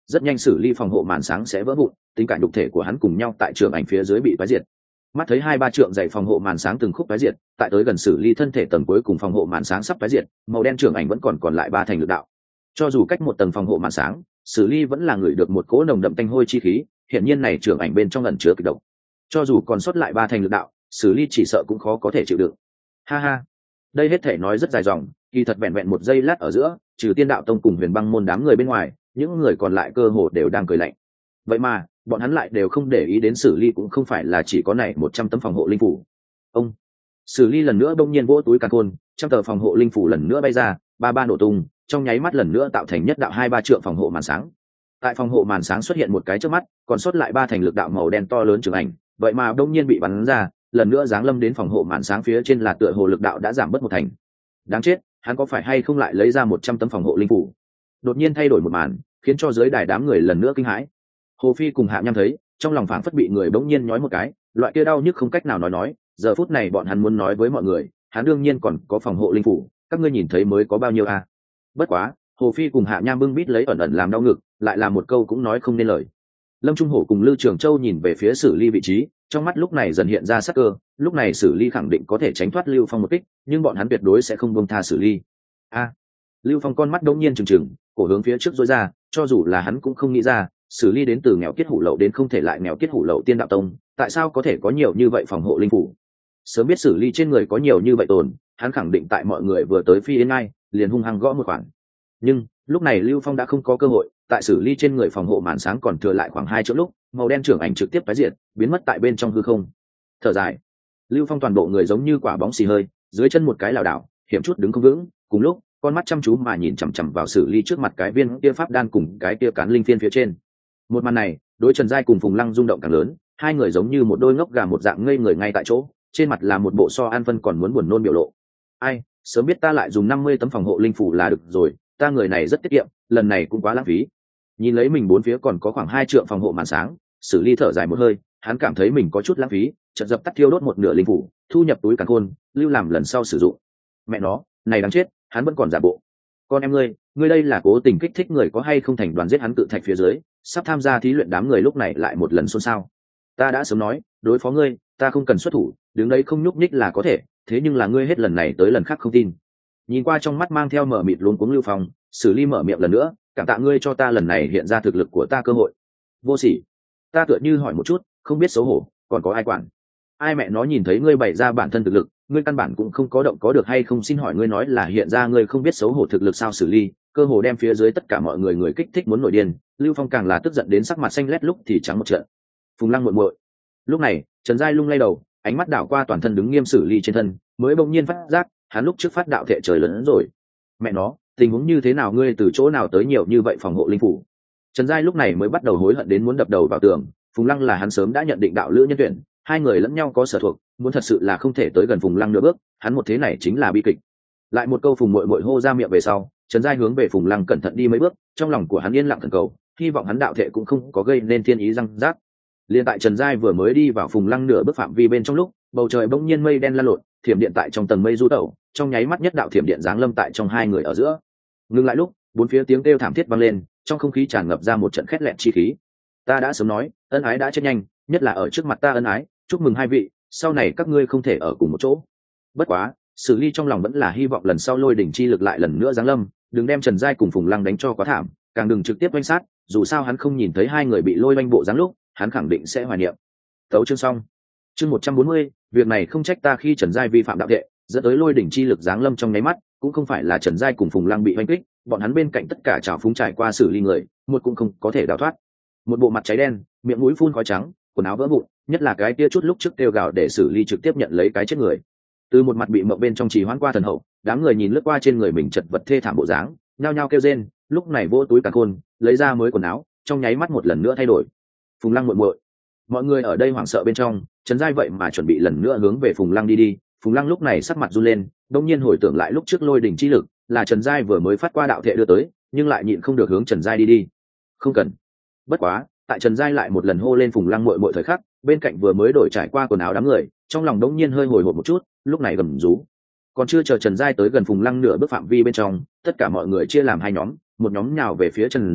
rất nhanh xử lý phòng hộ màn sáng sẽ vỡ vụn, tính cả nhục thể của hắn cùng nhau tại trường ảnh phía dưới bị phá diệt. Mắt thấy hai ba trượng dày phòng hộ màn sáng từng khúc phá diệt, tại tới gần xử lý thân thể tầng cuối cùng phòng hộ màn sáng sắp phá diệt, màu đen trường ảnh vẫn còn còn lại ba thành lực đạo. Cho dù cách một tầng phòng hộ màn sáng, xử lý vẫn là người được một cỗ nồng đậm tanh hôi chi khí, hiện nhiên này trường ảnh bên trong ẩn chứa kịch độc. Cho dù còn sót lại ba thành lực đạo, xử lý chỉ sợ cũng khó có thể chịu đựng. Ha ha, đây hết thể nói rất dài dòng, kỳ thật vẹn vẹn một giây lát ở giữa, trừ Tiên Đạo Tông cùng Huyền Băng môn đám người bên ngoài, những người còn lại cơ hồ đều đang cười lạnh. Vậy mà bọn hắn lại đều không để ý đến xử lý cũng không phải là chỉ có này một trăm tấm phòng hộ linh phủ. Ông xử lý lần nữa bỗng nhiên vỗ túi càn khôn, trăm tờ phòng hộ linh phủ lần nữa bay ra, ba ba nổ tung, trong nháy mắt lần nữa tạo thành nhất đạo hai ba trượng phòng hộ màn sáng. Tại phòng hộ màn sáng xuất hiện một cái trước mắt, còn sót lại ba thành lực đạo màu đen to lớn trường ảnh, vậy mà bỗng nhiên bị bắn ra, lần nữa giáng lâm đến phòng hộ màn sáng phía trên là tựa hồ lực đạo đã giảm bớt một thành. Đáng chết, hắn có phải hay không lại lấy ra một trăm tấm phòng hộ linh phủ? Đột nhiên thay đổi một màn, khiến cho dưới đài đám người lần nữa kinh hãi. Hồ Phi cùng Hạ Nham thấy, trong lòng phảng phất bị người bỗng nhiên nhói một cái, loại kia đau nhức không cách nào nói nói, giờ phút này bọn hắn muốn nói với mọi người, hắn đương nhiên còn có phòng hộ linh phủ, các ngươi nhìn thấy mới có bao nhiêu à? Bất quá, Hồ Phi cùng Hạ Nham bưng bít lấy ẩn ẩn làm đau ngực, lại là một câu cũng nói không nên lời. Lâm Trung Hổ cùng Lưu Trường Châu nhìn về phía Sử Ly vị trí, trong mắt lúc này dần hiện ra sắc cơ, lúc này Sử Ly khẳng định có thể tránh thoát Lưu Phong một kích, nhưng bọn hắn tuyệt đối sẽ không buông tha Sử Ly. A! À, Lưu Phong con mắt đống nhiên trừng trừng, cổ hướng phía trước rối ra, cho dù là hắn cũng không nghĩ ra, Sử Ly đến từ nghèo kiết hủ lậu đến không thể lại nghèo kiết hủ lậu Tiên Đạo Tông, tại sao có thể có nhiều như vậy phòng hộ linh phủ? Sớm biết Sử Ly trên người có nhiều như vậy tồn, hắn khẳng định tại mọi người vừa tới phi yến ngay, liền hung hăng gõ một khoản. Nhưng lúc này Lưu Phong đã không có cơ hội, tại Sử Ly trên người phòng hộ màn sáng còn thừa lại khoảng hai chỗ lúc, màu đen trưởng ảnh trực tiếp tái diệt, biến mất tại bên trong hư không. Thở dài, Lưu Phong toàn bộ người giống như quả bóng xì hơi, dưới chân một cái lảo đảo, hiểm chút đứng không vững, cùng lúc, con mắt chăm chú mà nhìn chằm chằm vào Sử Ly trước mặt cái viên kia pháp đan cùng cái kia cán linh phiên phía trên. Một màn này, đối Trần Giai cùng Phùng Lăng rung động càng lớn, hai người giống như một đôi ngốc gà một dạng ngây người ngay tại chỗ, trên mặt là một bộ so an phân còn muốn buồn nôn biểu lộ. Ai, sớm biết ta lại dùng năm mươi tấm phòng hộ linh phủ là được rồi, ta người này rất tiết kiệm, lần này cũng quá lãng phí. Nhìn lấy mình bốn phía còn có khoảng hai trượng phòng hộ màn sáng, Sử Ly thở dài một hơi, hắn cảm thấy mình có chút lãng phí, chợt dập tắt thiêu đốt một nửa linh phủ, thu nhập túi càn khôn, lưu làm lần sau sử dụng. Mẹ nó, này đáng chết, hắn vẫn còn giả bộ. Con em ngươi, ngươi đây là cố tình kích thích người có hay không thành đoàn giết hắn tự thạch phía dưới, sắp tham gia thí luyện đám người lúc này lại một lần xôn xao. Ta đã sớm nói, đối phó ngươi, ta không cần xuất thủ, đứng đấy không nhúc nhích là có thể, thế nhưng là ngươi hết lần này tới lần khác không tin. Nhìn qua trong mắt mang theo mở mịt luống cuống Lưu Phong, Sử Ly mở miệng lần nữa, cảm tạ ngươi cho ta lần này hiện ra thực lực của ta cơ hội. Vô sỉ, ta tựa như hỏi một chút, không biết xấu hổ, còn có ai quản? Ai mẹ nó nhìn thấy ngươi bày ra bản thân thực lực, ngươi căn bản cũng không có động có được hay không, xin hỏi ngươi nói là hiện ra ngươi không biết xấu hổ thực lực sao? Sử Ly cơ hồ đem phía dưới tất cả mọi người người kích thích muốn nổi điên, Lưu Phong càng là tức giận đến sắc mặt xanh lét lúc thì trắng một trận. Phùng Lăng muội muội. Lúc này, Trần Giai lung lay đầu, ánh mắt đảo qua toàn thân đứng nghiêm Sử Ly trên thân, mới bỗng nhiên phát giác, hắn lúc trước phát đạo thệ trời lớn rồi. Mẹ nó, tình huống như thế nào, ngươi từ chỗ nào tới nhiều như vậy phòng hộ linh phủ? Trần Giai lúc này mới bắt đầu hối hận đến muốn đập đầu vào tường, Phùng Lăng là hắn sớm đã nhận định đạo lữ nhân tuyển, hai người lẫn nhau có sở thuộc, muốn thật sự là không thể tới gần Phùng Lăng nửa bước, hắn một thế này chính là bi kịch. Lại một câu Phùng muội muội hô ra miệng về sau, Trần Giai hướng về Phùng Lăng cẩn thận đi mấy bước, trong lòng của hắn yên lặng thần cầu, hy vọng hắn đạo thệ cũng không có gây nên thiên ý răng rác. Liên tại Trần Giai vừa mới đi vào Phùng Lăng nửa bước phạm vi bên trong lúc, bầu trời bỗng nhiên mây đen lan lộn, thiểm điện tại trong tầng mây du tẩu, trong nháy mắt nhất đạo thiểm điện giáng lâm tại trong hai người ở giữa. Ngừng lại lúc, bốn phía tiếng kêu thảm thiết vang lên, trong không khí tràn ngập ra một trận khét lẹn chi khí. Ta đã sớm nói, ân ái đã chết nhanh, nhất là ở trước mặt ta ân ái, chúc mừng hai vị, sau này các ngươi không thể ở cùng một chỗ. Bất quá, Sử Ly trong lòng vẫn là hy vọng lần sau lôi đỉnh chi lực lại lần nữa giáng lâm, đừng đem Trần Giai cùng Phùng Lăng đánh cho quá thảm, càng đừng trực tiếp oanh sát, dù sao hắn không nhìn thấy hai người bị lôi oanh bộ dáng lúc, hắn khẳng định sẽ hoài niệm. Tấu chương xong. Chương một trăm bốn mươi, việc này không trách ta khi Trần Giai vi phạm đạo thệ, dẫn tới lôi đỉnh chi lực giáng lâm trong nháy mắt, cũng không phải là Trần Giai cùng Phùng Lăng bị oanh kích, bọn hắn bên cạnh tất cả trào phúng trải qua Sử Ly người, một cũng không có thể đào thoát. Một bộ mặt cháy đen, miệng mũi phun khói trắng, quần áo vỡ vụn, nhất là cái kia chút lúc trước kêu gào để Sử Ly trực tiếp nhận lấy cái chết người. Từ một mặt bị mộng bên trong trì hoãn qua thần hậu, đám người nhìn lướt qua trên người mình chật vật thê thảm bộ dáng, nhao nhao kêu rên, lúc này vỗ túi càn khôn, lấy ra mới quần áo, trong nháy mắt một lần nữa thay đổi. Phùng Lăng muội muội. Mọi người ở đây hoảng sợ bên trong, Trần Giai vậy mà chuẩn bị lần nữa hướng về Phùng Lăng đi đi, Phùng Lăng lúc này sắc mặt run lên, đông nhiên hồi tưởng lại lúc trước lôi đỉnh chi lực, là Trần Giai vừa mới phát qua đạo thệ đưa tới, nhưng lại nhịn không được hướng Trần Giai đi đi. Không cần. Bất quá, tại Trần Giai lại một lần hô lên Phùng Lăng muội muội thời khắc, bên cạnh vừa mới đổi trải qua quần áo đám người, trong lòng đống nhiên hơi hồi hộp một chút, lúc này gầm rú. Còn chưa chờ Trần Giai tới gần Phùng Lăng nửa bước phạm vi bên trong, tất cả mọi người chia làm hai nhóm, một nhóm nhào về phía Trần Giai,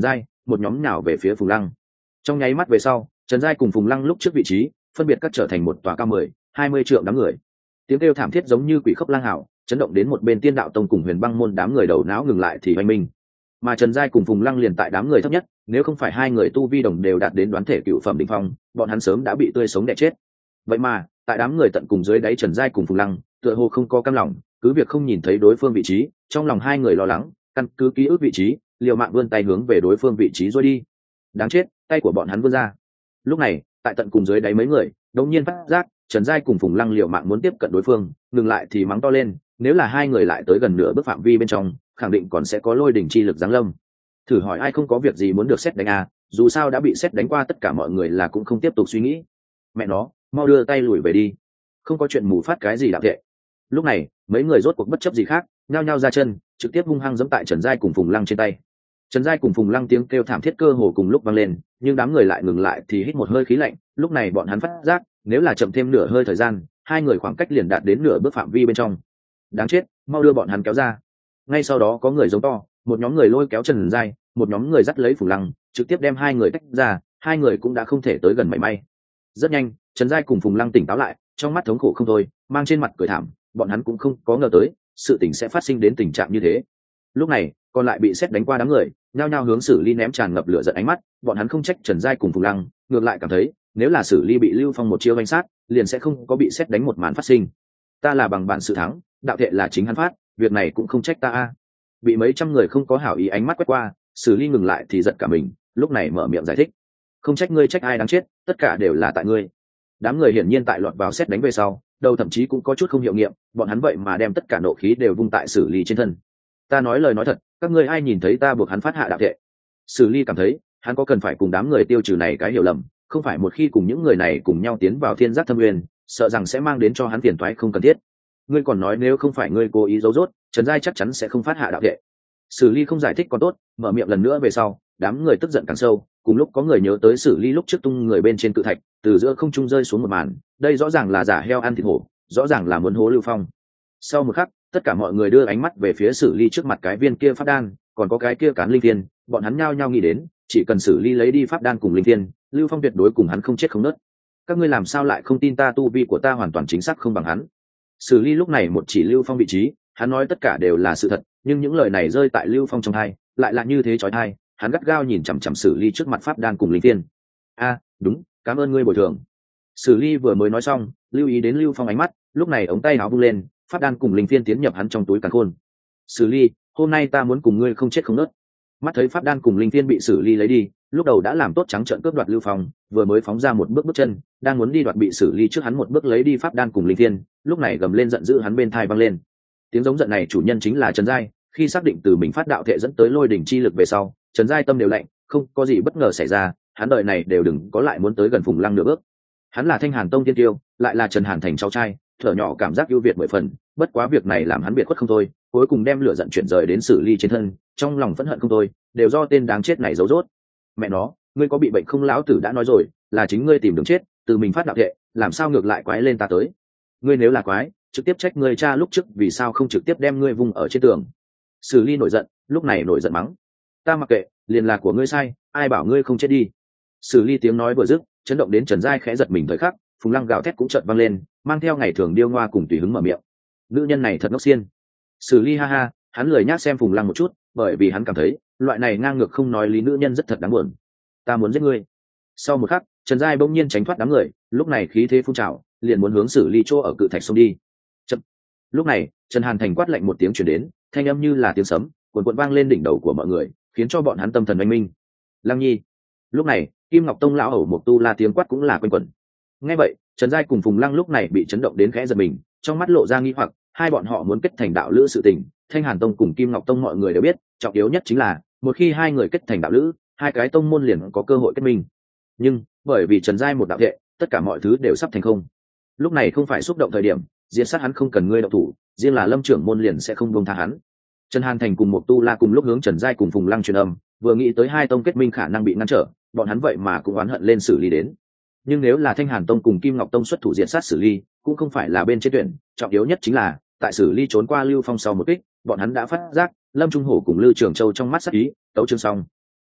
một nhóm nào về phía Phùng Lăng. Trong nháy mắt về sau, Trần Giai cùng Phùng Lăng lúc trước vị trí phân biệt cắt trở thành một tòa cao mười hai mươi trượng đám người. Tiếng kêu thảm thiết giống như quỷ khốc lang hào, chấn động đến một bên Tiên Đạo Tông cùng Huyền Băng môn đám người đầu não ngừng lại thì oanh minh. Mà Trần Giai cùng Phùng Lăng liền tại đám người thấp nhất, nếu không phải hai người tu vi đồng đều đạt đến đoán thể cựu phẩm đỉnh phong, bọn hắn sớm đã bị tươi sống đẻ chết. Vậy mà, tại đám người tận cùng dưới đáy Trần Giai cùng Phùng Lăng, tựa hồ không có cam lòng, cứ việc không nhìn thấy đối phương vị trí, trong lòng hai người lo lắng, căn cứ ký ức vị trí, liều mạng vươn tay hướng về đối phương vị trí rồi đi. Đáng chết, tay của bọn hắn vươn ra. Lúc này, tại tận cùng dưới đáy mấy người, đột nhiên phát giác, Trần Giai cùng Phùng Lăng liều mạng muốn tiếp cận đối phương, ngừng lại thì mắng to lên, nếu là hai người lại tới gần nửa bước phạm vi bên trong, khẳng định còn sẽ có lôi đỉnh chi lực giáng lâm. Thử hỏi ai không có việc gì muốn được xét đánh à, dù sao đã bị xét đánh qua, tất cả mọi người là cũng không tiếp tục suy nghĩ. Mẹ nó, mau đưa tay lùi về đi, không có chuyện mù phát cái gì đạo thệ. Lúc này, mấy người rốt cuộc bất chấp gì khác, nhao nhao ra chân, trực tiếp hung hăng giẫm tại Trần Giai cùng Phùng Lăng trên tay. Trần Giai cùng Phùng Lăng tiếng kêu thảm thiết cơ hồ cùng lúc vang lên, nhưng đám người lại ngừng lại thì hít một hơi khí lạnh, lúc này bọn hắn phát giác, nếu là chậm thêm nửa hơi thời gian, hai người khoảng cách liền đạt đến nửa bước phạm vi bên trong. Đáng chết, mau đưa bọn hắn kéo ra. Ngay sau đó có người giống to, một nhóm người lôi kéo Trần Giai, một nhóm người dắt lấy Phùng Lăng, trực tiếp đem hai người tách ra, hai người cũng đã không thể tới gần mảy may. Rất nhanh, Trần Giai cùng Phùng Lăng tỉnh táo lại, trong mắt thống khổ không thôi, mang trên mặt cười thảm, bọn hắn cũng không có ngờ tới, sự tình sẽ phát sinh đến tình trạng như thế. Lúc này, còn lại bị xét đánh qua đám người, nhao nhao hướng Sử Ly ném tràn ngập lửa giận ánh mắt, bọn hắn không trách Trần Giai cùng Phùng Lăng, ngược lại cảm thấy, nếu là Sử Ly bị Lưu Phong một chiêu vanh sát, liền sẽ không có bị xét đánh một màn phát sinh. Ta là bằng bản sự thắng, đạo thệ là chính hắn phát, việc này cũng không trách ta a. Bị mấy trăm người không có hảo ý ánh mắt quét qua, Sử Ly ngừng lại thì giận cả mình, lúc này mở miệng giải thích, không trách ngươi trách ai đáng chết, tất cả đều là tại ngươi. Đám người hiển nhiên tại lọt vào xét đánh về sau, đầu thậm chí cũng có chút không hiệu nghiệm, bọn hắn vậy mà đem tất cả nộ khí đều vung tại Sử Ly trên thân. Ta nói lời nói thật, các ngươi ai nhìn thấy ta buộc hắn phát hạ đạo thệ? Sử Ly cảm thấy, hắn có cần phải cùng đám người tiêu trừ này cái hiểu lầm, không phải một khi cùng những người này cùng nhau tiến vào Thiên Giác Thâm Nguyên, sợ rằng sẽ mang đến cho hắn phiền toái không cần thiết. Ngươi còn nói nếu không phải ngươi cố ý giấu giốt, Trần Giai chắc chắn sẽ không phát hạ đạo thệ. Sử Ly không giải thích còn tốt, mở miệng lần nữa về sau, đám người tức giận càng sâu, cùng lúc có người nhớ tới Sử Ly lúc trước tung người bên trên cự thạch, từ giữa không trung rơi xuống một màn, đây rõ ràng là giả heo ăn thịt hổ, rõ ràng là muốn hố Lưu Phong. Sau một khắc, tất cả mọi người đưa ánh mắt về phía Sử Ly trước mặt cái viên kia pháp đan, còn có cái kia cán linh thiên, bọn hắn nhao nhao nghĩ đến, chỉ cần Sử Ly lấy đi pháp đan cùng linh thiên, Lưu Phong tuyệt đối cùng hắn không chết không nứt. Các ngươi làm sao lại không tin ta, tu vi của ta hoàn toàn chính xác không bằng hắn. Sử Ly lúc này một chỉ Lưu Phong vị trí, hắn nói tất cả đều là sự thật, nhưng những lời này rơi tại Lưu Phong trong tai, lại là như thế chói tai, hắn gắt gao nhìn chằm chằm Sử Ly trước mặt pháp đan cùng linh thiên. A, đúng, cảm ơn ngươi bồi thường. Sử Ly vừa mới nói xong, lưu ý đến Lưu Phong ánh mắt, lúc này ống tay áo vung lên, pháp đan cùng linh thiên tiến nhập hắn trong túi càn khôn. Sử Ly, hôm nay ta muốn cùng ngươi không chết không nứt. Mắt thấy pháp đan cùng linh thiên bị Sử Ly lấy đi, lúc đầu đã làm tốt trắng trợn cướp đoạt Lưu Phong, vừa mới phóng ra một bước bước chân, đang muốn đi đoạt bị Sử Ly trước hắn một bước lấy đi pháp đan cùng linh thiên, lúc này gầm lên giận dữ hắn bên thai vang lên. Tiếng giống giận này chủ nhân chính là Trần Giai, khi xác định từ mình phát đạo thệ dẫn tới lôi đỉnh chi lực về sau, Trần Giai tâm đều lạnh, không có gì bất ngờ xảy ra, hắn đời này đều đừng có lại muốn tới gần Phùng Lăng nửa bước. Hắn là Thanh Hàn Tông tiên tiêu, lại là Trần Hàn Thành cháu trai, thở nhỏ cảm giác ưu việt mười phần, bất quá việc này làm hắn biệt khuất không thôi, cuối cùng đem lửa giận chuyển rời đến Sử Ly trên thân, trong lòng phẫn hận không thôi, đều do tên đáng chết này giấu rốt. Mẹ nó, ngươi có bị bệnh không, lão tử đã nói rồi, là chính ngươi tìm đường chết, từ mình phát đạo thệ, làm sao ngược lại quái lên ta tới? Ngươi nếu là quái, trực tiếp trách ngươi cha lúc trước vì sao không trực tiếp đem ngươi vung ở trên tường. Sử Ly nổi giận, lúc này nổi giận mắng, ta mặc kệ, liền là của ngươi sai, ai bảo ngươi không chết đi. Sử Ly tiếng nói vừa dứt, chấn động đến Trần Giai khẽ giật mình thời khắc, Phùng Lăng gào thét cũng chợt vang lên, mang theo ngày thường điêu ngoa cùng tùy hứng mở miệng, nữ nhân này thật ngốc xiên. Sử Ly ha ha, hắn lười nhác xem Phùng Lăng một chút, bởi vì hắn cảm thấy loại này ngang ngược không nói lý nữ nhân rất thật đáng buồn. Ta muốn giết ngươi. Sau một khắc, Trần Giai bỗng nhiên tránh thoát đám người, lúc này khí thế phun trào, liền muốn hướng Sử Ly chỗ ở cự thạch xông đi. Chậm. Lúc này, Trần Hàn Thành quát lạnh một tiếng truyền đến, thanh âm như là tiếng sấm, cuồn cuộn vang lên đỉnh đầu của mọi người, khiến cho bọn hắn tâm thần oanh minh. Lăng Nhi. Lúc này, Kim Ngọc Tông lão ẩu Mộc Tu La tiếng quát cũng là quanh quẩn. Nghe vậy, Trần Giai cùng Phùng Lăng lúc này bị chấn động đến khẽ giật mình, trong mắt lộ ra nghi hoặc, hai bọn họ muốn kết thành đạo lữ sự tình, Thanh Hàn Tông cùng Kim Ngọc Tông mọi người đều biết, trọng yếu nhất chính là, một khi hai người kết thành đạo lữ, hai cái tông môn liền có cơ hội kết minh. Nhưng, bởi vì Trần Giai một đạo thệ, tất cả mọi thứ đều sắp thành không. Lúc này không phải xúc động thời điểm, diệt sát hắn không cần ngươi động thủ, riêng là Lâm trưởng môn liền sẽ không buông tha hắn. Trần Hàn Thành cùng Mộc Tu La cùng lúc hướng Trần Giai cùng Phùng Lăng truyền âm, vừa nghĩ tới hai tông kết minh khả năng bị ngăn trở, bọn hắn vậy mà cũng oán hận lên Sử Ly đến. Nhưng nếu là Thanh Hàn Tông cùng Kim Ngọc Tông xuất thủ diện sát Sử Ly, cũng không phải là bên trên tuyển, trọng yếu nhất chính là, tại Sử Ly trốn qua Lưu Phong sau một kích, bọn hắn đã phát giác, Lâm Trung Hổ cùng Lư Trường Châu trong mắt sát ý, tấu chương xong.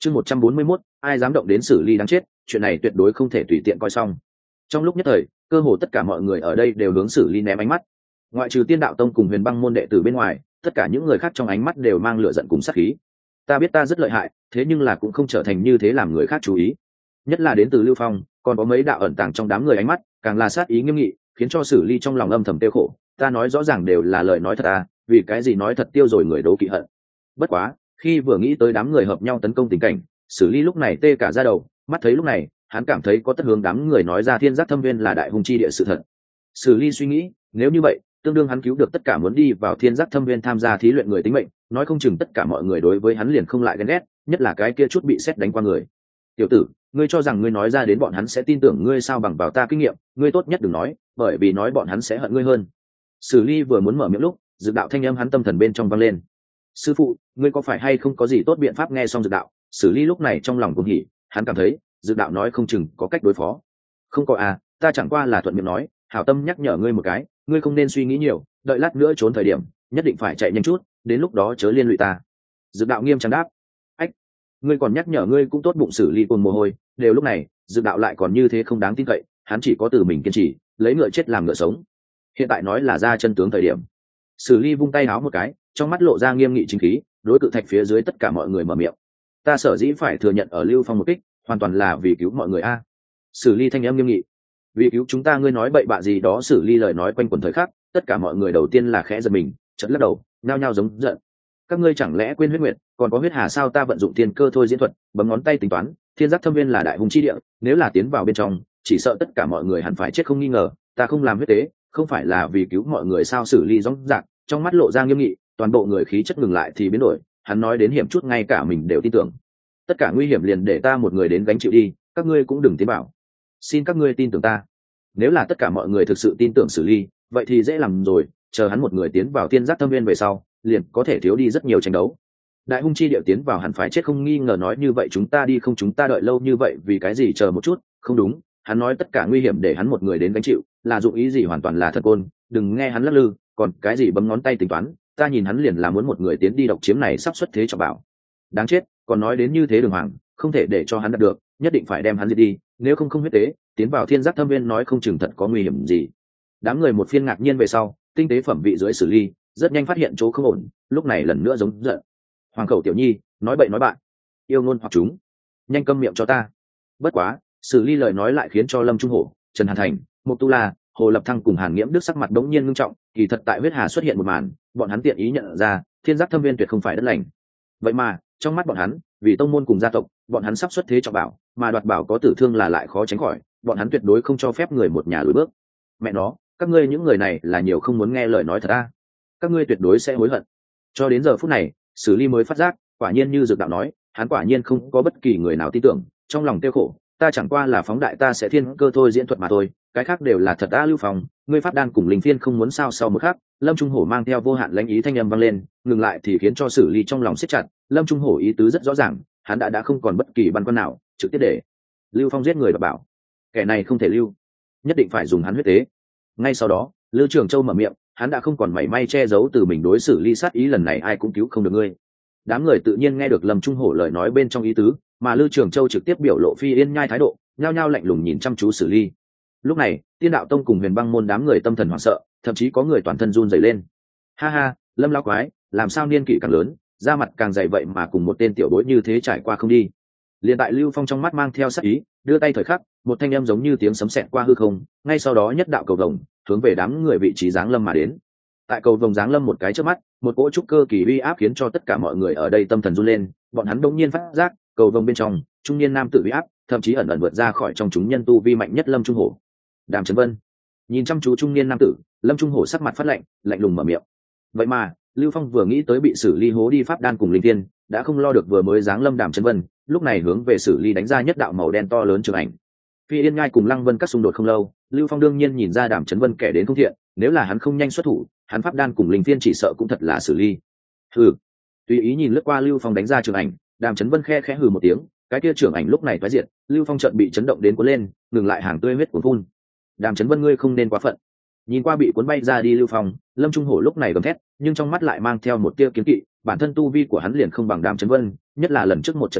chương một trăm bốn mươi mốt, ai dám động đến Sử Ly đáng chết, chuyện này tuyệt đối không thể tùy tiện coi xong. Trong lúc nhất thời, cơ hồ tất cả mọi người ở đây đều hướng Sử Ly ném ánh mắt. Ngoại trừ Tiên Đạo Tông cùng Huyền Băng môn đệ tử bên ngoài, tất cả những người khác trong ánh mắt đều mang lửa giận cùng sát khí. Ta biết ta rất lợi hại, thế nhưng là cũng không trở thành như thế làm người khác chú ý. Nhất là đến từ Lưu Phong, còn có mấy đạo ẩn tàng trong đám người ánh mắt, càng là sát ý nghiêm nghị, khiến cho Sử Ly trong lòng âm thầm tiêu khổ. Ta nói rõ ràng đều là lời nói thật à, vì cái gì nói thật tiêu rồi người đố kỵ hận. Bất quá, khi vừa nghĩ tới đám người hợp nhau tấn công tình cảnh, Sử Ly lúc này tê cả da đầu, mắt thấy lúc này, hắn cảm thấy có tất hướng đám người nói ra Thiên Giác Thâm Viên là đại hung chi địa sự thật. Sử Ly suy nghĩ, nếu như vậy, tương đương hắn cứu được tất cả muốn đi vào Thiên Giác Thâm Viên tham gia thí luyện người tính mệnh, nói không chừng tất cả mọi người đối với hắn liền không lại ghen ghét, nhất là cái kia chút bị sét đánh qua người. Tiểu tử, ngươi cho rằng ngươi nói ra đến bọn hắn sẽ tin tưởng ngươi sao? Bằng vào ta kinh nghiệm, ngươi tốt nhất đừng nói, bởi vì nói bọn hắn sẽ hận ngươi hơn. Sử Ly vừa muốn mở miệng lúc, Dực Đạo thanh âm hắn tâm thần bên trong vang lên. Sư phụ, ngươi có phải hay không có gì tốt biện pháp? Nghe xong Dực Đạo, Sử Ly lúc này trong lòng cuồng hỉ, hắn cảm thấy Dực Đạo nói không chừng có cách đối phó. Không có à, ta chẳng qua là thuận miệng nói, hảo tâm nhắc nhở ngươi một cái, ngươi không nên suy nghĩ nhiều, đợi lát nữa trốn thời điểm, nhất định phải chạy nhanh chút, đến lúc đó chớ liên lụy ta. Dực Đạo nghiêm trang đáp. Ách, ngươi còn nhắc nhở ngươi cũng tốt bụng. Sử Ly cuồng mồ hôi, đều lúc này, Dực Đạo lại còn như thế không đáng tin cậy, hắn chỉ có từ mình kiên trì, lấy ngựa chết làm ngựa sống. Hiện tại nói là ra chân tướng thời điểm. Sử Ly vung tay áo một cái, trong mắt lộ ra nghiêm nghị chính khí, đối cự thạch phía dưới tất cả mọi người mở miệng. Ta sở dĩ phải thừa nhận ở Lưu Phong một kích, hoàn toàn là vì cứu mọi người a. Sử Ly thanh âm nghiêm nghị. Vì cứu chúng ta? Ngươi nói bậy bạ gì đó? Sử Ly lời nói quanh quẩn thời khắc, tất cả mọi người đầu tiên là khẽ giật mình, chợt lắc đầu, nhao nhao giống giận. Các ngươi chẳng lẽ quên huyết nguyệt, còn có huyết hà sao? Ta vận dụng thiên cơ thôi diễn thuật, bấm ngón tay tính toán, Thiên Giác Thâm Viên là đại hung chi địa, nếu là tiến vào bên trong, chỉ sợ tất cả mọi người hẳn phải chết không nghi ngờ. Ta không làm huyết tế, không phải là vì cứu mọi người sao? Sử Ly rõ ràng, trong mắt lộ ra nghiêm nghị, toàn bộ người khí chất ngừng lại thì biến đổi, hắn nói đến hiểm chút ngay cả mình đều tin tưởng. Tất cả nguy hiểm liền để ta một người đến gánh chịu đi, các ngươi cũng đừng tiến bảo. Xin các ngươi tin tưởng ta. Nếu là tất cả mọi người thực sự tin tưởng Sử Ly, vậy thì dễ làm rồi, chờ hắn một người tiến vào Thiên Giác Thâm Viên về sau, liền có thể thiếu đi rất nhiều tranh đấu. Đại hung chi điệu tiến vào hẳn phải chết không nghi ngờ. Nói như vậy chúng ta đi không? Chúng ta đợi lâu như vậy vì cái gì? Chờ một chút, không đúng, hắn nói tất cả nguy hiểm để hắn một người đến gánh chịu, là dụng ý gì? Hoàn toàn là thật côn, đừng nghe hắn lắc lư, còn cái gì bấm ngón tay tính toán, ta nhìn hắn liền là muốn một người tiến đi độc chiếm này sắp xuất thế trọng bảo. Đáng chết, còn nói đến như thế đường hoàng, không thể để cho hắn đạt được, nhất định phải đem hắn diệt đi, nếu không không huyết tế, tiến vào Thiên Giác Thâm Viên nói không chừng thật có nguy hiểm gì. Đám người một phiên ngạc nhiên về sau, tinh tế phẩm vị dưới Sử Ly, rất nhanh phát hiện chỗ không ổn, lúc này lần nữa giống giận. Hoàng khẩu tiểu nhi, nói bậy nói bạn, yêu ngôn hoặc chúng, nhanh câm miệng cho ta. Bất quá, Sử Ly lời nói lại khiến cho Lâm Trung Hổ, Trần Hàn Thành, Mục Tu La, Hồ Lập Thăng cùng Hàn Nghiễm Đức sắc mặt đống nhiên ngưng trọng, kỳ thật tại huyết hà xuất hiện một màn, bọn hắn tiện ý nhận ra, Thiên Giác Thâm Viên tuyệt không phải đất lành. Vậy mà, trong mắt bọn hắn, vì tông môn cùng gia tộc, bọn hắn sắp xuất thế trọng bảo, mà đoạt bảo có tử thương là lại khó tránh khỏi, bọn hắn tuyệt đối không cho phép người một nhà lùi bước. Mẹ nó, các ngươi những người này là nhiều không muốn nghe lời nói thật a. Các ngươi tuyệt đối sẽ hối hận. Cho đến giờ phút này, Sử Ly mới phát giác, quả nhiên như Dược Đạo nói, hắn quả nhiên không có bất kỳ người nào tin tưởng, trong lòng tiêu khổ, ta chẳng qua là phóng đại ta sẽ thiên cơ thôi diễn thuật mà thôi, cái khác đều là thật. Đã Lưu Phong, ngươi pháp đan cùng linh phiên không muốn sao? Sau một khắc, Lâm Trung Hổ mang theo vô hạn lãnh ý thanh âm vang lên, ngừng lại thì khiến cho Sử Ly trong lòng siết chặt. Lâm Trung Hổ ý tứ rất rõ ràng, hắn đã đã không còn bất kỳ băn khoăn nào, trực tiếp để Lưu Phong giết người và bảo, kẻ này không thể lưu, nhất định phải dùng hắn huyết tế. Ngay sau đó, Lưu Trường Châu mở miệng, hắn đã không còn mảy may che giấu từ mình đối xử Ly sát ý, lần này ai cũng cứu không được ngươi. Đám người tự nhiên nghe được Lâm Trung Hổ lời nói bên trong ý tứ, mà Lưu Trường Châu trực tiếp biểu lộ phi yên nhai thái độ, nhao nhao lạnh lùng nhìn chăm chú Sử Ly. Lúc này, Tiên Đạo Tông cùng Huyền Băng môn đám người tâm thần hoảng sợ, thậm chí có người toàn thân run rẩy lên. Ha ha, Lâm lão quái, làm sao niên kỷ càng lớn, da mặt càng dày vậy mà cùng một tên tiểu bối như thế trải qua không đi. Liên tại Lưu Phong trong mắt mang theo sát ý, đưa tay thời khắc, một thanh âm giống như tiếng sấm sét qua hư không, ngay sau đó nhất đạo cầu vồng hướng về đám người vị trí giáng lâm mà đến. Tại cầu vồng giáng lâm một cái chớp mắt, một cỗ trúc cơ kỳ uy áp khiến cho tất cả mọi người ở đây tâm thần run lên, bọn hắn đột nhiên phát giác, cầu vồng bên trong, trung niên nam tử uy áp, thậm chí ẩn ẩn vượt ra khỏi trong chúng nhân tu vi mạnh nhất Lâm Trung Hổ. Đàm Chấn Vân nhìn chăm chú trung niên nam tử, Lâm Trung Hổ sắc mặt phát lạnh, lạnh lùng mở miệng. Vậy mà, Lưu Phong vừa nghĩ tới bị Sử Ly hố đi pháp đan cùng linh tiên, đã không lo được vừa mới giáng lâm Đàm Chấn Vân, lúc này hướng về Sử Ly đánh ra nhất đạo màu đen to lớn trường ảnh. Phi Yên Ngai cùng Lăng Vân các xung đột không lâu, Lưu Phong đương nhiên nhìn ra Đàm Chấn Vân kẻ đến không thiện, nếu là hắn không nhanh xuất thủ, hắn pháp đan cùng linh tiên chỉ sợ cũng thật là Sử Ly. Hừ. Tùy ý nhìn lướt qua Lưu Phong đánh ra trường ảnh, Đàm Chấn Vân khe khẽ hừ một tiếng, cái kia trường ảnh lúc này phá diệt, Lưu Phong chợt bị chấn động đến cuốn lên, ngừng lại hàng tươi huyết cuốn phun. Đàm Chấn Vân, ngươi không nên quá phận. Nhìn qua bị cuốn bay ra đi Lưu Phong, Lâm Trung Hổ lúc này gầm thét, nhưng trong mắt lại mang theo một tia kiếm kỵ, bản thân tu vi của hắn liền không bằng Đàm Chấn Vân, nhất là lần trước một trận chiến,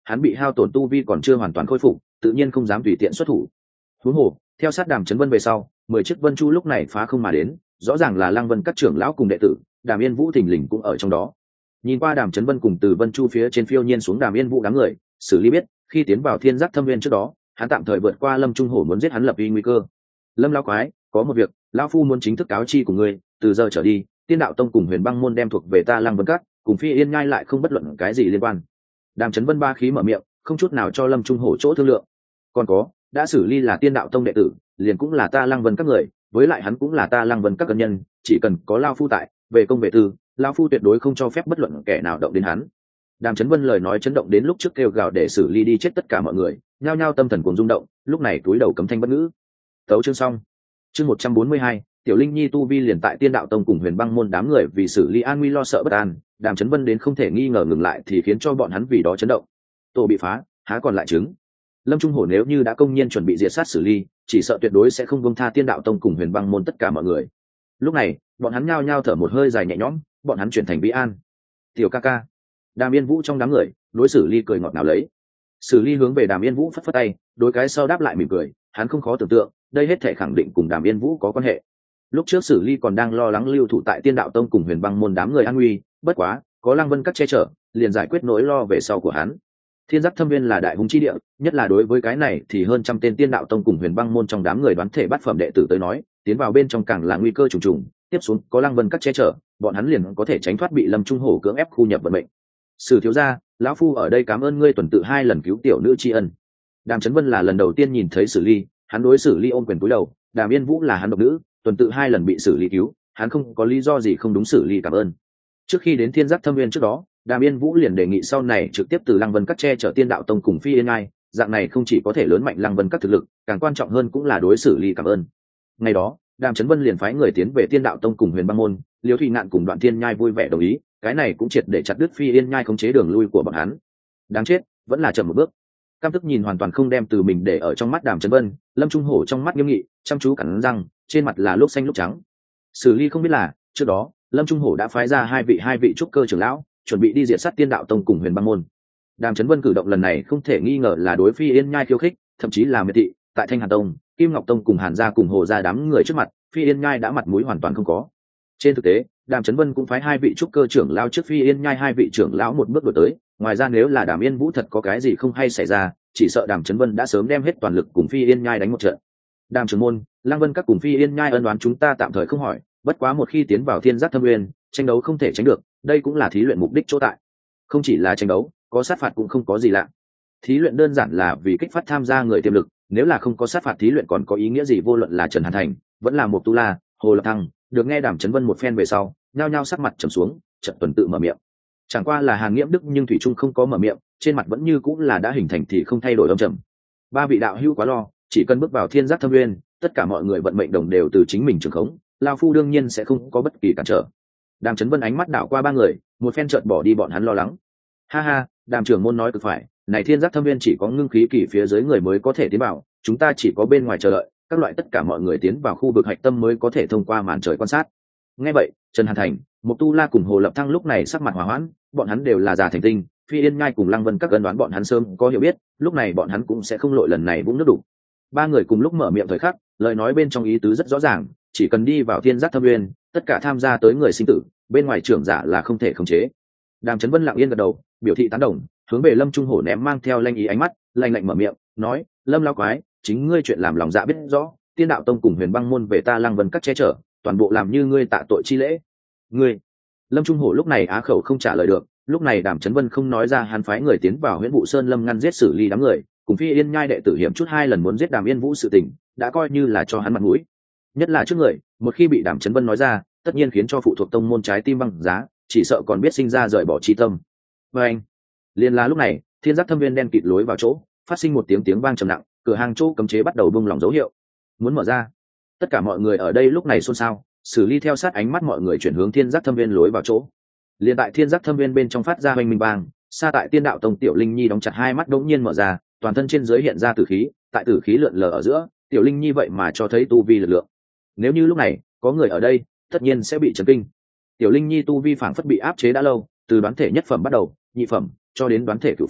hắn bị hao tổn tu vi còn chưa hoàn toàn khôi phục, tự nhiên không dám tùy tiện xuất thủ. Huống hồ theo sát Đàm Chấn Vân về sau, mười chiếc vân chu lúc này phá không mà đến, rõ ràng là Lăng Vân các trưởng lão cùng đệ tử, Đàm Yên Vũ thình lình cũng ở trong đó. Nhìn qua Đàm Chấn Vân cùng từ vân chu phía trên phiêu nhiên xuống Đàm Yên Vũ đám người, Sử Ly biết khi tiến vào Thiên Giác Thâm Nguyên trước đó, hắn tạm thời vượt qua Lâm Trung Hổ muốn giết hắn lập uy nguy cơ. Lâm lão quái, có một việc, lão phu muốn chính thức cáo chi của ngươi, từ giờ trở đi, Tiên Đạo Tông cùng Huyền Băng môn đem thuộc về ta Lăng Vân các, cùng Phi Yên Nhai lại không bất luận cái gì liên quan. Đàm Chấn Vân ba khí mở miệng, không chút nào cho Lâm Trung Hổ chỗ thương lượng. Còn có, đã Sử Ly là Tiên Đạo Tông đệ tử, liền cũng là ta Lăng Vân các người, với lại hắn cũng là ta Lăng Vân các cân nhân, chỉ cần có lão phu tại, về công về tư, lão phu tuyệt đối không cho phép bất luận kẻ nào động đến hắn. Đàm Chấn Vân lời nói chấn động đến lúc trước kêu gào để Sử Ly đi chết tất cả mọi người, nhao nhao tâm thần cuồng rung động, lúc này cúi đầu cấm thanh bất ngữ. Tấu chương xong. Chương một trăm bốn mươi hai, Tiểu Linh Nhi tu vi liền tại Tiên Đạo Tông cùng Huyền Băng môn đám người vì Sử Ly an nguy lo sợ bất an, Đàm Chấn Vân đến không thể nghi ngờ ngừng lại thì khiến cho bọn hắn vì đó chấn động. Tổ bị phá, há còn lại chứng. Lâm Trung Hổ nếu như đã công nhiên chuẩn bị diệt sát Sử Ly, chỉ sợ tuyệt đối sẽ không buông tha Tiên Đạo Tông cùng Huyền Băng môn tất cả mọi người. Lúc này, bọn hắn nhao nhao thở một hơi dài nhẹ nhõm, bọn hắn chuyển thành bí an. Tiểu ca ca. Đàm Yên Vũ trong đám người, đối Sử Ly cười ngọt ngào lấy. Sử Ly hướng về Đàm Yên Vũ phất phất tay, đối cái sau đáp lại mỉm cười, hắn không khó tưởng tượng, đây hết thể khẳng định cùng Đàm Yên Vũ có quan hệ. Lúc trước Sử Ly còn đang lo lắng lưu thủ tại Tiên Đạo Tông cùng Huyền Băng môn đám người an nguy, bất quá, có Lăng Vân các che chở, liền giải quyết nỗi lo về sau của hắn. Thiên Giác Thâm Viên là đại hùng chi địa, nhất là đối với cái này thì hơn trăm tên Tiên Đạo Tông cùng Huyền Băng môn trong đám người đoán thể bát phẩm đệ tử tới nói, tiến vào bên trong càng là nguy cơ trùng trùng, tiếp xuống có Lăng Vân các che chở, bọn hắn liền có thể tránh thoát bị Lâm Trung Hổ cưỡng ép khu nhập vận mệnh. Sử thiếu gia, lão phu ở đây cảm ơn ngươi tuần tự hai lần cứu tiểu nữ tri ân. Đàm Chấn Vân là lần đầu tiên nhìn thấy Sử Ly, hắn đối Sử Ly ôm quyền cúi đầu, Đàm Yên Vũ là hắn độc nữ, tuần tự hai lần bị Sử Ly cứu, hắn không có lý do gì không đúng Sử Ly cảm ơn. Trước khi đến Thiên Giác Thâm Nguyên trước đó, Đàm Yên Vũ liền đề nghị sau này trực tiếp từ Lăng Vân các che chở Tiên Đạo Tông cùng Phi Yên Ngai, dạng này không chỉ có thể lớn mạnh Lăng Vân các thực lực, càng quan trọng hơn cũng là đối Sử Ly cảm ơn. Ngày đó, Đàm Chấn Vân liền phái người tiến về Tiên Đạo Tông cùng Huyền Băng môn, Liễu Thụy Ngạn cùng Đoạn Thiên Nhai vui vẻ đồng ý, cái này cũng triệt để chặt đứt Phi Yên Nhai khống chế đường lui của bọn hắn. Đáng chết, vẫn là chậm một bước. Cam Tức nhìn hoàn toàn không đem từ mình để ở trong mắt Đàm Chấn Vân, Lâm Trung Hổ trong mắt nghiêm nghị, chăm chú cắn răng, trên mặt là lúc xanh lúc trắng. Sử Ly không biết là, trước đó, Lâm Trung Hổ đã phái ra hai vị hai vị trúc cơ trưởng lão, chuẩn bị đi diệt sát Tiên Đạo Tông cùng Huyền Băng môn. Đàm Chấn Vân cử động lần này không thể nghi ngờ là đối Phi Yên Nhai khiêu khích, thậm chí là miệt thị, tại Thanh Hàn Tông, Kim Ngọc Tông cùng Hàn gia cùng Hồ gia đám người trước mặt, Phi Yên Nhai đã mặt mũi hoàn toàn không có. Trên thực tế, Đàm Chấn Vân cũng phái hai vị trúc cơ trưởng lão trước Phi Yên Nhai hai vị trưởng lão một bước đuổi tới, ngoài ra nếu là Đàm Yên Vũ thật có cái gì không hay xảy ra, chỉ sợ Đàm Chấn Vân đã sớm đem hết toàn lực cùng Phi Yên Nhai đánh một trận. Đàm trưởng môn, Lăng Vân các cùng Phi Yên Nhai ân oán chúng ta tạm thời không hỏi, bất quá một khi tiến vào Thiên Giác Thâm Nguyên, tranh đấu không thể tránh được, đây cũng là thí luyện mục đích chỗ tại. Không chỉ là tranh đấu, có sát phạt cũng không có gì lạ. Thí luyện đơn giản là vì kích phát tham gia người tiềm lực, nếu là không có sát phạt thí luyện còn có ý nghĩa gì, vô luận là Trần Hàn Thành, vẫn là một Tu La, Hồ Lập Thăng, được nghe Đàm Chấn Vân một phen về sau, nhao nhao sắc mặt trầm xuống, chợt tuần tự mở miệng. Chẳng qua là Hàn Nghiễm Đức nhưng thủy trung không có mở miệng, trên mặt vẫn như cũng là đã hình thành thì không thay đổi âm trầm. Ba vị đạo hữu quá lo, chỉ cần bước vào Thiên Giác Thâm Nguyên, tất cả mọi người vận mệnh đồng đều từ chính mình trường khống, lão phu đương nhiên sẽ không có bất kỳ cản trở. Đàm Chấn Vân ánh mắt đảo qua ba người, một phen chợt bỏ đi bọn hắn lo lắng. Ha ha, Đàm trưởng môn nói cực phải, này Thiên Giác Thâm Nguyên chỉ có ngưng khí kỳ phía dưới người mới có thể tiến vào, chúng ta chỉ có bên ngoài chờ đợi, các loại tất cả mọi người tiến vào khu vực hạch tâm mới có thể thông qua màn trời quan sát. Nghe vậy, Trần Hàn Thành, Mục Tu La cùng Hồ Lập Thăng lúc này sắc mặt hòa hoãn, bọn hắn đều là già thành tinh, Phi Yên Nhai cùng Lăng Vân các gần đoán bọn hắn sớm có hiểu biết, lúc này bọn hắn cũng sẽ không lội lần này vũng nước đủ. Ba người cùng lúc mở miệng thời khắc, lời nói bên trong ý tứ rất rõ ràng, chỉ cần đi vào Thiên Giác Thâm Nguyên, tất cả tham gia tới người sinh tử, bên ngoài trưởng giả là không thể khống chế. Đàm Chấn Vân lặng yên gật đầu, biểu thị tán đồng, hướng về Lâm Trung Hổ ném mang theo lanh ý ánh mắt, lạnh lạnh mở miệng, nói: "Lâm lão quái, chính ngươi chuyện làm lòng dạ biết rõ, Tiên Đạo Tông cùng Huyền Băng môn về ta Lăng Vân các che chở, toàn bộ làm như ngươi tạ tội chi lễ." Ngươi? Lâm Trung Hổ lúc này á khẩu không trả lời được, lúc này Đàm Chấn Vân không nói ra hắn phái người tiến vào Huyễn Vũ Sơn Lâm ngăn giết Sử Ly đám người, cùng Phi Yên Nhai đệ tử hiểm chút hai lần muốn giết Đàm Yên Vũ sự tình, đã coi như là cho hắn mặt mũi. Nhất là trước người, một khi bị Đàm Chấn Vân nói ra, tất nhiên khiến cho phụ thuộc tông môn trái tim băng giá, chỉ sợ còn biết sinh ra rời bỏ chi tâm. Và anh, liên là lúc này, Thiên Giác Thâm Viên đen kịt lối vào chỗ, phát sinh một tiếng tiếng vang trầm nặng, cửa hàng chỗ cấm chế bắt đầu bung lỏng dấu hiệu, muốn mở ra. Tất cả mọi người ở đây lúc này xôn xao, Sử Ly theo sát ánh mắt mọi người chuyển hướng Thiên Giác Thâm Viên lối vào chỗ. Liên tại Thiên Giác Thâm Viên bên trong phát ra hoành minh bang, xa tại Tiên Đạo Tông Tiểu Linh Nhi đóng chặt hai mắt đống nhiên mở ra, toàn thân trên dưới hiện ra tử khí, tại tử khí lượn lờ ở giữa, Tiểu Linh Nhi vậy mà cho thấy tu vi lực lượng. Nếu như lúc này có người ở đây, tất nhiên sẽ bị chấn kinh. Tiểu Linh Nhi tu vi phảng phất bị áp chế đã lâu, từ đoán thể nhất phẩm bắt đầu, nhị phẩm cho đến đoán thể cửu phẩm,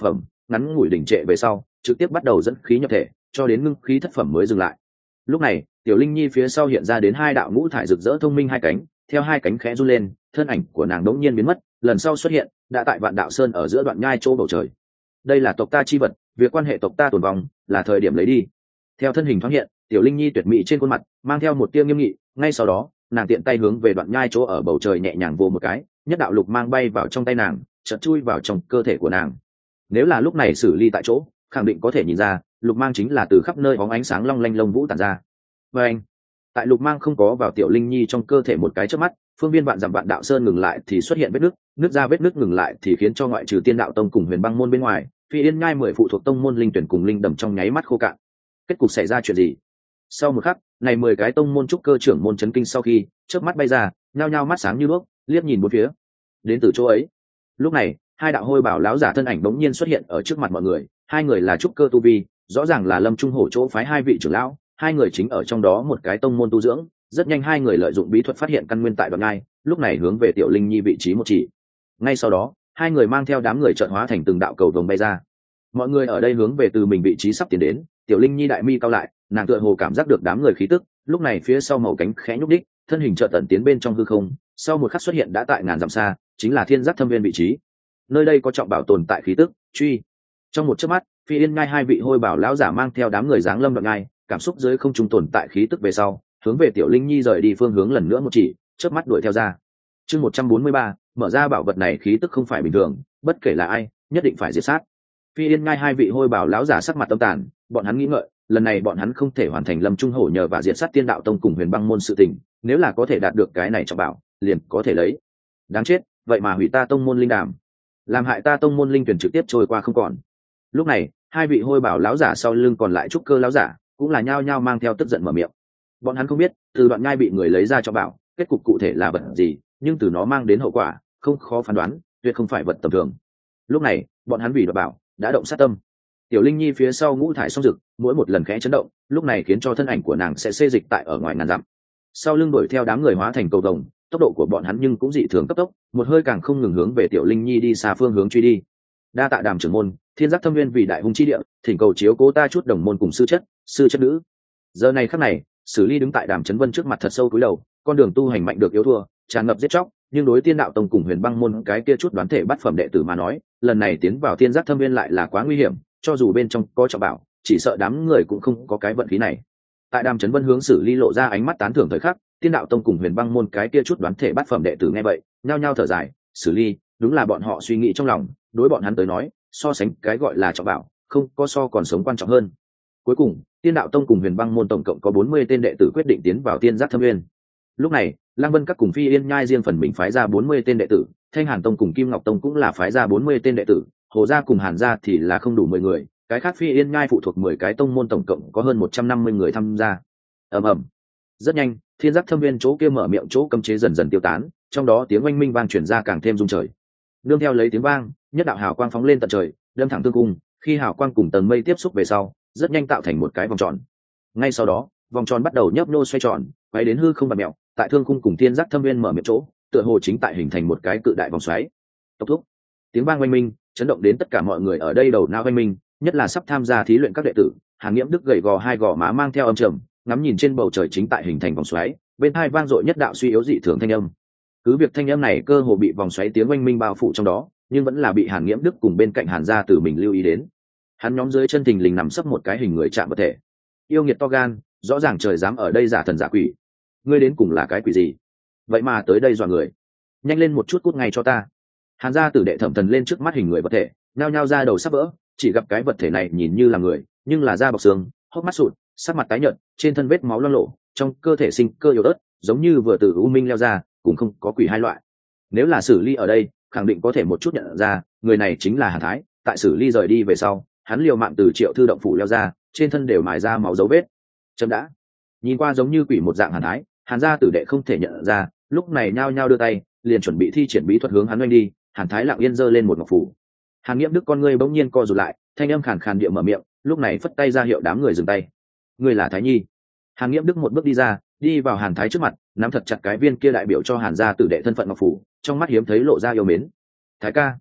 ngắn ngủi đỉnh trệ về sau trực tiếp bắt đầu dẫn khí nhập thể cho đến ngưng khí thất phẩm mới dừng lại. Lúc này tiểu linh nhi phía sau hiện ra đến hai đạo ngũ thải rực rỡ thông minh hai cánh, theo hai cánh khẽ run lên, thân ảnh của nàng đống nhiên biến mất, lần sau xuất hiện đã tại vạn đạo sơn ở giữa đoạn nhai chỗ bầu trời. Đây là tộc ta chi vật, việc quan hệ tộc ta tồn vong, là thời điểm lấy đi. Theo thân hình thoáng hiện, tiểu linh nhi tuyệt mỹ trên khuôn mặt mang theo một tia nghiêm nghị, ngay sau đó nàng tiện tay hướng về đoạn nhai chỗ ở bầu trời nhẹ nhàng vồ một cái, nhất đạo lục mang bay vào trong tay nàng, chợt chui vào trong cơ thể của nàng. Nếu là lúc này xử lý tại chỗ, khẳng định có thể nhìn ra lục mang chính là từ khắp nơi bóng ánh sáng long lanh lông vũ tản ra. Và anh, tại lục mang không có vào tiểu linh nhi trong cơ thể một cái chớp mắt, phương viên vạn dặm vạn đạo sơn ngừng lại thì xuất hiện vết nứt, nứt ra vết nứt ngừng lại thì khiến cho ngoại trừ tiên đạo tông cùng huyền băng môn bên ngoài, phi yên nhai mười phụ thuộc tông môn linh tuyển cùng linh đầm trong nháy mắt khô cạn. Kết cục xảy ra chuyện gì? Sau một khắc, này mười cái tông môn trúc cơ trưởng môn chấn kinh sau khi chớp mắt bay ra, nhao nhao mắt sáng như đuốc, liếc nhìn bốn phía. Đến từ chỗ ấy. Lúc này, hai đạo hôi bảo lão giả thân ảnh bỗng nhiên xuất hiện ở trước mặt mọi người, hai người là trúc cơ tu vi, rõ ràng là Lâm Trung Hổ chỗ phái hai vị trưởng lão, hai người chính ở trong đó một cái tông môn tu dưỡng. Rất nhanh hai người lợi dụng bí thuật phát hiện căn nguyên tại đoạn ngai, lúc này hướng về tiểu linh nhi vị trí một chỉ. Ngay sau đó, hai người mang theo đám người chợt hóa thành từng đạo cầu vồng bay ra. Mọi người ở đây hướng về từ mình vị trí sắp tiến đến, tiểu linh nhi đại mi cao lại, nàng tựa hồ cảm giác được đám người khí tức, lúc này phía sau màu cánh khẽ nhúc đích, thân hình chợt tận tiến bên trong hư không, sau một khắc xuất hiện đã tại ngàn dặm xa, chính là thiên giác thâm viên vị trí. Nơi đây có trọng bảo tồn tại khí tức, truy. Trong một chớp mắt, phi yên ngai hai vị hôi bảo lão giả mang theo đám người giáng lâm đoạn ngai, cảm xúc dưới không trung tồn tại khí tức về sau, hướng về tiểu linh nhi rời đi phương hướng lần nữa một chỉ, chớp mắt đuổi theo ra. Chương một trăm bốn mươi ba, mở ra bảo vật này khí tức không phải bình thường, bất kể là ai, nhất định phải diệt sát. Phi yên ngai hai vị hôi bảo lão giả sắc mặt tâm tàn, bọn hắn nghĩ ngợi, lần này bọn hắn không thể hoàn thành Lâm Trung Hổ nhờ và diệt sát tiên đạo tông cùng huyền băng môn sự tình, nếu là có thể đạt được cái này cho bảo, liền có thể lấy. Đáng chết, vậy mà hủy ta tông môn linh đàm, làm hại ta tông môn linh tuyển trực tiếp trôi qua không còn. Lúc này, hai vị hôi bảo lão giả sau lưng còn lại trúc cơ lão giả, cũng là nhao nhao mang theo tức giận mở miệng. Bọn hắn không biết, từ đoạn nhai bị người lấy ra cho bảo, kết cục cụ thể là vật gì, nhưng từ nó mang đến hậu quả, không khó phán đoán, tuyệt không phải vật tầm thường. Lúc này, bọn hắn vì đoạt bảo, đã động sát tâm. Tiểu linh nhi phía sau ngũ thải song rực, mỗi một lần khẽ chấn động, lúc này khiến cho thân ảnh của nàng sẽ xê dịch tại ở ngoài ngàn dặm. Sau lưng đuổi theo đám người hóa thành cầu vồng, tốc độ của bọn hắn nhưng cũng dị thường cấp tốc, một hơi càng không ngừng hướng về tiểu linh nhi đi xa phương hướng truy đi. Đa tạ Đàm trưởng môn, thiên giác thâm nguyên vì đại hung chi địa, thỉnh cầu chiếu cố ta chút đồng môn cùng sư chất, sư chất nữ. Giờ này khắc này, Sử Ly đứng tại Đàm Chấn Vân trước mặt thật sâu cúi đầu, con đường tu hành mạnh được yếu thua, tràn ngập giết chóc, nhưng đối tiên đạo tông cùng huyền băng môn cái kia chút đoán thể bắt phẩm đệ tử mà nói, lần này tiến vào thiên giác thâm viên lại là quá nguy hiểm, cho dù bên trong có trọng bảo, chỉ sợ đám người cũng không có cái vận khí này. Tại Đàm Chấn Vân hướng Sử Ly lộ ra ánh mắt tán thưởng thời khắc, tiên đạo tông cùng huyền băng môn cái kia chút đoán thể bắt phẩm đệ tử nghe vậy, nhao nhao thở dài. Sử Ly, đúng là bọn họ suy nghĩ trong lòng, đối bọn hắn tới nói, so sánh cái gọi là trọng bảo, không có so còn sống quan trọng hơn. Cuối cùng, tiên đạo tông cùng huyền băng môn tổng cộng có bốn mươi tên đệ tử quyết định tiến vào tiên giác thâm nguyên. Lúc này, Lăng Vân các cùng Phi Yên nhai riêng phần mình phái ra bốn mươi tên đệ tử, Thanh Hàn tông cùng Kim Ngọc tông cũng là phái ra bốn mươi tên đệ tử, Hồ gia cùng Hàn gia thì là không đủ mười người, cái khác Phi Yên nhai phụ thuộc mười cái tông môn tổng cộng có hơn một trăm năm mươi người tham gia. Ầm ầm. Rất nhanh, thiên giác thâm viên chỗ kia mở miệng chỗ cấm chế dần dần tiêu tán, trong đó tiếng oanh minh vang truyền ra càng thêm rung trời. Nương theo lấy tiếng vang, nhất đạo hào quang phóng lên tận trời, đâm thẳng tương cung, khi hào quang cùng tầng mây tiếp xúc về sau, rất nhanh tạo thành một cái vòng tròn. Ngay sau đó, vòng tròn bắt đầu nhấp nhô xoay tròn, quay đến hư không bạt mèo, tại thương khung cùng thiên giác thâm viên mở miệng chỗ, tựa hồ chính tại hình thành một cái cự đại vòng xoáy. Tốc thúc, tiếng vang oanh minh, chấn động đến tất cả mọi người ở đây đầu não oanh minh, nhất là sắp tham gia thí luyện các đệ tử. Hàn Nghiễm Đức gầy gò hai gò má mang theo âm trầm, ngắm nhìn trên bầu trời chính tại hình thành vòng xoáy, bên hai vang dội nhất đạo suy yếu dị thường thanh âm. Cứ việc thanh âm này cơ hồ bị vòng xoáy tiếng oanh minh bao phủ trong đó, nhưng vẫn là bị Hàn Nghiễm Đức cùng bên cạnh Hàn gia từ mình lưu ý đến. Hắn nhóm dưới chân thình lình nằm sấp một cái hình người chạm vật thể. Yêu nghiệt to gan, rõ ràng trời dám ở đây giả thần giả quỷ. Ngươi đến cùng là cái quỷ gì? Vậy mà tới đây dọa người. Nhanh lên một chút cút ngay cho ta. Hàn gia tử đệ thẩm thần lên trước mắt hình người vật thể, nhao nhao ra đầu sắp vỡ, chỉ gặp cái vật thể này nhìn như là người, nhưng là da bọc xương, hốc mắt sụt, sắc mặt tái nhợt, trên thân vết máu loang lổ, trong cơ thể sinh cơ yếu ớt, giống như vừa từ u minh leo ra, cũng không có quỷ hai loại. Nếu là Sử Ly ở đây, khẳng định có thể một chút nhận ra, người này chính là Hàn Thái. Tại Sử Ly rời đi về sau, hắn liều mạng từ Triệu Thư động phủ leo ra, trên thân đều mài ra máu dấu vết. Chấm đã. Nhìn qua giống như quỷ một dạng Hàn Thái, Hàn gia tử đệ không thể nhận ra, lúc này nhao nhao đưa tay, liền chuẩn bị thi triển bí thuật hướng hắn oanh đi. Hàn Thái lặng yên giơ lên một ngọc phủ. Hàn Nghiễm Đức con ngươi bỗng nhiên co rụt lại, thanh âm khàn khàn địa mở miệng, lúc này phất tay ra hiệu đám người dừng tay. Ngươi là Thái Nhi. Hàn Nghiễm Đức một bước đi ra, đi vào Hàn Thái trước mặt, nắm thật chặt cái viên kia đại biểu cho Hàn gia tử đệ thân phận ngọc phủ, trong mắt hiếm thấy lộ ra yêu mến. Thái ca.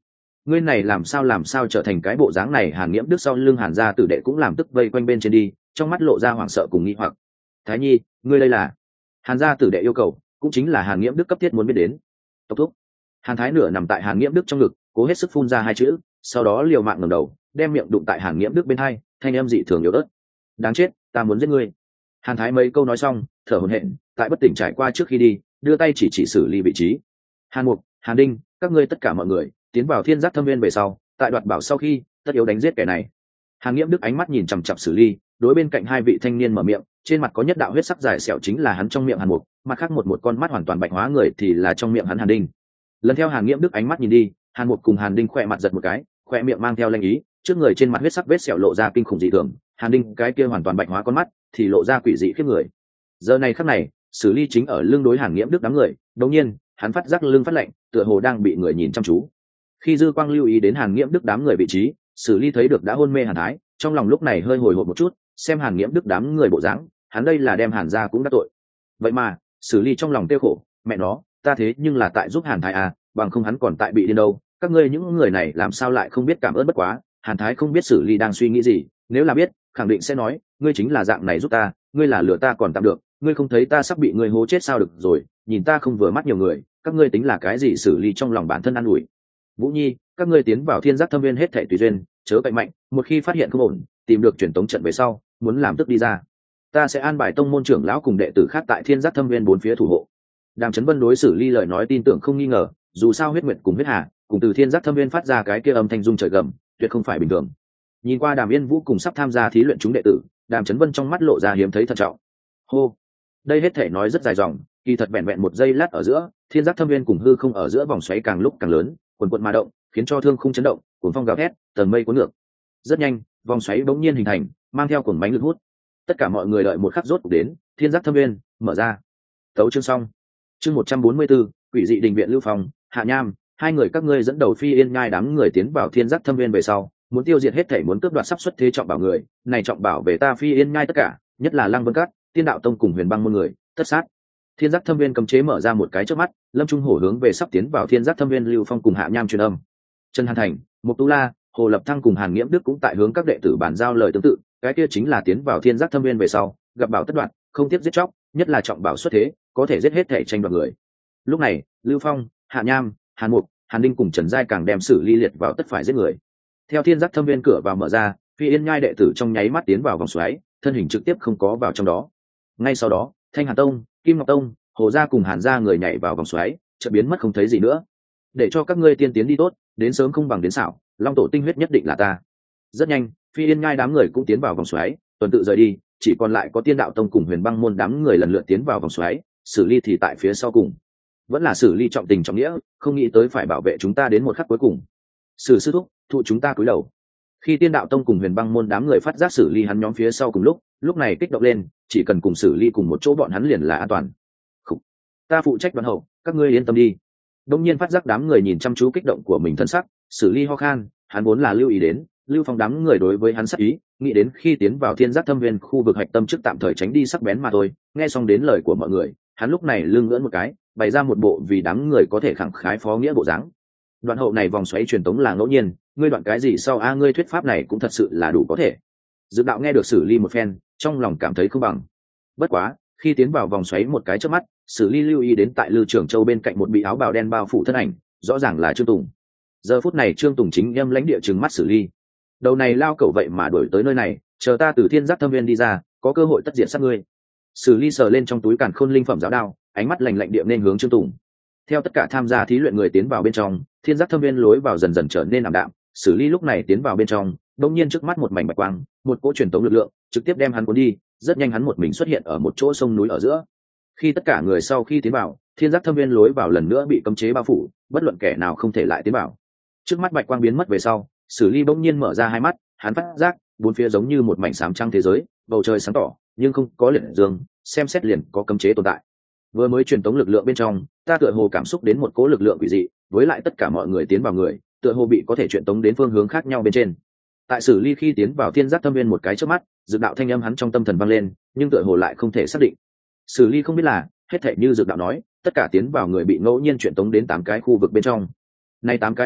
ngươi này làm sao làm sao trở thành cái bộ dáng này? Hàn Nghiễm Đức sau lưng Hàn gia tử đệ cũng làm tức vây quanh bên trên đi, trong mắt lộ ra hoảng sợ cùng nghi hoặc. Thái nhi, ngươi đây là? Hàn gia tử đệ yêu cầu, cũng chính là Hàn Nghiễm Đức cấp thiết muốn biết đến. Tốc thúc. Hàn Thái nửa nằm tại Hàn Nghiễm Đức trong ngực, cố hết sức phun ra hai chữ, sau đó liều mạng ngẩng đầu, đem miệng đụng tại Hàn Nghiễm Đức bên hai, thanh em dị thường yếu ớt. Đáng chết, ta muốn giết ngươi. Hàn Thái mấy câu nói xong, thở hổn hển, tại bất tỉnh trải qua trước khi đi, đưa tay chỉ chỉ xử lý vị trí. Hàn Mục, Hàn Đinh, các ngươi tất cả mọi người tiến vào Thiên Giác Thâm Viên về sau, tại đoạt bảo sau khi, tất yếu đánh giết kẻ này. Hàn Nghiễm Đức ánh mắt nhìn chằm chằm xử lý, đối bên cạnh hai vị thanh niên mở miệng, trên mặt có nhất đạo huyết sắc dài sẹo chính là hắn trong miệng Hàn Mục, mặt khác một một con mắt hoàn toàn bạch hóa người thì là trong miệng hắn Hàn Đinh. Lần theo Hàn Nghiễm Đức ánh mắt nhìn đi, Hàn Mục cùng Hàn Đinh khỏe mặt giật một cái, khỏe miệng mang theo lanh ý, trước người trên mặt huyết sắc vết sẹo lộ ra kinh khủng dị thường, Hàn Đinh cái kia hoàn toàn bạch hóa con mắt thì lộ ra quỷ dị khiếp người. Giờ này khắc này, xử lý chính ở lưng đối Hàn Nghiễm Đức đám người, đột nhiên, hắn phát giác lưng phát lạnh, tựa hồ đang bị người nhìn chăm chú. Khi dư quang lưu ý đến Hàn Nghiễm Đức đám người vị trí, xử lý thấy được đã hôn mê Hàn Thái, trong lòng lúc này hơi hồi hộp một chút, xem Hàn Nghiễm Đức đám người bộ dáng, hắn đây là đem Hàn gia cũng đắc tội. Vậy mà, xử lý trong lòng tiêu khổ, mẹ nó, ta thế nhưng là tại giúp Hàn Thái à, bằng không hắn còn tại bị điên đâu, các ngươi những người này làm sao lại không biết cảm ơn bất quá. Hàn Thái không biết xử lý đang suy nghĩ gì, nếu là biết, khẳng định sẽ nói, ngươi chính là dạng này giúp ta, ngươi là lừa ta còn tạm được, ngươi không thấy ta sắp bị ngươi hố chết sao được rồi, nhìn ta không vừa mắt nhiều người, các ngươi tính là cái gì? Xử lý trong lòng bản thân an ủi. Vũ Nhi, các ngươi tiến vào Thiên Giác Thâm Viên hết thảy tùy duyên, chớ cậy mạnh, một khi phát hiện không ổn, tìm được truyền tống trận về sau, muốn làm tức đi ra. Ta sẽ an bài tông môn trưởng lão cùng đệ tử khác tại Thiên Giác Thâm Viên bốn phía thủ hộ. Đàm Chấn Vân đối xử ly lời nói tin tưởng không nghi ngờ, dù sao huyết nguyệt cùng huyết hà, cùng từ Thiên Giác Thâm Viên phát ra cái kia âm thanh rung trời gầm, tuyệt không phải bình thường. Nhìn qua Đàm Yên Vũ cùng sắp tham gia thí luyện chúng đệ tử, Đàm Chấn Vân trong mắt lộ ra hiếm thấy thận trọng. Hô, đây hết thể nói rất dài dòng, kỳ thật vẹn vẹn một giây lát ở giữa, Thiên Giác Thâm Viên cùng hư không ở giữa vòng xoáy càng lúc càng lớn, quần quần mà động, khiến cho thương khung chấn động, cuồng phong gào thét, tầng mây cuốn ngược. Rất nhanh, vòng xoáy bỗng nhiên hình thành, mang theo cuồng bánh lực hút. Tất cả mọi người đợi một khắc rốt cục đến, Thiên Giác Thâm Viên mở ra. Tấu chương xong. Chương một trăm bốn mươi 144, Quỷ dị đình viện Lưu Phong, Hạ Nham, hai người các ngươi dẫn đầu Phi Yên Nhai đám người tiến vào Thiên Giác Thâm Viên về sau, muốn tiêu diệt hết thảy muốn cướp đoạt sắp xuất thế trọng bảo người, này trọng bảo về ta Phi Yên Nhai tất cả, nhất là Lăng Vân Các, Tiên Đạo Tông cùng Huyền Băng môn người, tất sát. Thiên Giác Thâm Viên cấm chế mở ra một cái chớp mắt, Lâm Trung Hổ hướng về sắp tiến vào Thiên Giác Thâm Viên Lưu Phong cùng Hạ Nham truyền âm. Trần Hàn Thành, Mục Tú La, Hồ Lập Thăng cùng Hàn Nghiễm Đức cũng tại hướng các đệ tử bàn giao lời tương tự, cái kia chính là tiến vào Thiên Giác Thâm Viên về sau, gặp bảo tất đoạn, không tiếp giết chóc, nhất là trọng bảo xuất thế, có thể giết hết thể tranh đoạt người. Lúc này, Lưu Phong, Hạ Nham, Hàn Mục, Hàn Đinh cùng Trần Giai càng đem xử lý liệt vào tất phải giết người. Theo Thiên Giác Thâm Viên cửa vào mở ra, Phi Yên Nhai đệ tử trong nháy mắt tiến vào vòng xoáy, thân hình trực tiếp không có vào trong đó. Ngay sau đó, Thanh Hàn Tông, Kim Ngọc Tông, Hồ gia cùng Hàn gia người nhảy vào vòng xoáy, chợt biến mất không thấy gì nữa. Để cho các ngươi tiên tiến đi tốt, đến sớm không bằng đến xảo, Long tổ tinh huyết nhất định là ta. Rất nhanh, Phi Yên Nhai đám người cũng tiến vào vòng xoáy, tuần tự rời đi, chỉ còn lại có Tiên Đạo Tông cùng Huyền Băng môn đám người lần lượt tiến vào vòng xoáy, xử lý thì tại phía sau cùng. Vẫn là xử lý trọng tình trọng nghĩa, không nghĩ tới phải bảo vệ chúng ta đến một khắc cuối cùng. Sử sư thúc, thụ chúng ta cúi đầu. Khi Tiên Đạo Tông cùng Huyền Băng môn đám người phát giác xử lý hắn nhóm phía sau cùng lúc, lúc này kích động lên, chỉ cần cùng xử lý cùng một chỗ bọn hắn liền là an toàn. Khủ. Ta phụ trách đoàn hậu, các ngươi yên tâm đi. Đông nhiên phát giác đám người nhìn chăm chú kích động của mình thân sắc, xử lý ho khan, hắn vốn là lưu ý đến, Lưu Phong đám người đối với hắn sắc ý, nghĩ đến khi tiến vào Thiên Giác Thâm Viên khu vực hạch tâm trước tạm thời tránh đi sắc bén mà thôi. Nghe xong đến lời của mọi người, hắn lúc này lưng ngưỡng một cái, bày ra một bộ vì đám người có thể khẳng khái phó nghĩa bộ dáng. Đoạn hậu này vòng xoáy truyền tống là ngẫu nhiên, ngươi đoạn cái gì sau a ngươi thuyết pháp này cũng thật sự là đủ có thể. Dược đạo nghe được xử lý một phen, trong lòng cảm thấy không bằng. Bất quá, khi tiến vào vòng xoáy một cái chớp mắt, xử lý lưu ý đến tại Lư Trường Châu bên cạnh một bị áo bào đen bao phủ thân ảnh, rõ ràng là Trương Tùng. Giờ phút này Trương Tùng chính em lãnh địa trừng mắt xử lý. Đầu này lao cẩu vậy mà đuổi tới nơi này, chờ ta từ Thiên Giác Thâm Viên đi ra, có cơ hội tất diện sát ngươi. Xử lý sờ lên trong túi càn khôn linh phẩm giáo đao, ánh mắt lạnh lạnh địa nên hướng Trương Tùng. Theo tất cả tham gia thí luyện người tiến vào bên trong, Thiên Giác Thâm Viên lối vào dần dần trở nên ảm đạm, xử lý lúc này tiến vào bên trong, đột nhiên trước mắt một mảnh bạch quang, một cỗ truyền tống lực lượng trực tiếp đem hắn cuốn đi, rất nhanh hắn một mình xuất hiện ở một chỗ sông núi ở giữa. Khi tất cả người sau khi tiến vào, Thiên Giác Thâm Viên lối vào lần nữa bị cấm chế bao phủ, bất luận kẻ nào không thể lại tiến vào. Trước mắt bạch quang biến mất về sau, xử lý bỗng nhiên mở ra hai mắt, hắn phát giác bốn phía giống như một mảnh xám trắng thế giới, bầu trời sáng tỏ nhưng không có liệt dương, xem xét liền có cấm chế tồn tại. Vừa mới truyền tống lực lượng bên trong, ta tựa hồ cảm xúc đến một cỗ lực lượng quỷ dị, với lại tất cả mọi người tiến vào người, tựa hồ bị có thể truyền tống đến phương hướng khác nhau bên trên. Tại xử lý khi tiến vào Thiên Giác Thâm Viên một cái chớp mắt, dược đạo thanh âm hắn trong tâm thần vang lên, nhưng tựa hồ lại không thể xác định. Xử lý không biết là, hết thảy như dược đạo nói, tất cả tiến vào người bị ngẫu nhiên truyền tống đến tám cái khu vực bên trong. Nay tám cái khu vực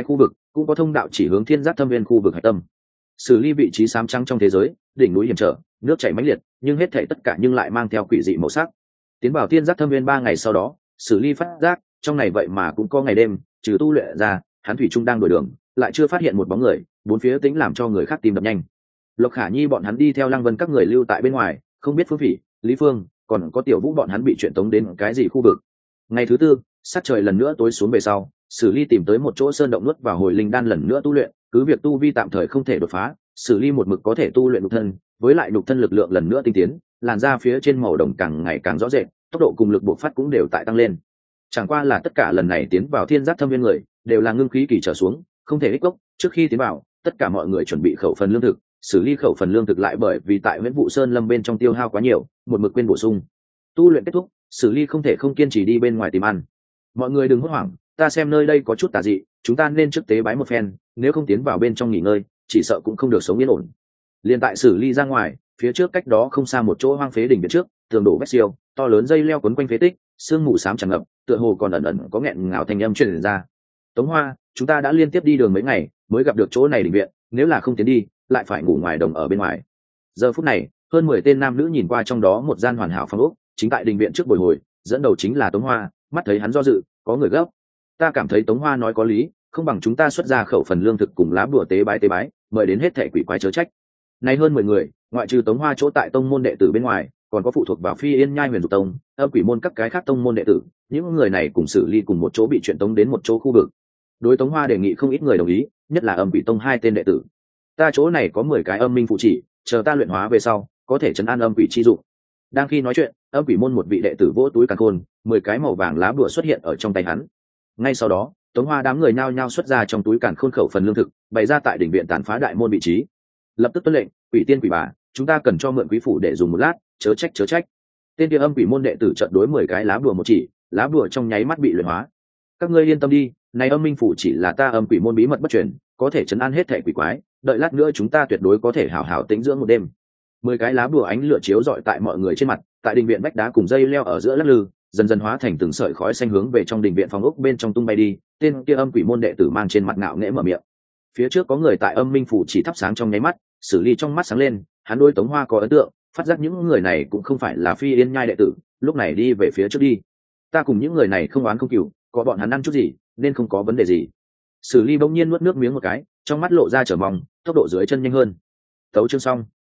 cũng có thông đạo chỉ hướng thiên giác thâm viên khu vực hạch tâm. Xử lý vị trí xám trắng trong thế giới, đỉnh núi hiểm trở, nước chảy mãnh liệt, nhưng hết thảy tất cả nhưng lại mang theo quỷ dị màu sắc. Tiến vào thiên giác thâm viên ba ngày sau đó, Xử lý phát giác trong này vậy mà cũng có ngày đêm, trừ tu luyện ra, hắn thủy trung đang đổi đường, lại chưa phát hiện một bóng người, bốn phía tĩnh làm cho người khác tim đập nhanh. Lộc Khả Nhi bọn hắn đi theo Lăng Vân các người lưu tại bên ngoài, không biết Phương Phỉ, Lý Phương, còn có Tiểu Vũ bọn hắn bị chuyện tống đến cái gì khu vực. Ngày thứ tư, sắc trời lần nữa tối xuống về sau, Sử Ly tìm tới một chỗ sơn động nuốt vào hồi linh đan lần nữa tu luyện, cứ việc tu vi tạm thời không thể đột phá, Sử Ly một mực có thể tu luyện nhục thân, với lại nhục thân lực lượng lần nữa tinh tiến, làn da phía trên màu đồng càng ngày càng rõ rệt, tốc độ cùng lực bộc phát cũng đều tại tăng lên. Chẳng qua là tất cả lần này tiến vào thiên giác thâm viên người, đều là ngưng khí kỳ trở xuống, không thể ích gốc, trước khi tiến vào, tất cả mọi người chuẩn bị khẩu phần lương thực, Xử Ly khẩu phần lương thực lại bởi vì tại Huyễn Vụ Sơn Lâm bên trong tiêu hao quá nhiều, một mực quên bổ sung. Tu luyện kết thúc, Xử Ly không thể không kiên trì đi bên ngoài tìm ăn. Mọi người đừng hốt hoảng, ta xem nơi đây có chút tà dị, chúng ta nên trước tế bái một phen, nếu không tiến vào bên trong nghỉ ngơi, chỉ sợ cũng không được sống yên ổn. Liên tại Xử Ly ra ngoài, phía trước cách đó không xa một chỗ hoang phế đỉnh biển trước, tường đổ vách siêu, to lớn dây leo quấn quanh phế tích, sương mù xám tràn ngập, tựa hồ còn ẩn ẩn có nghẹn ngào thanh âm truyền ra. Tống Hoa, chúng ta đã liên tiếp đi đường mấy ngày, mới gặp được chỗ này đình viện, nếu là không tiến đi, lại phải ngủ ngoài đồng ở bên ngoài. Giờ phút này, hơn mười tên nam nữ nhìn qua trong đó một gian hoàn hảo phòng ốc, chính tại đình viện trước bồi hồi, dẫn đầu chính là Tống Hoa, mắt thấy hắn do dự, có người gấp. Ta cảm thấy Tống Hoa nói có lý, không bằng chúng ta xuất ra khẩu phần lương thực cùng lá bùa tế bái tế bái, mời đến hết thảy quỷ quái chớ trách. Nay hơn mười người, ngoại trừ Tống Hoa chỗ tại tông môn đệ tử bên ngoài, còn có phụ thuộc vào Phi Yên Nhai Huyền Dục Tông, âm quỷ môn các cái khác tông môn đệ tử, những người này cùng Xử Ly cùng một chỗ bị chuyển tống đến một chỗ khu vực. Đối Tống Hoa đề nghị không ít người đồng ý, nhất là âm quỷ tông hai tên đệ tử. Ta chỗ này có mười cái âm minh phụ chỉ, chờ ta luyện hóa về sau, có thể trấn an âm quỷ chi dụng. Đang khi nói chuyện, âm quỷ môn một vị đệ tử vỗ túi càn khôn, mười cái màu vàng lá bùa xuất hiện ở trong tay hắn. Ngay sau đó, Tống Hoa đám người nhao nhao xuất ra trong túi càn khôn khẩu phần lương thực, bày ra tại đỉnh viện tàn phá đại môn vị trí. Lập tức tuân lệnh, quỷ tiên quỷ bà, chúng ta cần cho mượn quý phủ để dùng một lát, chớ trách chớ trách. Tên kia âm quỷ môn đệ tử trận đối mười cái lá bùa một chỉ, lá bùa trong nháy mắt bị luyện hóa. Các ngươi yên tâm đi, này âm minh phủ chỉ là ta âm quỷ môn bí mật bất truyền, có thể trấn an hết thảy quỷ quái, đợi lát nữa chúng ta tuyệt đối có thể hảo hảo tĩnh dưỡng một đêm. Mười cái lá bùa ánh lửa chiếu rọi tại mọi người trên mặt, tại đình viện vách đá cùng dây leo ở giữa lắc lư, dần dần hóa thành từng sợi khói xanh hướng về trong đình viện phòng ốc bên trong tung bay đi. Tên kia âm quỷ môn đệ tử mang trên mặt ngạo nghễ mở miệng. Phía trước có người tại âm minh phủ chỉ thắp sáng trong nháy mắt, Xử Ly trong mắt sáng lên, hắn đôi Tống Hoa có ấn tượng, phát giác những người này cũng không phải là Phi Yên Nhai đệ tử, lúc này đi về phía trước đi. Ta cùng những người này không oán không cừu, có bọn hắn ăn chút gì, nên không có vấn đề gì. Xử Ly bỗng nhiên nuốt nước miếng một cái, trong mắt lộ ra chờ mong, tốc độ dưới chân nhanh hơn. Tấu chương xong.